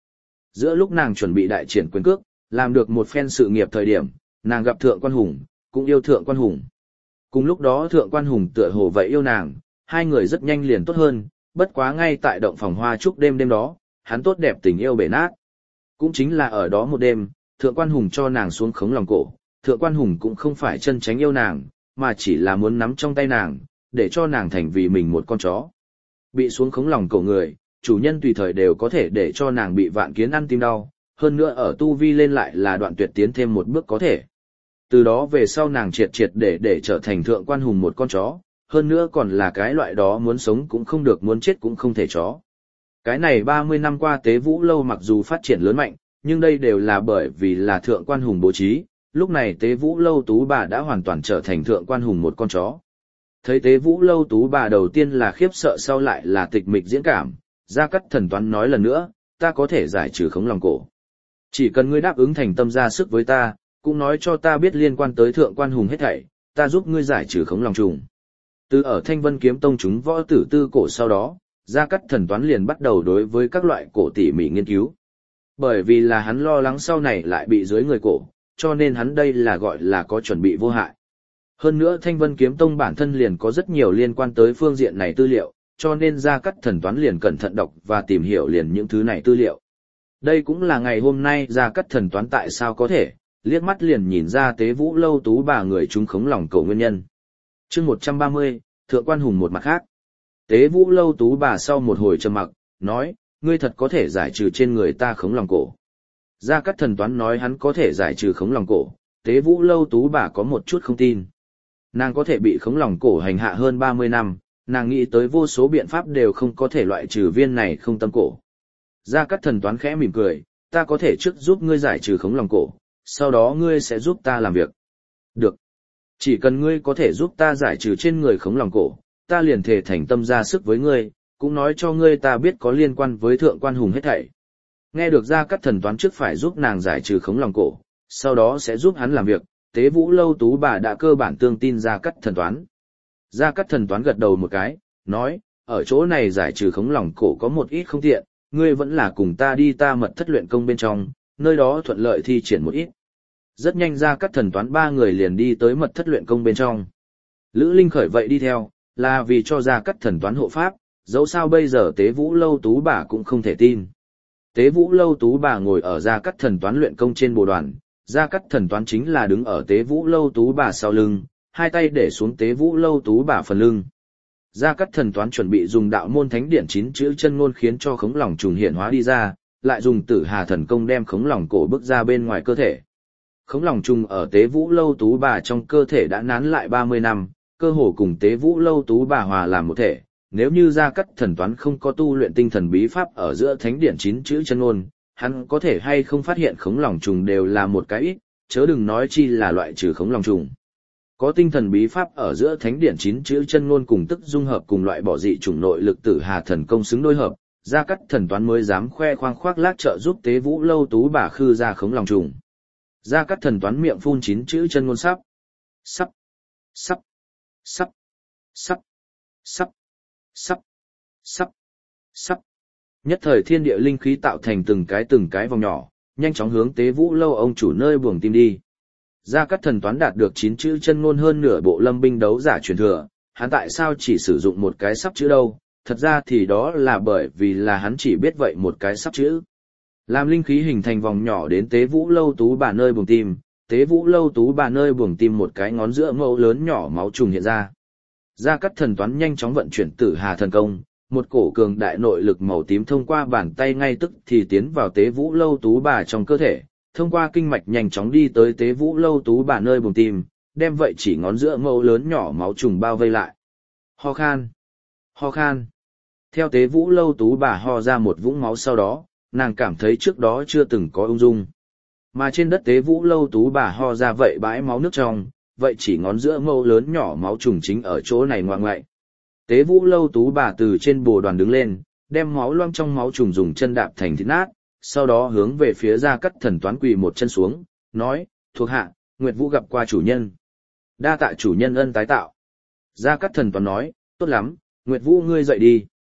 Giữa lúc nàng chuẩn bị đại triển quyền cước, làm được một phen sự nghiệp thời điểm, nàng gặp Thượng Quan Hùng, cũng yêu Thượng Quan Hùng. Cùng lúc đó Thượng Quan Hùng tựa hồ vậy yêu nàng, hai người rất nhanh liền tốt hơn, bất quá ngay tại động phòng hoa trúc đêm đêm đó, hắn tốt đẹp tình yêu bể nát. Cũng chính là ở đó một đêm, Thượng Quan Hùng cho nàng xuống khống lòng cổ, Thượng Quan Hùng cũng không phải chân tránh yêu nàng, mà chỉ là muốn nắm trong tay nàng, để cho nàng thành vì mình một con chó. Bị xuống khống lòng cổ người, chủ nhân tùy thời đều có thể để cho nàng bị vạn kiến ăn tim đau, hơn nữa ở tu vi lên lại là đoạn tuyệt tiến thêm một bước có thể. Từ đó về sau nàng triệt triệt để để trở thành Thượng Quan Hùng một con chó, hơn nữa còn là cái loại đó muốn sống cũng không được muốn chết cũng không thể chó. Cái này ba mươi năm qua Tế Vũ Lâu mặc dù phát triển lớn mạnh, nhưng đây đều là bởi vì là Thượng Quan Hùng bố trí, lúc này Tế Vũ Lâu tú bà đã hoàn toàn trở thành Thượng Quan Hùng một con chó. Thấy Tế Vũ Lâu tú bà đầu tiên là khiếp sợ sau lại là tịch mịch diễn cảm, Gia Cát Thần Toán nói lần nữa, ta có thể giải trừ khống lòng cổ. Chỉ cần ngươi đáp ứng thành tâm ra sức với ta, cũng nói cho ta biết liên quan tới Thượng Quan Hùng hết thảy, ta giúp ngươi giải trừ khống lòng trùng. Từ ở Thanh Vân Kiếm Tông chúng võ tử tư cổ sau đó, Gia Cát Thần Toán liền bắt đầu đối với các loại cổ tỉ mỉ nghiên cứu. Bởi vì là hắn lo lắng sau này lại bị dưới người cổ, cho nên hắn đây là gọi là có chuẩn bị vô hại. Hơn nữa Thanh Vân Kiếm Tông bản thân liền có rất nhiều liên quan tới phương diện này tư liệu, cho nên Gia Cát Thần Toán liền cẩn thận đọc và tìm hiểu liền những thứ này tư liệu. Đây cũng là ngày hôm nay Gia Cát Thần Toán tại sao có thể, liếc mắt liền nhìn ra Tế Vũ Lâu tú bà người chúng khống lòng cổ nguyên nhân. Chương một trăm ba mươi, Thượng Quan Hùng một mặt khác. Tế Vũ Lâu tú bà sau một hồi trầm mặc, nói, ngươi thật có thể giải trừ trên người ta khống lòng cổ. Gia Cát Thần Toán nói hắn có thể giải trừ khống lòng cổ, Tế Vũ Lâu tú bà có một chút không tin. Nàng có thể bị khống lòng cổ hành hạ hơn ba mươi năm, nàng nghĩ tới vô số biện pháp đều không có thể loại trừ viên này không tâm cổ. Gia Cát Thần Toán khẽ mỉm cười, ta có thể trước giúp ngươi giải trừ khống lòng cổ, sau đó ngươi sẽ giúp ta làm việc. Được. Chỉ cần ngươi có thể giúp ta giải trừ trên người khống lòng cổ, ta liền thể thành tâm ra sức với ngươi, cũng nói cho ngươi ta biết có liên quan với Thượng Quan Hùng hết thảy. Nghe được Gia Cát Thần Toán trước phải giúp nàng giải trừ khống lòng cổ, sau đó sẽ giúp hắn làm việc, Tế Vũ Lâu tú bà đã cơ bản tương tin Gia Cát Thần Toán. Gia Cát Thần Toán gật đầu một cái, nói, ở chỗ này giải trừ khống lòng cổ có một ít không tiện, ngươi vẫn là cùng ta đi ta mật thất luyện công bên trong, nơi đó thuận lợi thi triển một ít. Rất nhanh Gia Cát Thần Toán ba người liền đi tới mật thất luyện công bên trong. Lữ Linh Khởi vậy đi theo, là vì cho Gia Cát Thần Toán hộ pháp, dẫu sao bây giờ Tế Vũ Lâu tú bà cũng không thể tin. Tế Vũ Lâu tú bà ngồi ở Gia Cát Thần Toán luyện công trên bồ đoàn, Gia Cát Thần Toán chính là đứng ở Tế Vũ Lâu tú bà sau lưng, hai tay để xuống Tế Vũ Lâu tú bà phần lưng. Gia Cát Thần Toán chuẩn bị dùng đạo môn thánh điển chín chữ chân ngôn khiến cho khống lòng trùng hiện hóa đi ra, lại dùng Tử Hà thần công đem khống lòng cổ bức ra bên ngoài cơ thể. Khống lòng trùng ở Tế Vũ Lâu tú bà trong cơ thể đã nán lại ba mươi năm, cơ hồ cùng Tế Vũ Lâu tú bà hòa làm một thể. Nếu như Gia Cát Thần Toán không có tu luyện tinh thần bí pháp ở giữa thánh điển chín chữ chân ngôn, hắn có thể hay không phát hiện khống lòng trùng đều là một cái ít, chớ đừng nói chi là loại trừ khống lòng trùng. Có tinh thần bí pháp ở giữa thánh điển chín chữ chân ngôn cùng tức dung hợp cùng loại bỏ dị chủng nội lực Tử Hà thần công xứng đôi hợp, Gia Cát Thần Toán mới dám khoe khoang khoác lác trợ giúp Tế Vũ Lâu tú bà khư ra khống lòng trùng. Gia Cát Thần Toán miệng phun chín chữ chân ngôn sắp, sắp, sắp, sắp, sắp, sắp, sắp, sắp, sắp. Nhất thời thiên địa linh khí tạo thành từng cái từng cái vòng nhỏ, nhanh chóng hướng Tế Vũ Lâu ông chủ nơi buồng tim đi. Gia Cát Thần Toán đạt được chín chữ chân ngôn hơn nửa bộ lâm binh đấu giả truyền thừa, hắn tại sao chỉ sử dụng một cái sắp chữ đâu, thật ra thì đó là bởi vì là hắn chỉ biết vậy một cái sắp chữ. Làm linh khí hình thành vòng nhỏ đến Tế Vũ Lâu tú bà nơi buồng tim, Tế Vũ Lâu tú bà nơi buồng tim một cái ngón giữa mẫu lớn nhỏ máu trùng hiện ra. Gia Cát Thần Toán nhanh chóng vận chuyển Tử Hà thần công, một cổ cường đại nội lực màu tím thông qua bàn tay ngay tức thì tiến vào Tế Vũ Lâu tú bà trong cơ thể, thông qua kinh mạch nhanh chóng đi tới Tế Vũ Lâu tú bà nơi buồng tim, đem vậy chỉ ngón giữa mẫu lớn nhỏ máu trùng bao vây lại. Ho khan, ho khan. Theo Tế Vũ Lâu tú bà ho ra một vũng máu sau đó, nàng cảm thấy trước đó chưa từng có ung dung. Mà trên đất Tế Vũ Lâu tú bà ho ra vậy bãi máu nước trong, vậy chỉ ngón giữa mẫu lớn nhỏ máu trùng chính ở chỗ này ngoại ngoại. Tế Vũ Lâu tú bà từ trên bồ đoàn đứng lên, đem máu loang trong máu trùng dùng chân đạp thành thịt nát, sau đó hướng về phía Gia Cát Thần Toán quỳ một chân xuống, nói, thuộc hạ, Nguyệt Vũ gặp qua chủ nhân. Đa tạ chủ nhân ân tái tạo. Gia Cát Thần Toán nói, tốt lắm, Nguyệt Vũ ngươi dậy đi.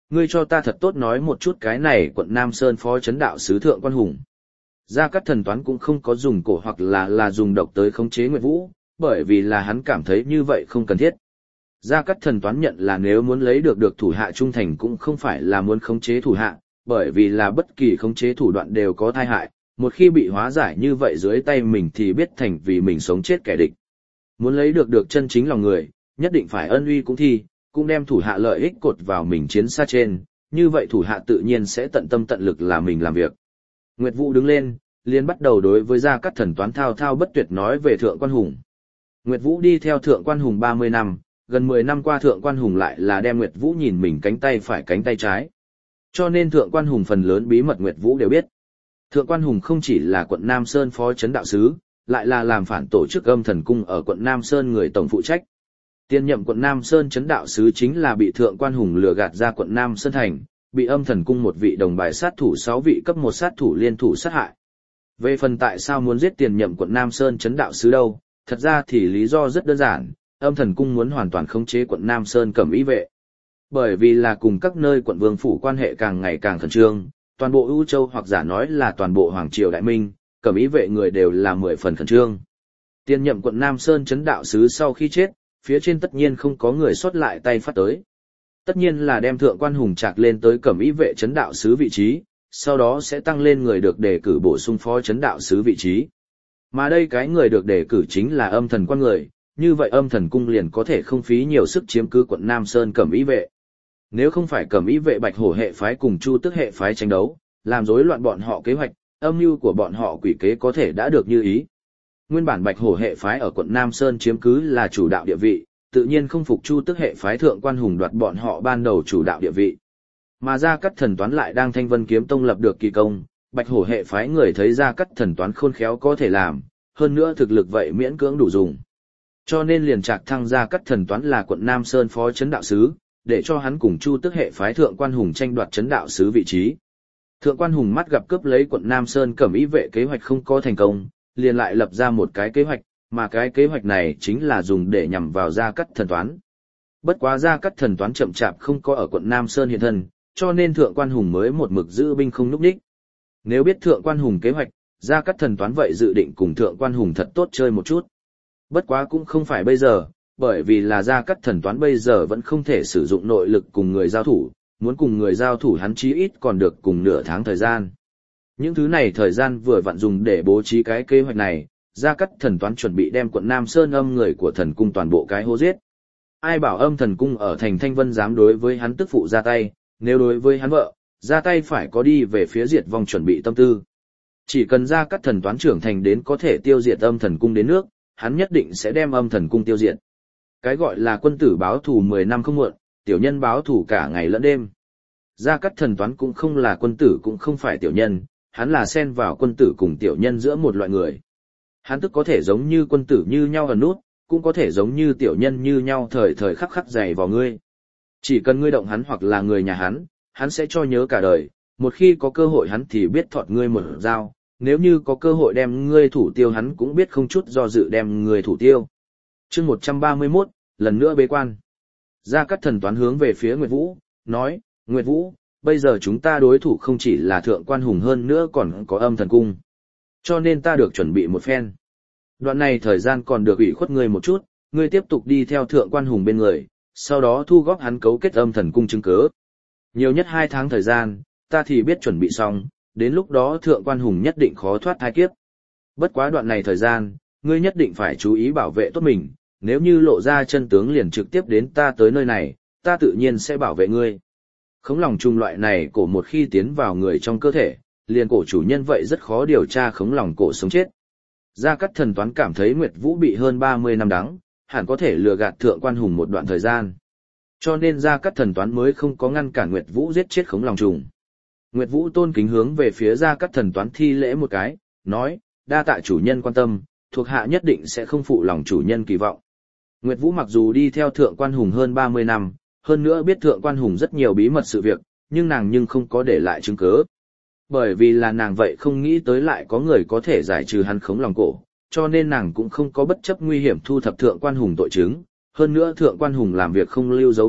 Ngươi cho ta thật tốt nói một chút cái này quận Nam Sơn phó chấn đạo sứ Thượng Quan Hùng. Gia Cát Thần Toán cũng không có dùng cổ hoặc là là dùng độc tới khống chế Nguyệt Vũ, bởi vì là hắn cảm thấy như vậy không cần thiết. Gia Cát Thần Toán nhận là nếu muốn lấy được được thủ hạ trung thành cũng không phải là muốn khống chế thủ hạ, bởi vì là bất kỳ khống chế thủ đoạn đều có tai hại, một khi bị hóa giải như vậy dưới tay mình thì biết thành vì mình sống chết kẻ địch. Muốn lấy được được chân chính lòng người, nhất định phải ân uy cũng thi, cũng đem thủ hạ lợi ích cột vào mình chiến xa trên, như vậy thủ hạ tự nhiên sẽ tận tâm tận lực là mình làm việc. Nguyệt Vũ đứng lên, liền bắt đầu đối với Gia Cát Thần Toán thao thao bất tuyệt nói về Thượng Quan Hùng. Nguyệt Vũ đi theo Thượng Quan Hùng ba mươi năm, gần mười năm qua Thượng Quan Hùng lại là đem Nguyệt Vũ nhìn mình cánh tay phải cánh tay trái. Cho nên Thượng Quan Hùng phần lớn bí mật Nguyệt Vũ đều biết. Thượng Quan Hùng không chỉ là quận Nam Sơn phó chấn đạo sứ, lại là làm phản tổ chức Âm Thần Cung ở quận Nam Sơn người tổng phụ trách. Tiên nhậm quận Nam Sơn chấn đạo sứ chính là bị Thượng Quan Hùng lừa gạt ra quận Nam Sơn thành, bị Âm Thần Cung một vị đồng bài sát thủ sáu vị cấp một sát thủ liên thủ sát hại. Về phần tại sao muốn giết tiền nhậm quận Nam Sơn chấn đạo sứ đâu, thật ra thì lý do rất đơn giản, Âm Thần Cung muốn hoàn toàn khống chế quận Nam Sơn Cẩm Ý vệ. Bởi vì là cùng các nơi quận vương phủ quan hệ càng ngày càng khẩn trương, toàn bộ ưu châu hoặc giả nói là toàn bộ hoàng triều đại minh, Cẩm Ý vệ người đều là mười phần khẩn trương. Tiền nhậm quận Nam Sơn chấn đạo sứ sau khi chết, phía trên tất nhiên không có người sót lại tay phát tới. Tất nhiên là đem Thượng Quan Hùng trạc lên tới Cẩm Ý vệ chấn đạo sứ vị trí, sau đó sẽ tăng lên người được đề cử bổ sung phó chấn đạo sứ vị trí. Mà đây cái người được đề cử chính là Âm Thần Quan người, như vậy Âm Thần Cung liền có thể không phí nhiều sức chiếm cứ quận Nam Sơn Cẩm Ý vệ. Nếu không phải Cẩm Ý vệ Bạch Hổ hệ phái cùng Chu Tước hệ phái tranh đấu, làm rối loạn bọn họ kế hoạch, âm mưu của bọn họ quỷ kế có thể đã được như ý. Nguyên bản Bạch Hổ hệ phái ở quận Nam Sơn chiếm cứ là chủ đạo địa vị, tự nhiên không phục Chu Tước hệ phái Thượng Quan Hùng đoạt bọn họ ban đầu chủ đạo địa vị. Mà Gia Cát Thần Toán lại đang Thanh Vân Kiếm Tông lập được kỳ công, Bạch Hổ hệ phái người thấy Gia Cát Thần Toán khôn khéo có thể làm, hơn nữa thực lực vậy miễn cưỡng đủ dùng. Cho nên liền trạc thăng Gia Cát Thần Toán là quận Nam Sơn phó chấn đạo sứ, để cho hắn cùng Chu Tước hệ phái Thượng Quan Hùng tranh đoạt chấn đạo sứ vị trí. Thượng Quan Hùng mắt gặp cướp lấy quận Nam Sơn Cẩm Ý vệ kế hoạch không có thành công, liền lại lập ra một cái kế hoạch, mà cái kế hoạch này chính là dùng để nhằm vào Gia Cát Thần Toán. Bất quá Gia Cát Thần Toán chậm chạp không có ở quận Nam Sơn hiện thân, cho nên Thượng Quan Hùng mới một mực giữ binh không núp đích. Nếu biết Thượng Quan Hùng kế hoạch, Gia Cát Thần Toán vậy dự định cùng Thượng Quan Hùng thật tốt chơi một chút. Bất quá cũng không phải bây giờ, bởi vì là Gia Cát Thần Toán bây giờ vẫn không thể sử dụng nội lực cùng người giao thủ, muốn cùng người giao thủ hắn chí ít còn được cùng nửa tháng thời gian. Những thứ này thời gian vừa vặn dùng để bố trí cái kế hoạch này, Gia Cát Thần Toán chuẩn bị đem quận Nam Sơn Âm người của thần cung toàn bộ cái hô giết. Ai bảo Âm thần cung ở thành Thanh Vân dám đối với hắn tức phụ ra tay, nếu đối với hắn vợ, ra tay phải có đi về phía diệt vong chuẩn bị tâm tư. Chỉ cần Gia Cát Thần Toán trưởng thành đến có thể tiêu diệt Âm thần cung đến nước, hắn nhất định sẽ đem Âm thần cung tiêu diệt. Cái gọi là quân tử báo thù mười năm không muộn, tiểu nhân báo thù cả ngày lẫn đêm. Gia Cát Thần Toán cũng không là quân tử cũng không phải tiểu nhân, hắn là xen vào quân tử cùng tiểu nhân giữa một loại người. Hắn tức có thể giống như quân tử như nhau ẩn nút, cũng có thể giống như tiểu nhân như nhau thời thời khắc khắc dày vào ngươi. Chỉ cần ngươi động hắn hoặc là người nhà hắn, hắn sẽ cho nhớ cả đời, một khi có cơ hội hắn thì biết thọt ngươi một dao, nếu như có cơ hội đem ngươi thủ tiêu hắn cũng biết không chút do dự đem ngươi thủ tiêu. Chương một trăm ba mươi mốt, lần nữa bế quan. Gia Cát Thần Toán hướng về phía Nguyệt Vũ, nói, Nguyệt Vũ, bây giờ chúng ta đối thủ không chỉ là Thượng Quan Hùng hơn nữa còn có Âm thần cung. Cho nên ta được chuẩn bị một phen. Đoạn này thời gian còn được ủy khuất ngươi một chút, ngươi tiếp tục đi theo Thượng Quan Hùng bên người, sau đó thu góp hắn cấu kết Âm thần cung chứng cứ. Nhiều nhất hai tháng thời gian, ta thì biết chuẩn bị xong, đến lúc đó Thượng Quan Hùng nhất định khó thoát thai kiếp. Bất quá đoạn này thời gian, ngươi nhất định phải chú ý bảo vệ tốt mình, nếu như lộ ra chân tướng liền trực tiếp đến ta tới nơi này, ta tự nhiên sẽ bảo vệ ngươi. Khống lòng trùng loại này cổ một khi tiến vào người trong cơ thể, liền cổ chủ nhân vậy rất khó điều tra khống lòng cổ sống chết. Gia Cát Thần Toán cảm thấy Nguyệt Vũ bị hơn ba mươi năm đắng, hẳn có thể lừa gạt Thượng Quan Hùng một đoạn thời gian. Cho nên Gia Cát Thần Toán mới không có ngăn cản Nguyệt Vũ giết chết khống lòng trùng. Nguyệt Vũ tôn kính hướng về phía Gia Cát Thần Toán thi lễ một cái, nói, đa tạ chủ nhân quan tâm, thuộc hạ nhất định sẽ không phụ lòng chủ nhân kỳ vọng. Nguyệt Vũ mặc dù đi theo Thượng Quan Hùng hơn ba mươi năm, hơn nữa biết Thượng Quan Hùng rất nhiều bí mật sự việc, nhưng nàng nhưng không có để lại chứng cứ. Bởi vì là nàng vậy không nghĩ tới lại có người có thể giải trừ hắn khống lòng cổ, cho nên nàng cũng không có bất chấp nguy hiểm thu thập Thượng Quan Hùng tội chứng. Hơn nữa Thượng Quan Hùng làm việc không lưu dấu vết,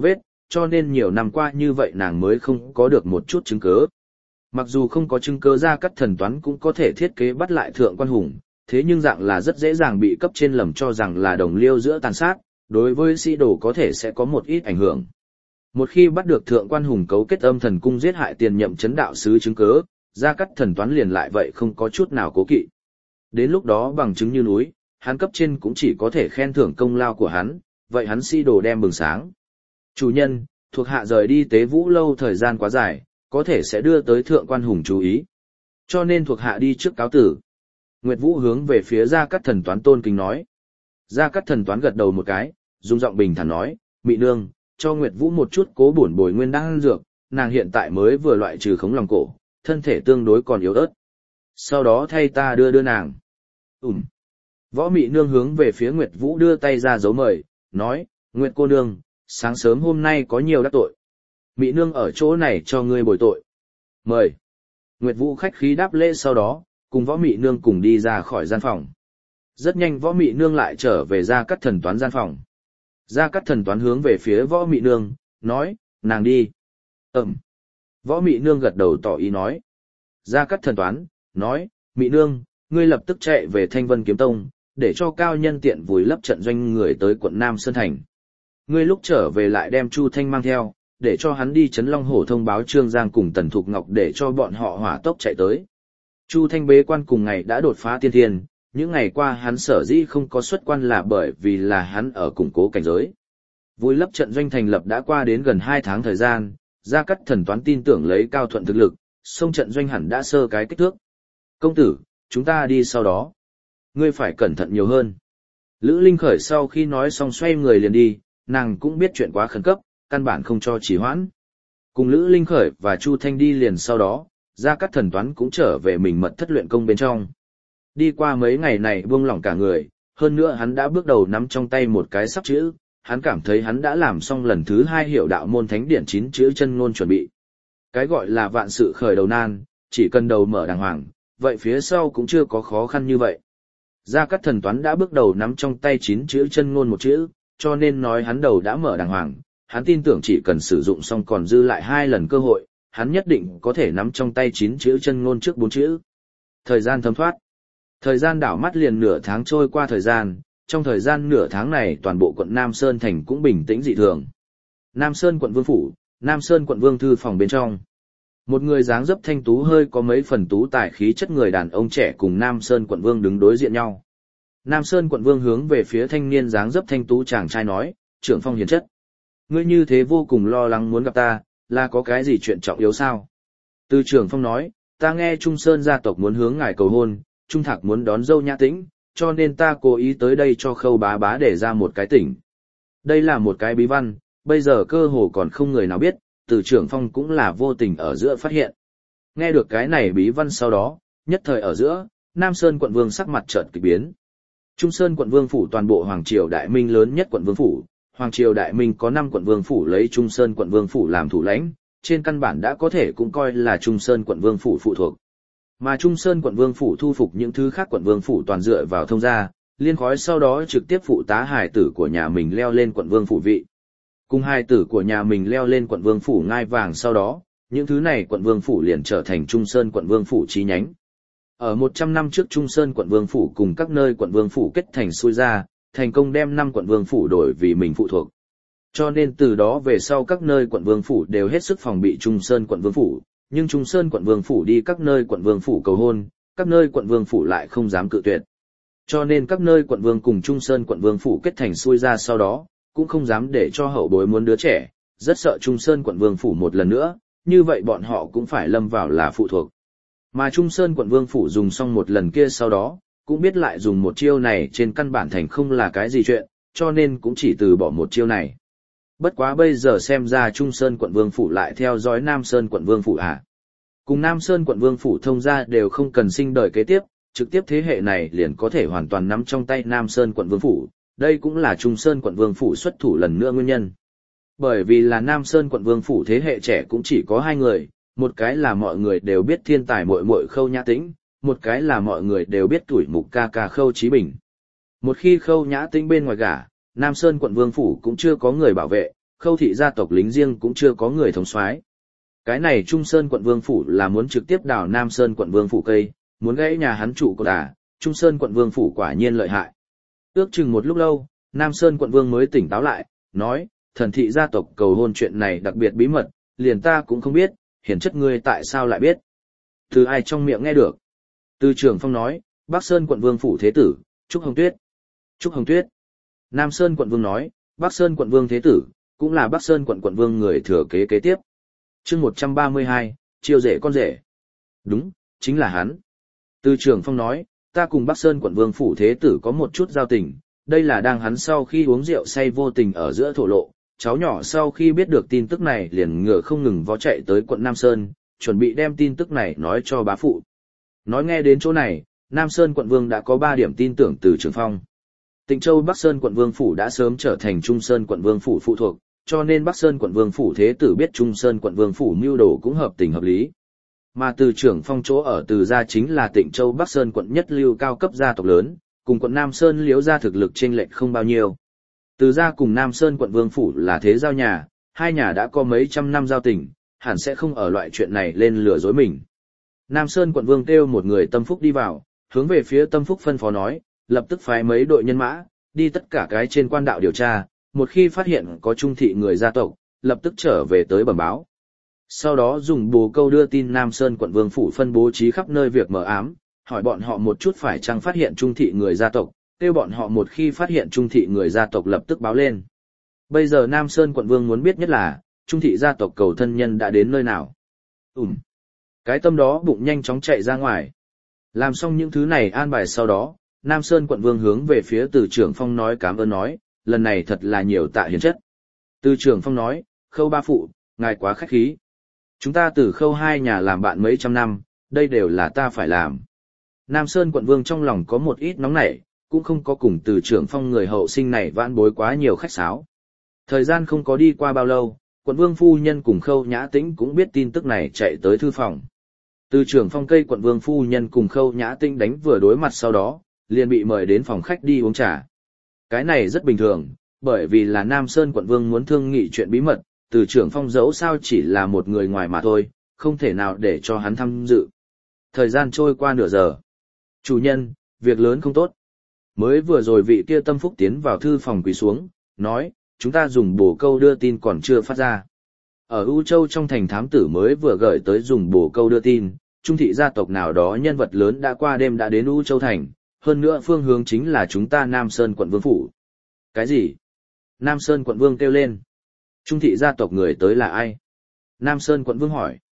cho nên nhiều năm qua như vậy nàng mới không có được một chút chứng cứ. Mặc dù không có chứng cứ Gia Cát Thần Toán cũng có thể thiết kế bắt lại Thượng Quan Hùng, thế nhưng dạng là rất dễ dàng bị cấp trên lầm cho rằng là đồng liêu giữa tàn sát, đối với sĩ đồ có thể sẽ có một ít ảnh hưởng. Một khi bắt được Thượng Quan Hùng cấu kết âm thần cung giết hại tiền nhậm chấn đạo sứ chứng cứ, Gia Cát Thần Toán liền lại vậy không có chút nào cố kỵ. Đến lúc đó bằng chứng như núi, hắn cấp trên cũng chỉ có thể khen thưởng công lao của hắn, vậy hắn sĩ đồ đem bừng sáng. Chủ nhân, thuộc hạ rời đi Tế Vũ lâu thời gian quá dài, có thể sẽ đưa tới Thượng Quan Hùng chú ý. Cho nên thuộc hạ đi trước cáo tử. Nguyệt Vũ hướng về phía Gia Cát Thần Toán tôn kính nói. Gia Cát Thần Toán gật đầu một cái, dung giọng bình thản nói, Mị nương, cho Nguyệt Vũ một chút cố bổn bồi nguyên đan dược, nàng hiện tại mới vừa loại trừ khống lòng cổ, thân thể tương đối còn yếu ớt. Sau đó thay ta đưa đưa nàng. Ừm. Võ Mị nương hướng về phía Nguyệt Vũ đưa tay ra dấu mời, nói, Nguyệt cô nương, sáng sớm hôm nay có nhiều đắc tội. Mị nương ở chỗ này cho ngươi bồi tội. Mời. Nguyệt Vũ khách khí đáp lễ sau đó, cùng Võ Mị nương cùng đi ra khỏi gian phòng. Rất nhanh Võ Mị nương lại trở về Gia Cát Thần Toán gian phòng. Gia Cát Thần Toán hướng về phía Võ Mị nương, nói, nàng đi. Ừm. Võ Mị nương gật đầu tỏ ý nói. Gia Cát Thần Toán, nói, Mị nương, ngươi lập tức chạy về Thanh Vân Kiếm Tông, để cho cao nhân tiện vùi lấp trận doanh người tới quận Nam Sơn Thành. Ngươi lúc trở về lại đem Chu Thanh mang theo, để cho hắn đi Trấn Long Hổ thông báo Trương Giang cùng Tần Thục Ngọc để cho bọn họ hỏa tốc chạy tới. Chu Thanh bế quan cùng ngày đã đột phá tiên thiên, những ngày qua hắn sở dĩ không có xuất quan là bởi vì là hắn ở củng cố cảnh giới. Vùi lấp trận doanh thành lập đã qua đến gần hai tháng thời gian, Gia Cát Thần Toán tin tưởng lấy Cao Thuận thực lực, sông trận doanh hẳn đã sơ cái kích thước. Công tử, chúng ta đi sau đó. Ngươi phải cẩn thận nhiều hơn. Lữ Linh Khởi sau khi nói xong xoay người liền đi, nàng cũng biết chuyện quá khẩn cấp, căn bản không cho trì hoãn. Cùng Lữ Linh Khởi và Chu Thanh đi liền sau đó, Gia Cát Thần Toán cũng trở về mình mật thất luyện công bên trong. Đi qua mấy ngày này buông lỏng cả người, hơn nữa hắn đã bước đầu nắm trong tay một cái sắp chữ, hắn cảm thấy hắn đã làm xong lần thứ hai hiểu đạo môn thánh điển chín chữ chân ngôn chuẩn bị. Cái gọi là vạn sự khởi đầu nan, chỉ cần đầu mở đàng hoàng, vậy phía sau cũng chưa có khó khăn như vậy. Gia Cát Thần Toán đã bước đầu nắm trong tay chín chữ chân ngôn một chữ, cho nên nói hắn đầu đã mở đàng hoàng, hắn tin tưởng chỉ cần sử dụng xong còn dư lại hai lần cơ hội, hắn nhất định có thể nắm trong tay chín chữ chân ngôn trước bốn chữ. Thời gian thấm thoát. Thời gian đảo mắt liền nửa tháng trôi qua thời gian, trong thời gian nửa tháng này toàn bộ quận Nam Sơn Thành cũng bình tĩnh dị thường. Nam Sơn quận Vương Phủ, Nam Sơn quận Vương Thư phòng bên trong. Một người dáng dấp thanh tú hơi có mấy phần tú tài khí chất người đàn ông trẻ cùng Nam Sơn quận Vương đứng đối diện nhau. Nam Sơn quận Vương hướng về phía thanh niên dáng dấp thanh tú chàng trai nói, trưởng phong hiền chất. Ngươi như thế vô cùng lo lắng muốn gặp ta, là có cái gì chuyện trọng yếu sao? Từ trưởng phong nói, ta nghe Trung Sơn gia tộc muốn hướng ngài cầu hôn, Trung Thạc muốn đón dâu Nhã Tĩnh, cho nên ta cố ý tới đây cho Khâu bá bá để ra một cái tỉnh. Đây là một cái bí văn, bây giờ cơ hồ còn không người nào biết, từ trưởng phong cũng là vô tình ở giữa phát hiện. Nghe được cái này bí văn sau đó, nhất thời ở giữa, Nam Sơn quận Vương sắc mặt chợt kỳ biến. Trung Sơn quận Vương phủ toàn bộ Hoàng Triều Đại Minh lớn nhất quận Vương phủ, Hoàng Triều Đại Minh có năm quận Vương phủ lấy Trung Sơn quận Vương phủ làm thủ lãnh, trên căn bản đã có thể cũng coi là Trung Sơn quận Vương phủ phụ thuộc. Mà Trung Sơn quận Vương phủ thu phục những thứ khác quận Vương phủ toàn dựa vào thông gia, liên khói sau đó trực tiếp phụ tá hài tử của nhà mình leo lên quận Vương phủ vị. Cùng hài tử của nhà mình leo lên quận Vương phủ ngai vàng sau đó, những thứ này quận Vương phủ liền trở thành Trung Sơn quận Vương phủ chi nhánh. Ở một trăm năm trước Trung Sơn quận Vương phủ cùng các nơi quận Vương phủ kết thành xuôi ra, thành công đem năm quận Vương phủ đổi vì mình phụ thuộc. Cho nên từ đó về sau các nơi quận Vương phủ đều hết sức phòng bị Trung Sơn quận Vương phủ, nhưng Trung Sơn quận Vương phủ đi các nơi quận Vương phủ cầu hôn, các nơi quận Vương phủ lại không dám cự tuyệt. Cho nên các nơi quận Vương cùng Trung Sơn quận Vương phủ kết thành xuôi ra sau đó, cũng không dám để cho hậu bối muốn đứa trẻ, rất sợ Trung Sơn quận Vương phủ một lần nữa, như vậy bọn họ cũng phải lâm vào là phụ thuộc. Mà Trung Sơn quận Vương phủ dùng xong một lần kia sau đó, cũng biết lại dùng một chiêu này trên căn bản thành không là cái gì chuyện, cho nên cũng chỉ từ bỏ một chiêu này. Bất quá bây giờ xem ra Trung Sơn quận Vương phủ lại theo dõi Nam Sơn quận Vương phủ à. Cùng Nam Sơn quận Vương phủ thông ra đều không cần sinh đời kế tiếp, trực tiếp thế hệ này liền có thể hoàn toàn nắm trong tay Nam Sơn quận Vương phủ, đây cũng là Trung Sơn quận Vương phủ xuất thủ lần nữa nguyên nhân. Bởi vì là Nam Sơn quận Vương phủ thế hệ trẻ cũng chỉ có hai người, một cái là mọi người đều biết thiên tài muội muội Khâu Nhã Tĩnh, một cái là mọi người đều biết tuổi mục ca ca Khâu Chí Bình. Một khi Khâu Nhã Tĩnh bên ngoài gả, Nam Sơn quận Vương phủ cũng chưa có người bảo vệ, Khâu thị gia tộc lính riêng cũng chưa có người thống soái. Cái này Trung Sơn quận vương phủ là muốn trực tiếp đào Nam Sơn quận vương phủ cây, muốn gãy nhà hắn trụ cột à, Trung Sơn quận vương phủ quả nhiên lợi hại. Ước chừng một lúc lâu, Nam Sơn quận vương mới tỉnh táo lại, nói, thần thị gia tộc cầu hôn chuyện này đặc biệt bí mật, liền ta cũng không biết, hiển chất ngươi tại sao lại biết. Từ ai trong miệng nghe được? Từ Trường Phong nói, Bắc Sơn quận vương phủ thế tử, Trúc Hồng Tuyết. Trúc Hồng Tuyết. Nam Sơn quận vương nói, Bắc Sơn quận vương thế tử, cũng là Bắc Sơn quận quận vương người thừa kế kế tiếp. Chương một trăm ba mươi hai, chiêu rể con rể. Đúng, chính là hắn. Từ Trường Phong nói, ta cùng Bắc Sơn quận vương phủ thế tử có một chút giao tình, đây là đang hắn sau khi uống rượu say vô tình ở giữa thổ lộ, cháu nhỏ sau khi biết được tin tức này liền ngựa không ngừng vó chạy tới quận Nam Sơn, chuẩn bị đem tin tức này nói cho bá phụ. Nói nghe đến chỗ này, Nam Sơn quận vương đã có ba điểm tin tưởng từ Trường Phong. Tịnh Châu Bắc Sơn quận vương phủ đã sớm trở thành Trung Sơn quận vương phủ phụ thuộc, cho nên Bắc Sơn quận vương phủ thế tử biết Trung Sơn quận vương phủ mưu đồ cũng hợp tình hợp lý. Mà từ Trường Phong chỗ ở từ gia chính là Tịnh Châu Bắc Sơn quận nhất lưu cao cấp gia tộc lớn, cùng quận Nam Sơn Liễu gia thực lực chênh lệch không bao nhiêu. Từ gia cùng Nam Sơn quận vương phủ là thế giao nhà, hai nhà đã có mấy trăm năm giao tình, hẳn sẽ không ở loại chuyện này lên lừa dối mình. Nam Sơn quận vương kêu một người tâm phúc đi vào, hướng về phía tâm phúc phân phó nói, lập tức phái mấy đội nhân mã, đi tất cả cái trên quan đạo điều tra, một khi phát hiện có trung thị người gia tộc, lập tức trở về tới bẩm báo. Sau đó dùng bồ câu đưa tin Nam Sơn quận vương phủ phân bố trí khắp nơi việc mờ ám, hỏi bọn họ một chút phải chăng phát hiện trung thị người gia tộc, kêu bọn họ một khi phát hiện trung thị người gia tộc lập tức báo lên. Bây giờ Nam Sơn quận vương muốn biết nhất là, trung thị gia tộc cầu thân nhân đã đến nơi nào. Ừm. Cái tâm đó bụng nhanh chóng chạy ra ngoài. Làm xong những thứ này an bài sau đó, Nam Sơn quận vương hướng về phía Từ Trường Phong nói cảm ơn nói, lần này thật là nhiều tạ hiền chất. Từ Trường Phong nói, Khâu ba phụ, ngài quá khách khí. Chúng ta từ Khâu hai nhà làm bạn mấy trăm năm, đây đều là ta phải làm. Nam Sơn quận vương trong lòng có một ít nóng nảy, cũng không có cùng Từ Trường Phong người hậu sinh này vãn bối quá nhiều khách sáo. Thời gian không có đi qua bao lâu, quận vương phu nhân cùng Khâu Nhã Tĩnh cũng biết tin tức này chạy tới thư phòng. Từ Trường Phong cây quận vương phu nhân cùng Khâu Nhã Tĩnh đánh vừa đối mặt sau đó, liền bị mời đến phòng khách đi uống trà. Cái này rất bình thường, bởi vì là Nam Sơn quận vương muốn thương nghị chuyện bí mật, Từ Trường Phong dẫu sao chỉ là một người ngoài mà thôi, không thể nào để cho hắn tham dự. Thời gian trôi qua nửa giờ. Chủ nhân, việc lớn không tốt. Mới vừa rồi vị kia tâm phúc tiến vào thư phòng quỳ xuống, nói, chúng ta dùng bổ câu đưa tin còn chưa phát ra. Ở U Châu trong thành thám tử mới vừa gửi tới dùng bổ câu đưa tin, trung thị gia tộc nào đó nhân vật lớn đã qua đêm đã đến U Châu thành, hơn nữa phương hướng chính là chúng ta Nam Sơn quận vương phủ. Cái gì? Nam Sơn quận vương kêu lên. Trung thị gia tộc người tới là ai? Nam Sơn quận vương hỏi.